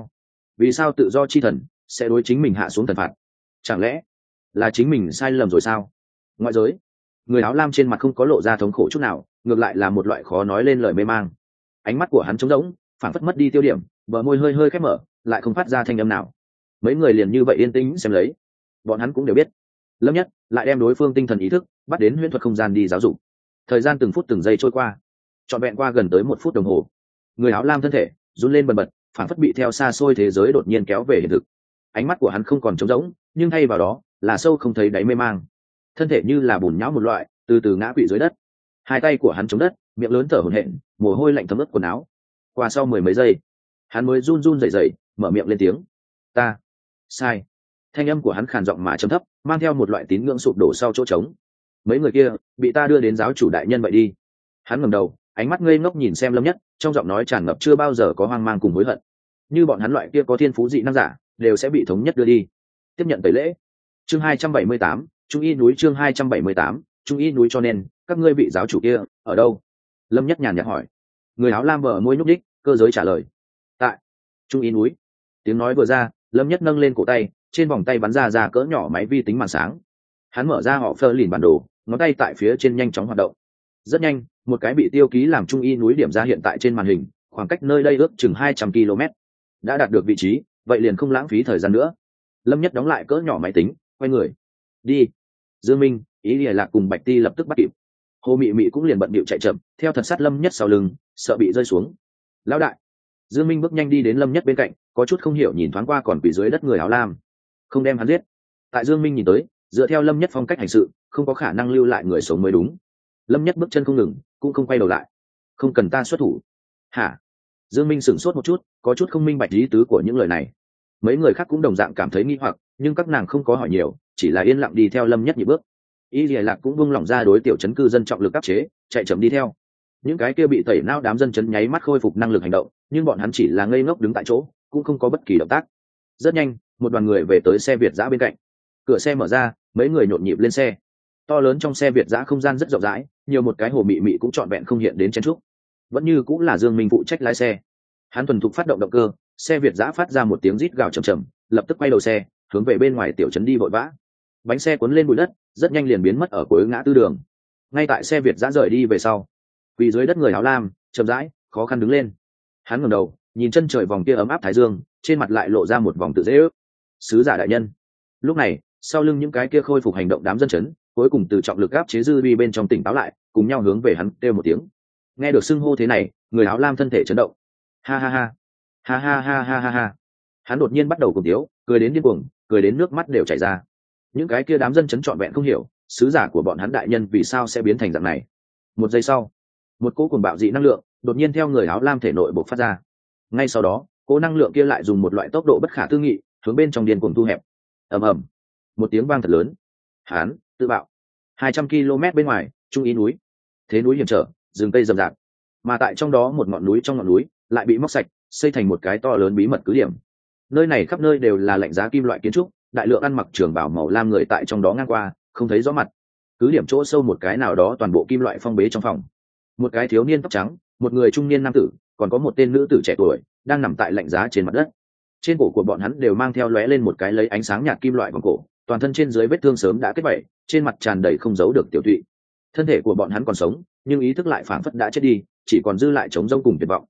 vì sao tự do chi thần sẽ đối chính mình hạ xuống thần phạt. Chẳng lẽ là chính mình sai lầm rồi sao? Ngoại giới, người áo lam trên mặt không có lộ ra thống khổ chút nào, ngược lại là một loại khó nói lên lời mê mang. Ánh mắt của hắn trống rỗng, phản phất mất đi tiêu điểm, bờ môi hơi hơi khép mở, lại không phát ra thanh âm nào. Mấy người liền như vậy yên tĩnh xem lấy. Bọn hắn cũng đều biết, Lâm Nhất lại đem đối phương tinh thần ý thức bắt đến huyễn thuật không gian đi giáo dục. Thời gian từng phút từng giây trôi qua, trọn vẹn qua gần tới 1 phút đồng hồ. Người áo lam thân thể run lên bần bật, phản phất bị theo xa xôi thế giới đột nhiên kéo về hiện thực. Ánh mắt của hắn không còn trống rỗng, nhưng thay vào đó là sâu không thấy đáy mê mang. Thân thể như là bùn nhão một loại, từ từ ngã quỵ dưới đất. Hai tay của hắn chống đất, miệng lớn thở hổn hển, mồ hôi lạnh thấm ướt quần áo. Qua sau 10 mấy giây, hắn mới run run rẩy rẩy mở miệng lên tiếng: "Ta sai." Thanh âm của hắn khàn giọng mà trầm thấp, mang theo một loại tín ngưỡng sụp đổ sau chỗ trống. "Mấy người kia bị ta đưa đến giáo chủ đại nhân vậy đi." Hắn ngẩng đầu, ánh mắt ngây ngốc nhìn xem Lâm Nhất, trong giọng nói tràn ngập chưa bao giờ có hoang mang cùng hối hận. Như bọn hắn loại kia có thiên phú dị năng giả, đều sẽ bị thống nhất đưa đi, tiếp nhận tẩy lễ. Chương 278, Trung Y núi. Chương 278, Trung Y núi. Cho nên các ngươi vị giáo chủ kia ở đâu? Lâm Nhất nhàn nhạt hỏi. Người áo lam bờ môi nhúc nhích, cơ giới trả lời: tại Trung Y núi. Tiếng nói vừa ra, Lâm Nhất nâng lên cổ tay, trên vòng tay bắn ra cỡ nhỏ máy vi tính màn sáng. Hắn mở ra họ phơ lìn bản đồ, ngón tay tại phía trên nhanh chóng hoạt động. Rất nhanh, một cái bị tiêu ký làm Trung Y núi điểm ra hiện tại trên màn hình, khoảng cách nơi đây ước chừng 200 km. Đã đạt được vị trí, vậy liền không lãng phí thời gian nữa. Lâm Nhất đóng lại cỡ nhỏ máy tính, quay người đi. Dương Minh, Ý Lìa Lạc cùng Bạch Ti lập tức bắt kịp. Hồ Mị Mị cũng liền bận bịu chạy chậm, theo thật sát Lâm Nhất sau lưng, sợ bị rơi xuống. Lão đại. Dương Minh bước nhanh đi đến Lâm Nhất bên cạnh, có chút không hiểu nhìn thoáng qua còn quỳ dưới đất người áo lam. Không đem hắn giết. Tại Dương Minh nhìn tới, dựa theo Lâm Nhất phong cách hành sự, không có khả năng lưu lại người sống mới đúng. Lâm Nhất bước chân không ngừng, cũng không quay đầu lại. Không cần ta xuất thủ. Hả? Dương Minh sửng sốt một chút, có chút không minh bạch ý tứ của những lời này. Mấy người khác cũng đồng dạng cảm thấy nghi hoặc, nhưng các nàng không có hỏi nhiều, chỉ là yên lặng đi theo Lâm Nhất nhịp bước. Y Lìa Lạc cũng buông lỏng ra đối tiểu trấn cư dân trọng lực áp chế, chạy chậm đi theo. Những cái kia bị tẩy não đám dân trấn nháy mắt khôi phục năng lực hành động, nhưng bọn hắn chỉ là ngây ngốc đứng tại chỗ, cũng không có bất kỳ động tác. Rất nhanh, một đoàn người về tới xe Việt dã bên cạnh. Cửa xe mở ra, mấy người nhộn nhịp lên xe. To lớn trong xe Việt dã không gian rất rộng rãi, nhiều một cái Hồ Mị Mị cũng trọn vẹn không hiện đến chen trúc. Vẫn như cũng là Dương Minh phụ trách lái xe. Hắn thuần thục phát động động cơ, xe Việt dã phát ra một tiếng rít gào trầm trầm, lập tức quay đầu xe, hướng về bên ngoài tiểu trấn đi vội vã. Bánh xe cuốn lên bụi đất, rất nhanh liền biến mất ở cuối ngã tư đường. Ngay tại xe Việt dã rời đi về sau, quỳ dưới đất người áo lam chậm rãi khó khăn đứng lên. Hắn ngẩng đầu nhìn chân trời vòng kia ấm áp thái dương, trên mặt lại lộ ra một vòng tự dễ ước. Sứ giả đại nhân. Lúc này, sau lưng những cái kia khôi phục hành động đám dân chấn, cuối cùng từ trọng lực áp chế dư vi bên trong tỉnh táo lại, cùng nhau hướng về hắn kêu một tiếng. Nghe được xưng hô thế này, người áo lam thân thể chấn động. Ha ha ha, ha ha ha ha ha ha. Hắn đột nhiên bắt đầu cùng tiếu, cười đến điên cuồng, cười đến nước mắt đều chảy ra. Những cái kia đám dân chấn trọn vẹn không hiểu, sứ giả của bọn hắn đại nhân vì sao sẽ biến thành dạng này. Một giây sau, một cỗ cuồng bạo dị năng lượng đột nhiên theo người áo lam thể nội bộc phát ra. Ngay sau đó, cỗ năng lượng kia lại dùng một loại tốc độ bất khả tư nghị hướng bên trong điên cuồng thu hẹp. Ầm ầm, một tiếng vang thật lớn. Hắn tự bạo. 200 km bên ngoài, Trung Y núi. Thế núi hiểm trở, rừng cây rậm rạp, mà tại trong đó một ngọn núi trong ngọn núi lại bị móc sạch, xây thành một cái to lớn bí mật cứ điểm. Nơi này khắp nơi đều là lạnh giá kim loại kiến trúc, đại lượng ăn mặc trường bào màu lam người tại trong đó ngang qua, không thấy rõ mặt. Cứ điểm chỗ sâu một cái nào đó toàn bộ kim loại phong bế trong phòng. Một cái thiếu niên tóc trắng, một người trung niên nam tử, còn có một tên nữ tử trẻ tuổi đang nằm tại lạnh giá trên mặt đất. Trên cổ của bọn hắn đều mang theo lóe lên một cái lấy ánh sáng nhạt kim loại vòng cổ, toàn thân trên dưới vết thương sớm đã kết vảy, trên mặt tràn đầy không giấu được tiểu tụy. Thân thể của bọn hắn còn sống, nhưng ý thức lại phảng phất đã chết đi, chỉ còn dư lại trống rỗng cùng tuyệt vọng.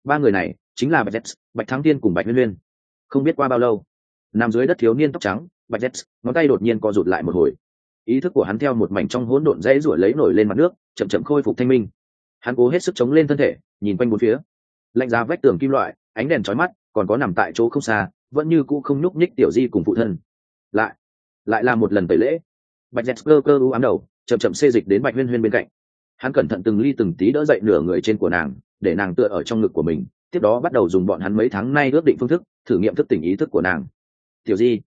Ba người này chính là Bạch Jets, Bạch Thắng Thiên cùng Bạch Huyên Huyên. Không biết qua bao lâu, nằm dưới đất thiếu niên tóc trắng Bạch Jets ngón tay đột nhiên co rụt lại một hồi, ý thức của hắn theo một mảnh trong hỗn độn dãy ruổi lấy nổi lên mặt nước, chậm chậm khôi phục thanh minh. Hắn cố hết sức chống lên thân thể, nhìn quanh bốn phía, lạnh giá vách tường kim loại, ánh đèn chói mắt, còn có nằm tại chỗ không xa vẫn như cũ không nhúc nhích tiểu di cùng phụ thân. Lại là một lần tẩy lễ. Bạch Dẹt cơ u ám đầu, chậm chậm xê dịch đến Bạch Huyên Huyên bên cạnh. Hắn cẩn thận từng ly từng tí đỡ dậy nửa người trên của nàng, để nàng tựa ở trong ngực của mình, tiếp đó bắt đầu dùng bọn hắn mấy tháng nay ước định phương thức thử nghiệm thức tỉnh ý thức của nàng. Tiểu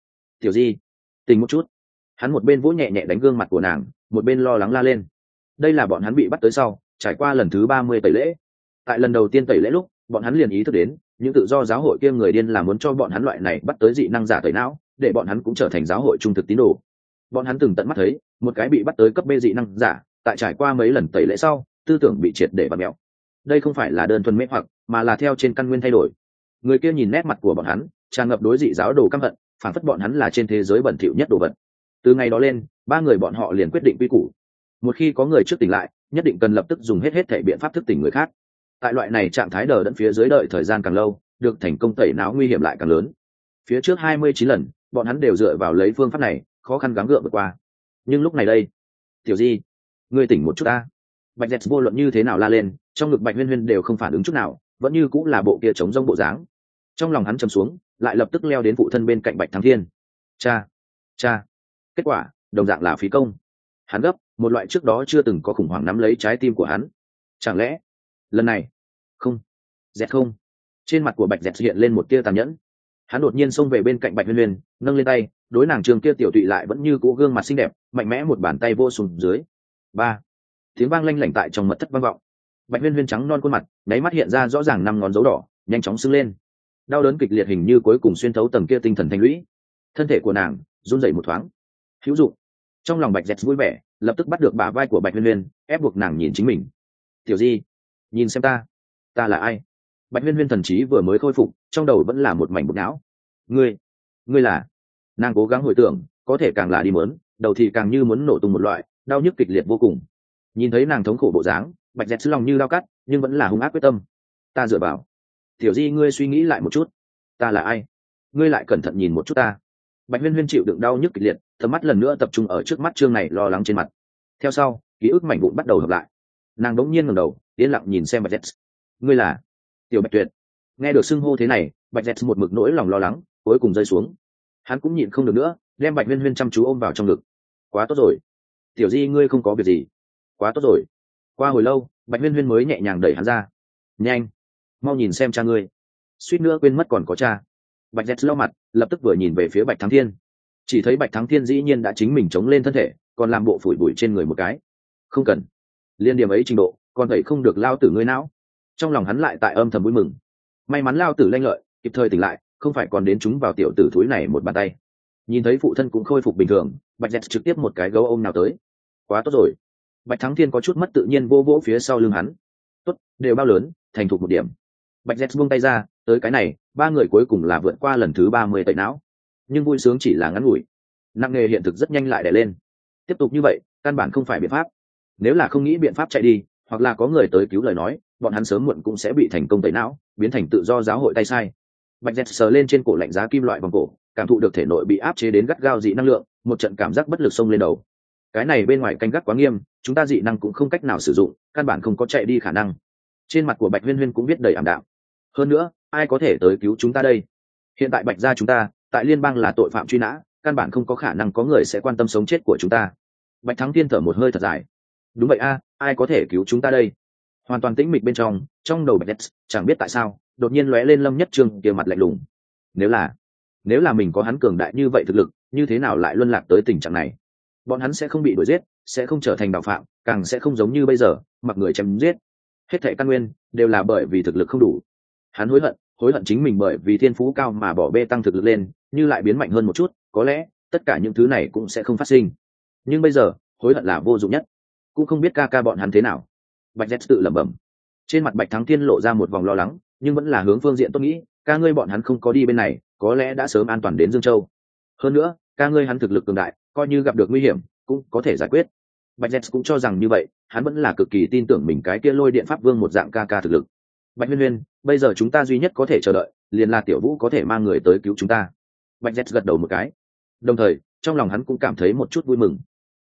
di tỉnh một chút. Hắn một bên vỗ nhẹ nhẹ đánh gương mặt của nàng, một bên lo lắng la lên. Đây là bọn hắn bị bắt tới sau trải qua lần thứ 30 tẩy lễ. Tại lần đầu tiên tẩy lễ lúc bọn hắn liền ý thức đến những tự do giáo hội kia người điên là muốn cho bọn hắn loại này bắt tới dị năng giả tẩy não, để bọn hắn cũng trở thành giáo hội trung thực tín đồ. Bọn hắn từng tận mắt thấy một cái bị bắt tới cấp B dị năng giả tại trải qua mấy lần tẩy lễ sau tư tưởng bị triệt để bạt mẹo. Đây không phải là đơn thuần mê hoặc, mà là theo trên căn nguyên thay đổi. Người kia nhìn nét mặt của bọn hắn tràn ngập đối dị giáo đồ căm hận, phản phất bọn hắn là trên thế giới bẩn thỉu nhất đồ vật. Từ ngày đó lên, ba người bọn họ liền quyết định quy củ. Một khi có người trước tỉnh lại, nhất định cần lập tức dùng hết thể biện pháp thức tỉnh người khác. Tại loại này trạng thái đờ đẫn phía dưới đợi thời gian càng lâu, được thành công tẩy não nguy hiểm lại càng lớn. Phía trước 29 lần, bọn hắn đều dựa vào lấy phương pháp này, khó khăn gắng gượng vượt qua. Nhưng lúc này đây, tiểu di, ngươi tỉnh một chút ta. Bạch Dẹt vô luận như thế nào la lên, trong ngực Bạch Huyên Huyên đều không phản ứng chút nào, vẫn như cũng là bộ kia chống rông bộ dáng. Trong lòng hắn trầm xuống, lại lập tức leo đến phụ thân bên cạnh Bạch Thắng Thiên. Cha. Kết quả đồng dạng là phí công. Hắn gấp, một loại trước đó chưa từng có khủng hoảng nắm lấy trái tim của hắn. Chẳng lẽ lần này không? Dẹt không. Trên mặt của Bạch Dẹt hiện lên một tia tàn nhẫn. Hắn đột nhiên xông về bên cạnh Bạch Huyên Huyên, nâng lên tay, đối nàng trường kia tiểu tụy lại vẫn như cũ gương mặt xinh đẹp, mạnh mẽ một bàn tay vô xuống dưới. Ba. Tiếng vang lanh lảnh tại trong mật thất vang vọng. Bạch Huyên Huyên trắng non khuôn mặt, đáy mắt hiện ra rõ ràng 5 ngón dấu đỏ, nhanh chóng sưng lên. Đau đớn kịch liệt hình như cuối cùng xuyên thấu tầng kia tinh thần thanh lũy. Thân thể của nàng run rẩy một thoáng. Hữu dụng. Trong lòng Bạch Dẹt vui vẻ, lập tức bắt được bả vai của Bạch Huyên Huyên, ép buộc nàng nhìn chính mình. Tiểu di, nhìn xem ta là ai? Bạch Huyên Huyên thần trí vừa mới khôi phục, trong đầu vẫn là một mảnh bột não. Ngươi là? Nàng cố gắng hồi tưởng, có thể càng là đi mớn, đầu thì càng như muốn nổ tung một loại, đau nhức kịch liệt vô cùng. Nhìn thấy nàng thống khổ bộ dáng, Bạch Dẹt lòng như dao cắt, nhưng vẫn là hung ác quyết tâm. Ta dựa vào. Tiểu di, ngươi suy nghĩ lại một chút, ta là ai? Ngươi lại cẩn thận nhìn một chút ta. Bạch Huyên Huyên chịu đựng đau nhức kịch liệt, tầm mắt lần nữa tập trung ở trước mắt trương này lo lắng trên mặt. Theo sau, ký ức mảnh vụn bắt đầu hợp lại. Nàng đống nhiên ngẩng đầu, yên lặng nhìn xem Bạch Dẹt. Ngươi là? Tiểu Bạch Tuyệt. Nghe được xưng hô thế này, Bạch Dẹt một mực nỗi lòng lo lắng cuối cùng rơi xuống. Hắn cũng nhịn không được nữa, đem Bạch Huyên Huyên chăm chú ôm vào trong ngực. Quá tốt rồi, tiểu di, ngươi không có việc gì. Quá tốt rồi. Qua hồi lâu, Bạch Huyên Huyên mới nhẹ nhàng đẩy hắn ra. Nhanh, mau nhìn xem cha ngươi. Suýt nữa quên mất còn có cha. Bạch Dẹt lau mặt, lập tức vừa nhìn về phía Bạch Thắng Thiên. Chỉ thấy Bạch Thắng Thiên dĩ nhiên đã chính mình chống lên thân thể, còn làm bộ phủi bụi trên người một cái. Không cần, liên điểm ấy trình độ, còn thấy không được lao tử ngươi não. Trong lòng hắn lại tại âm thầm vui mừng. May mắn lao tử lanh lợi, kịp thời tỉnh lại, không phải còn đến chúng vào tiểu tử thúi này một bàn tay. Nhìn thấy phụ thân cũng khôi phục bình thường, Bạch Dẹt trực tiếp một cái gấu ôm nào tới. Quá tốt rồi. Bạch Thắng Thiên có chút mất tự nhiên vô vỗ phía sau lưng hắn. Tốt, đều bao lớn, thành thục một điểm. Bạch Dẹt buông tay ra, tới cái này, ba người cuối cùng là vượt qua lần thứ 30 tẩy não. Nhưng vui sướng chỉ là ngắn ngủi. Nặng nề hiện thực rất nhanh lại đè lên. Tiếp tục như vậy, căn bản không phải biện pháp. Nếu là không nghĩ biện pháp chạy đi, hoặc là có người tới cứu lời nói, bọn hắn sớm muộn cũng sẽ bị thành công tẩy não, biến thành tự do giáo hội tay sai. Bạch Dẹt sờ lên trên cổ lạnh giá kim loại vòng cổ, cảm thụ được thể nội bị áp chế đến gắt gao dị năng lượng, một trận cảm giác bất lực xông lên đầu. Cái này bên ngoài canh gác quá nghiêm, chúng ta dị năng cũng không cách nào sử dụng, căn bản không có chạy đi khả năng. Trên mặt của Bạch Huyên Huyên cũng viết đầy ảm đạm. Hơn nữa, ai có thể tới cứu chúng ta đây? Hiện tại Bạch gia chúng ta tại liên bang là tội phạm truy nã, căn bản không có khả năng có người sẽ quan tâm sống chết của chúng ta. Bạch Thắng Thiên thở một hơi thật dài. Đúng vậy a, ai có thể cứu chúng ta đây? Hoàn toàn tĩnh mịch bên trong đầu Bạch Dẹt chẳng biết tại sao đột nhiên lóe lên Lâm Nhất Trương kia mặt lạnh lùng. Nếu là mình có hắn cường đại như vậy thực lực, như thế nào lại luân lạc tới tình trạng này? Bọn hắn sẽ không bị đuổi giết, sẽ không trở thành đạo phạm, càng sẽ không giống như bây giờ mặc người chém giết. Hết thảy căn nguyên đều là bởi vì thực lực không đủ. Hắn hối hận chính mình bởi vì thiên phú cao mà bỏ bê tăng thực lực lên, như lại biến mạnh hơn một chút, có lẽ tất cả những thứ này cũng sẽ không phát sinh. Nhưng bây giờ hối hận là vô dụng nhất. Cũng không biết ca bọn hắn thế nào. Bạch Dẹt tự lẩm bẩm. Trên mặt Bạch Thắng Thiên lộ ra một vòng lo lắng, nhưng vẫn là hướng phương diện tốt nghĩ, ca ngươi bọn hắn không có đi bên này, có lẽ đã sớm an toàn đến Dương Châu. Hơn nữa, ca ngươi hắn thực lực cường đại, coi như gặp được nguy hiểm cũng có thể giải quyết. Bạch Dẹt cũng cho rằng như vậy, hắn vẫn là cực kỳ tin tưởng mình cái kia lôi điện pháp vương một dạng ca thực lực. Bạch Huyên Huyên, bây giờ chúng ta duy nhất có thể chờ đợi liền là Tiểu Vũ có thể mang người tới cứu chúng ta. Bạch Z gật đầu một cái, đồng thời trong lòng hắn cũng cảm thấy một chút vui mừng.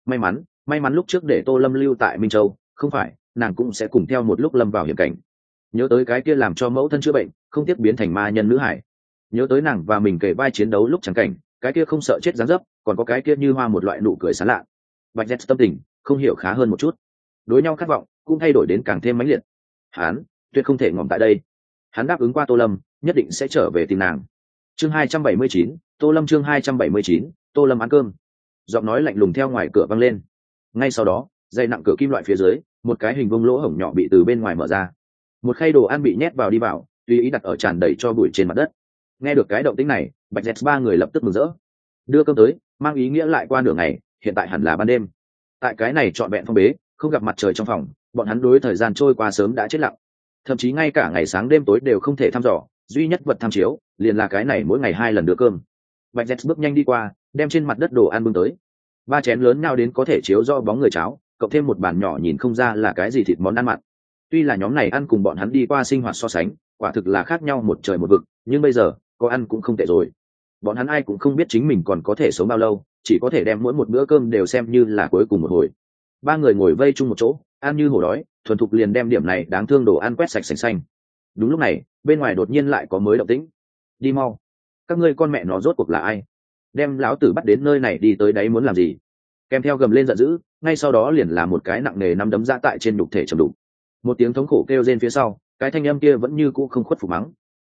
May mắn lúc trước để Tô Lâm lưu tại Minh Châu, không phải nàng cũng sẽ cùng theo một lúc lâm vào hiểm cảnh. Nhớ tới cái kia làm cho mẫu thân chữa bệnh không tiếc biến thành ma nhân nữ hải, nhớ tới nàng và mình kể vai chiến đấu lúc chẳng cảnh, cái kia không sợ chết dáng dấp, còn có cái kia như hoa một loại nụ cười sán lạ. Bạch Z tâm tình không hiểu khá hơn một chút, đối nhau khát vọng cũng thay đổi đến càng thêm mãnh liệt. Hắn tuyệt không thể ngỏm tại đây, hắn đáp ứng qua Tô Lâm nhất định sẽ trở về tìm nàng. Chương 279, Tô Lâm. Chương 279, Tô Lâm ăn cơm. Giọng nói lạnh lùng theo ngoài cửa vang lên. Ngay sau đó, dây nặng cửa kim loại phía dưới, một cái hình vuông lỗ hổng nhỏ bị từ bên ngoài mở ra. Một khay đồ ăn bị nhét vào đi vào, tùy ý đặt ở tràn đầy cho bụi trên mặt đất. Nghe được cái động tĩnh này, Bạch Dẹt ba người lập tức mừng rỡ. Đưa cơm tới, mang ý nghĩa lại qua nửa ngày, hiện tại hẳn là ban đêm. Tại cái này trọn vẹn phong bế, không gặp mặt trời trong phòng, bọn hắn đối thời gian trôi qua sớm đã chết lặng. Thậm chí ngay cả ngày sáng đêm tối đều không thể thăm dò, duy nhất vật tham chiếu liền là cái này mỗi ngày 2 lần đưa cơm. Bạch Dẹt bước nhanh đi qua, đem trên mặt đất đồ ăn bưng tới. 3 chén lớn nào đến có thể chiếu do bóng người cháo, cộng thêm một bàn nhỏ nhìn không ra là cái gì thịt món ăn mặn. Tuy là nhóm này ăn cùng bọn hắn đi qua sinh hoạt so sánh, quả thực là khác nhau một trời một vực, nhưng bây giờ có ăn cũng không tệ rồi. Bọn hắn ai cũng không biết chính mình còn có thể sống bao lâu, chỉ có thể đem mỗi một bữa cơm đều xem như là cuối cùng một hồi. 3 người ngồi vây chung một chỗ, ăn như hổ đói, thuần thục liền đem điểm này đáng thương đồ ăn quét sạch sành xanh. Đúng lúc này, bên ngoài đột nhiên lại có mới động tĩnh. Đi mau, các ngươi con mẹ nó rốt cuộc là ai? Đem lão tử bắt đến nơi này đi tới đấy muốn làm gì? Kèm theo gầm lên giận dữ, ngay sau đó liền là một cái nặng nề nắm đấm ra tại trên nhục thể trầm đục. Một tiếng thống khổ kêu rên phía sau, cái thanh âm kia vẫn như cũ không khuất phục mắng.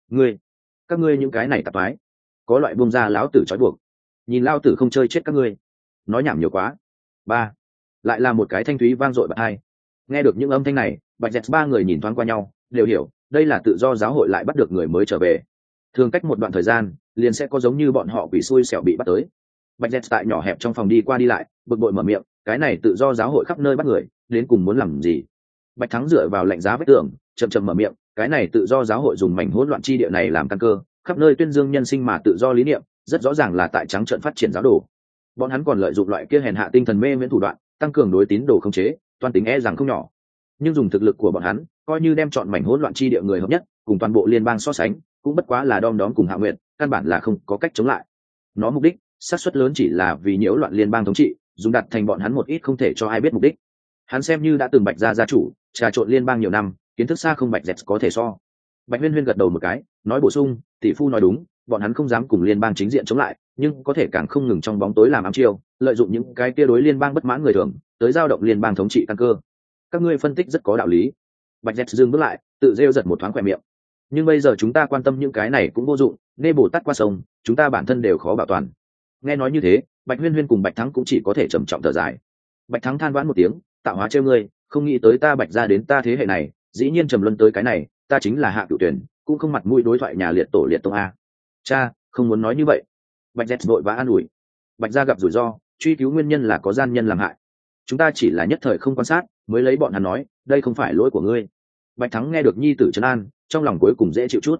Các ngươi những cái này tạp toái, có loại buông ra lão tử trói buộc, nhìn lão tử không chơi chết các ngươi. Nói nhảm nhiều quá. Ba, lại là một cái thanh thúy vang dội bật hai. Nghe được những âm thanh này, Bạch Dẹt 3 người nhìn thoáng qua nhau, đều hiểu, đây là tự do giáo hội lại bắt được người mới trở về. Thường cách một đoạn thời gian, liền sẽ có giống như bọn họ quỷ xui xẻo bị bắt tới. Bạch Dẹt tại nhỏ hẹp trong phòng đi qua đi lại, bực bội mở miệng, cái này tự do giáo hội khắp nơi bắt người, đến cùng muốn làm gì? Bạch Thắng dựa vào lạnh giá vách tường, chậm chậm mở miệng, cái này tự do giáo hội dùng mảnh hỗn loạn chi địa này làm căn cơ, khắp nơi tuyên dương nhân sinh mà tự do lý niệm, rất rõ ràng là tại trắng trợn phát triển giáo đồ. Bọn hắn còn lợi dụng loại kia hèn hạ tinh thần mê miễn thủ đoạn, tăng cường đối tín đồ khống chế, toan tính e rằng không nhỏ. Nhưng dùng thực lực của bọn hắn, coi như đem chọn mảnh hỗn loạn chi địa người hợp nhất, cùng toàn bộ liên bang so sánh, cũng bất quá là đom đóm cùng Hạ Nguyệt, căn bản là không có cách chống lại. Nó mục đích, xác suất lớn chỉ là vì nhiễu loạn liên bang thống trị, dùng đặt thành bọn hắn một ít không thể cho ai biết mục đích. Hắn xem như đã từng Bạch gia gia chủ, trà trộn liên bang nhiều năm, kiến thức xa không Bạch Dẹt có thể so. Bạch Huyên Huyên gật đầu một cái, nói bổ sung, tỷ phu nói đúng, bọn hắn không dám cùng liên bang chính diện chống lại, nhưng có thể càng không ngừng trong bóng tối làm ám chiêu, lợi dụng những cái kia đối liên bang bất mãn người thường, tới giao động liên bang thống trị căn cơ. Các ngươi phân tích rất có đạo lý. Bạch Dẹt dừng bước lại, tự rêu giật một thoáng khỏe miệng. Nhưng bây giờ chúng ta quan tâm những cái này cũng vô dụng, nê bồ tát qua sông, chúng ta bản thân đều khó bảo toàn. Nghe nói như thế, Bạch Huyên Huyên cùng Bạch Thắng cũng chỉ có thể trầm trọng thở dài. Bạch Thắng than vãn một tiếng, tạo hóa trêu ngươi, không nghĩ tới ta Bạch gia đến ta thế hệ này, dĩ nhiên trầm luân tới cái này, ta chính là Hạ Cửu Tuyển, cũng không mặt mũi đối thoại nhà liệt tổ liệt tông a. Cha, không muốn nói như vậy. Bạch Dẹt vội vã an ủi. Bạch gia gặp rủi ro, truy cứu nguyên nhân là có gian nhân làm hại. Chúng ta chỉ là nhất thời không quan sát, mới lấy bọn hắn nói, đây không phải lỗi của ngươi. Bạch Thắng nghe được nhi tử trấn an, trong lòng cuối cùng dễ chịu chút.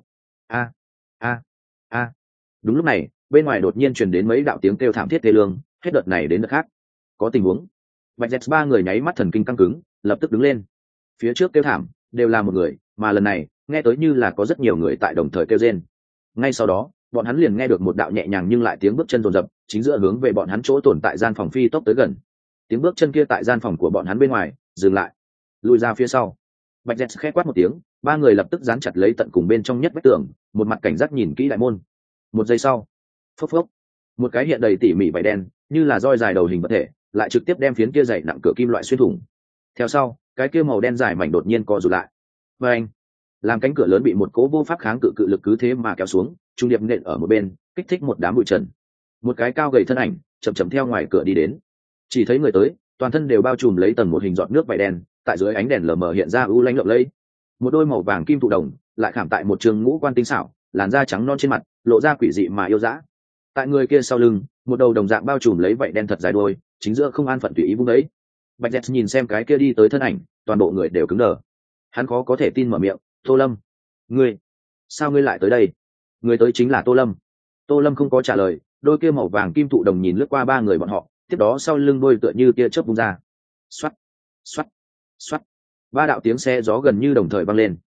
A. Đúng lúc này, bên ngoài đột nhiên truyền đến mấy đạo tiếng kêu thảm thiết thê lương, hết đợt này đến đợt khác. Có tình huống. Bạch Dẹt 3 người nháy mắt thần kinh căng cứng, lập tức đứng lên. Phía trước kêu thảm đều là một người, mà lần này nghe tới như là có rất nhiều người tại đồng thời kêu rên. Ngay sau đó, bọn hắn liền nghe được một đạo nhẹ nhàng nhưng lại tiếng bước chân dồn dập, chính giữa hướng về bọn hắn chỗ tồn tại gian phòng phi tốc tới gần. Tiếng bước chân kia tại gian phòng của bọn hắn bên ngoài dừng lại, lùi ra phía sau. Bạch Dẹt khẽ quát một tiếng, 3 người lập tức dán chặt lấy tận cùng bên trong nhất vách tường, một mặt cảnh giác nhìn kỹ đại môn. Một giây sau, phốc phốc, một cái hiện đầy tỉ mỉ vảy đen, như là roi dài đầu hình vật thể, lại trực tiếp đem phiến kia dày nặng cửa kim loại xuyên thủng. Theo sau, cái kia màu đen dài mảnh đột nhiên co rụt lại. Và anh, làm cánh cửa lớn bị một cố vô pháp kháng cự cự lực cứ thế mà kéo xuống, trung điệp nện ở một bên, kích thích một đám bụi trần. Một cái cao gầy thân ảnh chậm chậm theo ngoài cửa đi đến. Chỉ thấy người tới, toàn thân đều bao trùm lấy tầng một hình giọt nước vảy đen, tại dưới ánh đèn lờ mờ hiện ra u lánh lộng lẫy. Một đôi màu vàng kim thụ đồng lại khảm tại một trường ngũ quan tinh xảo, làn da trắng non trên mặt, lộ ra quỷ dị mà yêu dã. Tại người kia sau lưng, một đầu đồng dạng bao trùm lấy vảy đen thật dài đuôi, chính giữa không an phận tùy ý vung đấy. Bạch Dẹt nhìn xem cái kia đi tới thân ảnh, toàn bộ người đều cứng đờ. Hắn khó có thể tin mở miệng, Tô Lâm, ngươi, sao ngươi lại tới đây? Người tới chính là Tô Lâm. Tô Lâm không có trả lời, đôi kia màu vàng kim thụ đồng nhìn lướt qua 3 người bọn họ, tiếp đó sau lưng đôi tựa như tia chớp vung ra. Xoắt, xoắt, xoắt. 3 đạo tiếng xe gió gần như đồng thời vang lên.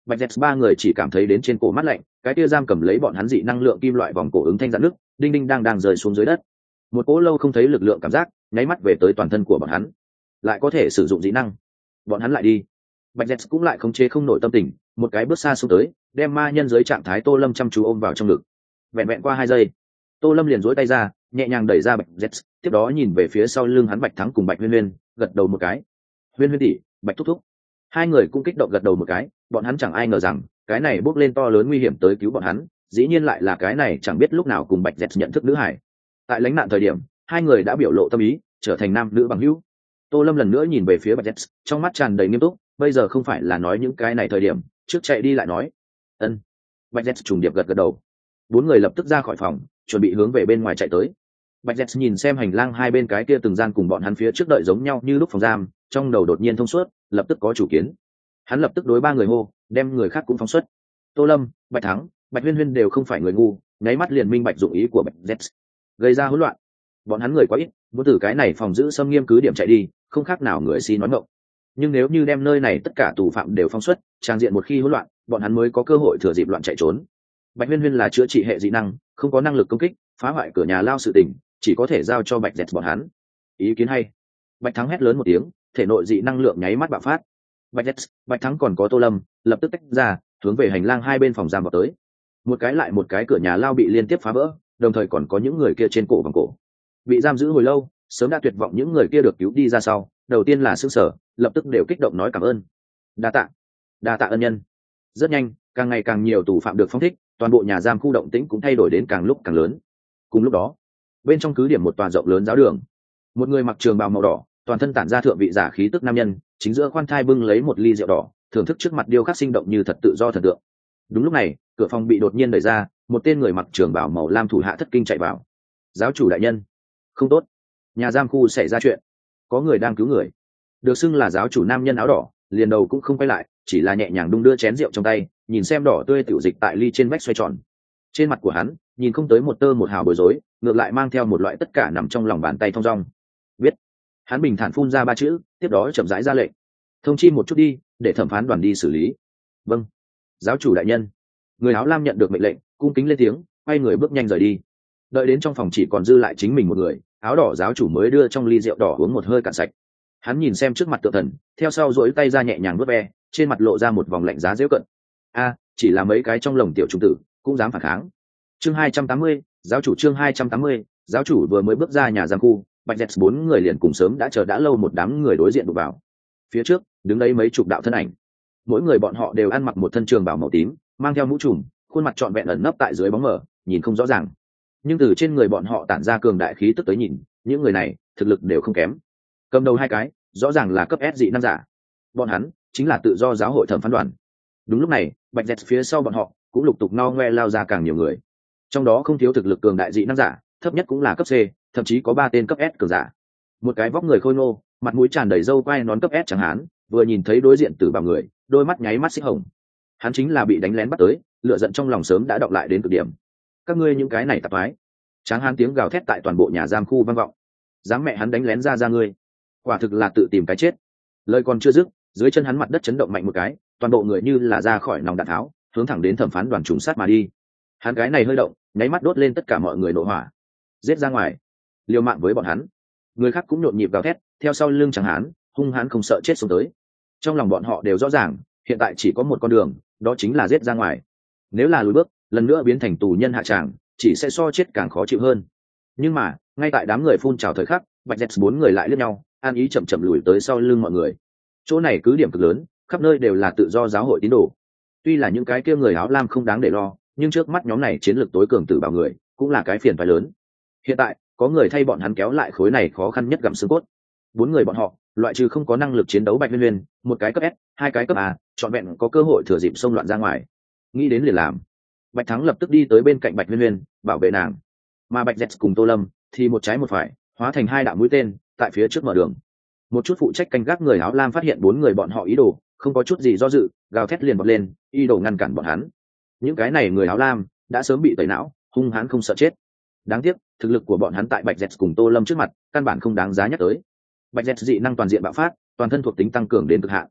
Bạch Jets ba người chỉ cảm thấy đến trên cổ mát lạnh, cái kia giam cầm lấy bọn hắn dị năng lượng kim loại vòng cổ ứng thanh dạn nước, đinh đinh đang rơi xuống dưới đất. Một cỗ lâu không thấy lực lượng cảm giác, nháy mắt về tới toàn thân của bọn hắn. Lại có thể sử dụng dị năng. Bọn hắn lại đi. Bạch Jets cũng lại khống chế không nổi tâm tình, một cái bước xa xuống tới, đem ma nhân dưới trạng thái Tô Lâm chăm chú ôm vào trong ngực. Vẹn vẹn qua 2 giây, Tô Lâm liền duỗi tay ra, nhẹ nhàng đẩy ra Bạch Jets, tiếp đó nhìn về phía sau lưng hắn Bạch Thắng cùng Bạch Huyên Huyên, gật đầu một cái. Huyên Huyên tỷ, Bạch thúc thúc. Hai người cũng kích động gật đầu một cái, bọn hắn chẳng ai ngờ rằng cái này bước lên to lớn nguy hiểm tới cứu bọn hắn, dĩ nhiên lại là cái này chẳng biết lúc nào cùng Bạch Jets nhận thức nữ hải. Tại lánh nạn thời điểm, hai người đã biểu lộ tâm ý, trở thành nam nữ bằng hữu. Tô Lâm lần nữa nhìn về phía Bạch Jets, trong mắt tràn đầy nghiêm túc, bây giờ không phải là nói những cái này thời điểm, trước chạy đi lại nói. Ân. Bạch Jets trùng điệp gật gật đầu. Bốn người lập tức ra khỏi phòng, chuẩn bị hướng về bên ngoài chạy tới. Bạch Jets nhìn xem hành lang hai bên cái kia từng gian cùng bọn hắn phía trước đợi giống nhau như lúc phòng giam, trong đầu đột nhiên thông suốt, lập tức có chủ kiến. Hắn lập tức đối 3 người hô, đem người khác cũng phóng xuất. Tô Lâm, Bạch Thắng, Bạch Huyên Huyên đều không phải người ngu, nháy mắt liền minh bạch dụng ý của Bạch Jets, gây ra hỗn loạn. Bọn hắn người quá ít, muốn từ cái này phòng giữ xâm nghiêm cứ điểm chạy đi, không khác nào người si nói ngọng. Nhưng nếu như đem nơi này tất cả tù phạm đều phóng xuất, trang diện một khi hỗn loạn, bọn hắn mới có cơ hội thừa dịp loạn chạy trốn. Bạch Huyên Huyên là chữa trị hệ dị năng, không có năng lực công kích, phá hoại cửa nhà lao sự tình, chỉ có thể giao cho Bạch Jets bọn hắn. Ý kiến hay. Bạch Thắng hét lớn một tiếng, thể nội dị năng lượng nháy mắt bạo phát. Bạch Jets, Bạch Thắng còn có Tô Lâm, lập tức tách ra, hướng về hành lang hai bên phòng giam vào tới. Một cái lại một cái cửa nhà lao bị liên tiếp phá vỡ, đồng thời còn có những người kia trên cổ vòng cổ. Bị giam giữ hồi lâu, sớm đã tuyệt vọng những người kia được cứu đi ra sau, đầu tiên là sửng sở, lập tức đều kích động nói cảm ơn. Đa tạ ân nhân. Rất nhanh, càng ngày càng nhiều tù phạm được phóng thích, toàn bộ nhà giam khu động tĩnh cũng thay đổi đến càng lúc càng lớn. Cùng lúc đó, bên trong cứ điểm một tòa rộng lớn giáo đường, một người mặc trường bào màu đỏ, toàn thân tản ra thượng vị giả khí tức nam nhân, chính giữa khoan thai bưng lấy một ly rượu đỏ, thưởng thức trước mặt điêu khắc sinh động như thật tự do thần tượng. Đúng lúc này, cửa phòng bị đột nhiên đẩy ra, một tên người mặc trường bào màu lam thủ hạ thất kinh chạy vào. Giáo chủ đại nhân, không tốt, nhà giam khu xảy ra chuyện, có người đang cứu người. Được xưng là giáo chủ nam nhân áo đỏ, liền đầu cũng không quay lại, chỉ là nhẹ nhàng đung đưa chén rượu trong tay, nhìn xem đỏ tươi tiểu dịch tại ly trên vách xoay tròn. Trên mặt của hắn, nhìn không tới một tơ một hào bối rối, ngược lại mang theo một loại tất cả nằm trong lòng bàn tay thong dong. Biết. Hắn bình thản phun ra 3 chữ, tiếp đó chậm rãi ra lệnh. Thông chi một chút đi, để thẩm phán đoàn đi xử lý. Vâng. Giáo chủ đại nhân. Người áo lam nhận được mệnh lệnh, cung kính lên tiếng, quay người bước nhanh rời đi. Đợi đến trong phòng chỉ còn dư lại chính mình một người, áo đỏ giáo chủ mới đưa trong ly rượu đỏ uống một hơi cạn sạch. Hắn nhìn xem trước mặt tượng thần, theo sau duỗi tay ra nhẹ nhàng vuốt ve, trên mặt lộ ra một vòng lạnh giá giễu cận. A, chỉ là mấy cái trong lồng tiểu trùng tử, cũng dám phản kháng. Chương 280, giáo chủ chương 280, giáo chủ vừa mới bước ra nhà giam khu, Bạch Jets 4 người liền cùng sớm đã chờ đã lâu một đám người đối diện đụng vào. Phía trước, đứng đấy mấy chục đạo thân ảnh. Mỗi người bọn họ đều ăn mặc một thân trường bào màu tím, mang theo mũ trùm, khuôn mặt trọn vẹn ẩn nấp tại dưới bóng mờ, nhìn không rõ ràng. Nhưng từ trên người bọn họ tản ra cường đại khí tức tới nhìn, những người này thực lực đều không kém. Cầm đầu 2 cái, rõ ràng là cấp S dị năng giả. Bọn hắn chính là tự do giáo hội thẩm phán đoàn. Đúng lúc này, Bạch Jets phía sau bọn họ cũng lục tục no ngoe lao ra càng nhiều người. Trong đó không thiếu thực lực cường đại dị năng giả, thấp nhất cũng là cấp C, thậm chí có 3 tên cấp S cường giả. Một cái vóc người khôi ngô, mặt mũi tràn đầy râu quai nón cấp S chẳng hán, vừa nhìn thấy đối diện tử bảo người, đôi mắt nháy mắt xích hồng. Hắn chính là bị đánh lén bắt tới, lửa giận trong lòng sớm đã đọng lại đến cực điểm. Các ngươi những cái này tạp ái. Tráng hán tiếng gào thét tại toàn bộ nhà giam khu vang vọng. Dám mẹ hắn đánh lén ra ngươi, quả thực là tự tìm cái chết. Lời còn chưa dứt, dưới chân hắn mặt đất chấn động mạnh một cái, toàn bộ người như là ra khỏi nòng đạn tháo, hướng thẳng đến thẩm phán đoàn trùng sát mà đi. Hắn cái này hơi động, nháy mắt đốt lên tất cả mọi người nổ hỏa. Giết ra ngoài, liều mạng với bọn hắn. Người khác cũng nhộn nhịp gào thét, theo sau lưng Tráng hán, hung hãn không sợ chết xuống tới. Trong lòng bọn họ đều rõ ràng, hiện tại chỉ có một con đường, đó chính là giết ra ngoài. Nếu là lùi bước, lần nữa biến thành tù nhân hạ tràng, chỉ sẽ so chết càng khó chịu hơn. Nhưng mà, ngay tại đám người phun trào thời khắc, Bạch Jets 4 người lại liếc nhau, an ý chậm chậm lùi tới sau lưng mọi người. Chỗ này cứ điểm cực lớn, khắp nơi đều là tự do giáo hội tín đồ. Tuy là những cái kia người áo lam không đáng để lo, nhưng trước mắt nhóm này chiến lược tối cường tử bảo người, cũng là cái phiền toái lớn. Hiện tại, có người thay bọn hắn kéo lại khối này khó khăn nhất gặm xương cốt. 4 người bọn họ, loại trừ không có năng lực chiến đấu Bạch Huyên Huyên, một cái cấp S, 2 cái cấp A, chọn vẹn có cơ hội thừa dịp xông loạn ra ngoài. Nghĩ đến liền làm. Bạch Thắng lập tức đi tới bên cạnh Bạch Huyên Huyên, bảo vệ nàng. Mà Bạch Jets cùng Tô Lâm thì một trái một phải, hóa thành 2 đạo mũi tên, tại phía trước mở đường. Một chút phụ trách canh gác người áo lam phát hiện 4 người bọn họ ý đồ, không có chút gì do dự, gào thét liền vọt lên, ý đồ ngăn cản bọn hắn. Những cái này người áo lam đã sớm bị tẩy não, hung hãn không sợ chết. Đáng tiếc, thực lực của bọn hắn tại Bạch Jets cùng Tô Lâm trước mặt, căn bản không đáng giá nhắc tới. Bạch Jets dị năng toàn diện bạo phát, toàn thân thuộc tính tăng cường đến cực hạn.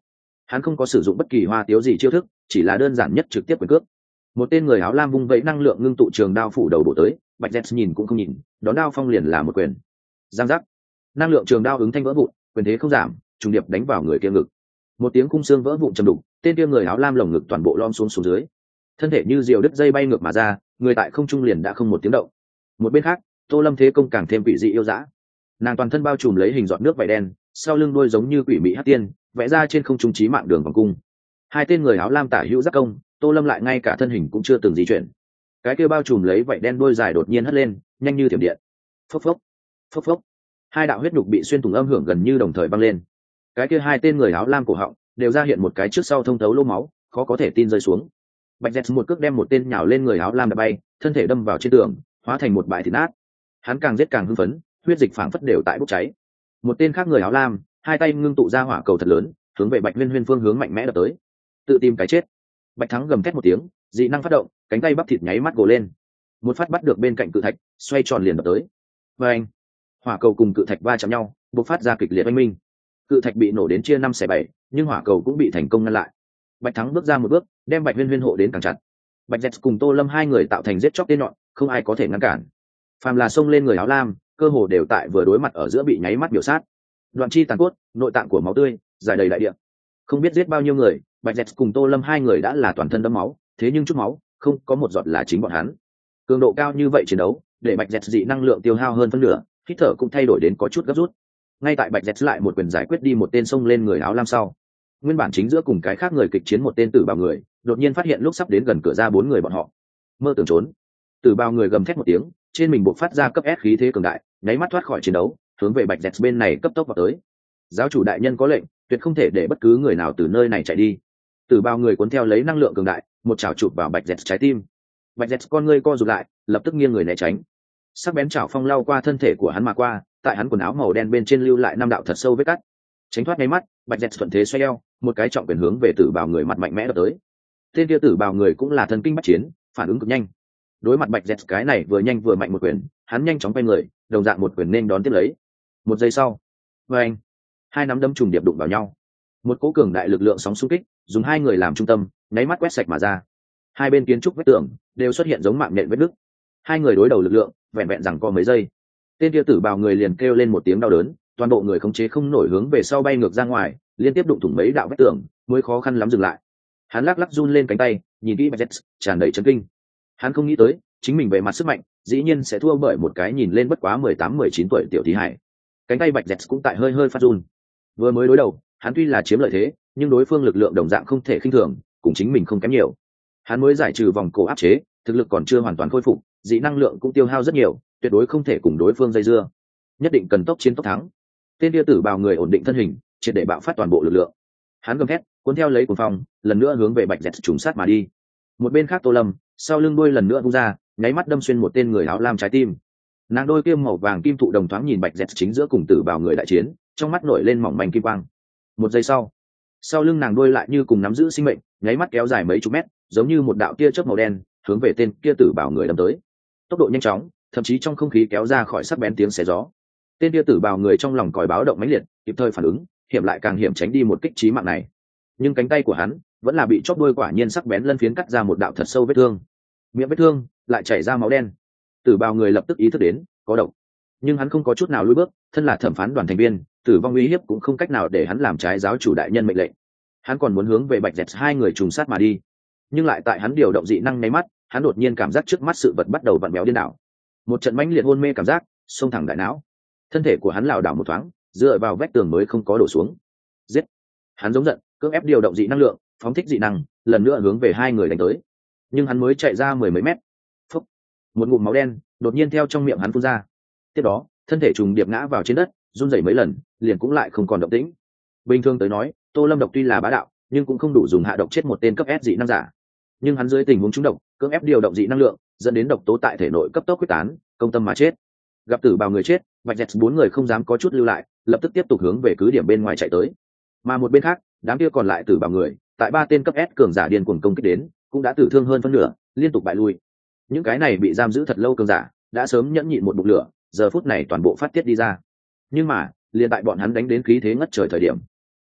Hắn không có sử dụng bất kỳ hoa tiếu gì chiêu thức, chỉ là đơn giản nhất trực tiếp quyền cước. Một tên người áo lam vung vẫy năng lượng ngưng tụ trường đao phủ đầu bổ tới, Bạch Dẹt nhìn cũng không nhìn, đón đao phong liền là một quyền. Giang giác, năng lượng trường đao ứng thanh vỡ vụn, quyền thế không giảm, trùng điệp đánh vào người kia ngực. Một tiếng khung xương vỡ vụn trầm đục, tên kia người áo lam lồng ngực toàn bộ lom xuống dưới, thân thể như diều đứt dây bay ngược mà ra, người tại không trung liền đã không một tiếng động. Một bên khác, Tô Lâm thế công càng thêm quỷ dị yêu dã, nàng toàn thân bao trùm lấy hình giọt nước vảy đen, sau lưng đuôi giống như quỷ mỹ hắc tiên, vẽ ra trên không trung chí mạng đường vòng cung. Hai tên người áo lam tả hữu giác công, Tô Lâm lại ngay cả thân hình cũng chưa từng di chuyển. Cái kia bao trùm lấy vảy đen đuôi dài đột nhiên hất lên, nhanh như thiểm điện. Phốc phốc, phốc phốc. Hai đạo huyết nhục bị xuyên thủng âm hưởng gần như đồng thời vang lên. Cái kia hai tên người áo lam cổ họng đều ra hiện một cái trước sau thông thấu lỗ máu, khó có thể tin rơi xuống. Bạch Dẹt một cước đem một tên nhào lên người áo lam đập bay, thân thể đâm vào trên tường, hóa thành một bãi thịt nát. Hắn càng giết càng hưng phấn, huyết dịch phảng phất đều tại bốc cháy. Một tên khác người áo lam, hai tay ngưng tụ ra hỏa cầu thật lớn, hướng về Bạch Huyên Huyên phương hướng mạnh mẽ đập tới. Tự tìm cái chết. Bạch Thắng gầm thét một tiếng, dị năng phát động, cánh tay bắp thịt nháy mắt gồ lên, một phát bắt được bên cạnh cự thạch, xoay tròn liền đập tới. Và anh, hỏa cầu cùng cự thạch va chạm nhau, bộc phát ra kịch liệt oanh minh. Cự thạch bị nổ đến chia 5/7, nhưng hỏa cầu cũng bị thành công ngăn lại. Bạch Thắng bước ra một bước, đem Bạch Huyên Huyên hộ đến càng chặt. Bạch Dẹt cùng Tô Lâm hai người tạo thành giết chóc tên nhọn, không ai có thể ngăn cản. Phàm là xông lên người áo lam, cơ hồ đều tại vừa đối mặt ở giữa bị nháy mắt biểu sát. Đoạn chi tàn cốt, nội tạng của máu tươi, dài đầy đại địa. Không biết giết bao nhiêu người, Bạch Dẹt cùng Tô Lâm hai người đã là toàn thân đẫm máu, thế nhưng chút máu, không có một giọt là chính bọn hắn. Cường độ cao như vậy chiến đấu, để Bạch Dẹt dị năng lượng tiêu hao hơn phân nửa, hít thở cũng thay đổi đến có chút gấp rút. Ngay tại Bạch Dẹt lại một quyền giải quyết đi một tên xông lên người áo lam sau, nguyên bản chính giữa cùng cái khác người kịch chiến một tên tử bào người, đột nhiên phát hiện lúc sắp đến gần cửa ra 4 người bọn họ, mơ tưởng trốn. Tử bào người gầm thét một tiếng, trên mình bộc phát ra cấp S khí thế cường đại, nháy mắt thoát khỏi chiến đấu, hướng về Bạch Dẹt bên này cấp tốc vào tới. Giáo chủ đại nhân có lệnh, tuyệt không thể để bất cứ người nào từ nơi này chạy đi. Tử bào người cuốn theo lấy năng lượng cường đại, một chảo chụp vào Bạch Dẹt trái tim. Bạch Dẹt con ngươi co rụt lại, lập tức nghiêng người né tránh. Sắc bén chảo phong lao qua thân thể của hắn mà qua, tại hắn quần áo màu đen bên trên lưu lại 5 đạo thật sâu vết cắt. Tránh thoát ngay mắt, Bạch Dẹt thuận thế xoay eo, một cái trọng quyền hướng về tử bào người mặt mạnh mẽ đập tới. Tên kia tử bào người cũng là thần kinh bách chiến, phản ứng cực nhanh. Đối mặt Bạch Dẹt cái này vừa nhanh vừa mạnh một quyền, hắn nhanh chóng quay người, đồng dạng một quyền nên đón tiếp lấy. Một giây sau, anh, hai nắm đấm trùng điệp đụng vào nhau. Một cỗ cường đại lực lượng sóng xung kích, dùng hai người làm trung tâm, nháy mắt quét sạch mà ra. Hai bên kiến trúc vách tường đều xuất hiện giống mạng nhện vết nứt. Hai người đối đầu lực lượng, vẹn vẹn rằng có mấy giây. Tên kia tử bào người liền kêu lên một tiếng đau đớn, toàn bộ người khống chế không nổi hướng về sau bay ngược ra ngoài, liên tiếp đụng thủng mấy đạo vách tường, mới khó khăn lắm dừng lại. Hắn lắc lắc run lên cánh tay, nhìn kỹ Bạch Dẹt, tràn đầy chấn kinh. Hắn không nghĩ tới, chính mình về mặt sức mạnh, dĩ nhiên sẽ thua bởi một cái nhìn lên bất quá 18-19 tuổi tiểu thí hải. Cánh tay Bạch Dẹt cũng tại hơi hơi phát run. Vừa mới đối đầu, hắn tuy là chiếm lợi thế, nhưng đối phương lực lượng đồng dạng không thể khinh thường, cùng chính mình không kém nhiều. Hắn mới giải trừ vòng cổ áp chế, thực lực còn chưa hoàn toàn khôi phục, dị năng lượng cũng tiêu hao rất nhiều, tuyệt đối không thể cùng đối phương dây dưa. Nhất định cần tốc chiến tốc thắng. Tên kia tử bào người ổn định thân hình, triệt để bạo phát toàn bộ lực lượng. Hắn gầm thét, cuốn theo lấy cuồng phong, lần nữa hướng về Bạch Dẹt trùng sát mà đi. Một bên khác Tô Lâm, sau lưng đuôi lần nữa vung ra, nháy mắt đâm xuyên một tên người áo lam trái tim. Nàng đôi kia màu vàng kim thụ đồng thoáng nhìn Bạch Dẹt chính giữa cùng tử bào người đại chiến, trong mắt nổi lên mỏng manh kim quang. Một giây sau, sau lưng nàng đuôi lại như cùng nắm giữ sinh mệnh, nháy mắt kéo dài mấy chục mét, giống như một đạo tia chớp màu đen, hướng về tên kia tử bào người đâm tới. Tốc độ nhanh chóng, thậm chí trong không khí kéo ra khỏi sắc bén tiếng xé gió. Tên kia tử bào người trong lòng còi báo động mãnh liệt, kịp thời phản ứng, hiểm lại càng hiểm tránh đi một kích chí mạng này. Nhưng cánh tay của hắn vẫn là bị chóp đuôi quả nhiên sắc bén lân phiến cắt ra một đạo thật sâu vết thương. Miệng vết thương lại chảy ra máu đen. Tử bào người lập tức ý thức đến có độc, nhưng hắn không có chút nào lùi bước, thân là thẩm phán đoàn thành viên, tử vong uy hiếp cũng không cách nào để hắn làm trái giáo chủ đại nhân mệnh lệnh. Hắn còn muốn hướng về Bạch Dẹt hai người trùng sát mà đi, nhưng lại tại hắn điều động dị năng nháy mắt, hắn đột nhiên cảm giác trước mắt sự vật bắt đầu vặn béo điên đảo. Một trận mãnh liệt hôn mê cảm giác xông thẳng đại não, thân thể của hắn lảo đảo một thoáng, dựa vào vách tường mới không có đổ xuống. Giết! Hắn giống giận, cưỡng ép điều động dị năng lượng, phóng thích dị năng, lần nữa hướng về hai người đánh tới. Nhưng hắn mới chạy ra 10 mấy mét, phốc, một ngụm máu đen đột nhiên theo trong miệng hắn phun ra. Tiếp đó, thân thể trùng điệp ngã vào trên đất, run rẩy mấy lần, liền cũng lại không còn động tĩnh. Bình thường tới nói, Tô Lâm độc tuy là bá đạo, nhưng cũng không đủ dùng hạ độc chết một tên cấp S dị năng giả. Nhưng hắn dưới tình huống trúng độc, cưỡng ép điều động dị năng lượng, dẫn đến độc tố tại thể nội cấp tốc quyết tán, công tâm mà chết. Gặp tử bào người chết, Bạch Dẹt 4 người không dám có chút lưu lại, lập tức tiếp tục hướng về cứ điểm bên ngoài chạy tới. Mà một bên khác, đám kia còn lại tử bào người, tại 3 tên cấp S cường giả điên cuồng công kích đến, cũng đã tử thương hơn phân nửa, liên tục bại lui. Những cái này bị giam giữ thật lâu cường giả, đã sớm nhẫn nhịn một bụng lửa, giờ phút này toàn bộ phát tiết đi ra. Nhưng mà, liền tại bọn hắn đánh đến khí thế ngất trời thời điểm,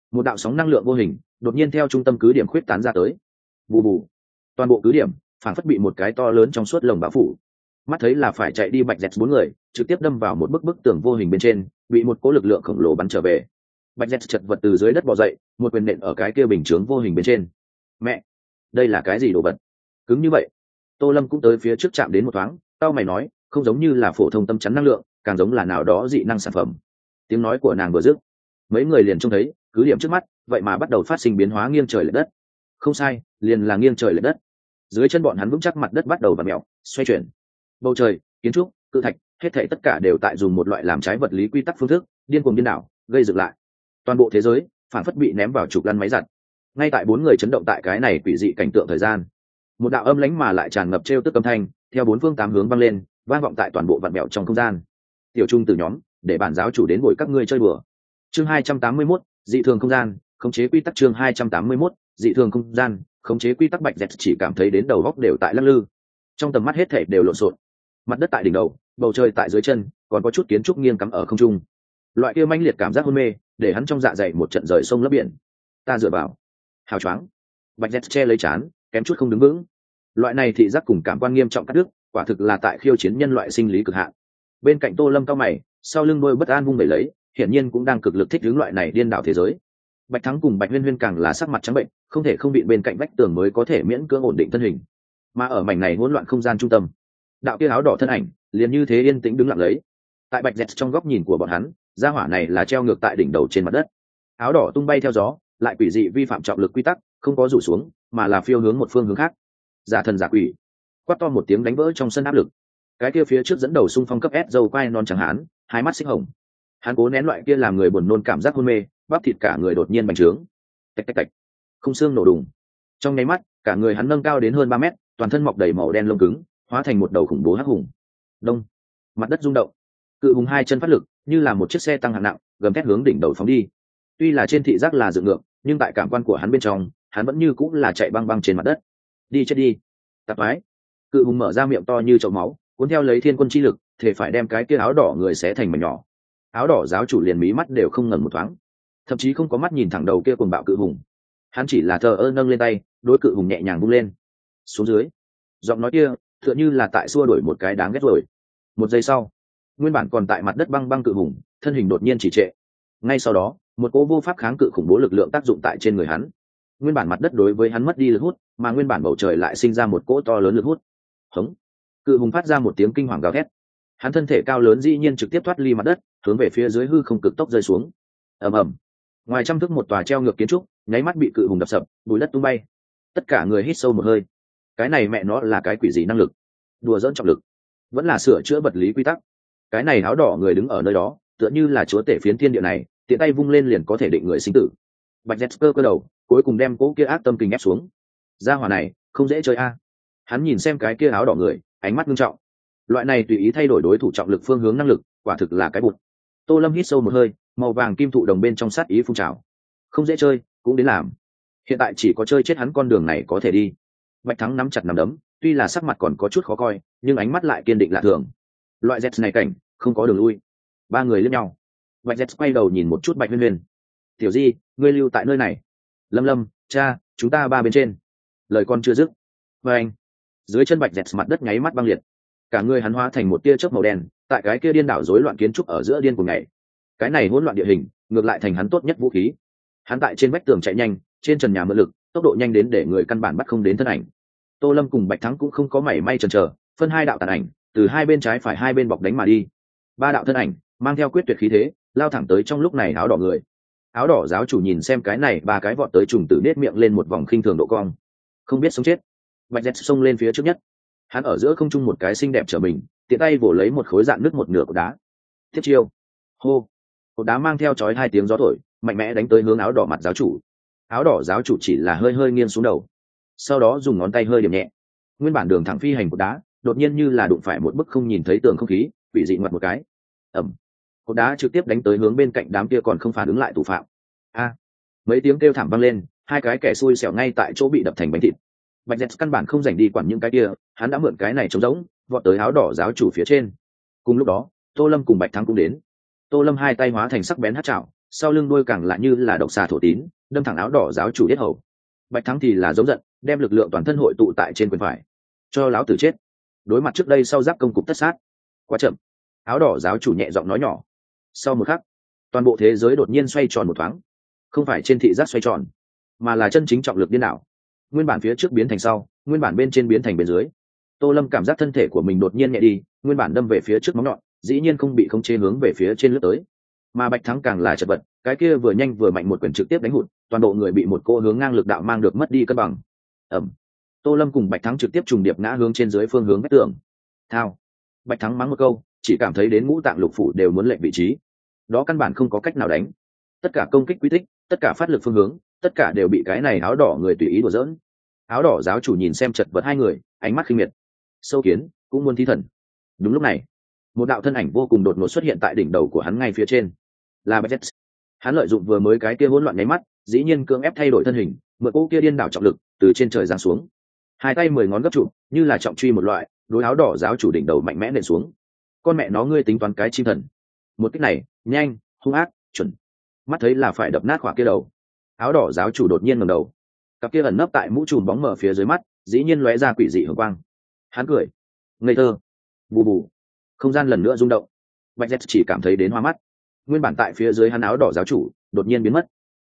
một đạo sóng năng lượng vô hình đột nhiên theo trung tâm cứ điểm khuyết tán ra tới. Bù bù, toàn bộ cứ điểm phản phất bị một cái to lớn trong suốt lồng bao phủ. Mắt thấy là phải chạy đi Bạch Dẹt bốn người trực tiếp đâm vào một bức tường vô hình bên trên, bị một cỗ lực lượng khổng lồ bắn trở về. Bạch Dẹt chật vật từ dưới đất bò dậy, một quyền nện ở cái kia bình chướng vô hình bên trên. Mẹ, đây là cái gì đồ vật cứng như vậy? Tô Lâm cũng tới phía trước chạm đến một thoáng, tao mày nói, không giống như là phổ thông tâm chắn năng lượng, càng giống là nào đó dị năng sản phẩm. Tiếng nói của nàng vừa dứt, mấy người liền trông thấy cứ điểm trước mắt vậy mà bắt đầu phát sinh biến hóa nghiêng trời lệch đất. Không sai, liền là nghiêng trời lệch đất. Dưới chân bọn hắn vững chắc mặt đất bắt đầu vặn mèo xoay chuyển. Bầu trời, kiến trúc, cự thạch, hết thảy tất cả đều tại dùng một loại làm trái vật lý quy tắc phương thức điên cuồng điên đảo gây dựng lại. Toàn bộ thế giới phản phất bị ném vào trục lăn máy giặt. Ngay tại bốn người chấn động tại cái này quỷ dị cảnh tượng thời gian, một đạo âm lãnh mà lại tràn ngập trêu tức âm thanh theo bốn phương tám hướng vang lên, vang vọng tại toàn bộ vạn mèo trong không gian. Tiểu trung từ nhóm, để bản giáo chủ đến bồi các ngươi chơi đùa. Chương 281, dị thường không gian, khống chế quy tắc. Chương 281, dị thường không gian, khống chế quy tắc. Bạch Dẹt chỉ cảm thấy đến đầu góc đều tại lắc lư, trong tầm mắt hết thảy đều lộn xộn. Mặt đất tại đỉnh đầu, bầu trời tại dưới chân, còn có chút kiến trúc nghiêng cắm ở không trung. Loại kia mãnh liệt cảm giác hôn mê, để hắn trong dạ dày một trận rời sông lấp biển. Ta dựa vào, hào choáng. Bạch Dẹt che lấy trán, kém chút không đứng vững. Loại này thị giác cùng cảm quan nghiêm trọng cắt đứt, quả thực là tại khiêu chiến nhân loại sinh lý cực hạn. Bên cạnh Tô Lâm cao mày, sau lưng đôi bất an vung bẩy lấy, hiển nhiên cũng đang cực lực thích ứng loại này điên đảo thế giới. Bạch Thắng cùng Bạch Huyên Huyên càng là sắc mặt trắng bệnh, không thể không bị bên cạnh vách tường mới có thể miễn cưỡng ổn định thân hình. Mà ở mảnh này hỗn loạn không gian trung tâm, đạo kia áo đỏ thân ảnh liền như thế yên tĩnh đứng lặng lấy. Tại Bạch Dẹt trong góc nhìn của bọn hắn, gia hỏa này là treo ngược tại đỉnh đầu trên mặt đất. Áo đỏ tung bay theo gió, lại quỷ dị vi phạm trọng lực quy tắc, không có rủ xuống, mà là phiêu hướng một phương hướng khác. Giả thần giả quỷ, quát to một tiếng đánh vỡ trong sân áp lực. Cái kia phía trước dẫn đầu xung phong cấp S dâu quai non chẳng hán, hai mắt xích hồng. Hắn cố nén loại kia làm người buồn nôn cảm giác hôn mê, bắp thịt cả người đột nhiên bành trướng. Tạch tạch tạch, khung xương nổ đùng. Trong nháy mắt, cả người hắn nâng cao đến hơn 3 mét, toàn thân mọc đầy màu đen lông cứng, hóa thành một đầu khủng bố hắc hùng. Đông, mặt đất rung động. Cự hùng hai chân phát lực, như là một chiếc xe tăng hạng nặng, gầm thét hướng đỉnh đầu phóng đi. Tuy là trên thị giác là dựng ngược, nhưng tại cảm quan của hắn bên trong, hắn vẫn như cũng là chạy băng băng trên mặt đất. Đi chết đi, tạp ái. Cự hùng mở ra miệng to như chậu máu, cuốn theo lấy thiên quân chi lực, thể phải đem cái kia áo đỏ người xé thành mảnh nhỏ. Áo đỏ giáo chủ liền mí mắt đều không ngẩng một thoáng, thậm chí không có mắt nhìn thẳng đầu kia cuồng bạo cự hùng. Hắn chỉ là thờ ơ nâng lên tay, đối cự hùng nhẹ nhàng vung lên. Xuống dưới, giọng nói kia tựa như là tại xua đuổi một cái đáng ghét rồi. Một giây sau, nguyên bản còn tại mặt đất băng băng cự hùng thân hình đột nhiên chỉ trệ. Ngay sau đó, một cỗ vô pháp kháng cự khủng bố lực lượng tác dụng tại trên người hắn. Nguyên bản mặt đất đối với hắn mất đi lực hút, mà nguyên bản bầu trời lại sinh ra một cỗ to lớn lực hút. Hống! Cự hùng phát ra một tiếng kinh hoàng gào thét. Hắn thân thể cao lớn dĩ nhiên trực tiếp thoát ly mặt đất, hướng về phía dưới hư không cực tốc rơi xuống. Ầm ầm! Ngoài trăm thước một tòa treo ngược kiến trúc, nháy mắt bị cự hùng đập sập, bùi đất tung bay. Tất cả người hít sâu một hơi. Cái này mẹ nó là cái quỷ gì năng lực? Đùa dỡn trọng lực, vẫn là sửa chữa vật lý quy tắc. Cái này áo đỏ người đứng ở nơi đó, tựa như là chúa tể phiến thiên địa này, tiện tay vung lên liền có thể định người sinh tử. Bạch Dẹt cơ đầu, cuối cùng đem cỗ kia ác tâm kình ép xuống. Gia hỏa này không dễ chơi a. Hắn nhìn xem cái kia áo đỏ người, ánh mắt nghiêm trọng. Loại này tùy ý thay đổi đối thủ trọng lực phương hướng năng lực, quả thực là cái bụt. Tô Lâm hít sâu một hơi, màu vàng kim thụ đồng bên trong sát ý phun trào. Không dễ chơi, cũng đến làm. Hiện tại chỉ có chơi chết hắn con đường này có thể đi. Bạch Thắng nắm chặt nắm đấm, tuy là sắc mặt còn có chút khó coi, nhưng ánh mắt lại kiên định lạ thường. Loại Z này cảnh, không có đường lui. Ba người liếc nhau. Bạch Z quay đầu nhìn một chút Bạch Huyên Huyên. Tiểu Di, ngươi lưu tại nơi này. Lâm Lâm, cha, chúng ta ba bên trên. Lời con chưa dứt. Và anh, dưới chân Bạch Z mặt đất nháy mắt băng liệt. Cả người hắn hóa thành một tia chớp màu đen, tại cái kia điên đảo rối loạn kiến trúc ở giữa điên cuồng ngày. Cái này hỗn loạn địa hình, ngược lại thành hắn tốt nhất vũ khí. Hắn tại trên vách tường chạy nhanh, trên trần nhà mượn lực, tốc độ nhanh đến để người căn bản bắt không đến thân ảnh. Tô Lâm cùng Bạch Thắng cũng không có mảy may chần chờ, phân hai đạo tàn ảnh, từ hai bên trái phải hai bên bọc đánh mà đi. Ba đạo thân ảnh mang theo quyết tuyệt khí thế, lao thẳng tới trong lúc này áo đỏ người. Áo đỏ giáo chủ nhìn xem cái này, ba cái vọt tới trùng tử nết miệng lên một vòng khinh thường độ cong. Không biết sống chết. Bạch Dẹt xông lên phía trước nhất. Hắn ở giữa không trung một cái xinh đẹp trở mình, tiện tay vồ lấy một khối dạn nứt một nửa của đá. Tiếp chiêu. Hô. Cột đá mang theo chói hai tiếng gió thổi, mạnh mẽ đánh tới hướng áo đỏ mặt giáo chủ. Áo đỏ giáo chủ chỉ là hơi hơi nghiêng xuống đầu, sau đó dùng ngón tay hơi điểm nhẹ. Nguyên bản đường thẳng phi hành cột đá đột nhiên như là đụng phải một bức không nhìn thấy tường không khí, bị dị ngoặt một cái. Ẩm. Cột đá trực tiếp đánh tới hướng bên cạnh đám kia còn không phản ứng lại thủ phạm. A. Mấy tiếng kêu thảm vang lên, hai cái kẻ xui xẻo ngay tại chỗ bị đập thành bánh thịt. Bạch Dẹt căn bản không dành đi quản những cái kia, hắn đã mượn cái này trống rỗng, vọt tới áo đỏ giáo chủ phía trên. Cùng lúc đó, Tô Lâm cùng Bạch Thắng cũng đến. Tô Lâm hai tay hóa thành sắc bén hắc chảo, sau lưng đuôi càng lại như là độc xà thổ tín, đâm thẳng áo đỏ giáo chủ yết hầu. Bạch Thắng thì là giống giận, đem lực lượng toàn thân hội tụ tại trên quyền phải, cho lão tử chết. Đối mặt trước đây sau giáp công cục tất sát, quá chậm. Áo đỏ giáo chủ nhẹ giọng nói nhỏ. Sau một khắc, toàn bộ thế giới đột nhiên xoay tròn một thoáng, không phải trên thị giác xoay tròn, mà là chân chính trọng lực điên đảo. Nguyên bản phía trước biến thành sau, nguyên bản bên trên biến thành bên dưới. Tô Lâm cảm giác thân thể của mình đột nhiên nhẹ đi, nguyên bản đâm về phía trước móng nhọn, dĩ nhiên không bị khống chế hướng về phía trên lướt tới. Mà Bạch Thắng càng là chật vật, cái kia vừa nhanh vừa mạnh một quyền trực tiếp đánh hụt, toàn bộ người bị một cô hướng ngang lực đạo mang được mất đi cân bằng. Ầm. Tô Lâm cùng Bạch Thắng trực tiếp trùng điệp ngã hướng trên dưới phương hướng vách tường. Thao. Bạch Thắng mắng một câu, chỉ cảm thấy đến ngũ tạng lục phủ đều muốn lệch vị trí. Đó căn bản không có cách nào đánh. Tất cả công kích quy tích, tất cả phát lực phương hướng, tất cả đều bị cái này áo đỏ người tùy ý đùa giỡn. Áo đỏ giáo chủ nhìn xem chật vật hai người, ánh mắt khinh miệt. Sâu kiến cũng muốn thí thần. Đúng lúc này, một đạo thân ảnh vô cùng đột ngột xuất hiện tại đỉnh đầu của hắn ngay phía trên, là Bạch. Hắn lợi dụng vừa mới cái kia hỗn loạn nháy mắt, dĩ nhiên cưỡng ép thay đổi thân hình, mượn cỗ kia điên đảo trọng lực từ trên trời giáng xuống, hai tay 10 ngón gấp trụ, như là trọng truy một loại, đối áo đỏ giáo chủ đỉnh đầu mạnh mẽ nện xuống. Con mẹ nó, ngươi tính toán cái chim thần? Một kích này nhanh, hung ác, chuẩn, mắt thấy là phải đập nát khỏa kia đầu. Áo đỏ giáo chủ đột nhiên ngẩng đầu, cặp kia ẩn nấp tại mũ trùm bóng mờ phía dưới mắt dĩ nhiên lóe ra quỷ dị hường quang. Hắn cười ngây thơ. Bù bù. Không gian lần nữa rung động. Bạch Z chỉ cảm thấy đến hoa mắt. Nguyên bản tại phía dưới hắn áo đỏ giáo chủ đột nhiên biến mất.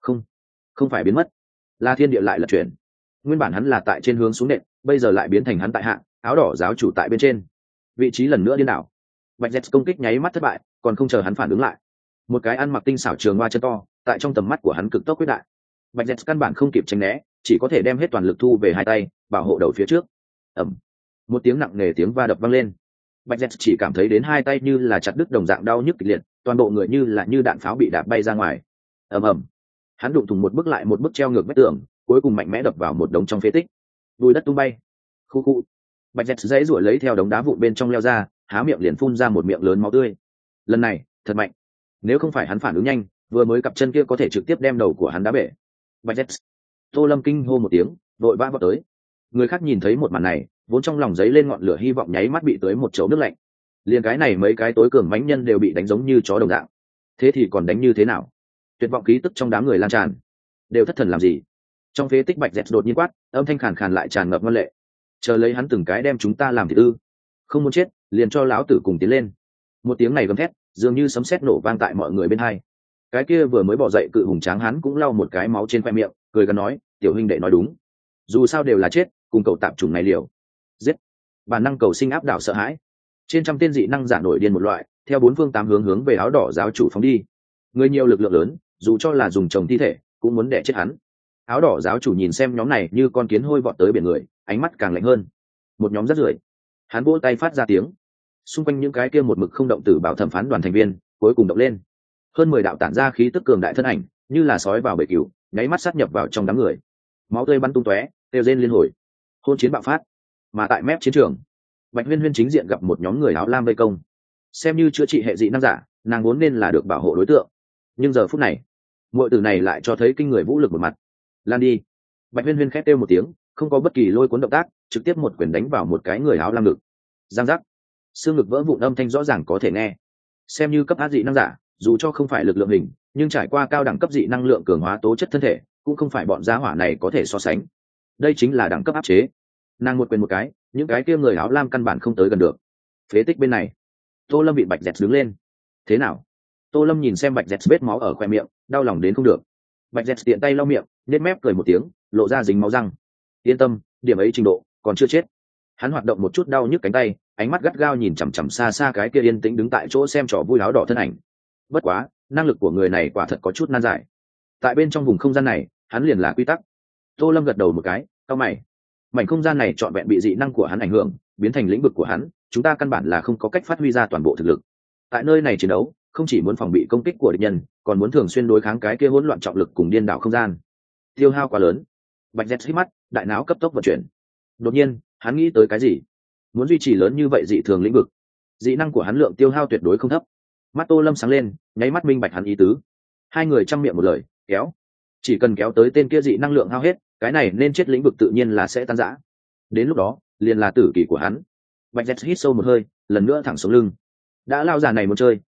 Không phải biến mất, là thiên địa lại lật chuyển. Nguyên bản hắn là tại trên hướng xuống nện, bây giờ lại biến thành hắn tại hạ, áo đỏ giáo chủ tại bên trên. Vị trí lần nữa điên đảo. Bạch Z công kích nháy mắt thất bại, còn không chờ hắn phản ứng lại, một cái ăn mặc tinh xảo trường hoa chân to tại trong tầm mắt của hắn cực tốc quyết đại. Bạch Z căn bản không kịp tránh né, chỉ có thể đem hết toàn lực thu về hai tay, bảo hộ đầu phía trước. Ầm. Một tiếng nặng nề tiếng va đập vang lên. Bạch Z chỉ cảm thấy đến hai tay như là chặt đứt đồng dạng đau nhức kịch liệt, toàn bộ người như là như đạn pháo bị đạp bay ra ngoài. Ầm ầm. Hắn đụng thủng một bước lại một bước treo ngược vách tường, cuối cùng mạnh mẽ đập vào một đống trong phế tích. Bùi đất tung bay. Khu khu. Bạch Z giãy giụa lấy theo đống đá vụn bên trong leo ra, há miệng liền phun ra một miệng lớn máu tươi. Lần này, thật mạnh. Nếu không phải hắn phản ứng nhanh, vừa mới cặp chân kia có thể trực tiếp đem đầu của hắn đá bể. Bạch Z. Tô Lâm kinh hô một tiếng, vội vã vọt tới. Người khác nhìn thấy một màn này, vốn trong lòng giấy lên ngọn lửa hy vọng nháy mắt bị tưới một chậu nước lạnh. Liền cái này mấy cái tối cường mãnh nhân đều bị đánh giống như chó đồng dạng. Thế thì còn đánh như thế nào? Tuyệt vọng khí tức trong đám người lan tràn. Đều thất thần làm gì? Trong phế tích Bạch Z đột nhiên quát, âm thanh khàn khàn lại tràn ngập ngân lệ. Chờ lấy hắn từng cái đem chúng ta làm thịt ư? Không muốn chết, liền cho lão tử cùng tiến lên. Một tiếng này gầm thét, dường như sấm sét nổ vang tại mọi người bên hai. Cái kia vừa mới bỏ dậy cự hùng tráng hắn cũng lau một cái máu trên khoe miệng, cười gần nói, tiểu huynh đệ nói đúng, dù sao đều là chết, cùng cậu tạp chủng này liều. Giết. Bản năng cầu sinh áp đảo sợ hãi. Trên trăm tên dị năng giả nổi điên một loại, theo bốn phương tám hướng về áo đỏ giáo chủ phóng đi. Người nhiều lực lượng lớn, dù cho là dùng chồng thi thể, cũng muốn đẻ chết hắn. Áo đỏ giáo chủ nhìn xem nhóm này như con kiến hôi vọt tới biển người, ánh mắt càng lạnh hơn. Một nhóm rất rưởi. Hắn vỗ tay phát ra tiếng. Xung quanh những cái kia một mực không động tử bảo thẩm phán đoàn thành viên, cuối cùng động lên. Hơn 10 đạo tản ra khí tức cường đại thân ảnh, như là sói vào bể cừu, nháy mắt sát nhập vào trong đám người. Máu tươi bắn tung tóe, kêu rên liên hồi. Hôn chiến bạo phát. Mà tại mép chiến trường, Bạch Huyên Huyên chính diện gặp một nhóm người áo lam vây công. Xem như chữa trị hệ dị năng giả, nàng vốn nên là được bảo hộ đối tượng. Nhưng giờ phút này, muội tử này lại cho thấy kinh người vũ lực một mặt. Lan đi. Bạch Huyên Huyên khét kêu một tiếng, không có bất kỳ lôi cuốn động tác, trực tiếp một quyền đánh vào một cái người áo lam ngực. Giang giác. Xương ngực vỡ vụn âm thanh rõ ràng có thể nghe. Xem như cấp áp dị năng giả, dù cho không phải lực lượng hình, nhưng trải qua cao đẳng cấp dị năng lượng cường hóa tố chất thân thể, cũng không phải bọn gia hỏa này có thể so sánh. Đây chính là đẳng cấp áp chế. Nàng một quyền một cái, những cái kia người áo lam căn bản không tới gần được. Phế tích bên này, Tô Lâm bị Bạch Dẹt đứng lên. Thế nào? Tô Lâm nhìn xem Bạch Dẹt vết máu ở khoe miệng, đau lòng đến không được. Bạch Dẹt tiện tay lau miệng, nhếch mép cười một tiếng, lộ ra dính máu răng. Yên tâm, điểm ấy trình độ, còn chưa chết. Hắn hoạt động một chút đau nhức cánh tay, ánh mắt gắt gao nhìn chằm chằm xa xa cái kia yên tĩnh đứng tại chỗ xem trò vui áo đỏ thân ảnh. Bất quá, năng lực của người này quả thật có chút nan giải. Tại bên trong vùng không gian này, hắn liền là quy tắc. Tô Lâm gật đầu một cái, cau mày. Mảnh không gian này trọn vẹn bị dị năng của hắn ảnh hưởng, biến thành lĩnh vực của hắn, chúng ta căn bản là không có cách phát huy ra toàn bộ thực lực. Tại nơi này chiến đấu, không chỉ muốn phòng bị công kích của địch nhân, còn muốn thường xuyên đối kháng cái kia hỗn loạn trọng lực cùng điên đảo không gian. Tiêu hao quá lớn. Bạch Dẹt hít mắt, đại não cấp tốc vận chuyển. Đột nhiên, hắn nghĩ tới cái gì? Muốn duy trì lớn như vậy dị thường lĩnh vực, dị năng của hắn lượng tiêu hao tuyệt đối không thấp. Mắt Tô Lâm sáng lên, nháy mắt minh bạch hắn ý tứ. Hai người trăm miệng một lời, kéo. Chỉ cần kéo tới tên kia dị năng lượng hao hết, cái này nên chết lĩnh vực tự nhiên là sẽ tan rã. Đến lúc đó, liền là tử kỳ của hắn. Bạch Dẹt hít sâu một hơi, lần nữa thẳng xuống lưng. Đã lao già này muốn chơi,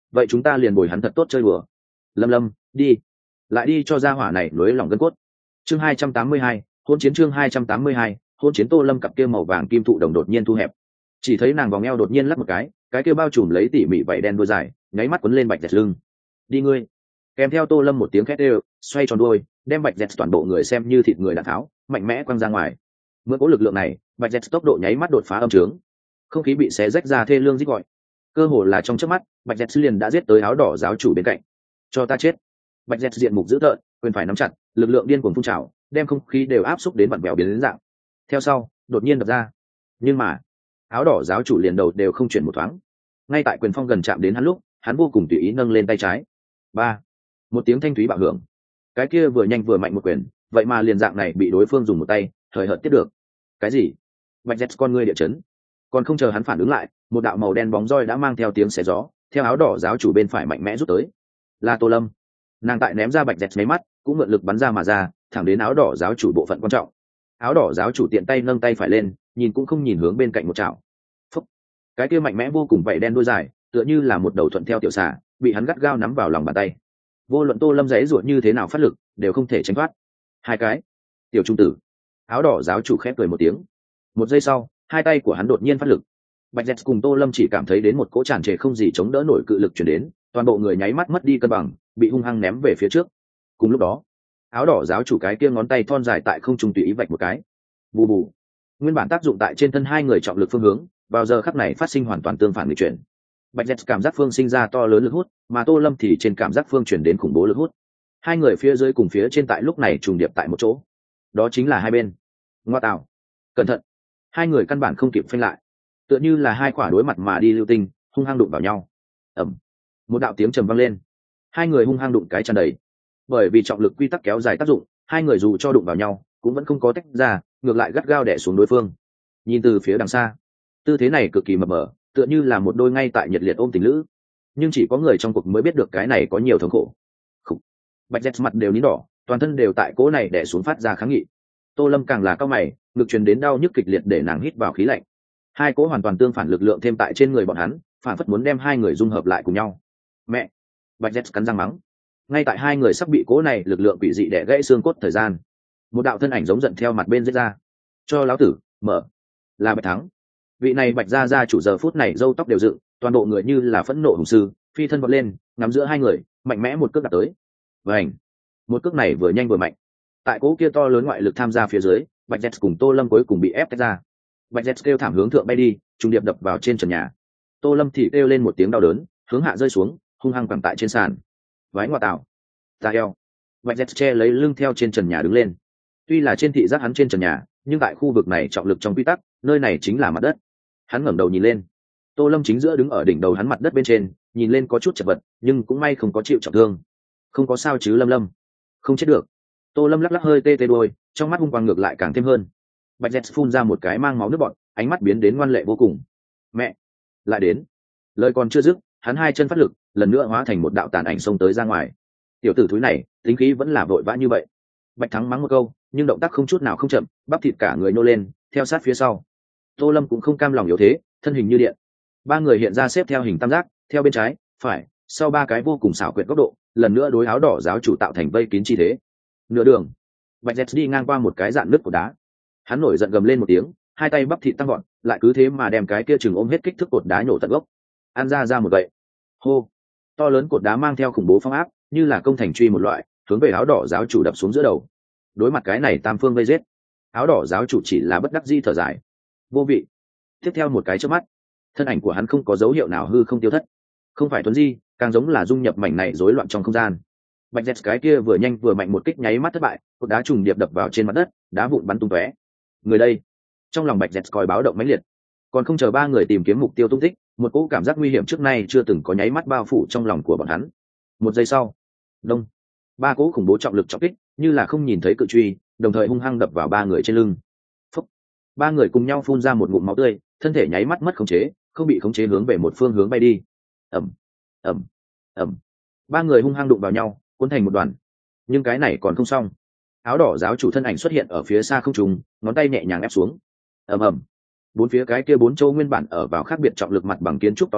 vậy chúng ta liền bồi hắn thật tốt chơi đùa. Lâm đi, lại đi cho gia hỏa này nối lòng gân cốt. Chương 282, hôn chiến. Chương 282, hôn chiến. Tô Lâm cặp kia màu vàng kim thụ đồng đột nhiên thu hẹp, chỉ thấy nàng vòng eo đột nhiên lắc một cái kia bao trùm lấy tỉ mỉ vảy đen đuôi dài nháy mắt quấn lên Bạch Dẹt lưng. Đi ngươi. Kèm theo Tô Lâm một tiếng khét đều, xoay tròn đuôi, đem Bạch Dẹt toàn bộ người xem như thịt người đạn tháo, mạnh mẽ quăng ra ngoài. Mượn cỗ lực lượng này, Bạch Dẹt tốc độ nháy mắt đột phá âm trướng, không khí bị xé rách ra thê lương rít gọi. Cơ hồ là trong chớp mắt, Bạch Dẹt liền đã giết tới áo đỏ giáo chủ bên cạnh. Cho ta chết. Bạch Dẹt diện mục dữ tợn, quyền phải nắm chặt, lực lượng điên cuồng phun trào, đem không khí đều áp xúc đến vặn vẹo biến đến dạng. Theo sau, đột nhiên đập ra. Nhưng mà, áo đỏ giáo chủ liền đầu đều không chuyển một thoáng. Ngay tại quyền phong gần chạm đến hắn lúc, hắn vô cùng tùy ý nâng lên tay trái. Ba, một tiếng thanh thúy bạo hưởng. Cái kia vừa nhanh vừa mạnh một quyền, vậy mà liền dạng này bị đối phương dùng một tay thời hợt tiếp được. Cái gì? Bạch Dẹt con ngươi địa chấn. Còn không chờ hắn phản ứng lại, một đạo màu đen bóng roi đã mang theo tiếng xé gió, theo áo đỏ giáo chủ bên phải mạnh mẽ rút tới. Là Tô Lâm. Nàng tại ném ra Bạch Dẹt mấy mắt, cũng mượn lực bắn ra mà ra, thẳng đến áo đỏ giáo chủ bộ phận quan trọng. Áo đỏ giáo chủ tiện tay nâng tay phải lên, nhìn cũng không nhìn hướng bên cạnh một chảo. Phúc. Cái kia mạnh mẽ vô cùng vảy đen đuôi dài, tựa như là một đầu thuận theo tiểu xà, bị hắn gắt gao nắm vào lòng bàn tay. Vô luận Tô Lâm giãy giụa như thế nào phát lực, đều không thể tránh thoát. Hai cái. Tiểu trung tử. Áo đỏ giáo chủ khép cười một tiếng. Một giây sau, hai tay của hắn đột nhiên phát lực. Bạch Dẹt cùng Tô Lâm chỉ cảm thấy đến một cỗ tràn trề không gì chống đỡ nổi cự lực truyền đến, toàn bộ người nháy mắt mất đi cân bằng, bị hung hăng ném về phía trước. Cùng lúc đó, áo đỏ giáo chủ cái kia ngón tay thon dài tại không trung tùy ý vạch một cái. Bù bù. Nguyên bản tác dụng tại trên thân hai người trọng lực phương hướng, vào giờ khắc này phát sinh hoàn toàn tương phản nghịch chuyển. Bạch Dẹt cảm giác phương sinh ra to lớn lực hút, mà Tô Lâm thì trên cảm giác phương chuyển đến khủng bố lực hút. Hai người phía dưới cùng phía trên tại lúc này trùng điệp tại một chỗ. Đó chính là hai bên. Ngoa tạo. Cẩn thận. Hai người căn bản không kịp phanh lại, tựa như là hai quả đối mặt mà đi lưu tinh, hung hăng đụng vào nhau. Ầm. Một đạo tiếng trầm vang lên. Hai người hung hăng đụng cái tràn đầy. Bởi vì trọng lực quy tắc kéo dài tác dụng, hai người dù cho đụng vào nhau, cũng vẫn không có tách ra, ngược lại gắt gao đè xuống đối phương. Nhìn từ phía đằng xa, tư thế này cực kỳ mập mờ, tựa như là một đôi ngay tại nhiệt liệt ôm tình lữ. Nhưng chỉ có người trong cuộc mới biết được cái này có nhiều thống khổ. Khủ. Bạch Dẹt mặt đều nín đỏ, toàn thân đều tại cỗ này đè xuống phát ra kháng nghị. Tô Lâm càng là cao mày, ngực truyền đến đau nhức kịch liệt để nàng hít vào khí lạnh. Hai cỗ hoàn toàn tương phản lực lượng thêm tại trên người bọn hắn, phản phất muốn đem hai người dung hợp lại cùng nhau. Mẹ. Bạch Dẹt cắn răng mắng. Ngay tại hai người sắp bị cỗ này lực lượng quỷ dị đè gãy xương cốt thời gian, một đạo thân ảnh giống giận theo mặt bên giết ra. Cho lão tử mở. Là Bạch Thắng. Vị này Bạch gia gia chủ giờ phút này râu tóc đều dựng, toàn bộ người như là phẫn nộ hùng sư, phi thân vọt lên, nắm giữa hai người, mạnh mẽ một cước đạp tới. Vành. Một cước này vừa nhanh vừa mạnh. Tại cỗ kia to lớn ngoại lực tham gia phía dưới, Bạch Dẹt cùng Tô Lâm cuối cùng bị ép tách ra. Bạch Dẹt kêu thảm hướng thượng bay đi, trùng điệp đập vào trên trần nhà. Tô Lâm thì kêu lên một tiếng đau đớn, hướng hạ rơi xuống, hung hăng quẳng tại trên sàn. Vái ngoại tảo. Ta eo. Bạch Dẹt che lấy lưng theo trên trần nhà đứng lên. Tuy là trên thị giác hắn trên trần nhà, nhưng tại khu vực này trọng lực trong quy tắc, nơi này chính là mặt đất. Hắn ngẩng đầu nhìn lên, Tô Lâm chính giữa đứng ở đỉnh đầu hắn mặt đất bên trên, nhìn lên có chút chật vật, nhưng cũng may không có chịu trọng thương. Không có sao chứ Lâm? Không chết được. Tô Lâm lắc lắc hơi tê tê đuôi, trong mắt hung quang ngược lại càng thêm hơn. Bạch Dẹt phun ra một cái mang máu nước bọt, ánh mắt biến đến ngoan lệ vô cùng. Mẹ, lại đến. Lời còn chưa dứt, hắn hai chân phát lực, lần nữa hóa thành một đạo tàn ảnh xông tới ra ngoài. Tiểu tử thúi này, tính khí vẫn là vội vã như vậy. Bạch Thắng mắng một câu, nhưng động tác không chút nào không chậm, bắp thịt cả người nô lên, theo sát phía sau. Tô Lâm cũng không cam lòng yếu thế, thân hình như điện. Ba người hiện ra xếp theo hình tam giác, theo bên trái, phải, sau ba cái vô cùng xảo quyệt góc độ, lần nữa đối áo đỏ giáo chủ tạo thành vây kín chi thế. Nửa đường, Bạch Dẹt đi ngang qua một cái dạn nứt của đá, hắn nổi giận gầm lên một tiếng, hai tay bắp thịt tăng gọn, lại cứ thế mà đem cái kia chừng ôm hết kích thước cột đá nhổ tận gốc. Ăn ra một gậy. Hô. To lớn cột đá mang theo khủng bố phong áp, như là công thành truy một loại, hướng về áo đỏ giáo chủ đập xuống giữa đầu. Đối mặt cái này tam phương vây giết, áo đỏ giáo chủ chỉ là bất đắc dĩ thở dài. Vô vị. Tiếp theo một cái chớp mắt, thân ảnh của hắn không có dấu hiệu nào hư không tiêu thất. Không phải thuấn di, càng giống là dung nhập mảnh này rối loạn trong không gian. Bạch Dẹt cái kia vừa nhanh vừa mạnh một kích nháy mắt thất bại, cột đá trùng điệp đập vào trên mặt đất, đá vụn bắn tung tóe. Người đây, trong lòng Bạch Dẹt còi báo động mãnh liệt. Còn không chờ ba người tìm kiếm mục tiêu tung tích, một cỗ cảm giác nguy hiểm trước nay chưa từng có nháy mắt bao phủ trong lòng của bọn hắn. Một giây sau, đông, ba cỗ khủng bố trọng lực trọng kích, như là không nhìn thấy cự truy, đồng thời hung hăng đập vào ba người trên lưng. Phúc. Ba người cùng nhau phun ra một ngụm máu tươi, thân thể nháy mắt mất khống chế, không bị khống chế hướng về một phương hướng bay đi. Ầm, ầm, ầm. Ba người hung hăng đụng vào nhau, cuốn thành một đoàn. Nhưng cái này còn không xong. Áo đỏ giáo chủ thân ảnh xuất hiện ở phía xa không trung, ngón tay nhẹ nhàng ép xuống. Ầm ầm. Bốn phía cái kia bốn châu nguyên bản ở vào khác biệt trọng lực mặt bằng kiến trúc to lớn,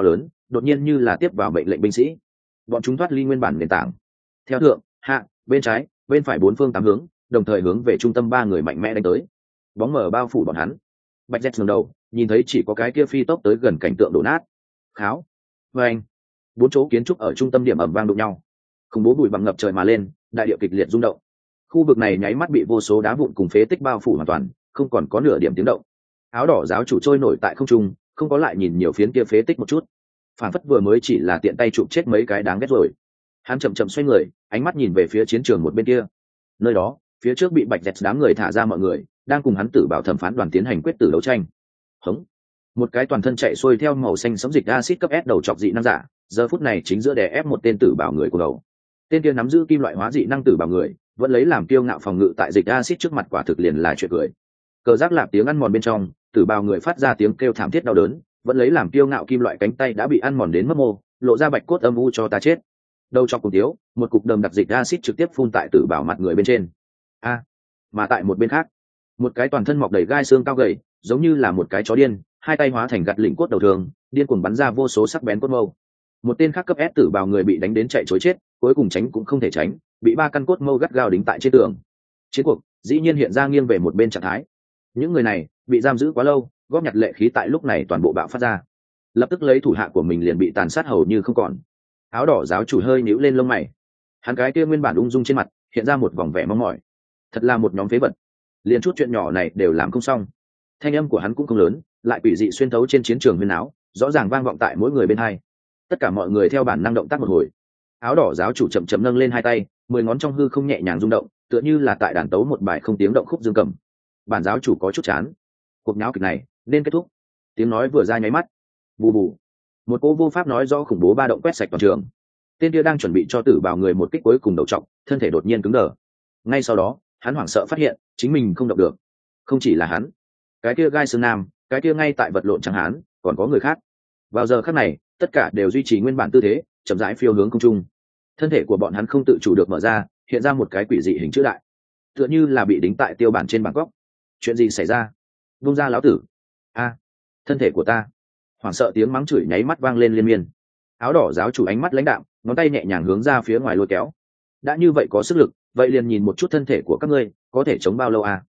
đột nhiên như là tiếp vào mệnh lệnh binh sĩ. Bọn chúng thoát ly nguyên bản nền tảng, theo thượng hạ bên trái bên phải bốn phương tám hướng, đồng thời hướng về trung tâm ba người mạnh mẽ đánh tới. Bóng mờ bao phủ bọn hắn. Bạch Jet ngẩng đầu, nhìn thấy chỉ có cái kia phi tốc tới gần cảnh tượng đổ nát. Kháo. Và anh. Bốn chỗ kiến trúc ở trung tâm điểm ầm vang đụng nhau. Khủng bố bụi bặm ngập trời mà lên, đại địa kịch liệt rung động. Khu vực này nháy mắt bị vô số đá vụn cùng phế tích bao phủ hoàn toàn, không còn có nửa điểm tiếng động. Áo đỏ giáo chủ trôi nổi tại không trung, không có lại nhìn nhiều phiến kia phế tích một chút. Phản phất vừa mới chỉ là tiện tay chụp chết mấy cái đáng ghét rồi. Hắn chậm chậm xoay người, ánh mắt nhìn về phía chiến trường một bên kia. Nơi đó, phía trước bị Bạch Dẹt đám người thả ra mọi người, đang cùng hắn tử bảo thẩm phán đoàn tiến hành quyết tử đấu tranh. Hống. Một cái toàn thân chạy xuôi theo màu xanh sẫm dịch acid cấp S đầu chọc dị năng giả, giờ phút này chính giữa đè ép một tên tử bảo người của đầu. Tên kia nắm giữ kim loại hóa dị năng tử bảo người, vẫn lấy làm kiêu ngạo phòng ngự tại dịch acid trước mặt quả thực liền là chuyện cười. Cờ giác lạp tiếng ăn mòn bên trong, tử bào người phát ra tiếng kêu thảm thiết đau đớn, vẫn lấy làm kiêu ngạo kim loại cánh tay đã bị ăn mòn đến mất mô, lộ ra bạch cốt âm u cho ta chết. Đầu cho cùng thiếu, một cục đầm đặc dịch acid trực tiếp phun tại tử bào mặt người bên trên. Mà tại một bên khác, một cái toàn thân mọc đầy gai xương cao gầy, giống như là một cái chó điên, hai tay hóa thành gạt lỉnh cốt đầu thường, điên cuồng bắn ra vô số sắc bén cốt mâu. Một tên khác cấp S tử bào người bị đánh đến chạy chối chết, cuối cùng tránh cũng không thể tránh, bị ba căn cốt mâu gắt gao đính tại trên tường. Chiến cuộc dĩ nhiên hiện ra nghiêng về một bên trạng thái. Những người này bị giam giữ quá lâu, góp nhặt lệ khí tại lúc này toàn bộ bạo phát ra, lập tức lấy thủ hạ của mình liền bị tàn sát hầu như không còn. Áo đỏ giáo chủ hơi nhíu lên lông mày, hắn cái kia nguyên bản ung dung trên mặt hiện ra một vòng vẻ mong mỏi. Thật là một nhóm phế vật, liền chút chuyện nhỏ này đều làm không xong. Thanh âm của hắn cũng không lớn, lại quỷ dị xuyên thấu trên chiến trường huyên áo, rõ ràng vang vọng tại mỗi người bên hai. Tất cả mọi người theo bản năng động tác một hồi. Áo đỏ giáo chủ chậm chậm nâng lên hai tay, 10 ngón trong hư không nhẹ nhàng rung động, tựa như là tại đàn tấu một bài không tiếng động khúc dương cầm. Bản giáo chủ có chút chán, cuộc nháo kịch này nên kết thúc. Tiếng nói vừa ra nháy mắt, bù bù, một cô vô pháp nói rõ khủng bố ba động quét sạch toàn trường. Tên kia đang chuẩn bị cho tử bào người một kích cuối cùng đầu trọng, thân thể đột nhiên cứng đờ. Ngay sau đó, hắn hoảng sợ phát hiện chính mình không động được. Không chỉ là hắn, cái kia gai xương nam, cái kia ngay tại vật lộn chẳng hắn, còn có người khác. Vào giờ khắc này, tất cả đều duy trì nguyên bản tư thế, chậm rãi phiêu hướng không trung. Thân thể của bọn hắn không tự chủ được mở ra, hiện ra một cái quỷ dị hình chữ đại, tựa như là bị đính tại tiêu bản trên bảng góc. Chuyện gì xảy ra? Vung ra lão tử! Thân thể của ta! Hoảng sợ tiếng mắng chửi nháy mắt vang lên liên miên. Áo đỏ giáo chủ ánh mắt lãnh đạm, ngón tay nhẹ nhàng hướng ra phía ngoài lôi kéo. Đã như vậy có sức lực, vậy liền nhìn một chút thân thể của các ngươi có thể chống bao lâu à?